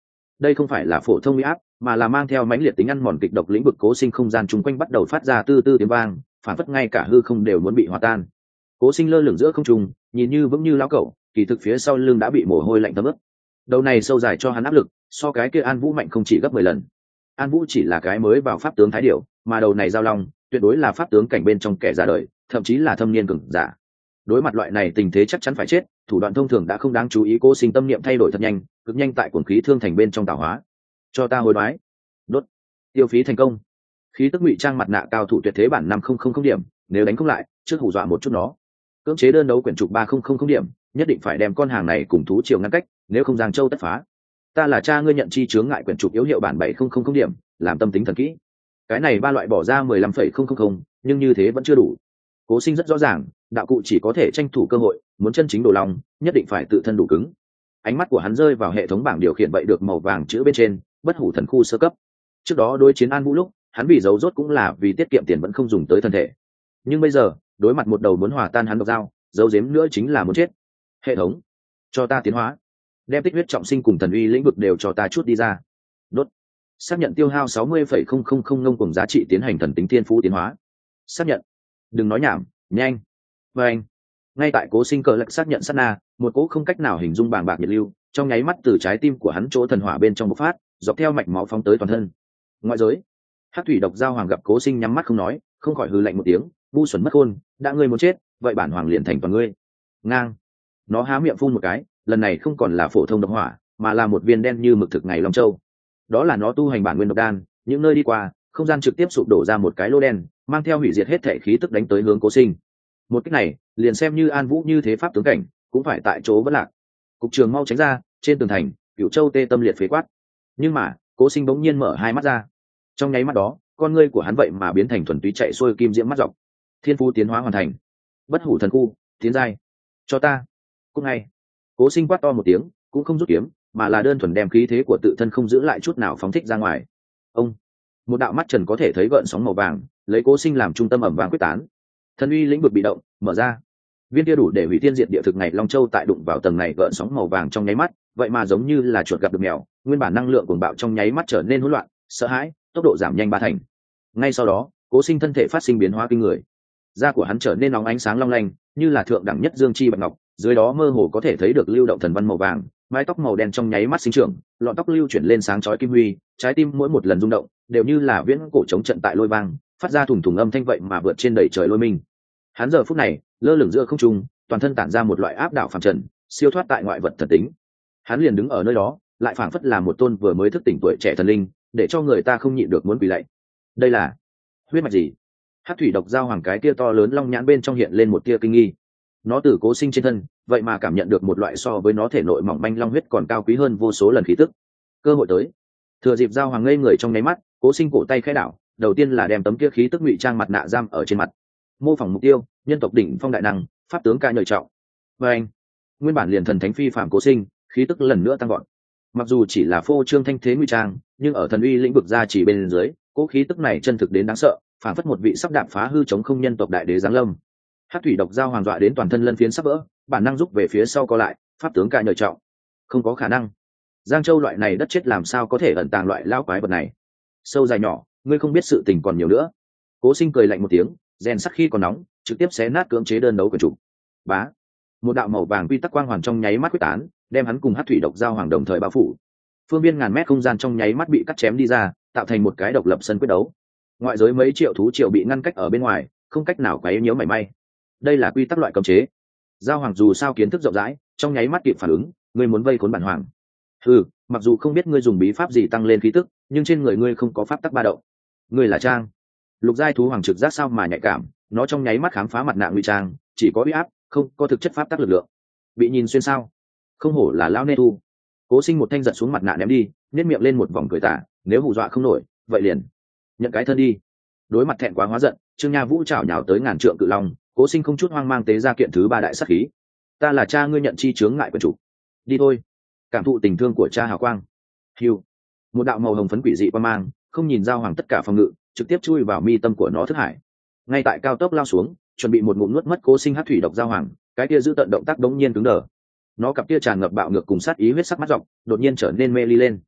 đây không phải là phổ thông uy áp, mà là mang theo mãnh liệt tính ăn mòn kịch độc. Lĩnh vực Cố Sinh không gian chung quanh bắt đầu phát ra tư tư tiếng vang, phản phất ngay cả hư không đều muốn bị hòa tan. Cố Sinh lơ lửng giữa không trung, nhìn như vững như lão cẩu, kỳ thực phía sau lưng đã bị mồ hôi lạnh thấm ướt. Đầu này sâu dài cho hắn áp lực, so cái kia An Vũ mạnh không chỉ gấp 10 lần. An Vũ chỉ là cái mới vào pháp tướng thái điểu, mà đầu này giao long tuyệt đối là pháp tướng cảnh bên trong kẻ ra đời, thậm chí là thâm niên cường giả. Đối mặt loại này tình thế chắc chắn phải chết, thủ đoạn thông thường đã không đáng chú ý. Cố Sinh tâm niệm thay đổi thật nhanh, cực nhanh tại cuồng khí thương thành bên trong tạo hóa. Cho ta hối đoái. Đốt. Tiêu phí thành công. Khí tức ngụy trang mặt nạ cao thủ tuyệt thế bản 5000 điểm, nếu đánh không lại, trước hù dọa một chút nó. Cưỡng chế đơn đấu quyển trục 3000 điểm, nhất định phải đem con hàng này cùng thú triều ngăn cách, nếu không Giang Châu tất phá. Ta là cha ngươi nhận chi chướng ngại quyển trục yếu hiệu bản 7000 điểm, làm tâm tính thần kỹ. Cái này ba loại bỏ ra 15,000, nhưng như thế vẫn chưa đủ. Cố Sinh rất rõ ràng, đạo cụ chỉ có thể tranh thủ cơ hội, muốn chân chính đồ lòng, nhất định phải tự thân đủ cứng. Ánh mắt của hắn rơi vào hệ thống bảng điều khiển vậy được màu vàng chữ bên trên, bất hủ thần khu sơ cấp. Trước đó đối chiến An Vũ lúc, hắn bị giấu rốt cũng là vì tiết kiệm tiền vẫn không dùng tới thân thể. Nhưng bây giờ, đối mặt một đầu muốn hòa tan hắn độc dao, giấu giếm nữa chính là muốn chết. Hệ thống, cho ta tiến hóa, đem tích huyết trọng sinh cùng thần uy lĩnh vực đều cho ta chút đi ra. Đốt. Xác nhận tiêu hao 60,000 ngông cùng giá trị tiến hành thần tính thiên phú tiến hóa. Xác nhận. Đừng nói nhảm, nhanh. Và anh. Ngay tại Cố Sinh cờ lật xác nhận sát na, một cỗ không cách nào hình dung bàng bạc nhiệt lưu trong nháy mắt từ trái tim của hắn chỗ thần hỏa bên trong bộc phát, dọc theo mạch máu phóng tới toàn thân. Ngoại giới, Hắc thủy độc giao hoàng gặp Cố Sinh nhắm mắt không nói, không khỏi hừ lạnh một tiếng, ngu xuẩn mất khôn, đã ngươi muốn chết, vậy bản hoàng liền thành toàn ngươi. Ngang. Nó há miệng phun một cái, lần này không còn là phổ thông độc hỏa, mà là một viên đen như mực thực ngày long châu. Đó là nó tu hành bản nguyên độc đan, những nơi đi qua, không gian trực tiếp sụp đổ ra một cái lỗ đen, mang theo hủy diệt hết thể khí tức đánh tới hướng Cố Sinh. Một cách này, liền xem như An Vũ như thế pháp tướng cảnh, cũng phải tại chỗ vẫn lạc. Cục trường mau tránh ra, trên tường thành, Cửu Châu tê tâm liệt phế quát. Nhưng mà, Cố Sinh bỗng nhiên mở hai mắt ra. Trong nháy mắt đó, con ngươi của hắn vậy mà biến thành thuần túy chạy xuôi kim diễm mắt dọc. Thiên phú tiến hóa hoàn thành. Bất hủ thần khu, tiến giai. Cho ta. Cũng ngay. Cố Sinh quát to một tiếng, cũng không rút kiếm, mà là đơn thuần đem khí thế của tự thân không giữ lại chút nào phóng thích ra ngoài. Ông. Một đạo mắt trần có thể thấy gợn sóng màu vàng, lấy Cố Sinh làm trung tâm ẩm vàng quyết tán. Thần uy lĩnh vực bị động, mở ra. Viên kia đủ để hủy thiên diệt địa thực ngày long châu tại đụng vào tầng này gợn sóng màu vàng trong nháy mắt, vậy mà giống như là chuột gặp được mèo, nguyên bản năng lượng cuồng bạo trong nháy mắt trở nên hỗn loạn, sợ hãi, tốc độ giảm nhanh 3 thành. Ngay sau đó, Cố Sinh thân thể phát sinh biến hóa kinh người. Da của hắn trở nên nóng ánh sáng long lanh, như là thượng đẳng nhất dương chi bạch ngọc, dưới đó mơ hồ có thể thấy được lưu động thần văn màu vàng, mái tóc màu đen trong nháy mắt sinh trưởng, lọn tóc lưu chuyển lên sáng chói kim huy, trái tim mỗi một lần rung động, đều như là viễn cổ chống trận tại lôi vang, phát ra thùng thùng âm thanh vậy mà vượt trên đầy trời lôi minh. Hắn giờ phút này, lơ lửng giữa không trung, toàn thân tản ra một loại áp đảo phàm trần, siêu thoát tại ngoại vật thần tính. Hắn liền đứng ở nơi đó, lại phảng phất là một tôn vừa mới thức tỉnh tuổi trẻ thần linh, để cho người ta không nhịn được muốn quỳ lạy. Đây là huyết mạch gì? Hắc thủy độc giao hoàng cái tia to lớn long nhãn bên trong hiện lên một tia kinh nghi. Nó từ Cố Sinh trên thân, vậy mà cảm nhận được một loại so với nó thể nội mỏng manh long huyết còn cao quý hơn vô số lần khí tức. Cơ hội tới. Thừa dịp giao hoàng ngây người trong nháy mắt, Cố Sinh cổ tay khẽ đảo, đầu tiên là đem tấm kia khí tức ngụy trang mặt nạ giam ở trên mặt. Mô phỏng mục tiêu, nhân tộc đỉnh phong đại năng, pháp tướng ca nhời trọng. Và anh, nguyên bản liền thần thánh phi phàm Cố Sinh, khí tức lần nữa tăng vọt. Mặc dù chỉ là phô trương thanh thế ngụy trang, nhưng ở thần uy lĩnh vực gia chỉ bên dưới, cố khí tức này chân thực đến đáng sợ, phản phất một vị sắp đạp phá hư chống không nhân tộc đại đế giáng lâm. Hắc thủy độc giao hoàng dọa đến toàn thân lân phiến sắp vỡ, bản năng rút về phía sau co lại, pháp tướng ca nhời trọng. Không có khả năng. Giang Châu loại này đất chết làm sao có thể ẩn tàng loại lão quái vật này? Sâu dài nhỏ, ngươi không biết sự tình còn nhiều nữa. Cố Sinh cười lạnh một tiếng, rèn sắc khi còn nóng, trực tiếp xé nát cưỡng chế đơn đấu quyền chủ. Bá, một đạo màu vàng quy tắc quang hoàn trong nháy mắt quyết tán, đem hắn cùng Hắc thủy độc giao hoàng đồng thời bao phủ. Phương viên ngàn mét không gian trong nháy mắt bị cắt chém đi ra, tạo thành một cái độc lập sân quyết đấu. Ngoại giới mấy triệu thú triệu bị ngăn cách ở bên ngoài, không cách nào quấy nhiễu mảy may. Đây là quy tắc loại cấm chế. Giao hoàng dù sao kiến thức rộng rãi, trong nháy mắt kịp phản ứng, ngươi muốn vây khốn bản hoàng. Ừ, mặc dù không biết ngươi dùng bí pháp gì tăng lên khí tức, nhưng trên người ngươi không có pháp tắc ba động. Ngươi là trang. Lục giai thú hoàng trực giác sao mà nhạy cảm, nó trong nháy mắt khám phá mặt nạ ngụy trang, chỉ có uy áp, không có thực chất pháp tắc lực lượng. Bị nhìn xuyên sao? Không hổ là lão nê thu. Cố Sinh một thanh giật xuống mặt nạ ném đi, nét miệng lên một vòng cười tà, nếu hù dọa không nổi, vậy liền nhận cái thân đi. Đối mặt thẹn quá hóa giận, Trương Nha Vũ chảo nhào tới ngàn trượng cự long, Cố Sinh không chút hoang mang tế ra kiện thứ ba đại sát khí. Ta là cha ngươi nhận chi chướng ngại quân chủ. Đi thôi. Cảm thụ tình thương của cha hào quang. Hưu. Một đạo màu hồng phấn quỷ dị qua mang, không nhìn giao hoàng tất cả phòng ngự, trực tiếp chui vào mi tâm của nó thức hải. Ngay tại cao tốc lao xuống, chuẩn bị một ngụm nuốt mất Cố Sinh hắc thủy độc giao hoàng, cái kia giữ tận động tác đống nhiên cứng đờ. Nó cặp kia tràn ngập bạo ngược cùng sát ý huyết sắc mắt dọc, đột nhiên trở nên mê ly lên.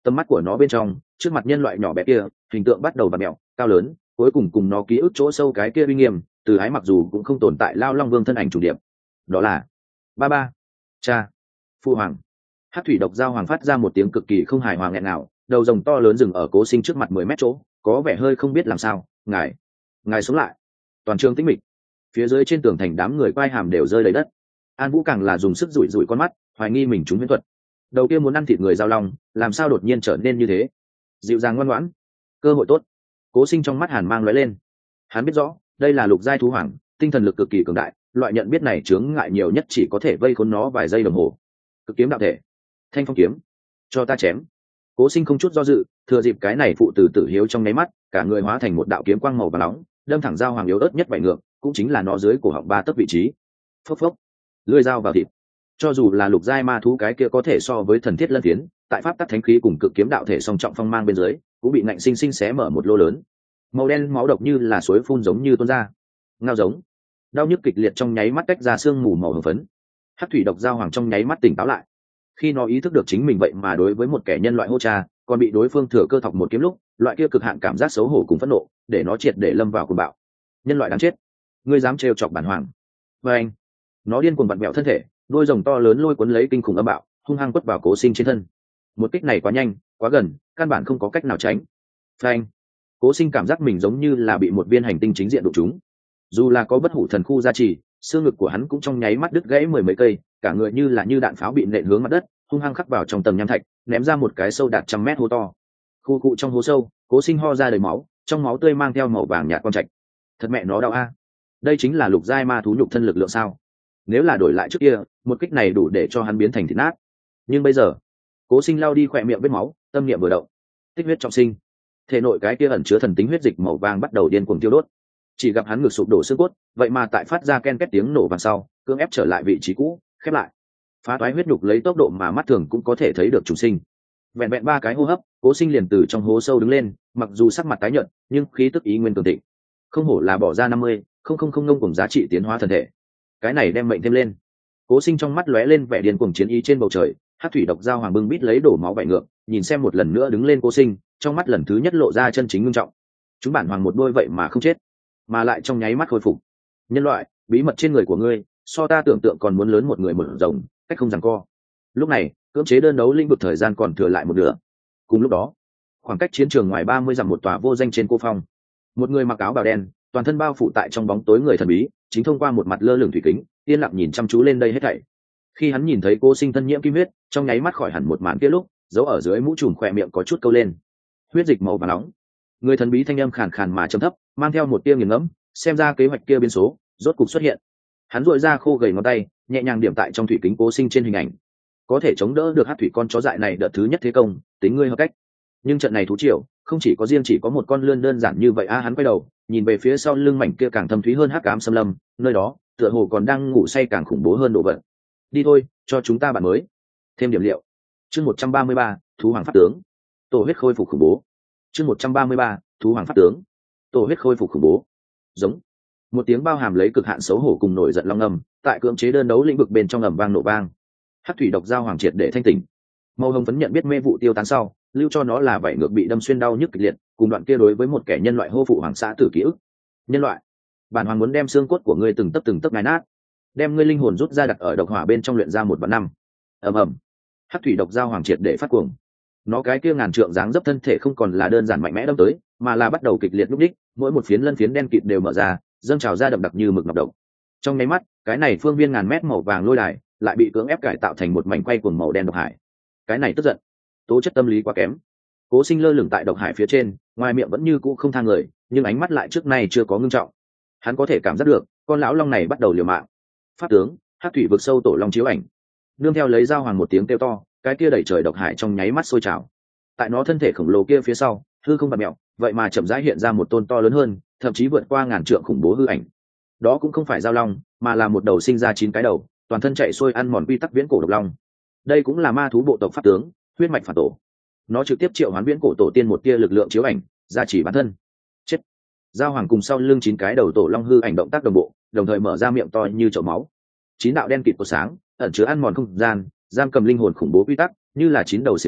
Tầm mắt của nó bên trong, trước mặt nhân loại nhỏ bé kia, hình tượng bắt đầu vặn mèo, cao lớn, cuối cùng cùng nó ký ức chỗ sâu cái kia uy nghiêm, từ ái mặc dù cũng không tồn tại lao long vương thân ảnh chủ điểm. Đó là ba ba, cha, phu hoàng. Hắc thủy độc giao hoàng phát ra một tiếng cực kỳ không hài hòa nghẹn nào, đầu rồng to lớn dừng ở Cố Sinh trước mặt 10 mét chỗ, có vẻ hơi không biết làm sao. Ngài sống lại. Toàn trường tĩnh mịch. Phía dưới trên tường thành đám người quay hàm đều rơi đầy đất. An Vũ càng là dùng sức rủi rủi con mắt, hoài nghi mình trúng huyễn thuật. Đầu kia muốn ăn thịt người giao long, làm sao đột nhiên trở nên như thế? Dịu dàng ngoan ngoãn, cơ hội tốt. Cố Sinh trong mắt hàn mang lóe lên. Hắn biết rõ, đây là lục giai thú hoàng, tinh thần lực cực kỳ cường đại, loại nhận biết này chướng ngại nhiều nhất chỉ có thể vây khốn nó vài giây đồng hồ. Cực kiếm đạo thể, Thanh Phong kiếm, cho ta chém. Cố Sinh không chút do dự, thừa dịp cái này phụ tử tử hiếu trong nháy mắt, cả người hóa thành một đạo kiếm quang màu vàng nóng, đâm thẳng giao hoàng yếu ớt nhất vảy ngược, cũng chính là nó dưới cổ họng 3 tấc vị trí. Phốc phốc, lưỡi dao vào thịt. Cho dù là lục giai ma thú cái kia có thể so với thần thiết lân phiến, tại pháp tắc thánh khí cùng cực kiếm đạo thể song trọng phong mang bên dưới, cũng bị ngạnh sinh sinh xé mở một lô lớn. Màu đen máu độc như là suối phun giống như tuôn ra. Ngao giống, đau nhức kịch liệt trong nháy mắt tách ra sương mù màu hồng phấn. Hắc thủy độc giao hoàng trong nháy mắt tỉnh táo lại. Khi nó ý thức được chính mình vậy mà đối với một kẻ nhân loại hô cha, còn bị đối phương thừa cơ thọc một kiếm lúc, loại kia cực hạn cảm giác xấu hổ cùng phẫn nộ, để nó triệt để lâm vào cuồng bạo. Nhân loại đáng chết, ngươi dám trêu chọc bản hoàng? Và anh, nó điên cuồng vặn vẹo thân thể, đôi rồng to lớn lôi cuốn lấy kinh khủng âm bạo, hung hăng quất vào Cố Sinh trên thân. Một kích này quá nhanh, quá gần, căn bản không có cách nào tránh. Phanh! Cố Sinh cảm giác mình giống như là bị một viên hành tinh chính diện đụng trúng. Dù là có bất hủ thần khu gia trì, xương ngực của hắn cũng trong nháy mắt đứt gãy 10 mấy cây, cả người như là như đạn pháo bị nện hướng mặt đất, hung hăng khắc vào trong tầng nham thạch, ném ra một cái sâu đạt 100 mét hố to. Khu cụ trong hố sâu, Cố Sinh ho ra đầy máu, trong máu tươi mang theo màu vàng nhạt quang trạch. Thật mẹ nó đau a! Đây chính là lục giai ma thú nhục thân lực lượng sao? Nếu là đổi lại trước kia, một kích này đủ để cho hắn biến thành thịt nát. Nhưng bây giờ, Cố Sinh lau đi khỏe miệng vết máu, tâm niệm vừa động, tích huyết trọng sinh. Thể nội cái kia ẩn chứa thần tính huyết dịch màu vàng bắt đầu điên cuồng tiêu đốt. Chỉ gặp hắn ngực sụp đổ xương cốt, vậy mà tại phát ra ken két tiếng nổ vang sau, cưỡng ép trở lại vị trí cũ, khép lại. Phá toái huyết nhục lấy tốc độ mà mắt thường cũng có thể thấy được trùng sinh. Vẹn vẹn 3 cái hô hấp, Cố Sinh liền từ trong hố sâu đứng lên, mặc dù sắc mặt tái nhợt, nhưng khí tức ý nguyên cường thịnh. Không hổ là bỏ ra 50, không ngông cùng giá trị tiến hóa thân thể. Cái này đem mệnh thêm lên. Cố Sinh trong mắt lóe lên vẻ điên cuồng chiến ý trên bầu trời, Hắc thủy độc giao hoàng bưng bít lấy đổ máu vảy ngược, nhìn xem một lần nữa đứng lên Cố Sinh, trong mắt lần thứ nhất lộ ra chân chính nghiêm trọng. Chúng bản hoàng một đôi vậy mà không chết, mà lại trong nháy mắt khôi phục. Nhân loại, bí mật trên người của ngươi, so ta tưởng tượng còn muốn lớn một người một rồng, cách không giằng co. Lúc này, cưỡng chế đơn đấu lĩnh vực thời gian còn thừa lại một nửa. Cùng lúc đó, khoảng cách chiến trường ngoài 30 dặm một tòa vô danh trên cô phong, một người mặc áo bào đen, toàn thân bao phủ tại trong bóng tối người thần bí, chính thông qua một mặt lơ lửng thủy kính, yên lặng nhìn chăm chú lên đây hết thảy. Khi hắn nhìn thấy Cố Sinh thân nhiễm kim huyết, trong nháy mắt khỏi hẳn một màn kia lúc, dấu ở dưới mũ trùm khỏe miệng có chút câu lên. Huyết dịch màu vàng nóng. Người thần bí thanh âm khàn khàn mà trầm thấp, mang theo một tia nghiền ngẫm, xem ra kế hoạch kia biến số rốt cục xuất hiện. Hắn duỗi ra khô gầy ngón tay, nhẹ nhàng điểm tại trong thủy kính Cố Sinh trên hình ảnh. Có thể chống đỡ được Hắc thủy con chó dại này đợt thứ nhất thế công, tính ngươi hợp cách. Nhưng trận này thú triều, không chỉ có riêng chỉ có một con lươn đơn giản như vậy a. Hắn quay đầu, nhìn về phía sau lưng mảnh kia càng thâm thúy hơn hắc ám xâm lâm, nơi đó tựa hồ còn đang ngủ say càng khủng bố hơn đồ vật. Đi thôi, cho chúng ta bạn mới. Thêm điểm liệu. Chương 133, thú hoàng pháp tướng. Tổ huyết khôi phục khủng bố. Chương 133, thú hoàng pháp tướng. Tổ huyết khôi phục khủng bố. Giống. Một tiếng bao hàm lấy cực hạn xấu hổ cùng nổi giận long ngầm, tại cưỡng chế đơn đấu lĩnh vực bên trong ầm vang nổ vang. Hắc thủy độc giao hoàng triệt để thanh tỉnh. Màu hồng phấn nhận biết mê vụ tiêu tán sau, lưu cho nó là vảy ngược bị đâm xuyên đau nhức kịch liệt, cùng đoạn kia đối với một kẻ nhân loại hô phụ hoàng xã tử ký ức. Nhân loại, bản hoàng muốn đem xương cốt của ngươi từng tấc nái nát, đem ngươi linh hồn rút ra đặt ở độc hỏa bên trong luyện ra 1/5. ầm ầm. Hắc thủy độc giao hoàng triệt để phát cuồng. Nó cái kia ngàn trượng dáng dấp thân thể không còn là đơn giản mạnh mẽ đâm tới, mà là bắt đầu kịch liệt lúc đích, mỗi một phiến lân phiến đen kịt đều mở ra, dâng trào ra đậm đặc như mực ngọc độc. Trong nháy mắt, cái này phương viên ngàn mét màu vàng lôi đài lại bị cưỡng ép cải tạo thành một mảnh quay cuồng màu đen độc hải. Cái này tức giận, tố chất tâm lý quá kém. Cố Sinh lơ lửng tại độc hải phía trên, ngoài miệng vẫn như cũ không tha người, nhưng ánh mắt lại trước nay chưa có ngưng trọng. Hắn có thể cảm giác được, con lão long này bắt đầu liều mạng. Pháp tướng, Hắc thủy vực sâu tổ long chiếu ảnh. Nương theo lấy giao hoàng một tiếng kêu to, cái kia đẩy trời độc hải trong nháy mắt sôi trào. Tại nó thân thể khổng lồ kia phía sau, hư không bạt mèo, vậy mà chậm rãi hiện ra một tôn to lớn hơn, thậm chí vượt qua ngàn trượng khủng bố hư ảnh. Đó cũng không phải giao long, mà là một đầu sinh ra 9 cái đầu, toàn thân chạy xuôi ăn mòn quy tắc viễn cổ độc long. Đây cũng là ma thú bộ tộc pháp tướng, huyết mạch phản tổ. Nó trực tiếp triệu hoán viễn cổ tổ tiên một tia lực lượng chiếu ảnh, gia trì bản thân. Chết. Giao hoàng cùng sau lưng 9 cái đầu tổ long hư ảnh động tác đồng bộ, đồng thời mở ra miệng to như chậu máu. 9 đạo đen kịt của sáng, ẩn chứa ăn mòn không gian, giam cầm linh hồn khủng bố quy tắc, như là 9 đầu xiềng xích,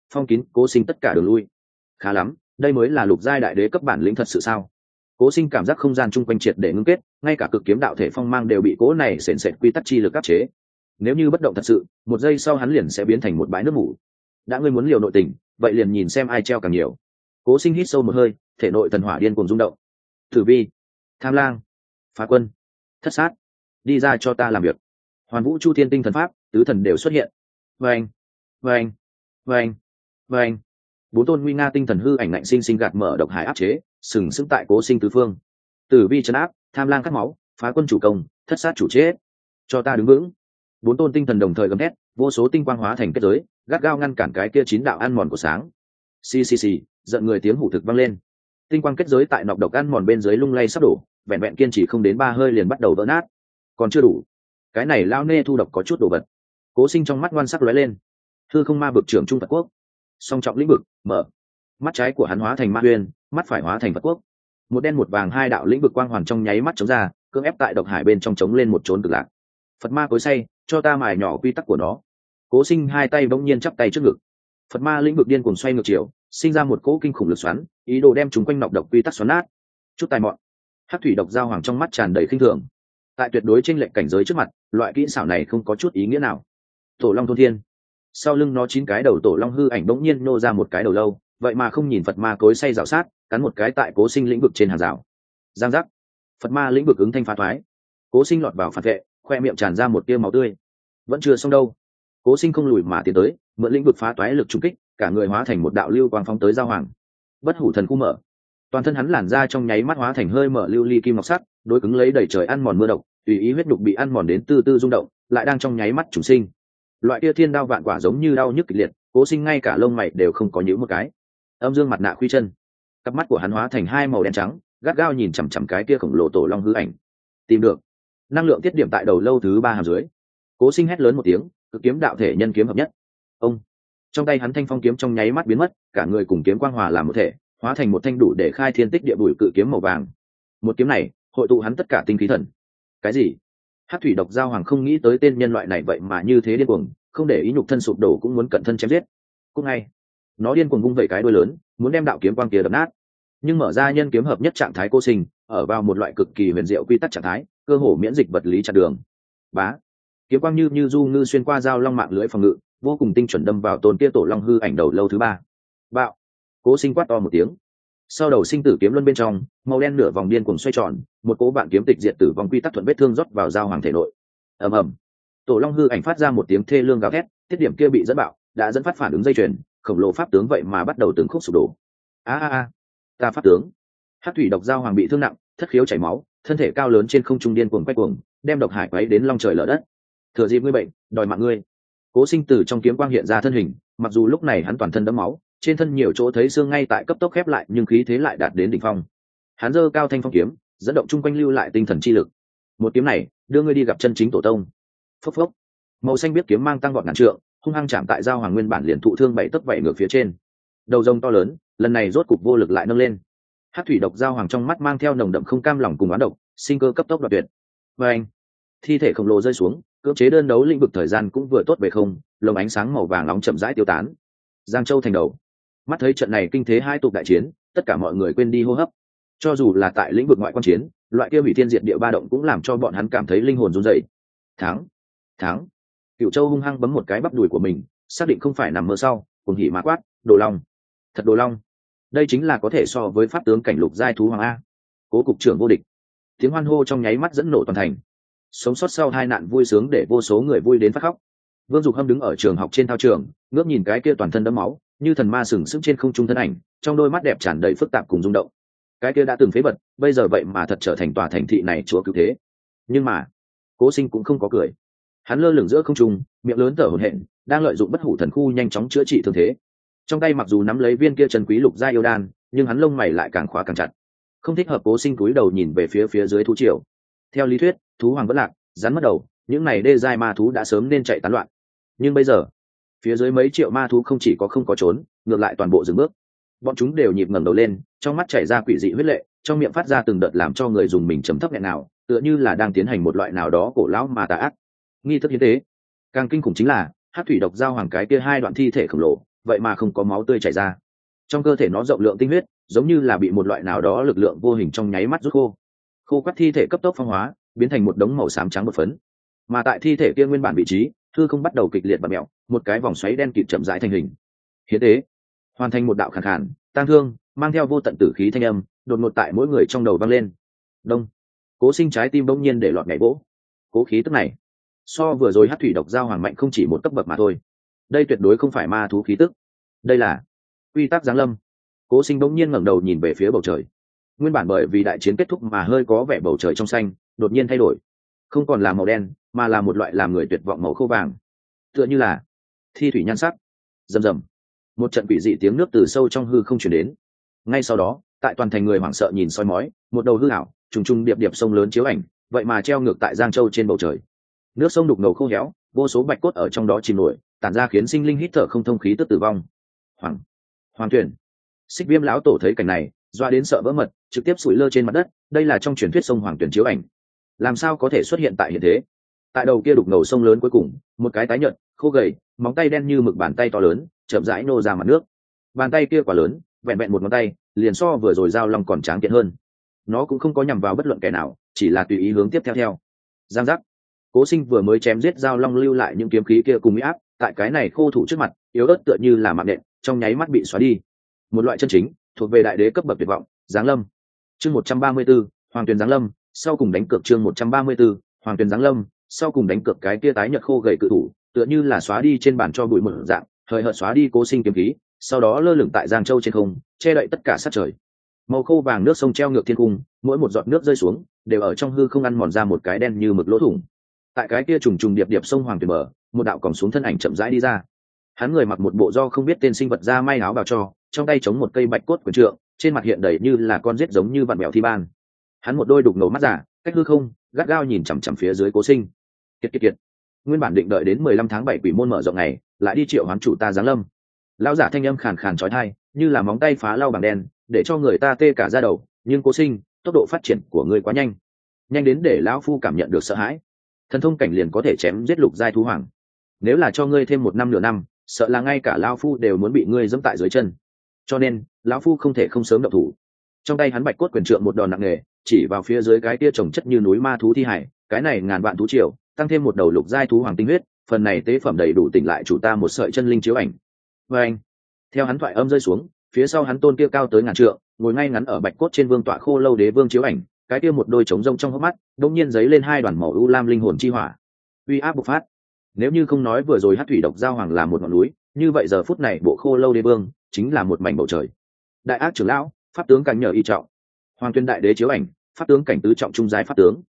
phong kín Cố Sinh tất cả đường lui. Khá lắm, đây mới là lục giai đại đế cấp bản lĩnh thật sự sao? Cố Sinh cảm giác không gian chung quanh triệt để ngưng kết, ngay cả cực kiếm đạo thể phong mang đều bị cố này sền sệt quy tắc chi lực áp chế. Nếu như bất động thật sự, một giây sau hắn liền sẽ biến thành một bãi nước mủ. Đã ngươi muốn liều nội tình, vậy liền nhìn xem ai treo càng nhiều. Cố Sinh hít sâu một hơi, thể nội thần hỏa điên cuồng rung động. Tử Vi, Tham Lang, Phá Quân, Thất Sát, đi ra cho ta làm việc. Hoàn Vũ Chu Thiên Tinh thần pháp, tứ thần đều xuất hiện. Vâng, vâng, vâng, vâng. Bốn tôn nguy nga tinh thần hư ảnh lạnh sinh sinh gạt mở độc hải áp chế, sừng sững tại Cố Sinh tứ phương. Tử Vi trấn áp, Tham Lang cắt máu, Phá Quân chủ công, Thất Sát chủ chết. Cho ta đứng vững. Bốn tôn tinh thần đồng thời gầm thét, vô số tinh quang hóa thành kết giới, gắt gao ngăn cản cái kia chín đạo ăn mòn của sáng. Xì xì xì, giận người tiếng hủ thực vang lên. Tinh quang kết giới tại nọc độc ăn mòn bên dưới lung lay sắp đổ, vẹn vẹn kiên trì không đến 3 hơi liền bắt đầu vỡ nát. Còn chưa đủ, cái này lao nê thu độc có chút đồ vật. Cố Sinh trong mắt ngoan sắc lóe lên. Hư không ma vực trưởng trung Phật quốc, song trọng lĩnh vực mở. Mắt trái của hắn hóa thành ma uyên, mắt phải hóa thành Phật quốc. Một đen một vàng hai đạo lĩnh vực quang hoàn trong nháy mắt chống ra, cưỡng ép tại độc hải bên trong chống lên một chốn cực lạc. Phật ma cối say, cho ta mài nhỏ quy tắc của nó. Cố Sinh hai tay bỗng nhiên chắp tay trước ngực. Phật ma lĩnh vực điên cuồng xoay ngược chiều, sinh ra một cỗ kinh khủng lực xoắn, ý đồ đem chúng quanh nọc độc quy tắc xoắn nát. Chút tài mọn. Hắc thủy độc giao hoàng trong mắt tràn đầy khinh thường. Tại tuyệt đối chênh lệch cảnh giới trước mặt, loại kỹ xảo này không có chút ý nghĩa nào. Tổ long thôn thiên. Sau lưng nó 9 cái đầu tổ long hư ảnh bỗng nhiên nô ra một cái đầu lâu, vậy mà không nhìn Phật ma cối say rào sát, cắn một cái tại Cố Sinh lĩnh vực trên hàng rào. Giang giác. Phật ma lĩnh vực ứng thanh phá thoái. Cố Sinh lọt vào phản vệ, khoe miệng tràn ra một tia máu tươi. Vẫn chưa xong đâu. Cố Sinh không lùi mà tiến tới, mượn lĩnh vực phá toái lực trung kích, cả người hóa thành một đạo lưu quang phóng tới giao hoàng. Bất hủ thần khu mở, toàn thân hắn làn ra trong nháy mắt hóa thành hơi mở lưu ly kim ngọc sắt, đối cứng lấy đẩy trời ăn mòn mưa độc, tùy ý huyết đục bị ăn mòn đến từ từ rung động, lại đang trong nháy mắt trùng sinh. Loại kia thiên đao vạn quả giống như đau nhức kịch liệt, Cố Sinh ngay cả lông mày đều không có nhíu một cái. Âm dương mặt nạ khuy chân, cặp mắt của hắn hóa thành hai màu đen trắng, gắt gao nhìn chằm chằm cái kia khổng lồ tổ long hư ảnh. Tìm được năng lượng tiết điểm tại đầu lâu thứ 3 hàm dưới. Cố Sinh hét lớn một tiếng, cực kiếm đạo thể nhân kiếm hợp nhất. Ông, trong tay hắn thanh phong kiếm trong nháy mắt biến mất, cả người cùng kiếm quang hòa làm một thể, hóa thành một thanh đủ để khai thiên tích địa bụi cự kiếm màu vàng. Một kiếm này hội tụ hắn tất cả tinh khí thần. Cái gì? Hắc thủy độc giao hoàng không nghĩ tới tên nhân loại này vậy mà như thế điên cuồng, không để ý nhục thân sụp đổ cũng muốn cận thân chém giết. Cũng ngay, nó điên cuồng vung vẩy cái đuôi lớn, muốn đem đạo kiếm quang kia đập nát. Nhưng mở ra nhân kiếm hợp nhất trạng thái Cố Sinh, ở vào một loại cực kỳ huyền diệu quy tắc trạng thái, cơ hồ miễn dịch vật lý chặn đường. Bá, kiếm quang như du ngư xuyên qua dao long mạng lưới phòng ngự, vô cùng tinh chuẩn đâm vào tôn kia tổ long hư ảnh đầu lâu thứ 3. Bạo. Cố Sinh quát to một tiếng. Sau đầu sinh tử kiếm luân bên trong, màu đen nửa vòng điên cuồng xoay tròn, một cỗ vạn kiếm tịch diệt tử vong quy tắc thuận vết thương rót vào giao hoàng thể nội. Ầm ầm. Tổ long hư ảnh phát ra một tiếng thê lương gào thét, tiết điểm kia bị dẫn bạo, đã dẫn phát phản ứng dây chuyền, khổng lồ pháp tướng vậy mà bắt đầu từng khúc sụp đổ. A, ta pháp tướng. Hắc thủy độc giao hoàng bị thương nặng, thất khiếu chảy máu, thân thể cao lớn trên không trung điên cuồng quay cuồng, đem độc hải quấy đến long trời lở đất. Thừa dịp ngươi bệnh, đòi mạng ngươi. Cố Sinh từ trong kiếm quang hiện ra thân hình, mặc dù lúc này hắn toàn thân đẫm máu, trên thân nhiều chỗ thấy xương ngay tại cấp tốc khép lại, nhưng khí thế lại đạt đến đỉnh phong. Hắn giơ cao thanh phong kiếm, dẫn động chung quanh lưu lại tinh thần chi lực. Một kiếm này, đưa ngươi đi gặp chân chính tổ tông. Phốc phốc. Màu xanh biết kiếm mang tăng vọt ngàn trượng, hung hăng chạm tại giao hoàng nguyên bản liền thụ thương 7 tấc vậy ngược phía trên. Đầu rồng to lớn, lần này rốt cục vô lực lại nâng lên. Hắc thủy độc giao hoàng trong mắt mang theo nồng đậm không cam lòng cùng oán độc, sinh cơ cấp tốc đoạt tuyệt. Và anh, thi thể khổng lồ rơi xuống, cưỡng chế đơn đấu lĩnh vực thời gian cũng vừa tốt về không, lồng ánh sáng màu vàng nóng chậm rãi tiêu tán. Giang Châu thành đầu. Mắt thấy trận này kinh thế hai tục đại chiến, tất cả mọi người quên đi hô hấp. Cho dù là tại lĩnh vực ngoại quan chiến, loại kia hủy thiên diệt địa ba động cũng làm cho bọn hắn cảm thấy linh hồn run rẩy. Thắng. Cửu Châu hung hăng bấm một cái bắp đùi của mình, xác định không phải nằm mơ sau, cùng hỉ mã quát, Đồ Long. Thật Đồ Long. Đây chính là có thể so với pháp tướng cảnh lục giai thú hoàng a. Cố cục trưởng vô địch. Tiếng hoan hô trong nháy mắt dẫn nổ toàn thành. Sống sót sau hai nạn vui sướng để vô số người vui đến phát khóc. Vương Dục Hâm đứng ở trường học trên thao trường, ngước nhìn cái kia toàn thân đẫm máu, như thần ma sừng sững trên không trung thân ảnh, trong đôi mắt đẹp tràn đầy phức tạp cùng rung động. Cái kia đã từng phế vật, bây giờ vậy mà thật trở thành tòa thành thị này chúa cứu thế. Nhưng mà, Cố Sinh cũng không có cười. Hắn lơ lửng giữa không trung, miệng lớn thở hổn hển, đang lợi dụng bất hủ thần khu nhanh chóng chữa trị thương thế. Trong tay mặc dù nắm lấy viên kia trần quý lục gia yêu đan, nhưng hắn lông mày lại càng khóa càng chặt. Không thích hợp. Cố Sinh cúi đầu nhìn về phía dưới thú triều. Theo lý thuyết, thú hoàng vẫn lạc, rắn mất đầu, những này đê giai ma thú đã sớm nên chạy tán loạn. Nhưng bây giờ, phía dưới mấy triệu ma thú không chỉ có không có trốn, ngược lại toàn bộ dừng bước. Bọn chúng đều nhịp ngẩng đầu lên, trong mắt chảy ra quỷ dị huyết lệ, trong miệng phát ra từng đợt làm cho người dùng mình trầm thấp nghẹn nào, tựa như là đang tiến hành một loại nào đó cổ lão mà tà ác nghi thức như thế. Càng kinh khủng chính là hắc thủy độc giao hoàng cái kia hai đoạn thi thể khổng lồ, vậy mà không có máu tươi chảy ra. Trong cơ thể nó rộng lượng tinh huyết giống như là bị một loại nào đó lực lượng vô hình trong nháy mắt rút khô quắt thi thể cấp tốc phong hóa, biến thành một đống màu xám trắng bột phấn. Mà tại thi thể kia nguyên bản vị trí, hư không bắt đầu kịch liệt bật mẹo, một cái vòng xoáy đen kịt chậm rãi thành hình. Hiến tế, hoàn thành một đạo khàn khàn, tang thương, mang theo vô tận tử khí thanh âm, đột ngột tại mỗi người trong đầu vang lên. Đông. Cố Sinh trái tim bỗng nhiên để lọt nhảy vỗ. Cố khí tức này, so vừa rồi Hắc thủy độc giao hoàng mạnh không chỉ một cấp bậc mà thôi. Đây tuyệt đối không phải ma thú khí tức, đây là quy tắc giáng lâm. Cố Sinh bỗng nhiên ngẩng đầu nhìn về phía bầu trời. Nguyên bản bởi vì đại chiến kết thúc mà hơi có vẻ bầu trời trong xanh, đột nhiên thay đổi, không còn là màu đen, mà là một loại làm người tuyệt vọng màu khô vàng, tựa như là thi thủy nhan sắc. Rầm rầm, một trận quỷ dị tiếng nước từ sâu trong hư không truyền đến. Ngay sau đó, tại toàn thành người hoảng sợ nhìn soi mói, một đầu hư ảo trùng trùng điệp điệp sông lớn chiếu ảnh, vậy mà treo ngược tại Giang Châu trên bầu trời. Nước sông đục ngầu khô héo, vô số bạch cốt ở trong đó chìm nổi, tản ra khiến sinh linh hít thở không thông khí tức tử vong. Hoàng Tuyển, Xích Viêm lão tổ thấy cảnh này, doa đến sợ vỡ mật, trực tiếp sủi lơ trên mặt đất. Đây là trong truyền thuyết sông Hoàng Tuyển chiếu ảnh, làm sao có thể xuất hiện tại hiện thế? Tại đầu kia đục ngầu sông lớn cuối cùng, một cái tái nhợt, khô gầy, móng tay đen như mực bàn tay to lớn, chậm rãi nô ra mặt nước. Bàn tay kia quá lớn, vẹn vẹn một ngón tay, liền so vừa rồi giao long còn tráng kiện hơn. Nó cũng không có nhằm vào bất luận kẻ nào, chỉ là tùy ý hướng tiếp theo. Giang giác. Cố Sinh vừa mới chém giết giao long lưu lại những kiếm khí kia cùng uy áp, tại cái này khô thủ trước mặt, yếu ớt tựa như là mạng nện, trong nháy mắt bị xóa đi. Một loại chân chính thuộc về đại đế cấp bậc tuyệt vọng, giáng lâm. Chương 134, Hoàng Tuyền giáng lâm, sau cùng đánh cược. Chương 134, Hoàng Tuyền giáng lâm, sau cùng đánh cược. Cái kia tái nhợt khô gầy cự thủ, tựa như là xóa đi trên bàn cho bụi mờ dạng, hời hợt xóa đi Cố Sinh kiếm khí, sau đó lơ lửng tại Giang Châu trên không, che đậy tất cả sát trời. Màu khô vàng nước sông treo ngược thiên cung, mỗi một giọt nước rơi xuống đều ở trong hư không ăn mòn ra một cái đen như mực lỗ thủng. Tại cái kia trùng trùng điệp điệp sông Hoàng Tuyền bờ, một đạo còng xuống thân ảnh chậm rãi đi ra. Hắn người mặc một bộ do không biết tên sinh vật da may áo bào cho, trong tay chống một cây bạch cốt quyền trượng, trên mặt hiện đầy như là con rết giống như vặn mèo thi ban. Hắn một đôi đục ngầu mắt giả, cách hư không gắt gao nhìn chằm chằm phía dưới Cố Sinh. Kiệt. Nguyên bản định đợi đến 15 tháng 7 quỷ môn mở rộng ngày, lại đi triệu hoán chủ ta giáng lâm. Lão giả thanh âm khàn khàn chói tai, như là móng tay phá lau bằng đen, để cho người ta tê cả da đầu. Nhưng Cố Sinh, tốc độ phát triển của ngươi quá nhanh, nhanh đến để lão phu cảm nhận được sợ hãi. Thần thông cảnh liền có thể chém giết lục giai thú hoàng, nếu là cho ngươi thêm 1 năm nửa năm, sợ là ngay cả lão phu đều muốn bị ngươi dẫm tại dưới chân. Cho nên lão phu không thể không sớm động thủ. Trong tay hắn bạch cốt quyền trượng một đòn nặng nề chỉ vào phía dưới cái kia trồng chất như núi ma thú thi hải. Cái này ngàn vạn thú triều, tăng thêm một đầu lục giai thú hoàng tinh huyết, phần này tế phẩm đầy đủ tỉnh lại chủ ta một sợi chân linh chiếu ảnh. Và anh, theo hắn thoại âm rơi xuống, phía sau hắn tôn kia cao tới ngàn trượng, ngồi ngay ngắn ở bạch cốt trên vương tọa khô lâu đế vương chiếu ảnh, cái kia một đôi trống rông trong hốc mắt đột nhiên giấy lên hai đoàn màu u lam linh hồn chi hỏa, uy áp bộc phát. Nếu như không nói vừa rồi Hắc thủy độc giao hoàng là một ngọn núi, như vậy giờ phút này bộ khô lâu đế vương chính là một mảnh bầu trời. Đại ác trưởng lão, pháp tướng cảnh nhờ y trọng. Hoàng Tuyên đại đế chiếu ảnh, pháp tướng cảnh tứ trọng trung giai pháp tướng.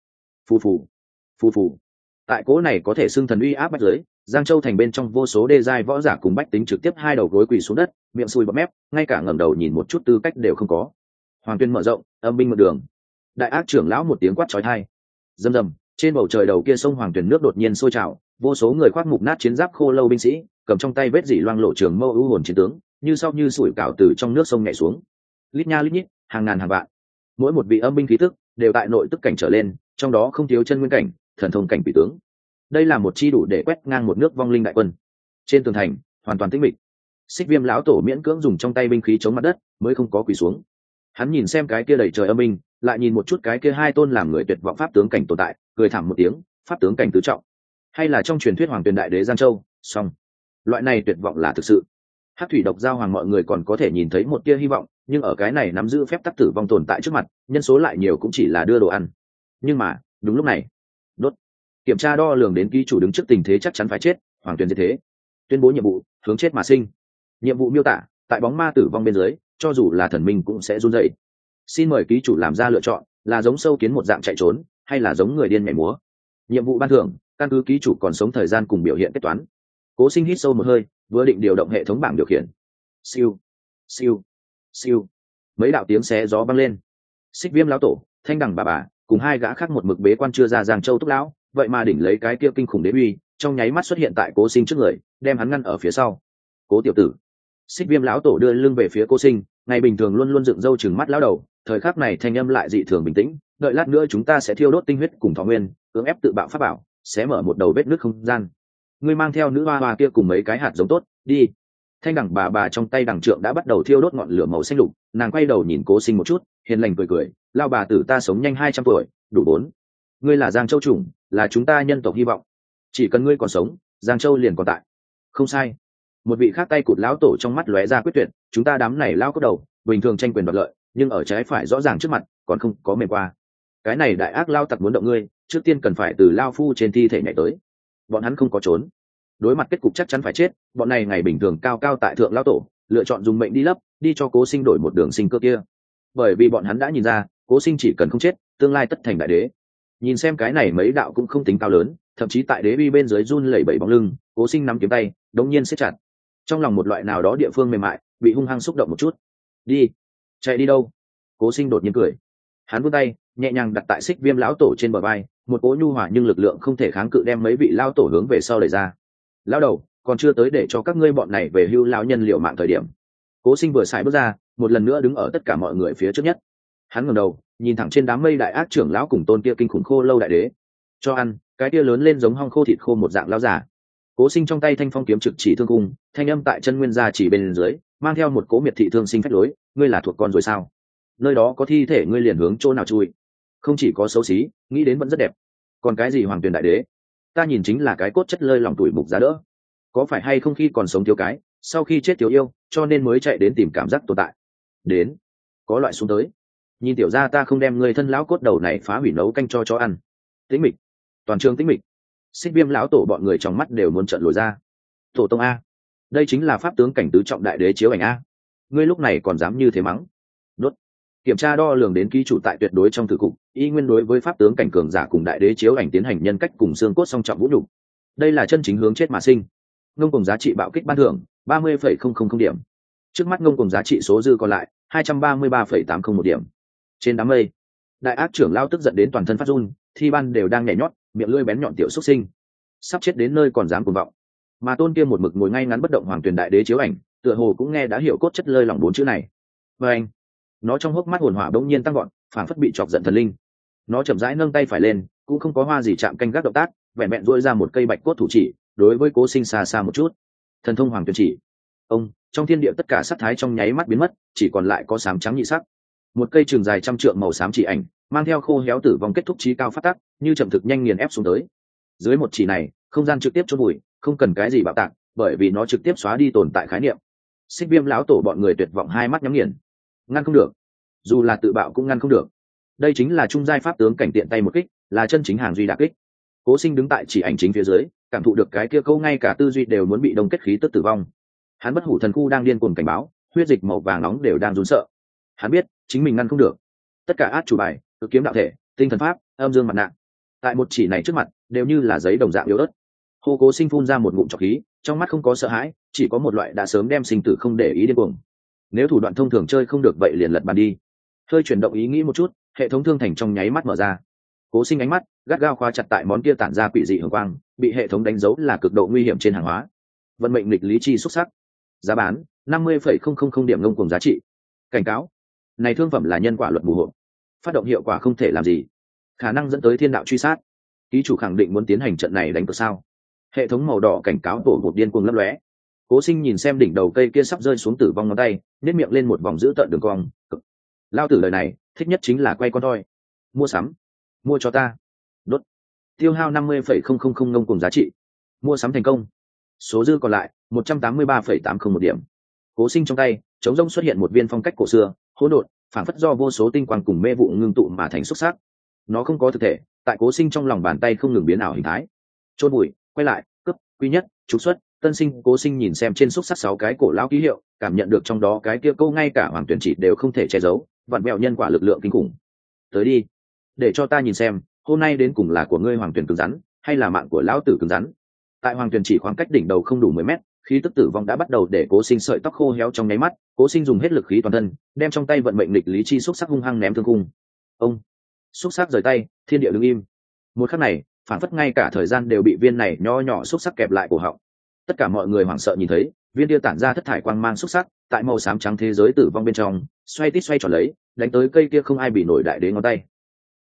Phù phù. Tại cố này có thể xưng thần uy áp bách giới, Giang Châu thành bên trong vô số đê giai võ giả cùng bách tính trực tiếp hai đầu gối quỳ xuống đất, miệng sùi bọt mép, ngay cả ngẩng đầu nhìn một chút tư cách đều không có. Hoàng Tuyên mở rộng, âm binh một đường. Đại ác trưởng lão một tiếng quát chói tai. Rầm rầm, trên bầu trời đầu kia sông Hoàng Tuyển nước đột nhiên sôi trào, vô số người khoác mục nát chiến giáp khô lâu binh sĩ, cầm trong tay vết dỉ loang lộ trường mâu ưu hồn chiến tướng, như sau như sủi cảo từ trong nước sông nhảy xuống. Lít nha lít nhít, hàng ngàn hàng vạn. Mỗi một vị âm binh khí tức đều tại nội tức cảnh trở lên, trong đó không thiếu chân nguyên cảnh, thần thông cảnh quỷ tướng. Đây là một chi đủ để quét ngang một nước vong linh đại quân. Trên tường thành, hoàn toàn tĩnh mịch. Xích Viêm lão tổ miễn cưỡng dùng trong tay binh khí chống mặt đất, mới không có quỳ xuống. Hắn nhìn xem cái kia đầy trời âm binh, lại nhìn một chút cái kia hai tôn làm người tuyệt vọng pháp tướng cảnh tồn tại, cười thảm một tiếng. Pháp tướng cảnh tứ trọng, hay là trong truyền thuyết Hoàng Tuyền đại đế Giang Châu, song loại này tuyệt vọng là thực sự. Hắc thủy độc giao hoàng mọi người còn có thể nhìn thấy một tia hy vọng, nhưng ở cái này nắm giữ phép tắc tử vong tồn tại trước mặt, nhân số lại nhiều cũng chỉ là đưa đồ ăn. Nhưng mà đúng lúc này, đốt kiểm tra đo lường đến ký chủ đứng trước tình thế chắc chắn phải chết, Hoàng Tuyền diệt thế, tuyên bố nhiệm vụ hướng chết mà sinh. Nhiệm vụ miêu tả: tại bóng ma tử vong bên dưới, cho dù là thần minh cũng sẽ run rẩy. Xin mời ký chủ làm ra lựa chọn, là giống sâu kiến một dạng chạy trốn, hay là giống người điên nhảy múa. Nhiệm vụ ban thưởng: căn cứ ký chủ còn sống thời gian cùng biểu hiện kết toán. Cố Sinh hít sâu một hơi, vừa định điều động hệ thống bảng điều khiển. Siêu. Mấy đạo tiếng xé gió vang lên. Xích Viêm lão tổ, Thanh Đằng bà cùng hai gã khác một mực bế quan chưa ra Giang Châu túc lão, vậy mà đỉnh lấy cái kia kinh khủng đế uy, trong nháy mắt xuất hiện tại Cố Sinh trước người, đem hắn ngăn ở phía sau. Cố tiểu tử. Xích Viêm lão tổ đưa lưng về phía Cố Sinh, ngày bình thường luôn luôn dựng râu trừng mắt lão đầu, thời khắc này thanh âm lại dị thường bình tĩnh. Đợi lát nữa chúng ta sẽ thiêu đốt tinh huyết cùng thọ nguyên, cưỡng ép tự bạo pháp bảo, sẽ mở một đầu vết nứt không gian. Ngươi mang theo nữ hoa hoa kia cùng mấy cái hạt giống tốt đi. Thanh đẳng bà trong tay đẳng trượng đã bắt đầu thiêu đốt ngọn lửa màu xanh lục, nàng quay đầu nhìn Cố Sinh một chút, hiền lành cười cười, lao bà tử ta sống nhanh 200 tuổi, đủ 4. Ngươi là Giang Châu chủng, là chúng ta nhân tộc hy vọng, chỉ cần ngươi còn sống, Giang Châu liền còn tại. Không sai. Một vị khác tay cụt lão tổ trong mắt lóe ra quyết tuyệt, chúng ta đám này lao cốt đầu, bình thường tranh quyền đoạt lợi, nhưng ở trái phải rõ ràng trước mặt, còn không có mềm qua. Cái này đại ác lao tặc muốn động ngươi, trước tiên cần phải từ lao phu trên thi thể nhảy tới. Bọn hắn không có trốn, đối mặt kết cục chắc chắn phải chết. Bọn này ngày bình thường cao cao tại thượng lao tổ, lựa chọn dùng mệnh đi lấp, đi cho Cố Sinh đổi một đường sinh cơ kia. Bởi vì bọn hắn đã nhìn ra, Cố Sinh chỉ cần không chết, tương lai tất thành đại đế. Nhìn xem cái này mấy đạo cũng không tính cao lớn, thậm chí tại đế uy bên dưới run lẩy bẩy bóng lưng, Cố Sinh nắm kiếm tay, đống nhiên siết chặt. Trong lòng một loại nào đó địa phương mềm mại bị hung hăng xúc động một chút. Đi, chạy đi đâu? Cố Sinh đột nhiên cười, hắn vươn tay nhẹ nhàng đặt tại Xích Viêm lão tổ trên bờ vai, một cỗ nhu hòa nhưng lực lượng không thể kháng cự đem mấy vị lão tổ hướng về sau đẩy ra. Lão đầu, còn chưa tới để cho các ngươi bọn này về hưu lão nhân liệu mạng thời điểm. Cố Sinh vừa xài bước ra, một lần nữa đứng ở tất cả mọi người phía trước nhất. Hắn ngẩng đầu nhìn thẳng trên đám mây đại ác trưởng lão cùng tôn kia kinh khủng khô lâu đại đế. Cho ăn, cái kia lớn lên giống hong khô thịt khô một dạng lão giả. Cố Sinh trong tay thanh phong kiếm trực chỉ thương cung, thanh âm tại chân nguyên gia chỉ bên dưới, mang theo một cỗ miệt thị thương sinh phách lối, ngươi là thuộc con rồi sao? Nơi đó có thi thể ngươi liền hướng chỗ nào chui? Không chỉ có xấu xí, nghĩ đến vẫn rất đẹp. Còn cái gì hoàng tuyền đại đế? Ta nhìn chính là cái cốt chất lơi lòng tuổi mục giá đỡ. Có phải hay không khi còn sống thiếu cái, sau khi chết thiếu yêu, cho nên mới chạy đến tìm cảm giác tồn tại. Đến, có loại xuống tới. Nhìn tiểu gia ta không đem ngươi thân lão cốt đầu này phá hủy nấu canh cho chó ăn. Tĩnh mịch, toàn trường tĩnh mịch. Xích Viêm lão tổ bọn người trong mắt đều muốn trợn lồi ra. Tổ tông a, đây chính là pháp tướng cảnh tứ trọng đại đế chiếu ảnh a, ngươi lúc này còn dám như thế mắng? Đốt. Kiểm tra đo lường đến ký chủ tại tuyệt đối trong thử cục, y nguyên đối với pháp tướng cảnh cường giả cùng đại đế chiếu ảnh tiến hành nhân cách cùng xương cốt song trọng vũ nhục. Đây là chân chính hướng chết mà sinh. Ngông cùng giá trị bạo kích ban thưởng 30,000 điểm. Trước mắt ngông cùng giá trị số dư còn lại 233,801 điểm. Trên đám mây, đại ác trưởng lao tức giận đến toàn thân phát run, thi ban đều đang nhảy nhót, miệng lưỡi bén nhọn tiểu xuất sinh, sắp chết đến nơi còn dám cuồng vọng. Mà tôn kia một mực ngồi ngay ngắn bất động hoàng tuyền đại đế chiếu ảnh, tựa hồ cũng nghe đã hiểu cốt chất lơi lỏng 4 chữ này. Và anh, nó trong hốc mắt hồn hỏa bỗng nhiên tăng gọn, phảng phất bị chọc giận thần linh. Nó chậm rãi nâng tay phải lên, cũng không có hoa gì chạm canh gác động tác, vẹn vẹn duỗi ra một cây bạch cốt thủ chỉ, đối với Cố Sinh xa xa một chút. Thần thông hoàng tuyền chỉ. Ông, trong thiên địa tất cả sắc thái trong nháy mắt biến mất, chỉ còn lại có xám trắng nhị sắc. Một cây trường dài trăm trượng màu xám chỉ ảnh, mang theo khô héo tử vong kết thúc chí cao phát tắc, như chậm thực nhanh nghiền ép xuống tới. Dưới một chỉ này, không gian trực tiếp chôn bụi, không cần cái gì bạo tạc, bởi vì nó trực tiếp xóa đi tồn tại khái niệm. Xích Viêm lão tổ bọn người tuyệt vọng hai mắt nhắm nghiền. Ngăn không được, dù là tự bạo cũng ngăn không được. Đây chính là trung giai pháp tướng cảnh tiện tay một kích, là chân chính hàng duy đả kích. Cố Sinh đứng tại chỉ ảnh chính phía dưới, cảm thụ được cái kia câu ngay cả tư duy đều muốn bị đông kết khí tức tử vong. Hắn bất hủ thần khu đang điên cuồng cảnh báo, huyết dịch màu vàng nóng đều đang run sợ. Hắn biết chính mình ngăn không được. Tất cả át chủ bài, cực kiếm đạo thể, tinh thần pháp, âm dương mặt nạ, tại một chỉ này trước mặt đều như là giấy đồng dạng yếu ớt. Hô Cố Sinh phun ra một ngụm trọc khí, trong mắt không có sợ hãi, chỉ có một loại đã sớm đem sinh tử không để ý điên cuồng. Nếu thủ đoạn thông thường chơi không được vậy liền lật bàn đi. Hơi chuyển động ý nghĩ một chút, hệ thống thương thành trong nháy mắt mở ra. Cố Sinh ánh mắt gắt gao khóa chặt tại món kia tản ra quỷ dị hường quang, bị hệ thống đánh dấu là cực độ nguy hiểm trên hàng hóa. Vận mệnh nghịch lý chi xuất sắc, giá bán 50,000 điểm ngông cuồng giá trị. Cảnh cáo, này thương phẩm là nhân quả luật bù hộ, phát động hiệu quả không thể làm gì, khả năng dẫn tới thiên đạo truy sát. Ký chủ khẳng định muốn tiến hành trận này đánh cược sao? Hệ thống màu đỏ cảnh cáo tổ một điên cuồng lấp lóe. Cố Sinh nhìn xem đỉnh đầu cây kia sắp rơi xuống tử vong ngón tay, nếp miệng lên một vòng dữ tợn đường cong. Lao tử lời này thích nhất chính là quay con toi. Mua sắm, mua cho ta. Đốt. Tiêu hao 50,000 ngông cuồng giá trị. Mua sắm thành công. Số dư còn lại 183,801 điểm. Cố Sinh trong tay trống rỗng xuất hiện một viên phong cách cổ xưa, hỗn độn, phảng phất do vô số tinh quang cùng mê vụ ngưng tụ mà thành xuất sắc. Nó không có thực thể, tại Cố Sinh trong lòng bàn tay không ngừng biến ảo hình thái. Chôn bụi, quay lại, cấp, quy nhất, trục xuất, tân sinh. Cố Sinh nhìn xem trên xúc sắc 6 cái cổ lão ký hiệu, cảm nhận được trong đó cái kia câu ngay cả hoàng tuyển chỉ đều không thể che giấu, vặn vẹo nhân quả lực lượng kinh khủng. Tới đi, để cho ta nhìn xem, hôm nay đến cùng là của ngươi hoàng tuyển cứng rắn, hay là mạng của lão tử cứng rắn. Tại hoàng tuyển chỉ khoảng cách đỉnh đầu không đủ 10 mét, khí tức tử vong đã bắt đầu để Cố Sinh sợi tóc khô héo trong nháy mắt. Cố Sinh dùng hết lực khí toàn thân, đem trong tay vận mệnh nghịch lý chi xúc sắc hung hăng ném thương cung. Ông, xúc sắc rời tay, thiên địa đứng im. Một khắc này, phản phất ngay cả thời gian đều bị viên này nho nhỏ xúc sắc kẹp lại cổ họng. Tất cả mọi người hoảng sợ nhìn thấy viên kia tản ra thất thải quang mang xúc sắc tại màu xám trắng thế giới tử vong bên trong xoay tít xoay tròn lấy, đánh tới cây kia không ai bị nổi đại đế ngón tay.